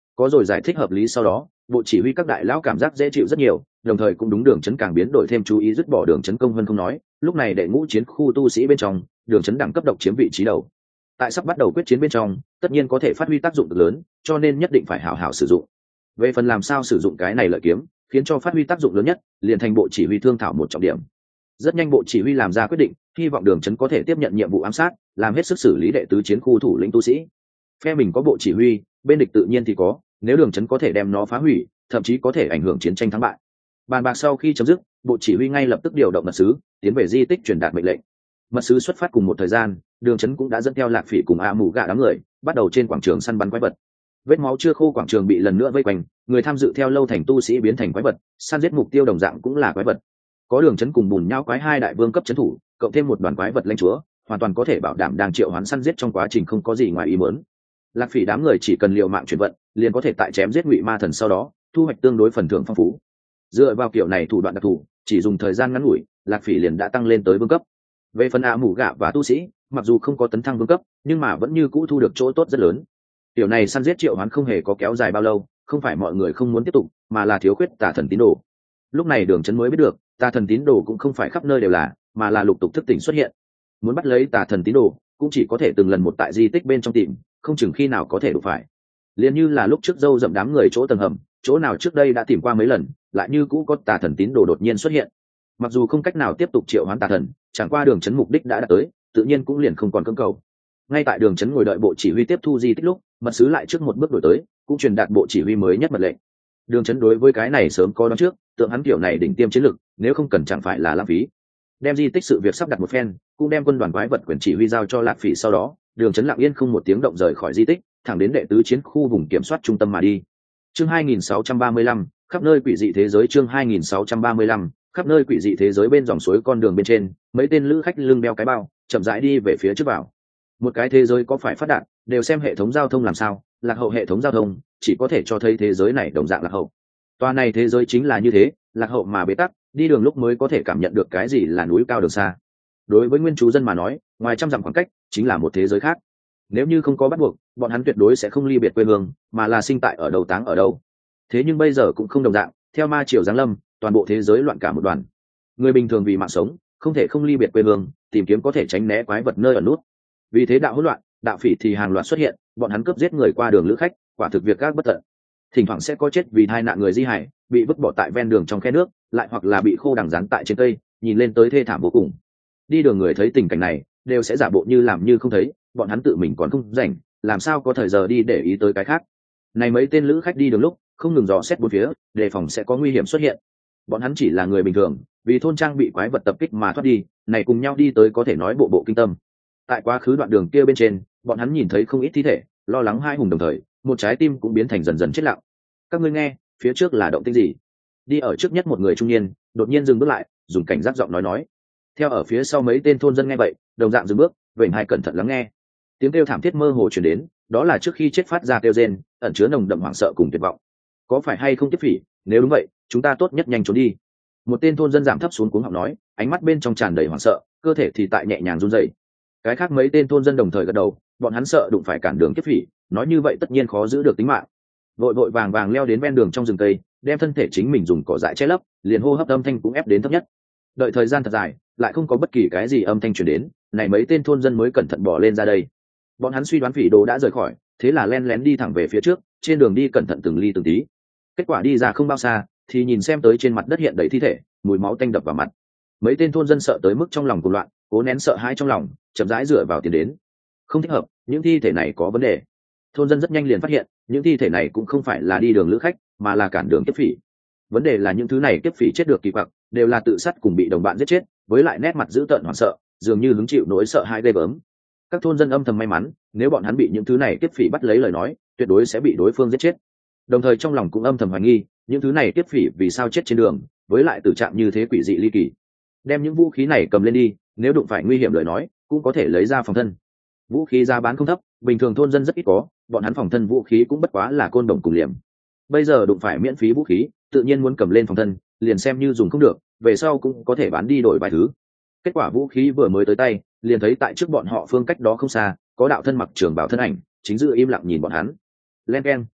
Có rồi giải thích hợp lý sau đó, bộ chỉ huy các đại lão cảm giác dễ chịu rất nhiều, đồng thời cũng đúng Đường Chấn càng biến đổi thêm chú ý, dứt bỏ Đường Chấn công hơn không nói, lúc này đệ ngũ chiến khu tu sĩ bên trong, Đường Chấn đẳng cấp độc chiếm vị trí đầu. Tại sắp bắt đầu quyết chiến bên trong, tất nhiên có thể phát huy tác dụng cực lớn, cho nên nhất định phải hảo hảo sử dụng. Về phần làm sao sử dụng cái này lợi kiếm, khiến cho phát huy tác dụng lớn nhất, liền thành bộ chỉ huy thương thảo một trọng điểm. Rất nhanh bộ chỉ huy làm ra quyết định, hy vọng Đường Chấn có thể tiếp nhận nhiệm vụ ám sát, làm hết sức xử lý đệ tứ chiến khu thủ lĩnh tu sĩ. Phe mình có bộ chỉ huy, bên địch tự nhiên thì có, nếu Đường Chấn có thể đem nó phá hủy, thậm chí có thể ảnh hưởng chiến tranh thắng bại. Bàn bạc sau khi chấm dứt, bộ chỉ huy ngay lập tức điều động mật sứ tiến về di tích truyền đạt mệnh lệnh. Mật sứ xuất phát cùng một thời gian, Đường Chấn cũng đã dẫn theo Lạc Phỉ cùng A Mù Gà đám người bắt đầu trên quảng trường săn bắn quái vật. Vết máu chưa khô quảng trường bị lần nữa vây quanh, người tham dự theo lâu thành tu sĩ biến thành quái vật, săn giết mục tiêu đồng dạng cũng là quái vật. Có Đường Chấn cùng Bùn Nhão quái hai đại vương cấp trấn thủ, cộng thêm một đoàn quái vật lãnh chúa, hoàn toàn có thể bảo đảm đang triệu hoán săn giết trong quá trình không có gì ngoài ý muốn. Lạc Phỉ đám người chỉ cần liều mạng chuyển vận, liền có thể tại chém giết ngụy ma thần sau đó thu hoạch tương đối phần thưởng phong phú. Dựa vào kiểu này thủ đoạn đặc thù, chỉ dùng thời gian ngắn ngủi, Lạc Phỉ liền đã tăng lên tới vương cấp. Về phần A Mù Gà và tu sĩ, mặc dù không có tấn thăng vương cấp, nhưng mà vẫn như cũ thu được chỗ tốt rất lớn. Tiểu này săn giết triệu hoán không hề có kéo dài bao lâu, không phải mọi người không muốn tiếp tục, mà là thiếu khuyết tà thần tín đồ. Lúc này Đường Chấn mới biết được, tà thần tín đồ cũng không phải khắp nơi đều là, mà là lục tục thức tỉnh xuất hiện. Muốn bắt lấy tà thần tín đồ, cũng chỉ có thể từng lần một tại di tích bên trong tìm, không chừng khi nào có thể đụng phải. Liên như là lúc trước dâu dậm đám người chỗ tầng hầm, chỗ nào trước đây đã tìm qua mấy lần, lại như cũ có tà thần tín đồ đột nhiên xuất hiện. Mặc dù không cách nào tiếp tục triệu hoán tà thần, chẳng qua Đường Chấn mục đích đã đạt tới, tự nhiên cũng liền không còn cưỡng cầu. Ngay tại Đường Chấn ngồi đợi bộ chỉ huy tiếp thu di tích lúc, mật sứ lại trước một bước đổi tới, cũng truyền đạt bộ chỉ huy mới nhất mật lệnh. Đường Chấn đối với cái này sớm có đoán trước, tượng hắn kiểu này đỉnh tiêm chiến lực, nếu không cần chẳng phải là lãng phí. Đem di tích sự việc sắp đặt một phen, cũng đem quân đoàn quái vật quyền chỉ huy giao cho Lạc Phỉ sau đó, Đường Chấn lặng yên không một tiếng động rời khỏi di tích, thẳng đến đệ tứ chiến khu vùng kiểm soát trung tâm mà đi. Chương 2635, khắp nơi quỷ dị thế giới. Chương 2635, khắp nơi quỷ dị thế giới. Bên dòng suối con đường bên trên, mấy tên lữ khách lưng đeo cái bao, chậm rãi đi về phía trước vào. Một cái thế giới có phải phát đạt, đều xem hệ thống giao thông làm sao, lạc hậu hệ thống giao thông, chỉ có thể cho thấy thế giới này đồng dạng lạc hậu. Toa này thế giới chính là như thế, lạc hậu mà bế tắc, đi đường lúc mới có thể cảm nhận được cái gì là núi cao đường xa. Đối với nguyên trú dân mà nói, ngoài trăm dặm khoảng cách, chính là một thế giới khác. Nếu như không có bắt buộc, bọn hắn tuyệt đối sẽ không ly biệt quê hương, mà là sinh tại ở đâu táng ở đâu. Thế nhưng bây giờ cũng không đồng dạng, theo ma triều giáng lâm, toàn bộ thế giới loạn cả một đoàn. Người bình thường vì mạng sống, không thể không ly biệt quê hương, tìm kiếm có thể tránh né quái vật nơi ở nút. Vì thế đạo hỗn loạn, đạo phỉ thì hàng loạt xuất hiện, bọn hắn cướp giết người qua đường lữ khách, quả thực việc gác bất tận. Thỉnh thoảng sẽ có chết vì tai nạn người di hại, bị vứt bỏ tại ven đường trong khe nước, lại hoặc là bị khô đằng rán tại trên cây, nhìn lên tới thê thảm vô cùng. Đi đường người thấy tình cảnh này, đều sẽ giả bộ như làm như không thấy, bọn hắn tự mình còn không rảnh, làm sao có thời giờ đi để ý tới cái khác. Này mấy tên lữ khách đi đường lúc, không ngừng dò xét bốn phía, đề phòng sẽ có nguy hiểm xuất hiện. Bọn hắn chỉ là người bình thường, vì thôn trang bị quái vật tập kích mà thoát đi, này cùng nhau đi tới có thể nói bộ bộ kinh tâm. Tại quá khứ đoạn đường kia bên trên, bọn hắn nhìn thấy không ít thi thể, lo lắng hai hùng đồng thời, một trái tim cũng biến thành dần dần chết lặng. Các ngươi nghe, phía trước là động tĩnh gì? Đi ở trước nhất một người trung niên, đột nhiên dừng bước lại, dùng cảnh giác giọng nói. Theo ở phía sau mấy tên thôn dân nghe vậy, đồng dạng dừng bước, vểnh hai cẩn thận lắng nghe. Tiếng kêu thảm thiết mơ hồ truyền đến, đó là trước khi chết phát ra kêu rên, ẩn chứa nồng đậm hoảng sợ cùng tuyệt vọng. Có phải hay không tiếp phỉ? Nếu đúng vậy, chúng ta tốt nhất nhanh trốn đi. Một tên thôn dân giảm thấp xuống cuống họng nói, ánh mắt bên trong tràn đầy hoảng sợ, cơ thể thì tại nhẹ nhàng run rẩy. Cái khác mấy tên thôn dân đồng thời gật đầu, bọn hắn sợ đụng phải cản đường kiếp phỉ, nói như vậy tất nhiên khó giữ được tính mạng. Vội vội vàng vàng leo đến ven đường trong rừng cây, đem thân thể chính mình dùng cỏ dại che lấp, liền hô hấp âm thanh cũng ép đến thấp nhất. Đợi thời gian thật dài, lại không có bất kỳ cái gì âm thanh truyền đến, này mấy tên thôn dân mới cẩn thận bỏ lên ra đây. Bọn hắn suy đoán phỉ đồ đã rời khỏi, thế là len lén đi thẳng về phía trước, trên đường đi cẩn thận từng ly từng tí. Kết quả đi ra không bao xa, thì nhìn xem tới trên mặt đất hiện đầy thi thể, mùi máu tanh đập vào mặt. Mấy tên thôn dân sợ tới mức trong lòng cuồng loạn, cố nén sợ hãi trong lòng, chậm rãi dựa vào tiến đến. Không thích hợp, những thi thể này có vấn đề. Thôn dân rất nhanh liền phát hiện, những thi thể này cũng không phải là đi đường lữ khách, mà là cản đường kiếp phỉ. Vấn đề là những thứ này kiếp phỉ chết được kỳ quặc, đều là tự sát cùng bị đồng bạn giết chết, với lại nét mặt dữ tợn hoảng sợ, dường như hứng chịu nỗi sợ hãi ghê gớm. Các thôn dân âm thầm may mắn, nếu bọn hắn bị những thứ này kiếp phỉ bắt lấy lời nói, tuyệt đối sẽ bị đối phương giết chết. Đồng thời trong lòng cũng âm thầm hoài nghi, những thứ này kiếp phỉ vì sao chết trên đường, với lại tử trạng như thế quỷ dị ly kỳ. Đem những vũ khí này cầm lên đi, nếu đụng phải nguy hiểm lời nói, cũng có thể lấy ra phòng thân. Vũ khí giá bán không thấp, bình thường thôn dân rất ít có, bọn hắn phòng thân vũ khí cũng bất quá là côn đồng cùng liềm. Bây giờ đụng phải miễn phí vũ khí, tự nhiên muốn cầm lên phòng thân, liền xem như dùng không được, về sau cũng có thể bán đi đổi vài thứ. Kết quả vũ khí vừa mới tới tay, liền thấy tại trước bọn họ phương cách đó không xa, có đạo thân mặc trường bào thân ảnh, chính giữ im lặng nhìn bọn hắn. Len keng.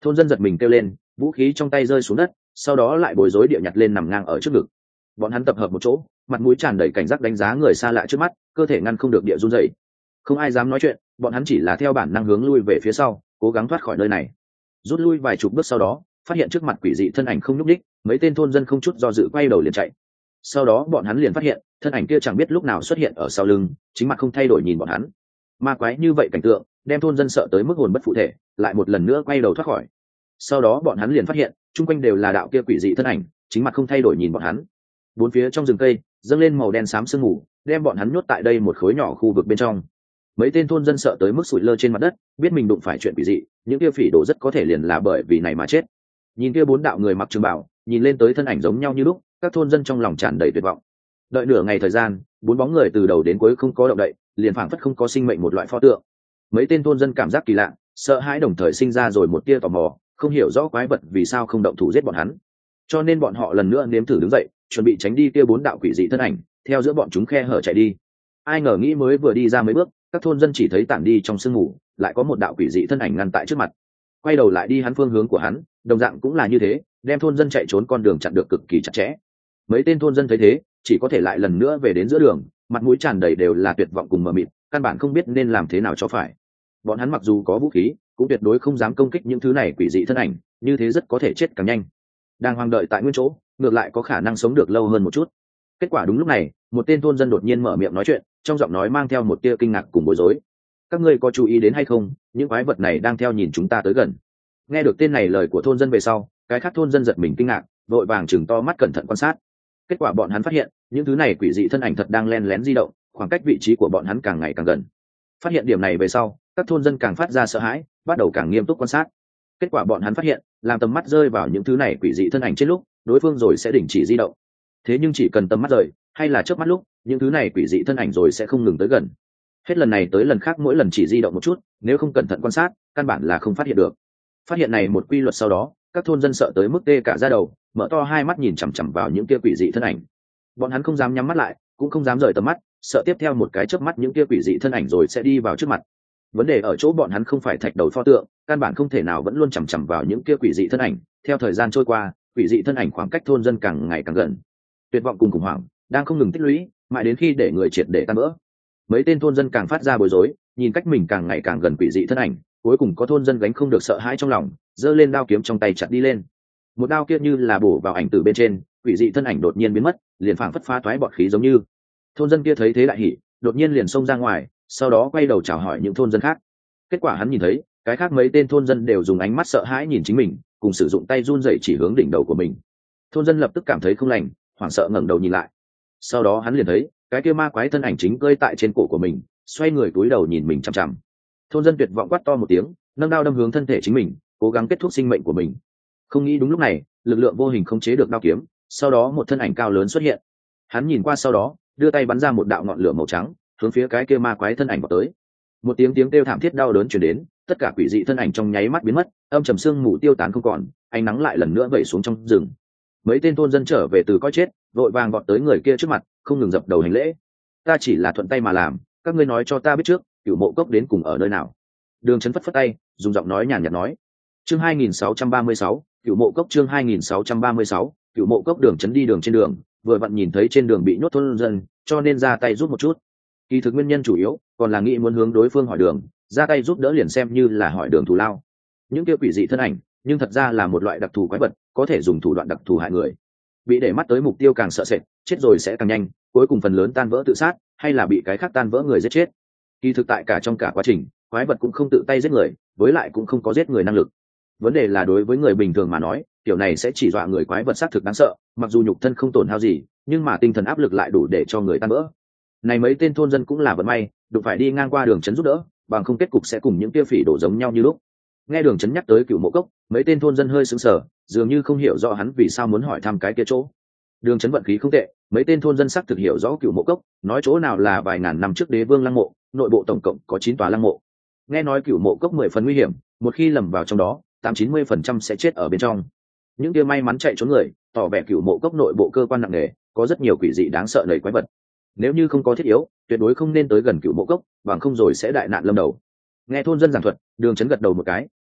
Thôn dân giật mình kêu lên, vũ khí trong tay rơi xuống đất, sau đó lại bối rối địa nhặt lên nằm ngang ở trước ngực. Bọn hắn tập hợp một chỗ, mặt mũi tràn đầy cảnh giác đánh giá người xa lạ trước mắt, cơ thể ngăn không được địa run rẩy. Không ai dám nói chuyện, bọn hắn chỉ là theo bản năng hướng lui về phía sau, cố gắng thoát khỏi nơi này. Rút lui vài chục bước sau đó, phát hiện trước mặt quỷ dị thân ảnh không nhúc nhích, mấy tên thôn dân không chút do dự quay đầu liền chạy. Sau đó bọn hắn liền phát hiện, thân ảnh kia chẳng biết lúc nào xuất hiện ở sau lưng, chính mặt không thay đổi nhìn bọn hắn. Ma quái như vậy cảnh tượng, đem thôn dân sợ tới mức hồn bất phụ thể, lại một lần nữa quay đầu thoát khỏi. Sau đó bọn hắn liền phát hiện, chung quanh đều là đạo kia quỷ dị thân ảnh, chính mặt không thay đổi nhìn bọn hắn. Bốn phía trong rừng cây dâng lên màu đen xám sương mù, đem bọn hắn nhốt tại đây một khối nhỏ khu vực bên trong. Mấy tên thôn dân sợ tới mức sụi lơ trên mặt đất, biết mình đụng phải chuyện quỷ dị, những kia phỉ đồ rất có thể liền là bởi vì này mà chết. Nhìn kia bốn đạo người mặc trường bào, nhìn lên tới thân ảnh giống nhau như lúc, các thôn dân trong lòng tràn đầy tuyệt vọng. Đợi nửa ngày thời gian, bốn bóng người từ đầu đến cuối không có động đậy, liền phảng phất không có sinh mệnh một loại pho tượng. Mấy tên thôn dân cảm giác kỳ lạ, sợ hãi đồng thời sinh ra rồi một tia tò mò, không hiểu rõ quái vật vì sao không động thủ giết bọn hắn. Cho nên bọn họ lần nữa nếm thử đứng dậy, chuẩn bị tránh đi kia bốn đạo quỷ dị thân ảnh, theo giữa bọn chúng khe hở chạy đi. Ai ngờ nghĩ mới vừa đi ra mấy bước, các thôn dân chỉ thấy tản đi trong sương mù, lại có một đạo quỷ dị thân ảnh ngăn tại trước mặt. Quay đầu lại đi hắn phương hướng của hắn, đồng dạng cũng là như thế, đem thôn dân chạy trốn con đường chặn được cực kỳ chặt chẽ. Mấy tên thôn dân thấy thế, chỉ có thể lại lần nữa về đến giữa đường, mặt mũi tràn đầy đều là tuyệt vọng cùng mờ mịt, căn bản không biết nên làm thế nào cho phải. Bọn hắn mặc dù có vũ khí, cũng tuyệt đối không dám công kích những thứ này quỷ dị thân ảnh, như thế rất có thể chết càng nhanh. Đang hoang đợi tại nguyên chỗ, ngược lại có khả năng sống được lâu hơn một chút. Kết quả đúng lúc này, một tên thôn dân đột nhiên mở miệng nói chuyện, trong giọng nói mang theo một tia kinh ngạc cùng bối rối. Các ngươi có chú ý đến hay không, những quái vật này đang theo nhìn chúng ta tới gần. Nghe được tên này lời của thôn dân về sau, cái khác thôn dân giật mình kinh ngạc, vội vàng chừng to mắt cẩn thận quan sát. Kết quả bọn hắn phát hiện, những thứ này quỷ dị thân ảnh thật đang len lén di động, khoảng cách vị trí của bọn hắn càng ngày càng gần. Phát hiện điểm này về sau, các thôn dân càng phát ra sợ hãi, bắt đầu càng nghiêm túc quan sát. Kết quả bọn hắn phát hiện, làm tầm mắt rơi vào những thứ này quỷ dị thân ảnh trên lúc, đối phương rồi sẽ đình chỉ di động. Thế nhưng chỉ cần tầm mắt rời, hay là trước mắt lúc, những thứ này quỷ dị thân ảnh rồi sẽ không ngừng tới gần. Hết lần này tới lần khác mỗi lần chỉ di động một chút, nếu không cẩn thận quan sát, căn bản là không phát hiện được. Phát hiện này một quy luật sau đó, các thôn dân sợ tới mức tê cả da đầu, mở to hai mắt nhìn chằm chằm vào những kia quỷ dị thân ảnh. Bọn hắn không dám nhắm mắt lại, cũng không dám rời tầm mắt, sợ tiếp theo một cái chớp mắt những kia quỷ dị thân ảnh rồi sẽ đi vào trước mặt. Vấn đề ở chỗ bọn hắn không phải thạch đầu pho tượng, căn bản không thể nào vẫn luôn chằm chằm vào những kia quỷ dị thân ảnh. Theo thời gian trôi qua, quỷ dị thân ảnh khoảng cách thôn dân càng ngày càng gần. Tuyệt vọng cùng khủng hoảng đang không ngừng tích lũy, mãi đến khi để người triệt để tan vỡ. Mấy tên thôn dân càng phát ra bối rối, nhìn cách mình càng ngày càng gần quỷ dị thân ảnh, cuối cùng có thôn dân gánh không được sợ hãi trong lòng, giơ lên đao kiếm trong tay chặt đi lên. Một đao kia như là bổ vào ảnh tử bên trên, quỷ dị thân ảnh đột nhiên biến mất, liền phảng phất phá toái bọt khí giống như. Thôn dân kia thấy thế đại hỉ, đột nhiên liền xông ra ngoài, sau đó quay đầu chào hỏi những thôn dân khác. Kết quả hắn nhìn thấy, cái khác mấy tên thôn dân đều dùng ánh mắt sợ hãi nhìn chính mình, cùng sử dụng tay run rẩy chỉ hướng đỉnh đầu của mình. Thôn dân lập tức cảm thấy không lành, hoảng sợ ngẩng đầu nhìn lại. Sau đó hắn liền thấy, cái kia ma quái thân ảnh chính cơi tại trên cổ của mình, xoay người cúi đầu nhìn mình chằm chằm. Thôn dân tuyệt vọng quát to một tiếng, nâng đao đâm hướng thân thể chính mình, cố gắng kết thúc sinh mệnh của mình. Không nghĩ đúng lúc này, lực lượng vô hình không chế được đao kiếm, sau đó một thân ảnh cao lớn xuất hiện. Hắn nhìn qua sau đó, đưa tay bắn ra một đạo ngọn lửa màu trắng, hướng phía cái kia ma quái thân ảnh vào tới. Một tiếng kêu thảm thiết đau đớn truyền đến, tất cả quỷ dị thân ảnh trong nháy mắt biến mất, âm trầm sương mù tiêu tán không còn, ánh nắng lại lần nữa vẩy xuống trong rừng. Mấy tên thôn dân trở về từ coi chết, vội vàng vọt tới người kia trước mặt, không ngừng dập đầu hành lễ. Ta chỉ là thuận tay mà làm, các ngươi nói cho ta biết trước, Cửu Mộ Cốc đến cùng ở nơi nào. Đường Chấn phất phất tay, dùng giọng nói nhàn nhạt nói. Chương 2636, Cửu Mộ Cốc. Chương 2636, Cửu Mộ Cốc. Đường Chấn đi đường trên đường, vừa vặn nhìn thấy trên đường bị nhốt thôn dân, cho nên ra tay giúp một chút. Kỳ thực nguyên nhân chủ yếu còn là nghĩ muốn hướng đối phương hỏi đường, ra tay giúp đỡ liền xem như là hỏi đường thù lao. Những kia quỷ dị thân ảnh, nhưng thật ra là một loại đặc thù quái vật, có thể dùng thủ đoạn đặc thù hại người. Bị để mắt tới mục tiêu càng sợ sệt, chết rồi sẽ càng nhanh, cuối cùng phần lớn tan vỡ tự sát, hay là bị cái khác tan vỡ người giết chết. Kỳ thực tại trong cả quá trình, quái vật cũng không tự tay giết người, với lại cũng không có giết người năng lực. Vấn đề là đối với người bình thường mà nói, kiểu này sẽ chỉ dọa người, quái vật xác thực đáng sợ, mặc dù nhục thân không tổn hao gì, nhưng mà tinh thần áp lực lại đủ để cho người tan vỡ. Này mấy tên thôn dân cũng là vận may, đụng phải đi ngang qua Đường Chấn giúp đỡ, bằng không kết cục sẽ cùng những kia phỉ đổ giống nhau như lúc. Nghe Đường Chấn nhắc tới Cửu Mộ Cốc, mấy tên thôn dân hơi sững sờ, dường như không hiểu rõ hắn vì sao muốn hỏi thăm cái kia chỗ. Đường Chấn vận khí không tệ, mấy tên thôn dân xác thực hiểu rõ Cửu Mộ Cốc, nói chỗ nào là vài ngàn năm trước đế vương lăng mộ, nội bộ tổng cộng có 9 tòa lăng mộ. Nghe nói Cửu Mộ Cốc 10 phần nguy hiểm, một khi lầm vào trong đó, 80-90% sẽ chết ở bên trong. Những kia may mắn chạy trốn người, tỏ vẻ Cửu Mộ Cốc nội bộ cơ quan nặng nề, có rất nhiều quỷ dị đáng sợ nảy quái vật. Nếu như không có thiết yếu, tuyệt đối không nên tới gần Cửu Mộ Cốc, bằng không rồi sẽ đại nạn lâm đầu. Nghe thôn dân giảng thuật, Đường Chấn gật đầu một cái,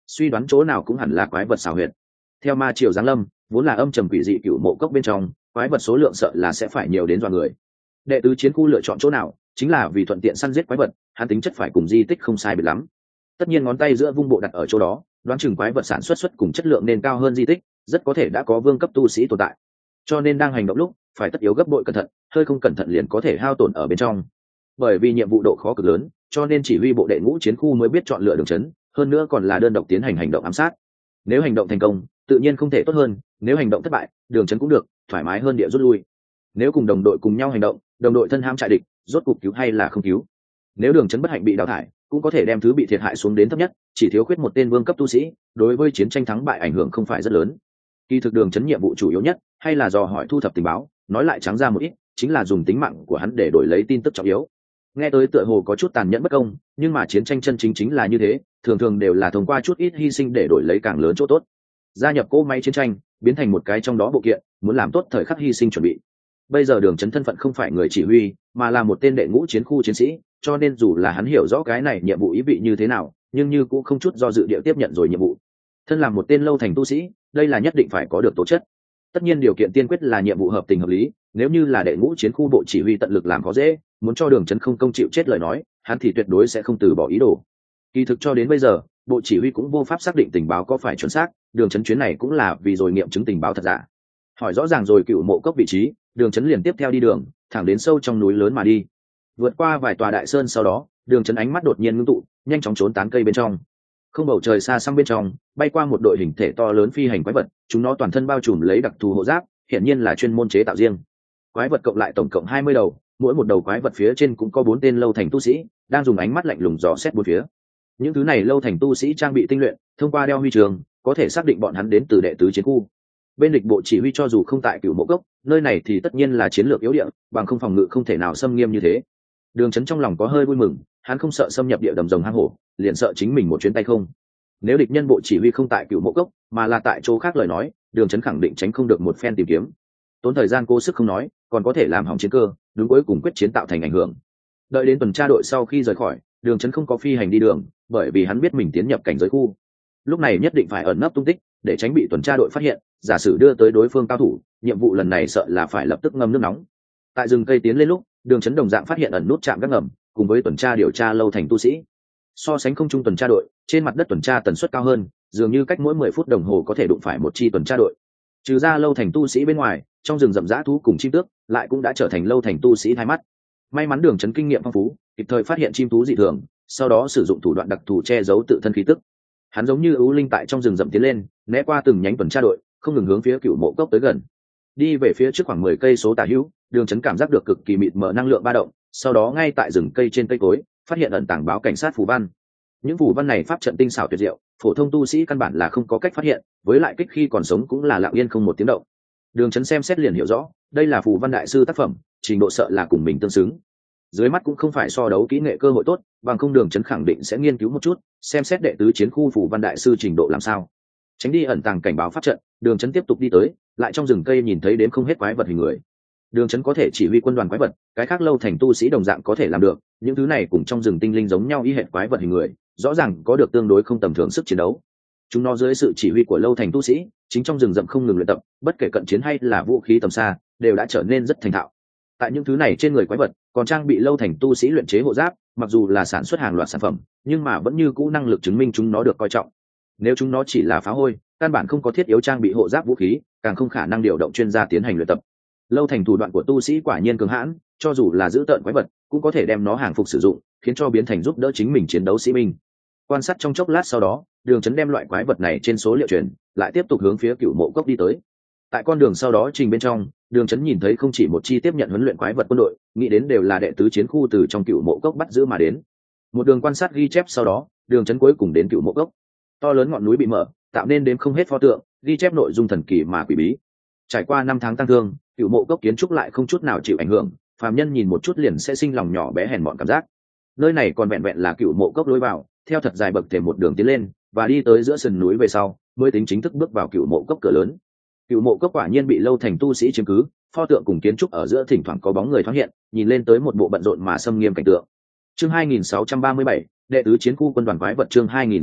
suy đoán chỗ nào cũng hẳn là quái vật xảo huyệt. Theo ma triều giáng lâm, vốn là âm trầm quỷ dị cựu mộ cốc bên trong, quái vật số lượng sợ là sẽ phải nhiều đến dọa người. Đệ tứ chiến khu lựa chọn chỗ nào, chính là vì thuận tiện săn giết quái vật, hắn tính chất phải cùng di tích không sai biệt lắm. Tất nhiên ngón tay giữa vung bộ đặt ở chỗ đó, đoán chừng quái vật sản xuất cùng chất lượng nên cao hơn di tích, rất có thể đã có vương cấp tu sĩ tồn tại. Cho nên đang hành động lúc, phải tất yếu gấp bội cẩn thận, hơi không cẩn thận liền có thể hao tổn ở bên trong. Bởi vì nhiệm vụ độ khó cực lớn, cho nên chỉ huy bộ đệ ngũ chiến khu mới biết chọn lựa đường trấn, hơn nữa còn là đơn độc tiến hành hành động ám sát. Nếu hành động thành công, tự nhiên không thể tốt hơn, nếu hành động thất bại, đường trấn cũng được, thoải mái hơn địa rút lui. Nếu cùng đồng đội cùng nhau hành động, đồng đội thân hãm trại địch, rốt cục cứu hay là không cứu. Nếu đường trấn bất hạnh bị đào thải, cũng có thể đem thứ bị thiệt hại xuống đến thấp nhất, chỉ thiếu khuyết một tên vương cấp tu sĩ, đối với chiến tranh thắng bại ảnh hưởng không phải rất lớn. Kỳ thực đường trấn nhiệm vụ chủ yếu nhất hay là dò hỏi thu thập tình báo, nói lại trắng ra một ít, chính là dùng tính mạng của hắn để đổi lấy tin tức trọng yếu. Nghe tới tựa hồ có chút tàn nhẫn bất công, nhưng mà chiến tranh chân chính chính là như thế, thường thường đều là thông qua chút ít hy sinh để đổi lấy càng lớn chỗ tốt. Gia nhập cỗ máy chiến tranh, biến thành một cái trong đó bộ kiện, muốn làm tốt thời khắc hy sinh chuẩn bị. Bây giờ đường trấn thân phận không phải người chỉ huy, mà là một tên đệ ngũ chiến khu chiến sĩ, cho nên dù là hắn hiểu rõ cái này nhiệm vụ ý vị như thế nào, nhưng như cũng không chút do dự địa tiếp nhận rồi nhiệm vụ. Thân làm một tên lâu thành tu sĩ, đây là nhất định phải có được tố chất. Tất nhiên điều kiện tiên quyết là nhiệm vụ hợp tình hợp lý, nếu như là đệ ngũ chiến khu bộ chỉ huy tận lực làm khó dễ, muốn cho đường trấn không công chịu chết lời nói, hắn thì tuyệt đối sẽ không từ bỏ ý đồ. Kỳ thực cho đến bây giờ, bộ chỉ huy cũng vô pháp xác định tình báo có phải chuẩn xác, đường trấn chuyến này cũng là vì rồi nghiệm chứng tình báo thật giả. Hỏi rõ ràng rồi cựu mộ cốc vị trí, đường trấn liền tiếp theo đi đường, thẳng đến sâu trong núi lớn mà đi. Vượt qua vài tòa đại sơn sau đó, đường trấn ánh mắt đột nhiên ngưng tụ, nhanh chóng trốn tán cây bên trong. Không bầu trời xa xăm bên trong, bay qua một đội hình thể to lớn phi hành quái vật, chúng nó toàn thân bao trùm lấy đặc thù hộ giáp, hiển nhiên là chuyên môn chế tạo riêng. Quái vật cộng lại tổng cộng 20 đầu, mỗi một đầu quái vật phía trên cũng có 4 tên lâu thành tu sĩ, đang dùng ánh mắt lạnh lùng dò xét bốn phía. Những thứ này lâu thành tu sĩ trang bị tinh luyện, thông qua đeo huy trường, có thể xác định bọn hắn đến từ đệ tứ chiến khu. Bên địch bộ chỉ huy cho dù không tại cựu mộ cốc, nơi này thì tất nhiên là chiến lược yếu địa, bằng không phòng ngự không thể nào xâm nghiêm như thế. Đường trấn trong lòng có hơi vui mừng, hắn không sợ xâm nhập địa đầm rồng hang hổ, liền sợ chính mình một chuyến tay không. Nếu địch nhân bộ chỉ huy không tại cựu mộ cốc, mà là tại chỗ khác lời nói, đường trấn khẳng định tránh không được một phen tìm kiếm. Tốn thời gian cố sức không nói, còn có thể làm hỏng chiến cơ, đúng cuối cùng quyết chiến tạo thành ảnh hưởng. Đợi đến tuần tra đội sau khi rời khỏi, đường trấn không có phi hành đi đường, bởi vì hắn biết mình tiến nhập cảnh giới khu. Lúc này nhất định phải ẩn nấp tung tích, để tránh bị tuần tra đội phát hiện, giả sử đưa tới đối phương cao thủ, nhiệm vụ lần này sợ là phải lập tức ngâm nước nóng. Tại rừng cây tiến lên lúc, đường trấn đồng dạng phát hiện ẩn nút trạm gác ngầm, cùng với tuần tra điều tra lâu thành tu sĩ. So sánh không trung tuần tra đội, trên mặt đất tuần tra tần suất cao hơn, dường như cách mỗi 10 phút đồng hồ có thể đụng phải một chi tuần tra đội. Trừ ra lâu thành tu sĩ bên ngoài, trong rừng rậm rã thú cùng chim tước lại cũng đã trở thành lâu thành tu sĩ hai mắt. May mắn đường trấn kinh nghiệm phong phú, kịp thời phát hiện chim thú dị thường, sau đó sử dụng thủ đoạn đặc thù che giấu tự thân khí tức. Hắn giống như ưu linh tại trong rừng rậm tiến lên, né qua từng nhánh tuần tra đội, không ngừng hướng phía cựu mộ cốc tới gần. Đi về phía trước khoảng 10 cây số tả hữu, đường trấn cảm giác được cực kỳ mịt mờ năng lượng ba động, sau đó ngay tại rừng cây trên cây cối phát hiện ẩn tàng báo cảnh sát phù văn. Những phù văn này pháp trận tinh xảo tuyệt diệu, phổ thông tu sĩ căn bản là không có cách phát hiện, với lại kích khi còn sống cũng là lặng yên không một tiếng động. Đường trấn xem xét liền hiểu rõ, đây là phù văn đại sư tác phẩm, trình độ sợ là cùng mình tương xứng. Dưới mắt cũng không phải so đấu kỹ nghệ cơ hội tốt, bằng không đường trấn khẳng định sẽ nghiên cứu một chút, xem xét đệ tứ chiến khu phù văn đại sư trình độ làm sao. Tránh đi ẩn tàng cảnh báo pháp trận, đường trấn tiếp tục đi tới, lại trong rừng cây nhìn thấy đến không hết quái vật hình người. Đường trấn có thể chỉ huy quân đoàn quái vật, cái khác lâu thành tu sĩ đồng dạng có thể làm được, những thứ này cùng trong rừng tinh linh giống nhau y hệt quái vật hình người, rõ ràng có được tương đối không tầm thường sức chiến đấu. Chúng nó dưới sự chỉ huy của lâu thành tu sĩ, chính trong rừng rậm không ngừng luyện tập, bất kể cận chiến hay là vũ khí tầm xa, đều đã trở nên rất thành thạo. Tại những thứ này trên người quái vật, còn trang bị lâu thành tu sĩ luyện chế hộ giáp, mặc dù là sản xuất hàng loạt sản phẩm, nhưng mà vẫn như cũ năng lực chứng minh chúng nó được coi trọng. Nếu chúng nó chỉ là phá hôi, căn bản không có thiết yếu trang bị hộ giáp vũ khí, càng không khả năng điều động chuyên gia tiến hành luyện tập. Lâu thành thủ đoạn của tu sĩ quả nhiên cường hãn, cho dù là giữ tợn quái vật, cũng có thể đem nó hàng phục sử dụng, khiến cho biến thành giúp đỡ chính mình chiến đấu sĩ binh. Quan sát trong chốc lát sau đó, đường trấn đem loại quái vật này trên số liệu truyền, lại tiếp tục hướng phía cựu mộ cốc đi tới. Tại con đường sau đó trình bên trong, đường trấn nhìn thấy không chỉ một chi tiếp nhận huấn luyện quái vật quân đội, nghĩ đến đều là đệ tứ chiến khu từ trong cựu mộ cốc bắt giữ mà đến. Một đường quan sát ghi chép sau đó, đường trấn cuối cùng đến cựu mộ cốc. To lớn ngọn núi bị mở, tạo nên đến không hết pho tượng, ghi chép nội dung thần kỳ mà quỷ bí. Trải qua 5 tháng tăng thương, cựu mộ cốc kiến trúc lại không chút nào chịu ảnh hưởng, phàm nhân nhìn một chút liền sẽ sinh lòng nhỏ bé hèn mọn cảm giác. Nơi này còn vẹn vẹn là cựu mộ cốc lối vào, theo thật dài bậc thềm một đường tiến lên, và đi tới giữa sườn núi về sau, mới tính chính thức bước vào cựu mộ cốc cửa lớn. Cựu mộ cốc quả nhiên bị lâu thành tu sĩ chiếm cứ, pho tượng cùng kiến trúc ở giữa thỉnh thoảng có bóng người thoáng hiện, nhìn lên tới một bộ bận rộn mà xâm nghiêm cảnh tượng. Chương 2637, Đệ tứ chiến khu quân đoàn quái vật chương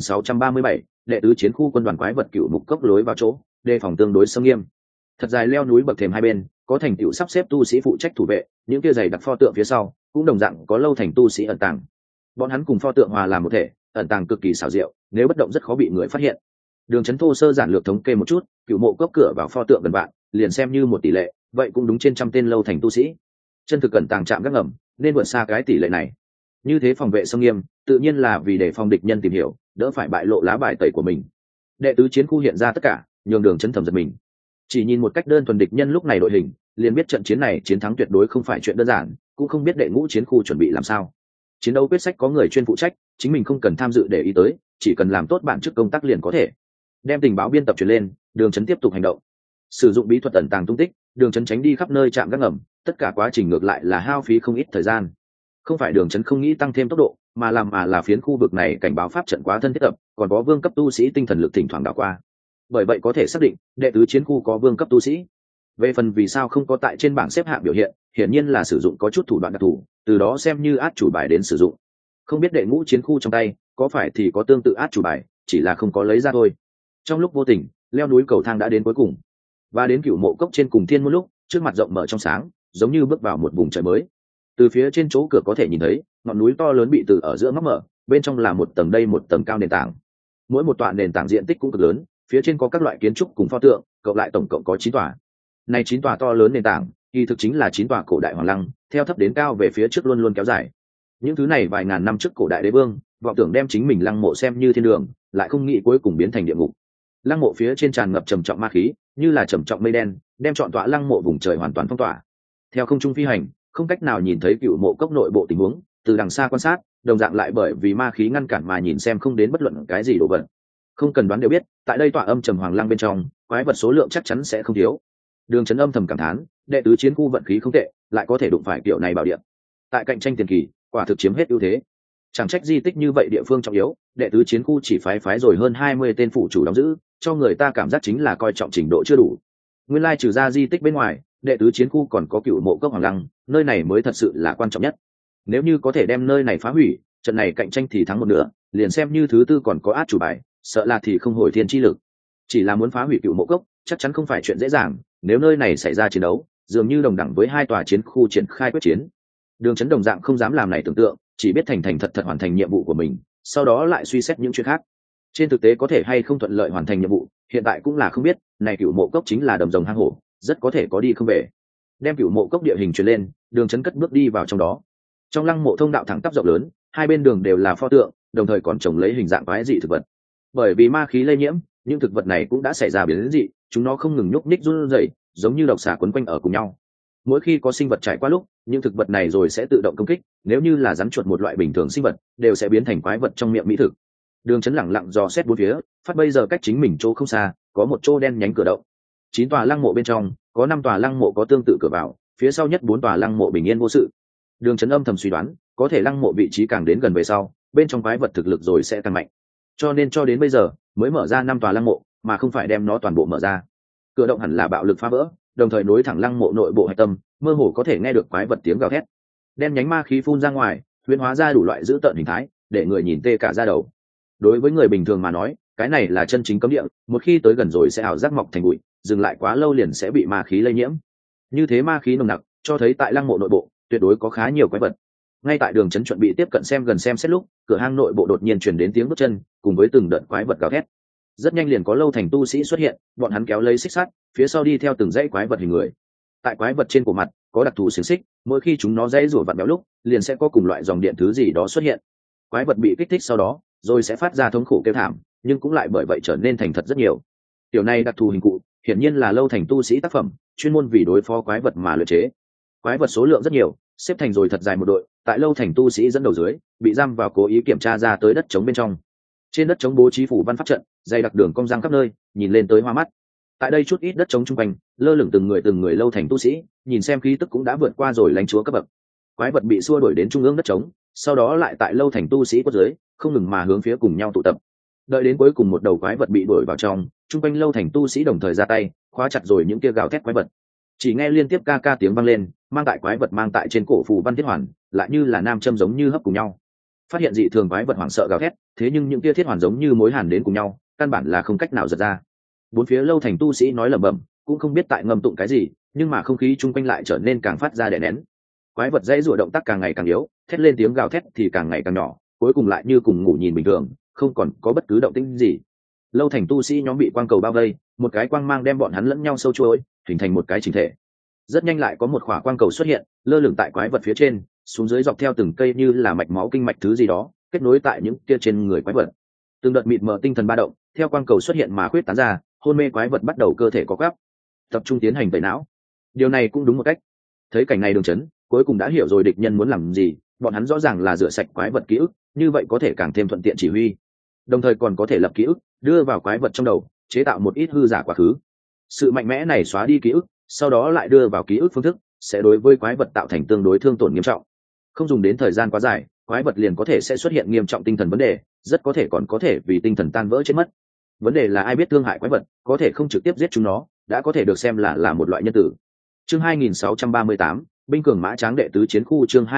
2637, đệ tứ chiến khu quân đoàn quái vật cựu mục cốc lối vào chỗ, đề phòng tương đối sâm nghiêm. Thật dài leo núi bậc thềm hai bên, có thành tựu sắp xếp tu sĩ phụ trách thủ vệ, những kia dày đặc pho tượng phía sau, cũng đồng dạng có lâu thành tu sĩ ẩn tàng. Bọn hắn cùng pho tượng hòa làm một thể, ẩn tàng cực kỳ xảo diệu, nếu bất động rất khó bị người phát hiện. Đường Chấn thô sơ giản lược thống kê một chút, cựu mộ cốc cửa vào pho tượng gần vạn, liền xem như một tỷ lệ, vậy cũng đúng trên trăm tên lâu thành tu sĩ. Chân thực cẩn tàng chạm gác ngầm, nên vượt xa cái tỷ lệ này. Như thế phòng vệ sông nghiêm, tự nhiên là vì để phòng địch nhân tìm hiểu, đỡ phải bại lộ lá bài tẩy của mình. Đệ tứ chiến khu hiện ra tất cả, nhường Đường Chấn thầm giật mình. Chỉ nhìn một cách đơn thuần địch nhân lúc này đội hình, liền biết trận chiến này chiến thắng tuyệt đối không phải chuyện đơn giản, cũng không biết đệ ngũ chiến khu chuẩn bị làm sao. Chiến đấu quyết sách có người chuyên phụ trách, chính mình không cần tham dự để ý tới, chỉ cần làm tốt bản chức công tác liền có thể. Đem tình báo biên tập truyền lên, Đường Chấn tiếp tục hành động. Sử dụng bí thuật ẩn tàng tung tích, Đường Chấn tránh đi khắp nơi chạm gác ngầm, tất cả quá trình ngược lại là hao phí không ít thời gian. Không phải Đường Chấn không nghĩ tăng thêm tốc độ, mà là phiến khu vực này cảnh báo pháp trận quá thân thiết tập, còn có vương cấp tu sĩ tinh thần lực thỉnh thoảng đảo qua. Bởi vậy có thể xác định, đệ tứ chiến khu có vương cấp tu sĩ. Về phần vì sao không có tại trên bảng xếp hạng biểu hiện, hiển nhiên là sử dụng có chút thủ đoạn đặc thù, từ đó xem như át chủ bài đến sử dụng. Không biết đệ ngũ chiến khu trong tay có phải thì có tương tự át chủ bài, chỉ là không có lấy ra thôi. Trong lúc vô tình, leo núi cầu thang đã đến cuối cùng, và đến cựu mộ cốc trên cùng thiên một lúc, trước mặt rộng mở trong sáng, giống như bước vào một vùng trời mới. Từ phía trên chỗ cửa có thể nhìn thấy ngọn núi to lớn bị từ ở giữa móc mở, bên trong là một tầng đây một tầng cao nền tảng. Mỗi một tọa nền tảng diện tích cũng cực lớn, phía trên có các loại kiến trúc cùng pho tượng, cộng lại tổng cộng có 9 tòa. Này 9 tòa to lớn nền tảng, kỳ thực chính là 9 tòa cổ đại hoàng lăng, theo thấp đến cao về phía trước luôn luôn kéo dài. Những thứ này vài ngàn năm trước cổ đại đế vương, vọng tưởng đem chính mình lăng mộ xem như thiên đường, lại không nghĩ cuối cùng biến thành địa ngục. Lăng mộ phía trên tràn ngập trầm trọng ma khí, như là trầm trọng mây đen, đem trọn tọa lăng mộ vùng trời hoàn toàn phong tỏa. Theo không trung phi hành, không cách nào nhìn thấy cựu mộ cốc nội bộ tình huống, từ đằng xa quan sát, đồng dạng lại bởi vì ma khí ngăn cản mà nhìn xem không đến bất luận cái gì đồ vật. Không cần đoán đều biết, tại đây tọa âm trầm hoàng lăng bên trong, quái vật số lượng chắc chắn sẽ không thiếu. Đường Chấn âm thầm cảm thán, đệ tứ chiến khu vận khí không tệ, lại có thể đụng phải kiểu này bảo địa. Tại cạnh tranh tiền kỳ, quả thực chiếm hết ưu thế. Chẳng trách di tích như vậy địa phương trọng yếu, đệ tứ chiến khu chỉ phái rồi hơn 20 tên phụ chủ đóng giữ, cho người ta cảm giác chính là coi trọng trình độ chưa đủ. Nguyên lai trừ ra di tích bên ngoài, đệ tứ chiến khu còn có cựu mộ cốc hoàng lăng, nơi này mới thật sự là quan trọng nhất. Nếu như có thể đem nơi này phá hủy, trận này cạnh tranh thì thắng một nửa, liền xem như thứ tư còn có át chủ bài, sợ là thì không hồi thiên chi lực. Chỉ là muốn phá hủy cựu mộ cốc, chắc chắn không phải chuyện dễ dàng, nếu nơi này xảy ra chiến đấu, dường như đồng đẳng với hai tòa chiến khu triển khai quyết chiến. Đường Chấn đồng dạng không dám làm này tưởng tượng, chỉ biết thành thành thật thật hoàn thành nhiệm vụ của mình, sau đó lại suy xét những chuyện khác. Trên thực tế có thể hay không thuận lợi hoàn thành nhiệm vụ, hiện tại cũng là không biết, này cựu mộ cốc chính là đầm rồng hang hổ, rất có thể có đi không về. Đem cựu mộ cốc địa hình truyền lên, Đường Chấn cất bước đi vào trong đó. Trong lăng mộ thông đạo thẳng tắp rộng lớn, hai bên đường đều là pho tượng, đồng thời còn trồng lấy hình dạng quái dị thực vật. Bởi vì ma khí lây nhiễm, những thực vật này cũng đã xảy ra biến dị, chúng nó không ngừng nhúc nhích run rẩy, giống như độc xà quấn quanh ở cùng nhau. Mỗi khi có sinh vật trải qua lúc, những thực vật này rồi sẽ tự động công kích, nếu như là rắn chuột một loại bình thường sinh vật, đều sẽ biến thành quái vật trong miệng mỹ thực. Đường Chấn lẳng lặng dò xét bốn phía, phát bây giờ cách chính mình chỗ không xa, có một chỗ đen nhánh cửa động. 9 tòa lăng mộ bên trong, có 5 tòa lăng mộ có tương tự cửa vào, phía sau nhất 4 tòa lăng mộ bình yên vô sự. Đường Chấn âm thầm suy đoán, có thể lăng mộ vị trí càng đến gần về sau, bên trong quái vật thực lực rồi sẽ càng mạnh. Cho nên cho đến bây giờ, mới mở ra 5 tòa lăng mộ, mà không phải đem nó toàn bộ mở ra. Cửa động hẳn là bạo lực phá vỡ, đồng thời nối thẳng lăng mộ nội bộ hạch tâm, mơ hồ có thể nghe được quái vật tiếng gào thét. Đen nhánh ma khí phun ra ngoài, huyễn hóa ra đủ loại dữ tợn hình thái, để người nhìn tê cả da đầu. Đối với người bình thường mà nói, cái này là chân chính cấm địa, một khi tới gần rồi sẽ ảo giác mọc thành bụi, dừng lại quá lâu liền sẽ bị ma khí lây nhiễm. Như thế ma khí nồng nặc, cho thấy tại lăng mộ nội bộ tuyệt đối có khá nhiều quái vật. Ngay tại Đường Chấn chuẩn bị tiếp cận xem gần xem xét lúc, cửa hang nội bộ đột nhiên truyền đến tiếng bước chân, cùng với từng đợt quái vật gào thét. Rất nhanh liền có lâu thành tu sĩ xuất hiện, bọn hắn kéo lấy xích sắt, phía sau đi theo từng dãy quái vật hình người. Tại quái vật trên cổ mặt có đặc thù xiềng xích, mỗi khi chúng nó dãy rủa vặn béo lúc, liền sẽ có cùng loại dòng điện thứ gì đó xuất hiện. Quái vật bị kích thích sau đó, rồi sẽ phát ra thống khổ kêu thảm, nhưng cũng lại bởi vậy trở nên thành thật rất nhiều. Tiểu này đặc thù hình cụ, hiển nhiên là lâu thành tu sĩ tác phẩm, chuyên môn vì đối phó quái vật mà luyện chế. Quái vật số lượng rất nhiều, xếp thành rồi thật dài một đội, tại lâu thành tu sĩ dẫn đầu dưới, bị giam vào cố ý kiểm tra ra tới đất trống bên trong. Trên đất trống bố trí phủ văn pháp trận, dày đặc đường cong răng khắp nơi, nhìn lên tới hoa mắt. Tại đây chút ít đất trống trung quanh, lơ lửng từng người lâu thành tu sĩ, nhìn xem khí tức cũng đã vượt qua rồi lãnh chúa cấp bậc. Quái vật bị xua đuổi đến trung ương đất trống, sau đó lại tại lâu thành tu sĩ quất dưới, không ngừng mà hướng phía cùng nhau tụ tập. Đợi đến cuối cùng một đầu quái vật bị đuổi vào trong, trung quanh lâu thành tu sĩ đồng thời ra tay, khóa chặt rồi những kia gào thét quái vật. Chỉ nghe liên tiếp ca ca tiếng vang lên, mang tại quái vật mang tại trên cổ phù văn thiết hoàn, lại như là nam châm giống như hấp cùng nhau. phát hiện dị thường quái vật hoảng sợ gào thét, thế nhưng những tia thiết hoàn giống như mối hàn đến cùng nhau, căn bản là không cách nào giật ra. Bốn phía lâu thành tu sĩ nói lẩm bẩm, cũng không biết tại ngâm tụng cái gì, nhưng mà không khí chung quanh lại trở nên càng phát ra đè nén. Quái vật dãy rủa động tác càng ngày càng yếu, thét lên tiếng gào thét thì càng ngày càng nhỏ, cuối cùng lại như cùng ngủ nhìn bình thường, không còn có bất cứ động tĩnh gì. Lâu thành tu sĩ nhóm bị quang cầu bao vây, một cái quang mang đem bọn hắn lẫn nhau sâu chuỗi, hình thành một cái chỉnh thể. Rất nhanh lại có một khỏa quang cầu xuất hiện, lơ lửng tại quái vật phía trên, xuống dưới dọc theo từng cây như là mạch máu kinh mạch thứ gì đó, kết nối tại những kia trên người quái vật. Từng đợt mịt mờ tinh thần ba động, theo quang cầu xuất hiện mà khuyết tán ra, hôn mê quái vật bắt đầu cơ thể có gắp, tập trung tiến hành tẩy não. Điều này cũng đúng một cách. Thấy cảnh này Đường Chấn cuối cùng đã hiểu rồi địch nhân muốn làm gì, bọn hắn rõ ràng là rửa sạch quái vật ký ức, như vậy có thể càng thêm thuận tiện chỉ huy, đồng thời còn có thể lập ký ức đưa vào quái vật trong đầu, chế tạo một ít hư giả quá khứ. Sự mạnh mẽ này xóa đi ký ức, sau đó lại đưa vào ký ức phương thức, sẽ đối với quái vật tạo thành tương đối thương tổn nghiêm trọng. Không dùng đến thời gian quá dài, quái vật liền có thể sẽ xuất hiện nghiêm trọng tinh thần vấn đề, rất có thể còn có thể vì tinh thần tan vỡ chết mất. Vấn đề là ai biết thương hại quái vật, có thể không trực tiếp giết chúng nó, đã có thể được xem là một loại nhân tử. Chương 2638, binh cường mã tráng đệ tứ chiến khu. Chương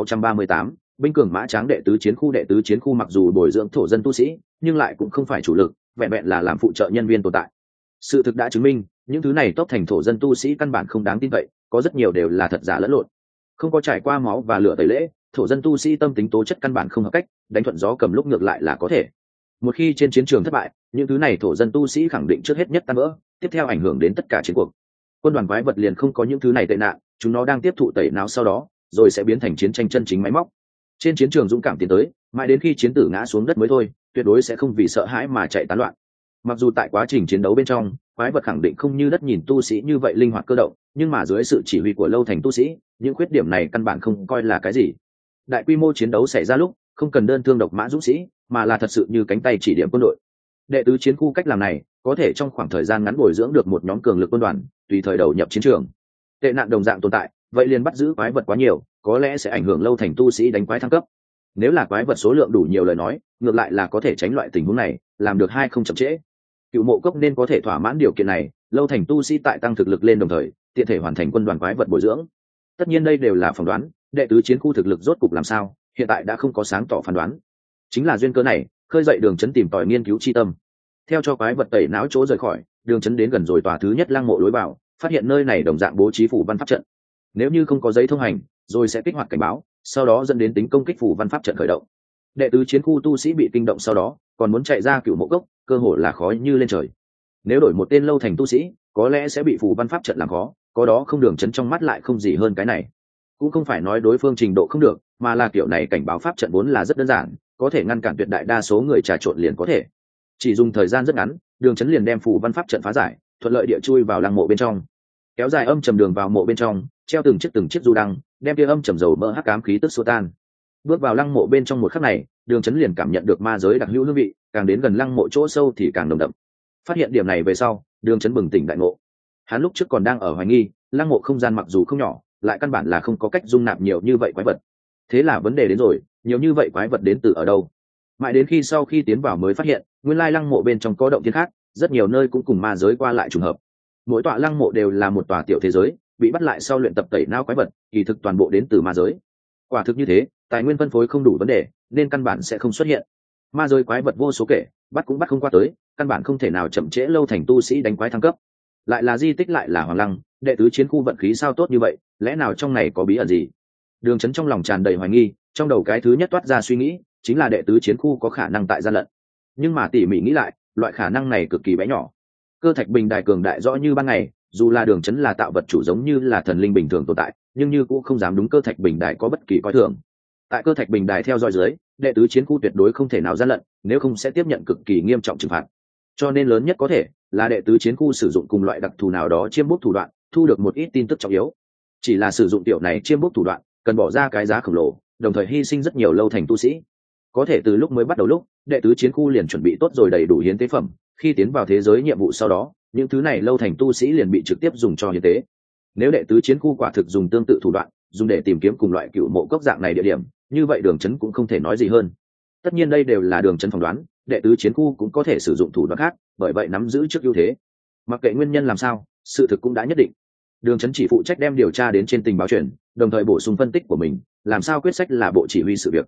2638, binh cường mã tráng đệ tứ chiến khu. Đệ tứ chiến khu mặc dù bồi dưỡng thổ dân tu sĩ, nhưng lại cũng không phải chủ lực, vẹn vẹn là làm phụ trợ nhân viên tồn tại. Sự thực đã chứng minh, những thứ này tốc thành thổ dân tu sĩ căn bản không đáng tin cậy, có rất nhiều đều là thật giả lẫn lộn. Không có trải qua máu và lửa tẩy lễ, thổ dân tu sĩ tâm tính tố chất căn bản không hợp cách, đánh thuận gió cầm lúc ngược lại là có thể. Một khi trên chiến trường thất bại, những thứ này thổ dân tu sĩ khẳng định trước hết nhất tan vỡ, tiếp theo ảnh hưởng đến tất cả chiến cuộc. Quân đoàn quái vật liền không có những thứ này tệ nạn, chúng nó đang tiếp thụ tẩy não sau đó, rồi sẽ biến thành chiến tranh chân chính máy móc. Trên chiến trường dũng cảm tiến tới, mãi đến khi chiến tử ngã xuống đất mới thôi, tuyệt đối sẽ không vì sợ hãi mà chạy tán loạn. Mặc dù tại quá trình chiến đấu bên trong, quái vật khẳng định không như đất nhìn tu sĩ như vậy linh hoạt cơ động, nhưng mà dưới sự chỉ huy của lâu thành tu sĩ, những khuyết điểm này căn bản không coi là cái gì. Đại quy mô chiến đấu xảy ra lúc, không cần đơn thương độc mã dũng sĩ, mà là thật sự như cánh tay chỉ điểm quân đội. Đệ tứ chiến khu cách làm này, có thể trong khoảng thời gian ngắn bồi dưỡng được một nhóm cường lực quân đoàn, tùy thời đầu nhập chiến trường. Tệ nạn đồng dạng tồn tại, vậy liền bắt giữ quái vật quá nhiều, có lẽ sẽ ảnh hưởng lâu thành tu sĩ đánh quái thăng cấp. Nếu là quái vật số lượng đủ nhiều lời nói, ngược lại là có thể tránh loại tình huống này, làm được hai không chậm trễ. Cựu mộ cốc nên có thể thỏa mãn điều kiện này, lâu thành tu sĩ tại tăng thực lực lên đồng thời, tiện thể hoàn thành quân đoàn quái vật bồi dưỡng. Tất nhiên đây đều là phỏng đoán, đệ tứ chiến khu thực lực rốt cục làm sao, hiện tại đã không có sáng tỏ phán đoán. Chính là duyên cơ này, khơi dậy Đường Chấn tìm tòi nghiên cứu chi tâm. Theo cho quái vật tẩy não chỗ rời khỏi, Đường Chấn đến gần rồi tòa thứ nhất lăng mộ lối vào, phát hiện nơi này đồng dạng bố trí phủ văn pháp trận. Nếu như không có giấy thông hành, rồi sẽ kích hoạt cảnh báo, sau đó dẫn đến tính công kích phủ văn pháp trận khởi động. Đệ tứ chiến khu tu sĩ bị kinh động sau đó, còn muốn chạy ra cựu mộ cốc, cơ hội là khó như lên trời. Nếu đổi một tên lâu thành tu sĩ, có lẽ sẽ bị phủ văn pháp trận làm khó, có đó không. Đường Chấn trong mắt lại không gì hơn cái này. Cũng không phải nói đối phương trình độ không được, mà là kiểu này cảnh báo pháp trận vốn là rất đơn giản, có thể ngăn cản tuyệt đại đa số người trà trộn liền có thể. Chỉ dùng thời gian rất ngắn, Đường Chấn liền đem phủ văn pháp trận phá giải, thuận lợi địa chui vào lăng mộ bên trong. Kéo dài âm trầm đường vào mộ bên trong, treo từng chiếc du đăng, đem tia âm trầm dầu mỡ hắc ám khí tức xua tan. Bước vào lăng mộ bên trong một khắc này, Đường Chấn liền cảm nhận được ma giới đặc hữu hương vị, càng đến gần lăng mộ chỗ sâu thì càng nồng đậm. Phát hiện điểm này về sau, Đường Chấn bừng tỉnh đại ngộ. Hắn lúc trước còn đang ở hoài nghi, lăng mộ không gian mặc dù không nhỏ, lại căn bản là không có cách dung nạp nhiều như vậy quái vật. Thế là vấn đề đến rồi, nhiều như vậy quái vật đến từ ở đâu? Mãi đến khi sau khi tiến vào mới phát hiện, nguyên lai lăng mộ bên trong có động thiên khác, rất nhiều nơi cũng cùng ma giới qua lại trùng hợp. Mỗi tọa lăng mộ đều là một tòa tiểu thế giới, bị bắt lại sau luyện tập tẩy não quái vật, kỳ thực toàn bộ đến từ ma giới. Quả thực như thế, tài nguyên phân phối không đủ vấn đề, nên căn bản sẽ không xuất hiện. Ma giới quái vật vô số kể, bắt cũng bắt không qua tới, căn bản không thể nào chậm trễ lâu thành tu sĩ đánh quái thăng cấp. Lại là di tích lại là hoàng lăng, đệ tứ chiến khu vận khí sao tốt như vậy, lẽ nào trong này có bí ẩn gì? Đường Chấn trong lòng tràn đầy hoài nghi, trong đầu cái thứ nhất toát ra suy nghĩ chính là đệ tứ chiến khu có khả năng tại gian lận. Nhưng mà tỉ mỉ nghĩ lại, loại khả năng này cực kỳ bé nhỏ. Cơ thạch bình đài cường đại rõ như ban ngày, dù là Đường Chấn là tạo vật chủ giống như là thần linh bình thường tồn tại, nhưng như cũng không dám đúng cơ thạch bình đài có bất kỳ coi thường. Tại cơ thạch bình đài theo dõi dưới, đệ tứ chiến khu tuyệt đối không thể nào gian lận, nếu không sẽ tiếp nhận cực kỳ nghiêm trọng trừng phạt. Cho nên lớn nhất có thể là đệ tứ chiến khu sử dụng cùng loại đặc thù nào đó chiêm bút thủ đoạn, thu được một ít tin tức trọng yếu. Chỉ là sử dụng tiểu này chiêm bút thủ đoạn, cần bỏ ra cái giá khổng lồ, đồng thời hy sinh rất nhiều lâu thành tu sĩ. Có thể từ lúc mới bắt đầu lúc, đệ tứ chiến khu liền chuẩn bị tốt rồi đầy đủ hiến tế phẩm, khi tiến vào thế giới nhiệm vụ sau đó, những thứ này lâu thành tu sĩ liền bị trực tiếp dùng cho hiến tế. Nếu đệ tứ chiến khu quả thực dùng tương tự thủ đoạn, dùng để tìm kiếm cùng loại cựu mộ cốc dạng này địa điểm, như vậy Đường Chấn cũng không thể nói gì hơn. Tất nhiên đây đều là Đường Chấn phỏng đoán, đệ tứ chiến khu cũng có thể sử dụng thủ đoạn khác, bởi vậy nắm giữ trước ưu thế. Mặc kệ nguyên nhân làm sao, sự thực cũng đã nhất định. Đường Chấn chỉ phụ trách đem điều tra đến trên tình báo truyền, đồng thời bổ sung phân tích của mình, làm sao quyết sách là bộ chỉ huy sự việc.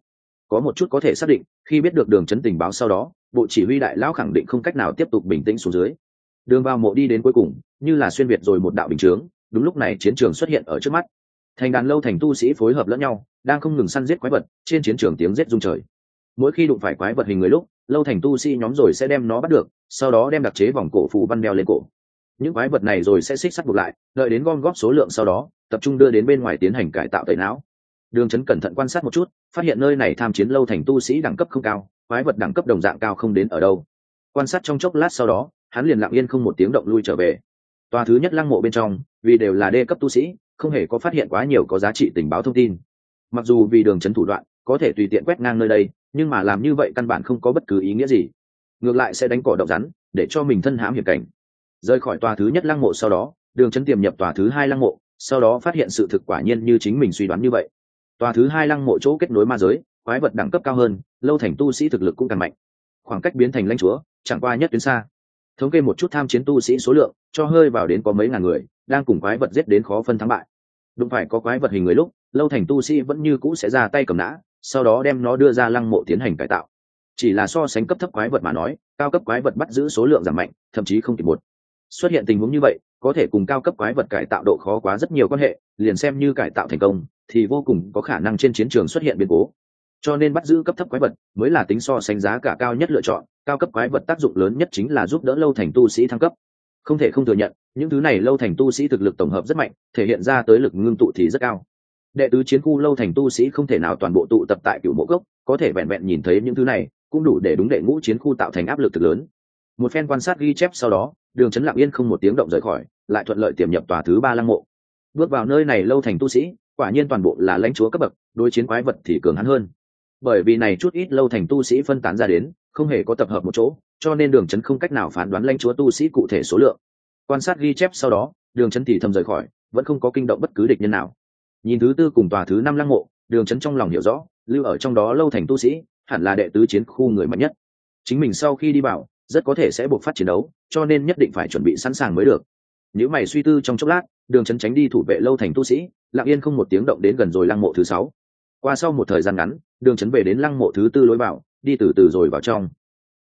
có một chút có thể xác định, khi biết được đường chấn tình báo sau đó, bộ chỉ huy đại lão khẳng định không cách nào tiếp tục bình tĩnh xuống dưới. Đường vào mộ đi đến cuối cùng, như là xuyên việt rồi một đạo bình chướng, đúng lúc này chiến trường xuất hiện ở trước mắt. Thành đàn lâu thành tu sĩ phối hợp lẫn nhau, đang không ngừng săn giết quái vật, trên chiến trường tiếng giết rung trời. Mỗi khi đụng phải quái vật hình người lúc, lâu thành tu sĩ nhóm rồi sẽ đem nó bắt được, sau đó đem đặc chế vòng cổ phù văn đeo lên cổ. Những quái vật này rồi sẽ xích sắt buộc lại, đợi đến gom góp số lượng sau đó, tập trung đưa đến bên ngoài tiến hành cải tạo tẩy não. Đường Chấn cẩn thận quan sát một chút, phát hiện nơi này tham chiến lâu thành tu sĩ đẳng cấp không cao, quái vật đẳng cấp đồng dạng cao không đến ở đâu. Quan sát trong chốc lát sau đó, hắn liền lặng yên không một tiếng động lui trở về. Tòa thứ nhất lăng mộ bên trong, vì đều là đê cấp tu sĩ, không hề có phát hiện quá nhiều có giá trị tình báo thông tin. Mặc dù vì Đường Chấn thủ đoạn có thể tùy tiện quét ngang nơi đây, nhưng mà làm như vậy căn bản không có bất cứ ý nghĩa gì, ngược lại sẽ đánh cỏ động rắn, để cho mình thân hãm hiểm cảnh. Rời khỏi tòa thứ nhất lăng mộ sau đó, Đường Chấn tiềm nhập tòa thứ hai lăng mộ, sau đó phát hiện sự thực quả nhiên như chính mình suy đoán như vậy. Tòa thứ hai lăng mộ chỗ kết nối ma giới, quái vật đẳng cấp cao hơn, lâu thành tu sĩ thực lực cũng càng mạnh. Khoảng cách biến thành lãnh chúa, chẳng qua nhất tuyến xa. Thống kê một chút tham chiến tu sĩ số lượng, cho hơi vào đến có mấy ngàn người, đang cùng quái vật giết đến khó phân thắng bại. Đụng phải có quái vật hình người lúc, lâu thành tu sĩ vẫn như cũ sẽ ra tay cầm nã, sau đó đem nó đưa ra lăng mộ tiến hành cải tạo. Chỉ là so sánh cấp thấp quái vật mà nói, cao cấp quái vật bắt giữ số lượng giảm mạnh, thậm chí không kịp một. Xuất hiện tình huống như vậy, có thể cùng cao cấp quái vật cải tạo độ khó quá rất nhiều quan hệ, liền xem như cải tạo thành công, thì vô cùng có khả năng trên chiến trường xuất hiện biến cố. Cho nên bắt giữ cấp thấp quái vật mới là tính so sánh giá cả cao nhất lựa chọn. Cao cấp quái vật tác dụng lớn nhất chính là giúp đỡ lâu thành tu sĩ thăng cấp. Không thể không thừa nhận, những thứ này lâu thành tu sĩ thực lực tổng hợp rất mạnh, thể hiện ra tới lực ngưng tụ thì rất cao. Đệ tứ chiến khu lâu thành tu sĩ không thể nào toàn bộ tụ tập tại Cửu Mộ Cốc, có thể vẹn vẹn nhìn thấy những thứ này, cũng đủ để đúng đệ ngũ chiến khu tạo thành áp lực thực lớn. Một phen quan sát ghi chép sau đó, Đường Chấn lặng yên không một tiếng động rời khỏi, lại thuận lợi tiềm nhập tòa thứ ba lăng mộ. Bước vào nơi này lâu thành tu sĩ, quả nhiên toàn bộ là lãnh chúa cấp bậc, đối chiến quái vật thì cường hắn hơn. Bởi vì này chút ít lâu thành tu sĩ phân tán ra đến, không hề có tập hợp một chỗ, cho nên Đường Chấn không cách nào phán đoán lãnh chúa tu sĩ cụ thể số lượng. Quan sát ghi chép sau đó, Đường Chấn thì thầm rời khỏi, vẫn không có kinh động bất cứ địch nhân nào. Nhìn thứ tư cùng tòa thứ năm lăng mộ, Đường Chấn trong lòng hiểu rõ, lưu ở trong đó lâu thành tu sĩ, hẳn là đệ tứ chiến khu người mạnh nhất. Chính mình sau khi đi vào, rất có thể sẽ buộc phát chiến đấu, cho nên nhất định phải chuẩn bị sẵn sàng mới được. Nếu mày suy tư trong chốc lát, Đường Chấn tránh đi thủ vệ lâu thành tu sĩ, lặng yên không một tiếng động đến gần rồi lăng mộ thứ 6. Qua sau một thời gian ngắn, Đường Chấn về đến lăng mộ thứ tư lối vào, đi từ từ rồi vào trong.